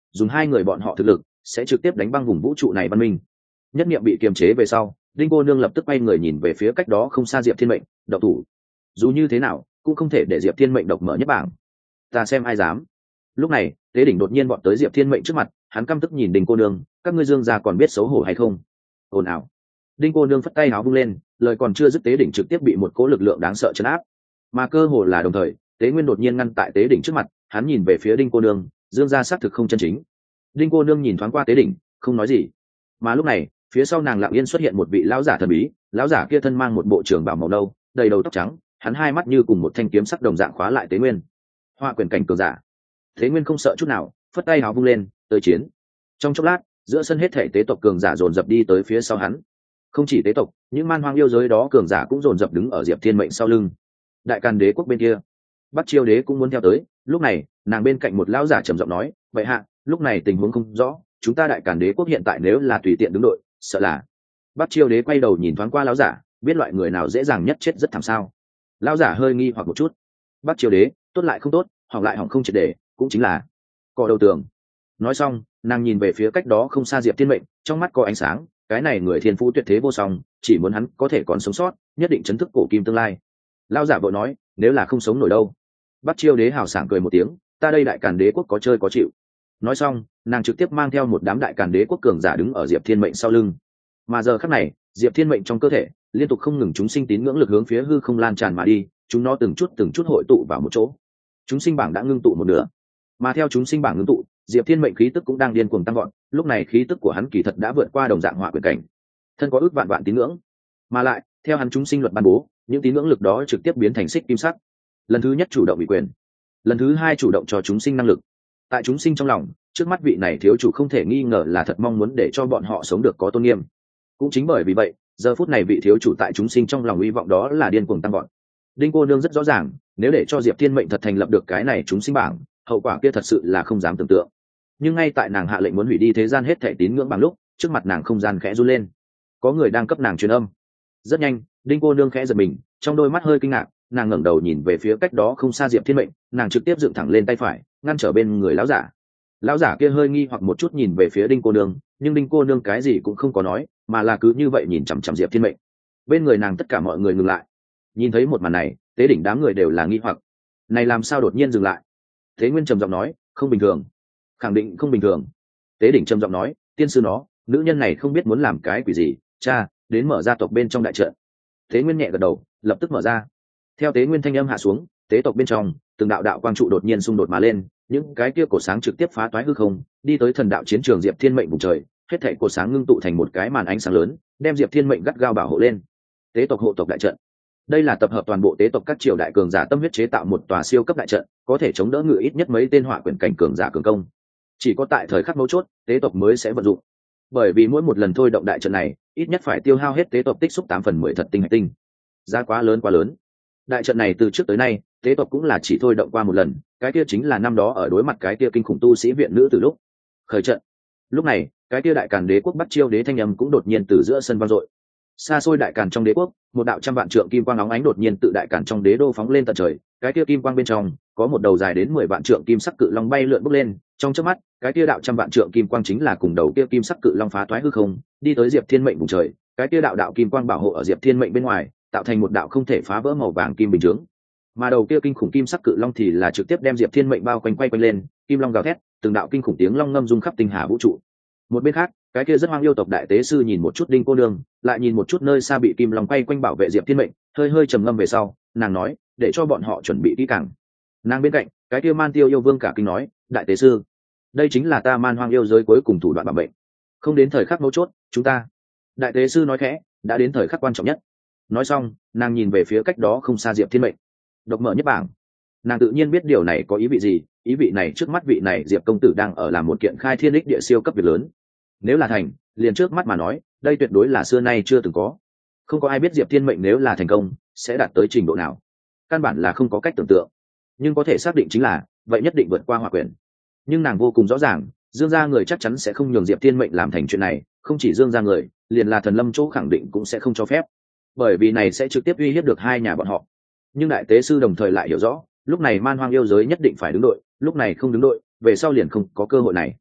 dùng hai người bọn họ thực lực sẽ trực tiếp đánh băng vùng vũ trụ này văn minh. Nhất niệm bị kiềm chế về sau, đinh cô nương lập tức quay người nhìn về phía cách đó không xa Diệp Thiên Mệnh, độc thủ. Dù như thế nào cũng không thể để Diệp Thiên Mệnh độc mở nhất bảng. Ta xem ai dám. Lúc này Tế Đỉnh đột nhiên bọn tới Diệp Thiên Mệnh trước mặt, hắn căm tức nhìn đinh cô nương, các ngươi Dương gia còn biết xấu hổ hay không? Ồn ào. Đinh cô nương phất tay áo vung lên, lời còn chưa dứt Tế Đỉnh trực tiếp bị một cỗ lực lượng đáng sợ trấn áp, mà cơ hồ là đồng thời Tế Nguyên đột nhiên ngăn tại Tế Đỉnh trước mặt, hắn nhìn về phía đinh cô nương, Dương gia xác thực không chân chính. Đinh cô nương nhìn thoáng qua Tế Đỉnh, không nói gì. Mà lúc này phía sau nàng lặng yên xuất hiện một vị lão giả thần bí, lão giả kia thân mang một bộ trường bào màu nâu, đầy đầu tóc trắng, hắn hai mắt như cùng một thanh kiếm sắc đồng dạng khóa lại Tế Nguyên. Hoa quyền cảnh cường giả. Tế Nguyên không sợ chút nào, phất tay áo vung lên, tới chiến. Trong chốc lát, giữa sân hết thể tế tộc cường giả dồn dập đi tới phía sau hắn. Không chỉ tế tộc, những man hoang yêu giới đó cường giả cũng dồn dập đứng ở Diệp Thiên Mệnh sau lưng. Đại Càn Đế quốc bên kia, Bắc Chiêu Đế cũng muốn theo tới. Lúc này, nàng bên cạnh một lão giả trầm giọng nói, vậy hạ, lúc này tình huống không rõ, chúng ta Đại Càn Đế quốc hiện tại nếu là tùy tiện đứng đội, sợ là. Bắc Chiêu Đế quay đầu nhìn thoáng qua lão giả, biết loại người nào dễ dàng nhất chết rất thảm sao. Lão giả hơi nghi hoặc một chút. Bắc Chiêu Đế, tốt lại không tốt, hỏng lại hỏng không triệt để, cũng chính là cò đầu tường. Nói xong, nàng nhìn về phía cách đó không xa Diệp Thiên Mệnh, trong mắt có ánh sáng, cái này người thiên phú tuyệt thế vô song, chỉ muốn hắn có thể còn sống sót, nhất định chấn thức cổ kim tương lai. Lão giả vội nói, nếu là không sống nổi đâu. Bắc Chiêu Đế hào sảng cười một tiếng, ta đây Đại Càn Đế quốc có chơi có chịu. Nói xong, nàng trực tiếp mang theo một đám Đại Càn Đế quốc cường giả đứng ở Diệp Thiên Mệnh sau lưng. Mà giờ khắc này, Diệp Thiên Mệnh trong cơ thể liên tục không ngừng chúng sinh tín ngưỡng lực hướng phía hư không lan tràn mà đi, chúng nó từng chút từng chút hội tụ vào một chỗ. Chúng sinh bảng đã ngưng tụ một nửa, mà theo chúng sinh bảng ngưng tụ, Diệp Thiên Mệnh khí tức cũng đang điên cuồng tăng vọt, lúc này khí tức của hắn kỳ thật đã vượt qua đồng dạng hỏa quyền cảnh, thân có ước vạn vạn tín ngưỡng, mà lại theo hắn chúng sinh luật ban bố, những tín ngưỡng lực đó trực tiếp biến thành xích kim sắc. Lần thứ nhất chủ động bị quyền, lần thứ hai chủ động cho chúng sinh năng lực. Tại chúng sinh trong lòng, trước mắt vị này thiếu chủ không thể nghi ngờ là thật mong muốn để cho bọn họ sống được có tôn nghiêm. Cũng chính bởi vì vậy, giờ phút này vị thiếu chủ tại chúng sinh trong lòng hy vọng đó là điên cuồng tăng vọt. Đinh cô nương rất rõ ràng, nếu để cho Diệp Thiên Mệnh thật thành lập được cái này chúng sinh bảng, hậu quả kia thật sự là không dám tưởng tượng. Nhưng ngay tại nàng hạ lệnh muốn hủy đi thế gian hết thảy tín ngưỡng bằng lúc, trước mặt nàng không gian khẽ run lên, có người đang cấp nàng truyền âm. Rất nhanh, Đinh cô nương khẽ giật mình, trong đôi mắt hơi kinh ngạc, nàng ngẩng đầu nhìn về phía cách đó không xa Diệp Thiên Mệnh, nàng trực tiếp dựng thẳng lên tay phải, ngăn trở bên người lão giả. Lão giả kia hơi nghi hoặc một chút nhìn về phía Đinh cô nương, nhưng Đinh cô nương cái gì cũng không có nói, mà là cứ như vậy nhìn chằm chằm Diệp Thiên Mệnh. Bên người nàng tất cả mọi người ngừng lại. Nhìn thấy một màn này, Tế Đỉnh đám người đều là nghi hoặc, này làm sao đột nhiên dừng lại? Thế Nguyên trầm giọng nói, không bình thường, khẳng định không bình thường. Tế Đỉnh trầm giọng nói, tiên sư nó, nữ nhân này không biết muốn làm cái quỷ gì, cha, đến mở gia tộc bên trong đại trận. Thế Nguyên nhẹ gật đầu, lập tức mở ra. Theo Tế Nguyên thanh âm hạ xuống, tế tộc bên trong từng đạo đạo quang trụ đột nhiên xung đột mà lên, những cái kia cổ sáng trực tiếp phá toái hư không, đi tới thần đạo chiến trường Diệp Thiên Mệnh vùng trời, hết thảy cổ sáng ngưng tụ thành một cái màn ánh sáng lớn, đem Diệp Thiên Mệnh gắt gao bảo hộ lên. Tế tộc hộ tộc đại trận, đây là tập hợp toàn bộ tế tộc các triều đại cường giả tâm huyết chế tạo một tòa siêu cấp đại trận, có thể chống đỡ ngự ít nhất mấy tên hỏa quyền cảnh cường giả cường công. Chỉ có tại thời khắc mấu chốt, tế tộc mới sẽ vận dụng, bởi vì mỗi một lần thôi động đại trận này, ít nhất phải tiêu hao hết tế tộc tích xúc tám phần mười thật tinh hạch tinh, giá quá lớn quá lớn. Đại trận này từ trước tới nay, tế tộc cũng là chỉ thôi động qua một lần, cái kia chính là năm đó ở đối mặt cái kia kinh khủng tu sĩ viện nữ từ lúc khởi trận. Lúc này, cái kia Đại Càn Đế quốc Bắc Chiêu Đế thanh âm cũng đột nhiên từ giữa sân vang dội. Xa xôi Đại Càn trong đế quốc, một đạo trăm vạn trượng kim quang óng ánh đột nhiên tự Đại Càn trong đế đô phóng lên tận trời, cái kia kim quang bên trong có một đầu dài đến mười vạn trượng kim sắc cự long bay lượn bốc lên, trong chớp mắt, cái kia đạo trăm vạn trượng kim quang chính là cùng đầu kia kim sắc cự long phá toái hư không, đi tới Diệp Thiên Mệnh vùng trời, cái kia đạo đạo kim quang bảo hộ ở Diệp Thiên Mệnh bên ngoài, tạo thành một đạo không thể phá vỡ màu vàng kim bình chướng. Mà đầu kia kinh khủng kim sắc cự long thì là trực tiếp đem Diệp Thiên Mệnh bao quanh quay quanh lên, kim long gào thét, từng đạo kinh khủng tiếng long ngâm rung khắp tinh hà vũ trụ. Một bên khác, cái kia rất hoang yêu tộc đại tế sư nhìn một chút Đinh cô nương, lại nhìn một chút nơi xa bị kim long quay quanh bảo vệ Diệp Thiên Mệnh, hơi hơi trầm ngâm về sau, nàng nói, để cho bọn họ chuẩn bị kỹ càng. Nàng bên cạnh, cái kia Man Tiêu yêu vương cả kinh nói, đại tế sư, đây chính là ta man hoang yêu giới cuối cùng thủ đoạn bảo mệnh, không đến thời khắc mấu chốt, chúng ta. Đại tế sư nói khẽ, đã đến thời khắc quan trọng nhất. Nói xong, nàng nhìn về phía cách đó không xa Diệp Thiên Mệnh, độc mở nhất bảng. Nàng tự nhiên biết điều này có ý vị gì, ý vị này trước mắt vị này Diệp công tử đang ở làm một kiện khai thiên đích địa siêu cấp việc lớn. Nếu là thành, liền trước mắt mà nói, đây tuyệt đối là xưa nay chưa từng có. Không có ai biết Diệp Thiên Mệnh nếu là thành công, sẽ đạt tới trình độ nào. Căn bản là không có cách tưởng tượng. Nhưng có thể xác định chính là, vậy nhất định vượt qua hỏa quyền. Nhưng nàng vô cùng rõ ràng, Dương gia người chắc chắn sẽ không nhường Diệp Thiên Mệnh làm thành chuyện này, không chỉ Dương gia người, liền là Thần Lâm chỗ khẳng định cũng sẽ không cho phép. Bởi vì này sẽ trực tiếp uy hiếp được hai nhà bọn họ. Nhưng đại tế sư đồng thời lại hiểu rõ, lúc này man hoang yêu giới nhất định phải đứng đội, lúc này không đứng đội, về sau liền không có cơ hội này.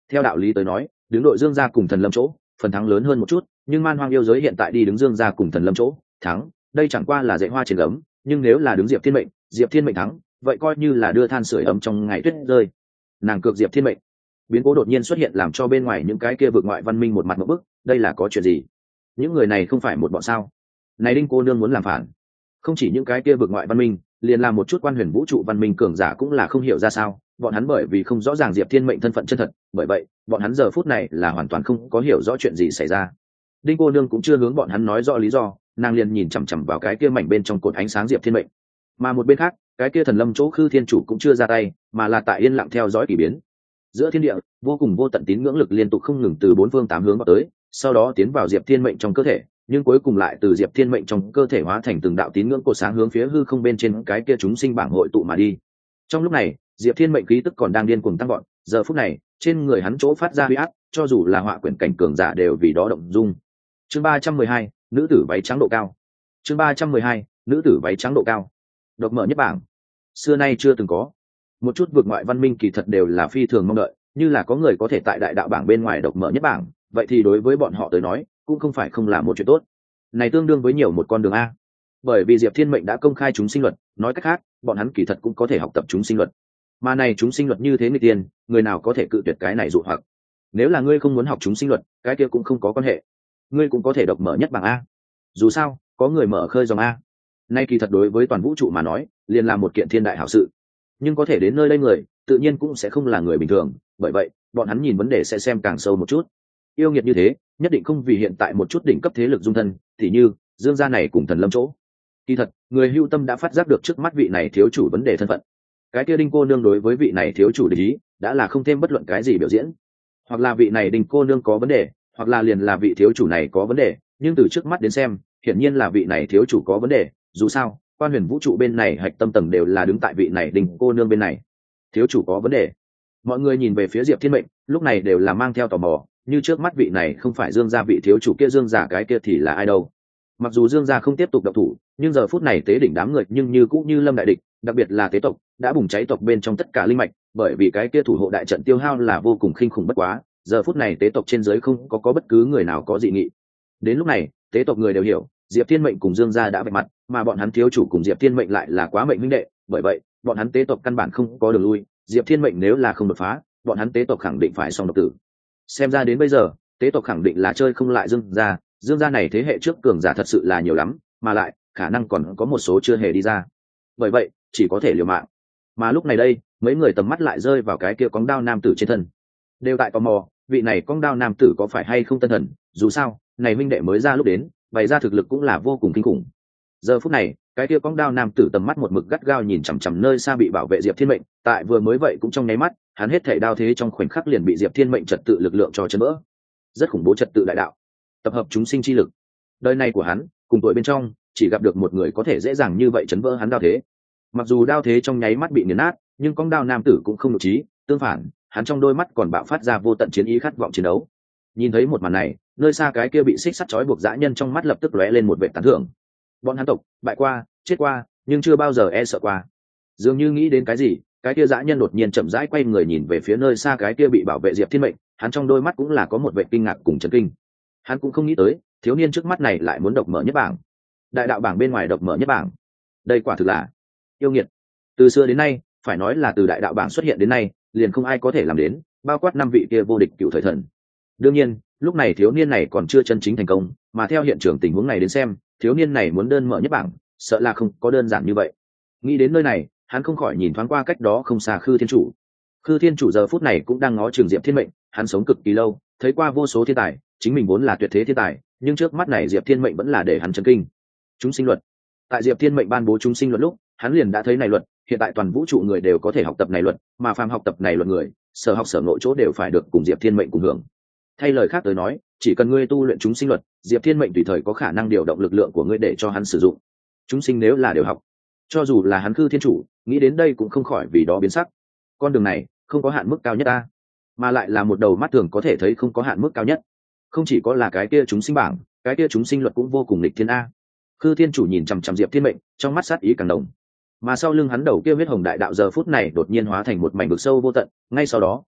Theo đạo lý tới nói, đứng đội Dương gia cùng Thần Lâm chỗ, phần thắng lớn hơn một chút, nhưng Man Hoang yêu giới hiện tại đi đứng Dương gia cùng Thần Lâm chỗ, thắng, đây chẳng qua là dạy hoa trên gấm, nhưng nếu là đứng Diệp Thiên Mệnh, Diệp Thiên Mệnh thắng, vậy coi như là đưa than sưởi ấm trong ngày tuyết rơi. Nàng cược Diệp Thiên Mệnh. Biến cố đột nhiên xuất hiện làm cho bên ngoài những cái kia vực ngoại văn minh một mặt ngộp bức, đây là có chuyện gì? Những người này không phải một bọn sao? Này Đinh cô nương muốn làm phản. Không chỉ những cái kia vực ngoại văn minh, liền làm một chút quan huyền vũ trụ văn minh cường giả cũng là không hiểu ra sao, bọn hắn bởi vì không rõ ràng Diệp Thiên Mệnh thân phận chân thật, bởi vậy, bọn hắn giờ phút này là hoàn toàn không có hiểu rõ chuyện gì xảy ra. Đinh cô nương cũng chưa hướng bọn hắn nói rõ lý do, nàng liền nhìn chằm chằm vào cái kia mảnh bên trong cột ánh sáng Diệp Thiên Mệnh. Mà một bên khác, cái kia Thần Lâm chỗ Khư Thiên chủ cũng chưa ra tay, mà là tại yên lặng theo dõi kỳ biến. Giữa thiên địa, vô cùng vô tận tín ngưỡng lực liên tục không ngừng từ bốn phương tám hướng vào tới, sau đó tiến vào Diệp Thiên Mệnh trong cơ thể, nhưng cuối cùng lại từ Diệp Thiên Mệnh trong cơ thể hóa thành từng đạo tín ngưỡng cột sáng hướng phía hư không bên trên cái kia chúng sinh bảng hội tụ mà đi. Trong lúc này, Diệp Thiên Mệnh khí tức còn đang điên cuồng tăng vọt, giờ phút này, trên người hắn chỗ phát ra uy áp, cho dù là họa quyển cảnh cường giả đều vì đó động dung. Chương ba trăm mười hai, nữ tử váy trắng độ cao. Chương ba trăm mười hai, nữ tử váy trắng độ cao. Độc mở nhất bảng. Xưa nay chưa từng có. Một chút vượt ngoại văn minh kỳ thật đều là phi thường mong đợi, như là có người có thể tại đại đạo bảng bên ngoài độc mở nhất bảng, vậy thì đối với bọn họ tới nói, cũng không phải không là một chuyện tốt. Này tương đương với nhiều một con đường a. Bởi vì Diệp Thiên Mệnh đã công khai chúng sinh luật, nói cách khác, bọn hắn kỳ thật cũng có thể học tập chúng sinh luật. Mà này chúng sinh luật như thế người tiên, người nào có thể cự tuyệt cái này dụ hoặc. Nếu là ngươi không muốn học chúng sinh luật, cái kia cũng không có quan hệ. Ngươi cũng có thể độc mở nhất bảng a. Dù sao, có người mở khơi dòng a. Nay kỳ thật đối với toàn vũ trụ mà nói, liền là một kiện thiên đại hảo sự. Nhưng có thể đến nơi đây người, tự nhiên cũng sẽ không là người bình thường, bởi vậy, bọn hắn nhìn vấn đề sẽ xem càng sâu một chút. Yêu nghiệt như thế, nhất định không vì hiện tại một chút đỉnh cấp thế lực dung thân, thì như Dương gia này cùng Thần Lâm chỗ. Kỳ thật, người hưu tâm đã phát giác được trước mắt vị này thiếu chủ vấn đề thân phận. Cái kia Đinh cô nương đối với vị này thiếu chủ để ý, đã là không thêm bất luận cái gì biểu diễn. Hoặc là vị này Đinh cô nương có vấn đề, hoặc là liền là vị thiếu chủ này có vấn đề, nhưng từ trước mắt đến xem, hiển nhiên là vị này thiếu chủ có vấn đề, dù sao, quan huyền vũ trụ bên này hạch tâm tầng đều là đứng tại vị này Đinh cô nương bên này. Thiếu chủ có vấn đề. Mọi người nhìn về phía Diệp Thiên Mệnh, lúc này đều là mang theo tò mò, như trước mắt vị này không phải Dương gia vị thiếu chủ kia, Dương gia cái kia thì là ai đâu? Mặc dù Dương gia không tiếp tục động thủ, nhưng giờ phút này tế đỉnh đám người nhưng như cũng như lâm đại địch, đặc biệt là tế tộc đã bùng cháy tộc bên trong tất cả linh mạch, bởi vì cái kia thủ hộ đại trận tiêu hao là vô cùng kinh khủng bất quá, giờ phút này tế tộc trên dưới không có có bất cứ người nào có dị nghị. Đến lúc này, tế tộc người đều hiểu, Diệp Thiên Mệnh cùng Dương gia đã vạch mặt, mà bọn hắn thiếu chủ cùng Diệp Thiên Mệnh lại là quá mệnh huynh đệ, bởi vậy, bọn hắn tế tộc căn bản không có đường lui, Diệp Thiên Mệnh nếu là không đột phá, bọn hắn tế tộc khẳng định phải xong độc tử. Xem ra đến bây giờ, tế tộc khẳng định là chơi không lại Dương gia, Dương gia này thế hệ trước cường giả thật sự là nhiều lắm, mà lại khả năng còn có một số chưa hề đi ra. Bởi vậy, chỉ có thể liều mạng. Mà lúc này đây, mấy người tầm mắt lại rơi vào cái kia cong đao nam tử trên thân. Đều tại tò mò, vị này cong đao nam tử có phải hay không tân thần, dù sao, này minh đệ mới ra lúc đến, bày ra thực lực cũng là vô cùng kinh khủng. Giờ phút này, cái kia cong đao nam tử tầm mắt một mực gắt gao nhìn chằm chằm nơi xa bị bảo vệ Diệp Thiên Mệnh, tại vừa mới vậy cũng trong nháy mắt, hắn hết thảy đao thế trong khoảnh khắc liền bị Diệp Thiên Mệnh trật tự lực lượng cho chấn vỡ. Rất khủng bố trật tự đại đạo, tập hợp chúng sinh chi lực. Đời này của hắn, cùng tuổi bên trong, chỉ gặp được một người có thể dễ dàng như vậy chấn vỡ hắn đao thế. Mặc dù đao thế trong nháy mắt bị nghiền nát, nhưng cong đao nam tử cũng không nhục trí, tương phản, hắn trong đôi mắt còn bạo phát ra vô tận chiến ý khát vọng chiến đấu. Nhìn thấy một màn này, nơi xa cái kia bị xích sắt trói buộc dã nhân trong mắt lập tức lóe lên một vẻ tán thưởng. Bọn hắn tộc bại qua, chết qua, nhưng chưa bao giờ e sợ qua. Dường như nghĩ đến cái gì, cái kia dã nhân đột nhiên chậm rãi quay người nhìn về phía nơi xa cái kia bị bảo vệ Diệp Thiên Mệnh, hắn trong đôi mắt cũng là có một vẻ kinh ngạc cùng chấn kinh. Hắn cũng không nghĩ tới, thiếu niên trước mắt này lại muốn độc mở nhất bảng. Đại đạo bảng bên ngoài độc mở nhất bảng. Đây quả thực là yêu nghiệt. Từ xưa đến nay, phải nói là từ đại đạo bảng xuất hiện đến nay, liền không ai có thể làm đến, bao quát năm vị kia vô địch cựu thời thần. Đương nhiên, lúc này thiếu niên này còn chưa chân chính thành công, mà theo hiện trường tình huống này đến xem, thiếu niên này muốn đơn mở nhất bảng, sợ là không có đơn giản như vậy. Nghĩ đến nơi này, hắn không khỏi nhìn thoáng qua cách đó không xa Khư Thiên chủ. Khư Thiên chủ giờ phút này cũng đang ngó chừng Diệp Thiên Mệnh, hắn sống cực kỳ lâu, thấy qua vô số thiên tài, chính mình vốn là tuyệt thế thiên tài, nhưng trước mắt này Diệp Thiên Mệnh vẫn là để hắn chấn kinh. Chúng sinh luật. Tại Diệp Thiên Mệnh ban bố chúng sinh luật lúc, hắn liền đã thấy này luật, hiện tại toàn vũ trụ người đều có thể học tập này luật, mà phàm học tập này luật người, sở học sở nội chỗ đều phải được cùng Diệp Thiên Mệnh cùng hưởng. Thay lời khác tới nói, chỉ cần ngươi tu luyện chúng sinh luật, Diệp Thiên Mệnh tùy thời có khả năng điều động lực lượng của ngươi để cho hắn sử dụng. Chúng sinh nếu là đều học, cho dù là hắn Khư Thiên chủ, nghĩ đến đây cũng không khỏi vì đó biến sắc. Con đường này không có hạn mức cao nhất ta, mà lại là một đầu mắt thường có thể thấy không có hạn mức cao nhất. Không chỉ có là cái kia chúng sinh bảng, cái kia chúng sinh luật cũng vô cùng nghịch thiên a. Khư Thiên chủ nhìn chằm chằm Diệp Thiên Mệnh, trong mắt sát ý càng đồng. Mà sau lưng hắn đầu kia huyết hồng đại đạo giờ phút này đột nhiên hóa thành một mảnh vực sâu vô tận, ngay sau đó,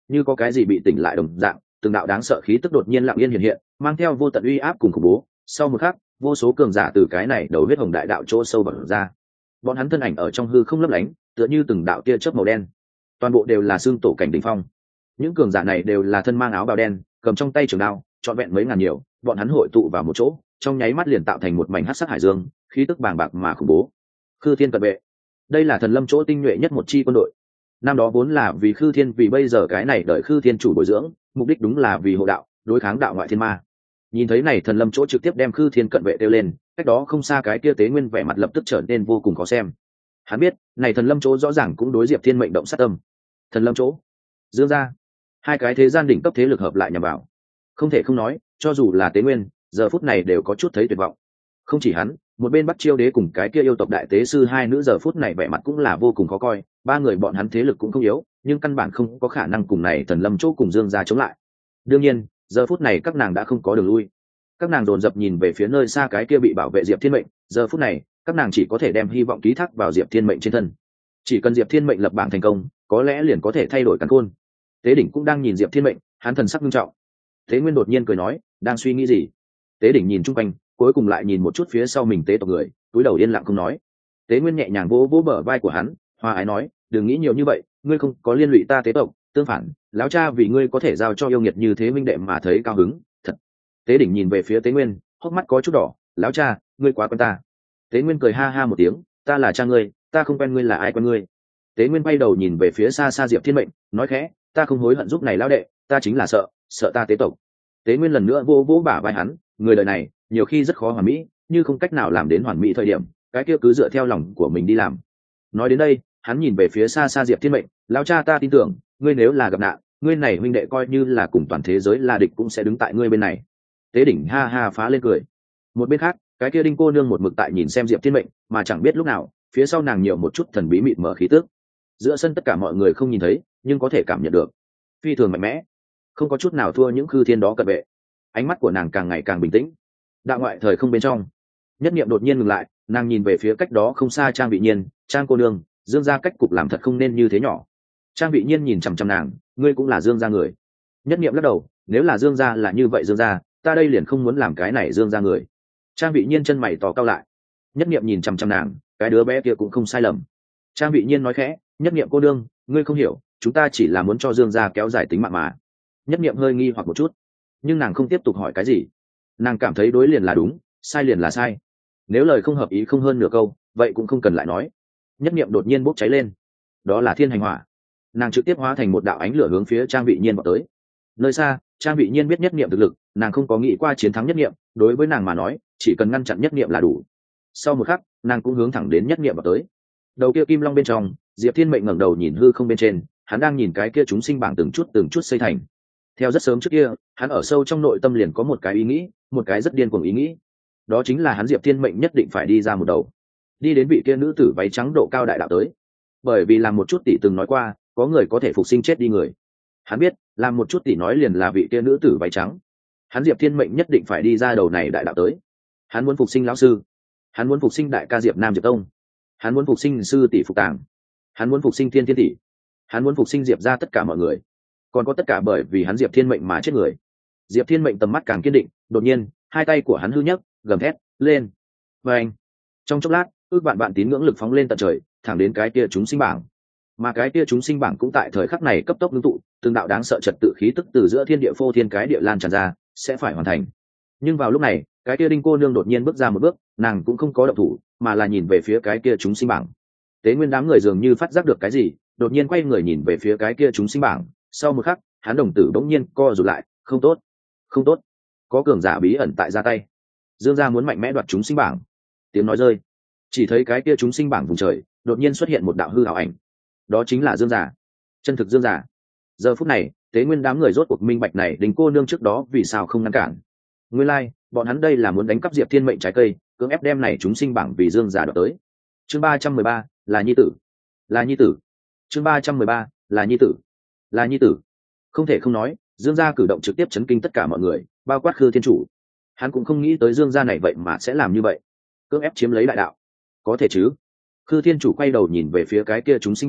như có cái gì bị tỉnh lại đồng dạng, từng đạo đáng sợ khí tức đột nhiên lặng yên hiện hiện, mang theo vô tận uy áp cùng khủng bố. Sau một khắc, vô số cường giả từ cái này đầu huyết hồng đại đạo chỗ sâu bật ra. Bọn hắn thân ảnh ở trong hư không lấp lánh, tựa như từng đạo tia chớp màu đen. Toàn bộ đều là xương tổ cảnh đỉnh phong. Những cường giả này đều là thân mang áo bào đen, cầm trong tay trường đao, trọn vẹn mấy ngàn nhiều, bọn hắn hội tụ vào một chỗ, trong nháy mắt liền tạo thành một mảnh hắc sắc hải dương, khí tức bàng bạc mà khủng bố. Khư Thiên cận vệ, đây là thần lâm chỗ tinh nhuệ nhất một chi quân đội. Năm đó vốn là vì Khư Thiên, vì bây giờ cái này đợi Khư Thiên chủ bồi dưỡng, mục đích đúng là vì hộ đạo, đối kháng đạo ngoại thiên ma. Nhìn thấy này thần lâm chỗ trực tiếp đem Khư Thiên cận vệ tiêu lên, cách đó không xa cái kia tế nguyên vẻ mặt lập tức trở nên vô cùng khó xem. Hắn biết, này thần lâm chỗ rõ ràng cũng đối Diệp Thiên mệnh động sát tâm. Thần lâm chỗ, Dương gia, hai cái thế gian đỉnh cấp thế lực hợp lại nhằm vào. Không thể không nói, cho dù là tế nguyên, giờ phút này đều có chút thấy tuyệt vọng. Không chỉ hắn, một bên Bắc Chiêu Đế cùng cái kia yêu tộc đại tế sư hai nữ giờ phút này vẻ mặt cũng là vô cùng khó coi. Ba người bọn hắn thế lực cũng không yếu, nhưng căn bản không có khả năng cùng này thần lâm chỗ cùng Dương gia chống lại. Đương nhiên, giờ phút này các nàng đã không có đường lui. Các nàng dồn dập nhìn về phía nơi xa cái kia bị bảo vệ Diệp Thiên mệnh, giờ phút này, các nàng chỉ có thể đem hy vọng ký thác vào Diệp Thiên mệnh trên thân. Chỉ cần Diệp Thiên mệnh lập bảng thành công, có lẽ liền có thể thay đổi càn khôn. Tế đỉnh cũng đang nhìn Diệp Thiên mệnh, hắn thần sắc nghiêm trọng. Tế Nguyên đột nhiên cười nói, đang suy nghĩ gì? Tế đỉnh nhìn chung quanh, cuối cùng lại nhìn một chút phía sau mình tế tộc người, túi đầu yên lặng không nói. Tế Nguyên nhẹ nhàng vỗ vỗ bờ vai của hắn, hòa ái nói, đừng nghĩ nhiều như vậy, ngươi không có liên lụy ta tế tộc, tương phản, lão cha vì ngươi có thể giao cho yêu nghiệt như thế minh đệ mà thấy cao hứng, thật. Tế đỉnh nhìn về phía Tế Nguyên, hốc mắt có chút đỏ, lão cha, ngươi quá quen ta. Tế Nguyên cười ha ha một tiếng, ta là cha ngươi, ta không quen ngươi là ai quen ngươi. Tế Nguyên bay đầu nhìn về phía xa xa Diệp Thiên mệnh, nói khẽ, ta không hối hận giúp này lão đệ, ta chính là sợ, sợ ta tế tộc. Tế Nguyên lần nữa vô vỗ bả vai hắn, người đời này, nhiều khi rất khó hoàn mỹ, như không cách nào làm đến hoàn mỹ thời điểm, cái kia cứ dựa theo lòng của mình đi làm. Nói đến đây, hắn nhìn về phía xa xa Diệp Thiên mệnh, lão cha ta tin tưởng, ngươi nếu là gặp nạn, ngươi này huynh đệ coi như là cùng toàn thế giới là địch cũng sẽ đứng tại ngươi bên này. Tế đỉnh ha ha phá lên cười. Một bên khác, cái kia đinh cô nương một mực tại nhìn xem Diệp Thiên mệnh, mà chẳng biết lúc nào, phía sau nàng nhiều một chút thần bí mịt mờ khí tức. Giữa sân tất cả mọi người không nhìn thấy, nhưng có thể cảm nhận được. Phi thường mạnh mẽ, không có chút nào thua những Khư Thiên đó cận vệ. Ánh mắt của nàng càng ngày càng bình tĩnh. Đạo ngoại thời không bên trong, nhất niệm đột nhiên ngừng lại, nàng nhìn về phía cách đó không xa Trang Vị Nhiên, Trang cô nương, Dương gia cách cục làm thật không nên như thế nhỏ. Trang Vị Nhiên nhìn chằm chằm nàng, ngươi cũng là Dương gia người. Nhất niệm lắc đầu, nếu là Dương gia là như vậy Dương gia, ta đây liền không muốn làm cái này Dương gia người. Trang Vị Nhiên chân mày tò cao lại. Nhất niệm nhìn chằm chằm nàng, cái đứa bé kia cũng không sai lầm. Trang Vị Nhiên nói khẽ, nhất niệm cô nương, ngươi không hiểu, chúng ta chỉ là muốn cho Dương gia kéo dài tính mạng mà. Nhất niệm hơi nghi hoặc một chút, nhưng nàng không tiếp tục hỏi cái gì. Nàng cảm thấy đối liền là đúng, sai liền là sai. Nếu lời không hợp ý không hơn nửa câu, vậy cũng không cần lại nói. Nhất niệm đột nhiên bốc cháy lên, đó là thiên hành hỏa. Nàng trực tiếp hóa thành một đạo ánh lửa hướng phía Trang Vị Nhiên vào tới. Nơi xa, Trang Vị Nhiên biết nhất niệm thực lực, nàng không có nghĩ qua chiến thắng nhất niệm, đối với nàng mà nói, chỉ cần ngăn chặn nhất niệm là đủ. Sau một khắc, nàng cũng hướng thẳng đến nhất niệm vào tới. Đầu kia kim long bên trong, Diệp Thiên mệnh ngẩng đầu nhìn hư không bên trên, hắn đang nhìn cái kia chúng sinh bảng từng chút từng chút xây thành. Theo rất sớm trước kia, hắn ở sâu trong nội tâm liền có một cái ý nghĩ, một cái rất điên cuồng ý nghĩ. Đó chính là hắn Diệp Thiên mệnh nhất định phải đi ra một đầu, đi đến vị kia nữ tử váy trắng độ cao đại đạo tới. Bởi vì làm một chút tỷ từng nói qua, có người có thể phục sinh chết đi người. Hắn biết, làm một chút tỷ nói liền là vị kia nữ tử váy trắng. Hắn Diệp Thiên mệnh nhất định phải đi ra đầu này đại đạo tới. Hắn muốn phục sinh lão sư, hắn muốn phục sinh đại ca Diệp Nam Diệp Tông, hắn muốn phục sinh sư tỷ Phục Tàng, hắn muốn phục sinh Thiên Thiên tỷ, hắn muốn phục sinh Diệp ra tất cả mọi người, còn có tất cả bởi vì hắn Diệp Thiên mệnh mà chết người. Diệp Thiên mệnh tầm mắt càng kiên định, đột nhiên hai tay của hắn hư nhấc, gầm thét lên. Và anh, trong chốc lát, ước vạn vạn tín ngưỡng lực phóng lên tận trời, thẳng đến cái kia chúng sinh bảng. Mà cái kia chúng sinh bảng cũng tại thời khắc này cấp tốc ngưng tụ, từng đạo đáng sợ trật tự khí tức từ giữa thiên địa phô thiên cái địa lan tràn ra, sẽ phải hoàn thành. Nhưng vào lúc này, cái kia đinh cô nương đột nhiên bước ra một bước, nàng cũng không có động thủ, mà là nhìn về phía cái kia chúng sinh bảng. Tế Nguyên đám người dường như phát giác được cái gì, đột nhiên quay người nhìn về phía cái kia chúng sinh bảng. Sau một khắc, hắn đồng tử bỗng nhiên co rụt lại, không tốt, không tốt, có cường giả bí ẩn tại ra tay. Dương gia muốn mạnh mẽ đoạt chúng sinh bảng. Tiếng nói rơi, chỉ thấy cái kia chúng sinh bảng vùng trời đột nhiên xuất hiện một đạo hư ảo ảnh, đó chính là Dương gia, chân thực Dương gia. Giờ phút này, Tế Nguyên đám người rốt cuộc minh bạch này đinh cô nương trước đó vì sao không ngăn cản. Nguyên lai, like, bọn hắn đây là muốn đánh cắp Diệp Thiên mệnh trái cây, cưỡng ép đem này chúng sinh bảng vì Dương gia đoạt tới. Chương ba trăm mười ba là nhi tử, là nhi tử. Chương ba trăm mười ba là nhi tử, là nhi tử. Không thể không nói, Dương gia cử động trực tiếp chấn kinh tất cả mọi người, bao quát Khư Thiên chủ. Hắn cũng không nghĩ tới Dương gia này vậy mà sẽ làm như vậy, cưỡng ép chiếm lấy đại đạo. Có thể chứ? Khư Thiên chủ quay đầu nhìn về phía cái kia chúng sinh bảng,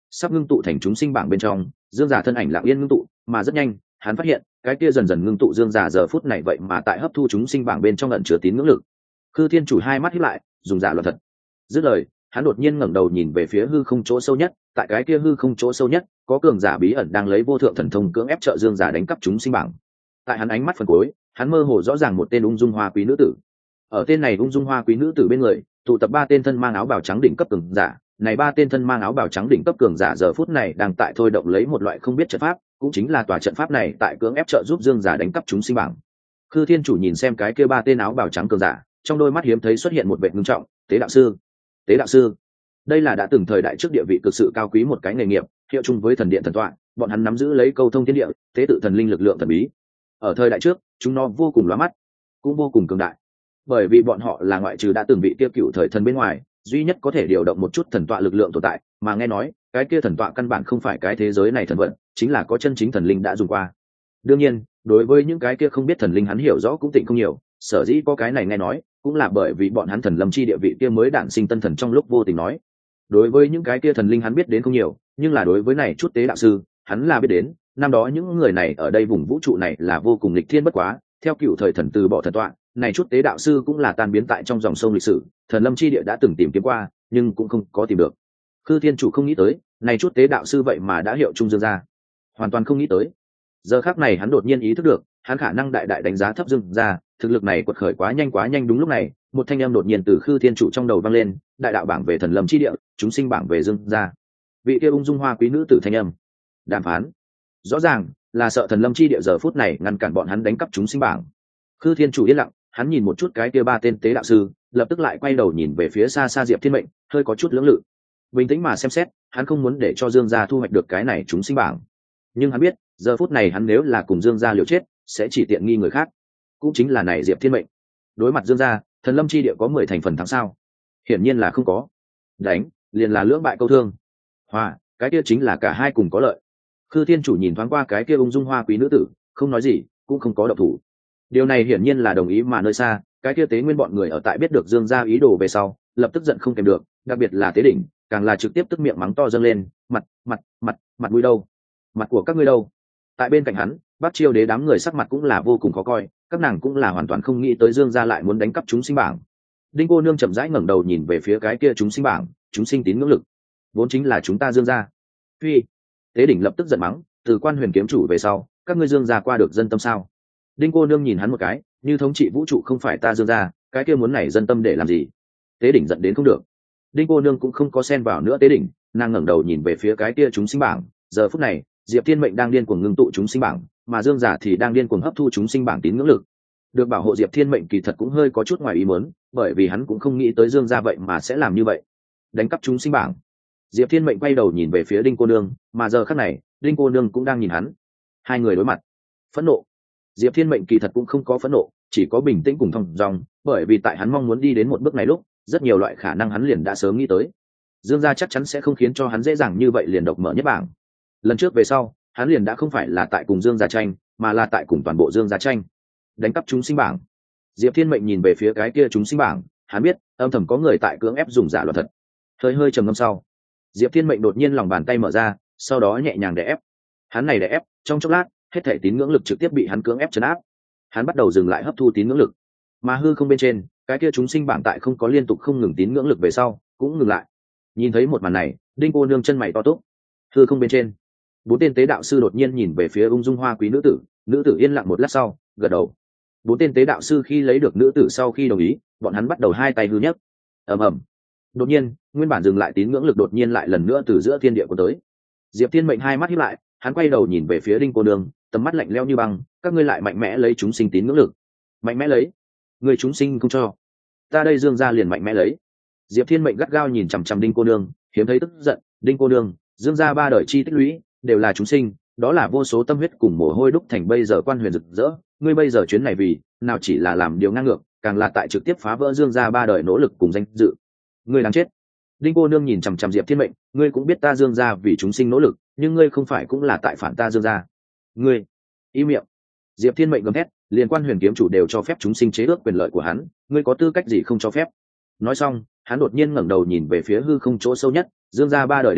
sắp ngưng tụ thành chúng sinh bảng bên trong. Dương giả thân ảnh lặng yên ngưng tụ, mà rất nhanh hắn phát hiện cái kia dần dần ngưng tụ dương giả giờ phút này vậy mà tại hấp thu chúng sinh bảng bên trong ẩn chứa tín ngưỡng lực. Khư Thiên Chủ hai mắt híp lại, dùng giả luật thật. Dứt lời, hắn đột nhiên ngẩng đầu nhìn về phía hư không chỗ sâu nhất, tại cái kia hư không chỗ sâu nhất có cường giả bí ẩn đang lấy vô thượng thần thông cưỡng ép trợ dương giả đánh cắp chúng sinh bảng. Tại hắn ánh mắt phần cuối, hắn mơ hồ rõ ràng một tên ung dung hoa quý nữ tử. Ở tên này ung dung hoa quý nữ tử bên người tụ tập ba tên thân mang áo bào trắng đỉnh cấp cường giả. Này ba tên thân mang áo bào trắng đỉnh cấp cường giả giờ phút này đang tại thôi động lấy một loại không biết trận pháp, cũng chính là tòa trận pháp này tại cưỡng ép trợ giúp dương giả đánh cắp chúng sinh bảng. Khư Thiên Chủ nhìn xem cái kia ba tên áo bào trắng cường giả, trong đôi mắt hiếm thấy xuất hiện một vẻ ngưng trọng. Tế đạo sư, tế đạo sư, đây là đã từng thời đại trước địa vị cực sự cao quý một cái nghề nghiệp, hiệu chung với thần điện thần tọa, bọn hắn nắm giữ lấy câu thông thiên địa, tế tự thần linh lực lượng thần bí. Ở thời đại trước, chúng nó vô cùng lóa mắt, cũng vô cùng cường đại, bởi vì bọn họ là ngoại trừ đã từng vị kia cựu thời thần bên ngoài duy nhất có thể điều động một chút thần tọa lực lượng tồn tại, mà nghe nói cái kia thần tọa căn bản không phải cái thế giới này thần vận, chính là có chân chính thần linh đã dùng qua. Đương nhiên, đối với những cái kia không biết thần linh hắn hiểu rõ cũng tịnh không nhiều, sở dĩ có cái này nghe nói cũng là bởi vì bọn hắn thần lâm chi địa vị kia mới đản sinh tân thần trong lúc vô tình nói. Đối với những cái kia thần linh hắn biết đến không nhiều, nhưng là đối với này chút tế đạo sư hắn là biết đến. Năm đó những người này ở đây vùng vũ trụ này là vô cùng lịch thiên bất quá, theo cựu thời thần từ bỏ thần tọa, này chút tế đạo sư cũng là tan biến tại trong dòng sông lịch sử, thần lâm chi địa đã từng tìm kiếm qua nhưng cũng không có tìm được. Khư Thiên Chủ không nghĩ tới này chút tế đạo sư vậy mà đã hiệu trung dương gia, hoàn toàn không nghĩ tới. Giờ khắc này hắn đột nhiên ý thức được hắn khả năng đại đại đánh giá thấp dương gia, thực lực này quật khởi quá nhanh quá nhanh. Đúng lúc này một thanh âm đột nhiên từ Khư Thiên Chủ trong đầu vang lên, đại đạo bảng về thần lâm chi địa, chúng sinh bảng về dương gia. Vị kia ung dung hoa quý nữ tử thanh âm đàm phán rõ ràng là sợ thần lâm chi địa giờ phút này ngăn cản bọn hắn đánh cắp chúng sinh bảng. Khư Thiên Chủ yên lặng, hắn nhìn một chút cái kia ba tên tế đạo sư, lập tức lại quay đầu nhìn về phía xa xa Diệp Thiên Mệnh, hơi có chút lưỡng lự. Bình tĩnh mà xem xét, hắn không muốn để cho Dương gia thu hoạch được cái này chúng sinh bảng, nhưng hắn biết giờ phút này hắn nếu là cùng Dương gia liều chết sẽ chỉ tiện nghi người khác, cũng chính là này Diệp Thiên Mệnh. Đối mặt Dương gia, thần lâm chi địa có mười thành phần thắng sao? Hiển nhiên là không có. Đánh liền là lưỡng bại câu thương. Hòa, cái kia chính là cả hai cùng có lợi. Khư Thiên Chủ nhìn thoáng qua cái kia ung dung hoa quý nữ tử, không nói gì, cũng không có động thủ. Điều này hiển nhiên là đồng ý, mà nơi xa cái kia tế nguyên bọn người ở tại biết được Dương gia ý đồ về sau lập tức giận không kèm được, đặc biệt là tế đỉnh càng là trực tiếp tức miệng mắng to dâng lên, mặt mặt mặt mặt mũi đâu, mặt của các ngươi đâu. Tại bên cạnh hắn Bắc Chiêu Đế đám người sắc mặt cũng là vô cùng khó coi, các nàng cũng là hoàn toàn không nghĩ tới Dương gia lại muốn đánh cắp chúng sinh bảng. Đinh cô nương chậm rãi ngẩng đầu nhìn về phía cái kia chúng sinh bảng, chúng sinh tín ngưỡng lực vốn chính là chúng ta Dương gia. Phi, tế đỉnh lập tức giận mắng, từ Quan Huyền kiếm chủ về sau các ngươi Dương gia qua được dân tâm sao? Đinh cô nương nhìn hắn một cái, như thống trị vũ trụ không phải ta Dương gia, cái kia muốn này dân tâm để làm gì? Tế đỉnh giận đến không được. Đinh cô nương cũng không có xen vào nữa tế đỉnh, nàng ngẩng đầu nhìn về phía cái kia chúng sinh bảng. Giờ phút này Diệp Thiên Mệnh đang điên cuồng ngưng tụ chúng sinh bảng, mà Dương giả thì đang điên cuồng hấp thu chúng sinh bảng tín ngưỡng lực. Được bảo hộ Diệp Thiên Mệnh kỳ thật cũng hơi có chút ngoài ý muốn, bởi vì hắn cũng không nghĩ tới Dương gia vậy mà sẽ làm như vậy, đánh cắp chúng sinh bảng. Diệp Thiên Mệnh quay đầu nhìn về phía Đinh cô nương, mà giờ khắc này Đinh cô nương cũng đang nhìn hắn. Hai người đối mặt, phẫn nộ. Diệp Thiên Mệnh kỳ thật cũng không có phẫn nộ, chỉ có bình tĩnh cùng thong dong, bởi vì tại hắn mong muốn đi đến một bước này lúc, rất nhiều loại khả năng hắn liền đã sớm nghĩ tới. Dương gia chắc chắn sẽ không khiến cho hắn dễ dàng như vậy liền độc mở nhất bảng. Lần trước về sau, hắn liền đã không phải là tại cùng Dương gia tranh, mà là tại cùng toàn bộ Dương gia tranh. Đánh cắp chúng sinh bảng. Diệp Thiên Mệnh nhìn về phía cái kia chúng sinh bảng, hắn biết, âm thầm có người tại cưỡng ép dùng giả luật thật. Hơi hơi trầm ngâm sau, Diệp Thiên Mệnh đột nhiên lòng bàn tay mở ra, sau đó nhẹ nhàng đè ép. Hắn này đè ép, trong chốc lát, hết thể tín ngưỡng lực trực tiếp bị hắn cưỡng ép trấn áp. Hắn bắt đầu dừng lại hấp thu tín ngưỡng lực, mà hư không bên trên cái kia chúng sinh bảng tại không có liên tục không ngừng tín ngưỡng lực về sau cũng ngừng lại. Nhìn thấy một màn này, Đinh cô nương chân mày to túc. Hư không bên trên bốn tên tế đạo sư đột nhiên nhìn về phía ung dung hoa quý nữ tử, nữ tử yên lặng một lát sau gật đầu. Bốn tên tế đạo sư khi lấy được nữ tử sau khi đồng ý, bọn hắn bắt đầu hai tay hư nhất. Ầm ầm. Đột nhiên nguyên bản dừng lại tín ngưỡng lực đột nhiên lại lần nữa từ giữa thiên địa của tới. Diệp Thiên Mệnh hai mắt híp lại, hắn quay đầu nhìn về phía Đinh cô nương, tầm mắt lạnh lẽo như băng. Các ngươi lại mạnh mẽ lấy chúng sinh tín ngưỡng lực? Mạnh mẽ lấy? Người chúng sinh không cho ta đây Dương gia liền mạnh mẽ lấy. Diệp Thiên Mệnh gắt gao nhìn chằm chằm Đinh cô nương, hiếm thấy tức giận. Đinh cô nương, Dương gia ba đời chi tích lũy đều là chúng sinh, đó là vô số tâm huyết cùng mồ hôi đúc thành bây giờ quan huyền rực rỡ. Ngươi bây giờ chuyến này vì nào chỉ là làm điều ngang ngược, càng là tại trực tiếp phá vỡ Dương gia ba đời nỗ lực cùng danh dự. Ngươi đáng chết. Đinh cô nương nhìn chằm chằm Diệp Thiên Mệnh, ngươi cũng biết ta Dương gia vì chúng sinh nỗ lực, nhưng ngươi không phải cũng là tại phản ta Dương gia? Ngươi im miệng. Diệp Thiên Mệnh gầm thét, liên Quan Huyền kiếm chủ đều cho phép chúng sinh chế ước quyền lợi của hắn, ngươi có tư cách gì không cho phép? Nói xong, hắn đột nhiên ngẩng đầu nhìn về phía hư không chỗ sâu nhất. Dương gia ba đời đến nay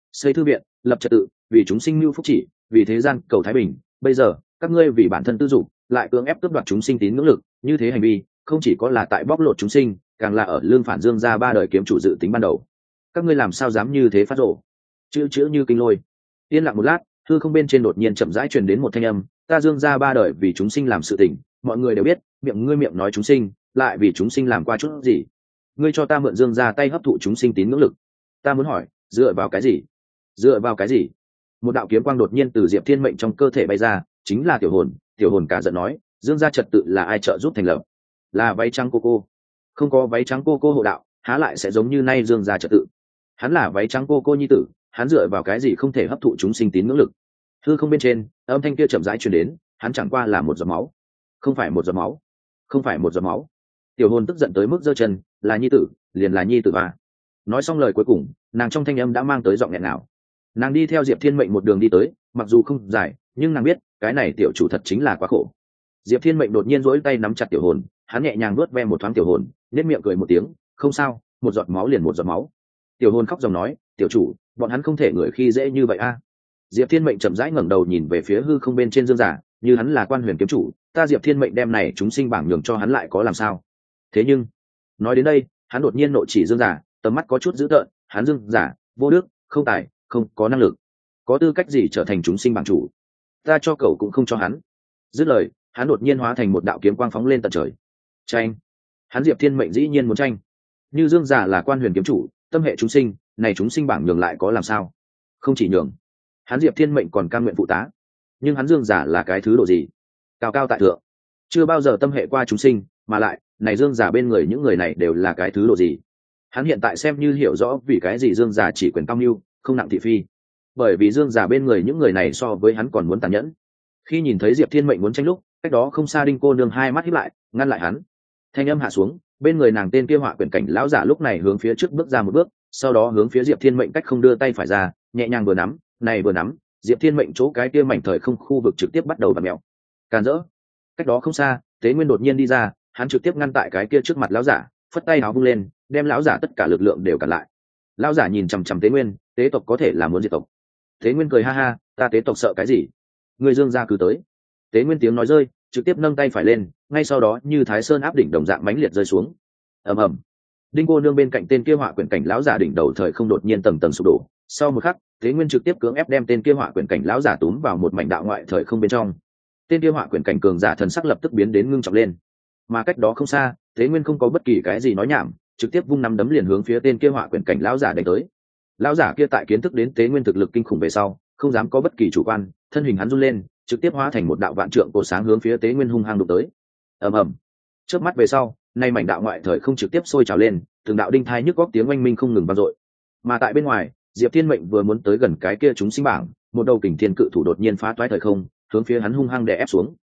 xây thư viện, lập trật tự, vì chúng sinh mưu phúc chỉ, vì thế gian cầu thái bình. Bây giờ các ngươi vì bản thân tư dục lại cưỡng ép cướp đoạt chúng sinh tín ngưỡng lực, như thế hành vi không chỉ có là tại bóc lột chúng sinh, càng là ở lương phản Dương gia ba đời kiếm chủ dự tính ban đầu. Các ngươi làm sao dám như thế phát rộ? Chữ chữ như kinh lôi. Yên lặng một lát, hư không bên trên đột nhiên chậm rãi truyền đến một thanh âm, ta Dương gia ba đời vì chúng sinh làm sự tình, mọi người đều biết, miệng ngươi miệng nói chúng sinh, lại vì chúng sinh làm qua chút gì? Ngươi cho ta mượn Dương gia tay hấp thụ chúng sinh tín ngưỡng lực. Ta muốn hỏi, dựa vào cái gì? Dựa vào cái gì? Một đạo kiếm quang đột nhiên từ Diệp Thiên Mệnh trong cơ thể bay ra, chính là tiểu hồn. Tiểu hồn cả giận nói, Dương gia trật tự là ai trợ giúp thành lập? Là váy trắng cô cô. Không có váy trắng cô cô hộ đạo, há lại sẽ giống như nay Dương gia trật tự? Hắn là váy trắng cô cô nhi tử, hắn dựa vào cái gì không thể hấp thụ chúng sinh tín ngưỡng lực? Hư không bên trên, âm thanh kia chậm rãi truyền đến, hắn chẳng qua là một giọt máu. Không phải một giọt máu, không phải một giọt máu. Tiểu hồn tức giận tới mức giơ chân, là nhi tử, liền là nhi tử à? Nói xong lời cuối cùng, nàng trong thanh âm đã mang tới giọng nghẹn ngào. Nàng đi theo Diệp Thiên Mệnh một đường đi tới, mặc dù không dài, nhưng nàng biết cái này tiểu chủ thật chính là quá khổ. Diệp Thiên Mệnh đột nhiên duỗi tay nắm chặt tiểu hồn, hắn nhẹ nhàng nuốt ve một thoáng tiểu hồn, nét miệng cười một tiếng, không sao, một giọt máu liền một giọt máu. Tiểu hồn khóc dòng nói, tiểu chủ, bọn hắn không thể người khi dễ như vậy a. Diệp Thiên Mệnh chậm rãi ngẩng đầu nhìn về phía hư không bên trên Dương giả, như hắn là Quan Huyền kiếm chủ, ta Diệp Thiên Mệnh đem này chúng sinh bảng nhường cho hắn lại có làm sao? Thế nhưng, nói đến đây, hắn đột nhiên nộ chỉ Dương giả, tầm mắt có chút dữ tợn, hắn Dương giả, vô đức, không tài, không có năng lực, có tư cách gì trở thành chúng sinh bảng chủ? Ta cho cậu cũng không cho hắn. Dứt lời, hắn đột nhiên hóa thành một đạo kiếm quang phóng lên tận trời. Tranh, hắn Diệp Thiên Mệnh dĩ nhiên muốn tranh. Như Dương giả là Quan Huyền kiếm chủ, tâm hệ chúng sinh, này chúng sinh bảng nhường lại có làm sao? Không chỉ nhường, hắn Diệp Thiên Mệnh còn cam nguyện phụ tá. Nhưng hắn Dương giả là cái thứ độ gì? Cao cao tại thượng, chưa bao giờ tâm hệ qua chúng sinh, mà lại, này Dương giả bên người những người này đều là cái thứ độ gì? Hắn hiện tại xem như hiểu rõ vì cái gì Dương giả chỉ quyền cao mưu, không nặng thị phi. Bởi vì Dương giả bên người những người này so với hắn còn muốn tàn nhẫn. Khi nhìn thấy Diệp Thiên Mệnh muốn tranh lúc, cách đó không xa Đinh cô nương hai mắt híp lại, ngăn lại hắn. Thanh âm hạ xuống, bên người nàng tên kia họa quyển cảnh lão giả lúc này hướng phía trước bước ra một bước, sau đó hướng phía Diệp Thiên Mệnh cách không đưa tay phải ra, nhẹ nhàng vừa nắm, này vừa nắm, Diệp Thiên Mệnh chỗ cái kia mảnh thời không khu vực trực tiếp bắt đầu vặn mèo. Càn rỡ. Cách đó không xa, Tế Nguyên đột nhiên đi ra, hắn trực tiếp ngăn tại cái kia trước mặt lão giả, phất tay áo vung lên, đem lão giả tất cả lực lượng đều cản lại. Lão giả nhìn chằm chằm Tế Nguyên, tế tộc có thể là muốn diệt tộc. Tế Nguyên cười ha ha, ta tế tộc sợ cái gì? Người Dương gia cứ tới. Tế Nguyên tiếng nói rơi, trực tiếp nâng tay phải lên, ngay sau đó như Thái Sơn áp đỉnh đồng dạng mãnh liệt rơi xuống. Ầm ầm. Đinh cô nương bên cạnh tên kia họa quyển cảnh lão giả đỉnh đầu thời không đột nhiên tầng tầng sụp đổ. Sau một khắc, Tế Nguyên trực tiếp cưỡng ép đem tên kia họa quyển cảnh lão giả túm vào một mảnh đạo ngoại thời không bên trong. Tên kia họa quyển cảnh cường giả thần sắc lập tức biến đến ngưng trọng lên. Mà cách đó không xa, Tế Nguyên không có bất kỳ cái gì nói nhảm, trực tiếp vung nắm đấm liền hướng phía tên kia họa quyển cảnh lão giả đánh tới. Lão giả kia tại kiến thức đến Tế Nguyên thực lực kinh khủng về sau, không dám có bất kỳ chủ quan, thân hình hắn run lên, trực tiếp hóa thành một đạo vạn trượng cổ sáng hướng phía Tế Nguyên hung hăng đụng tới. Ầm ầm. Chớp mắt về sau, nay mảnh đạo ngoại thời không trực tiếp sôi trào lên, từng đạo đinh thai nhức góc tiếng oanh minh không ngừng vang dội. Mà tại bên ngoài, Diệp Thiên Mệnh vừa muốn tới gần cái kia chúng sinh bảng, một đầu kình thiên cự thủ đột nhiên phá toái thời không, hướng phía hắn hung hăng đè ép xuống.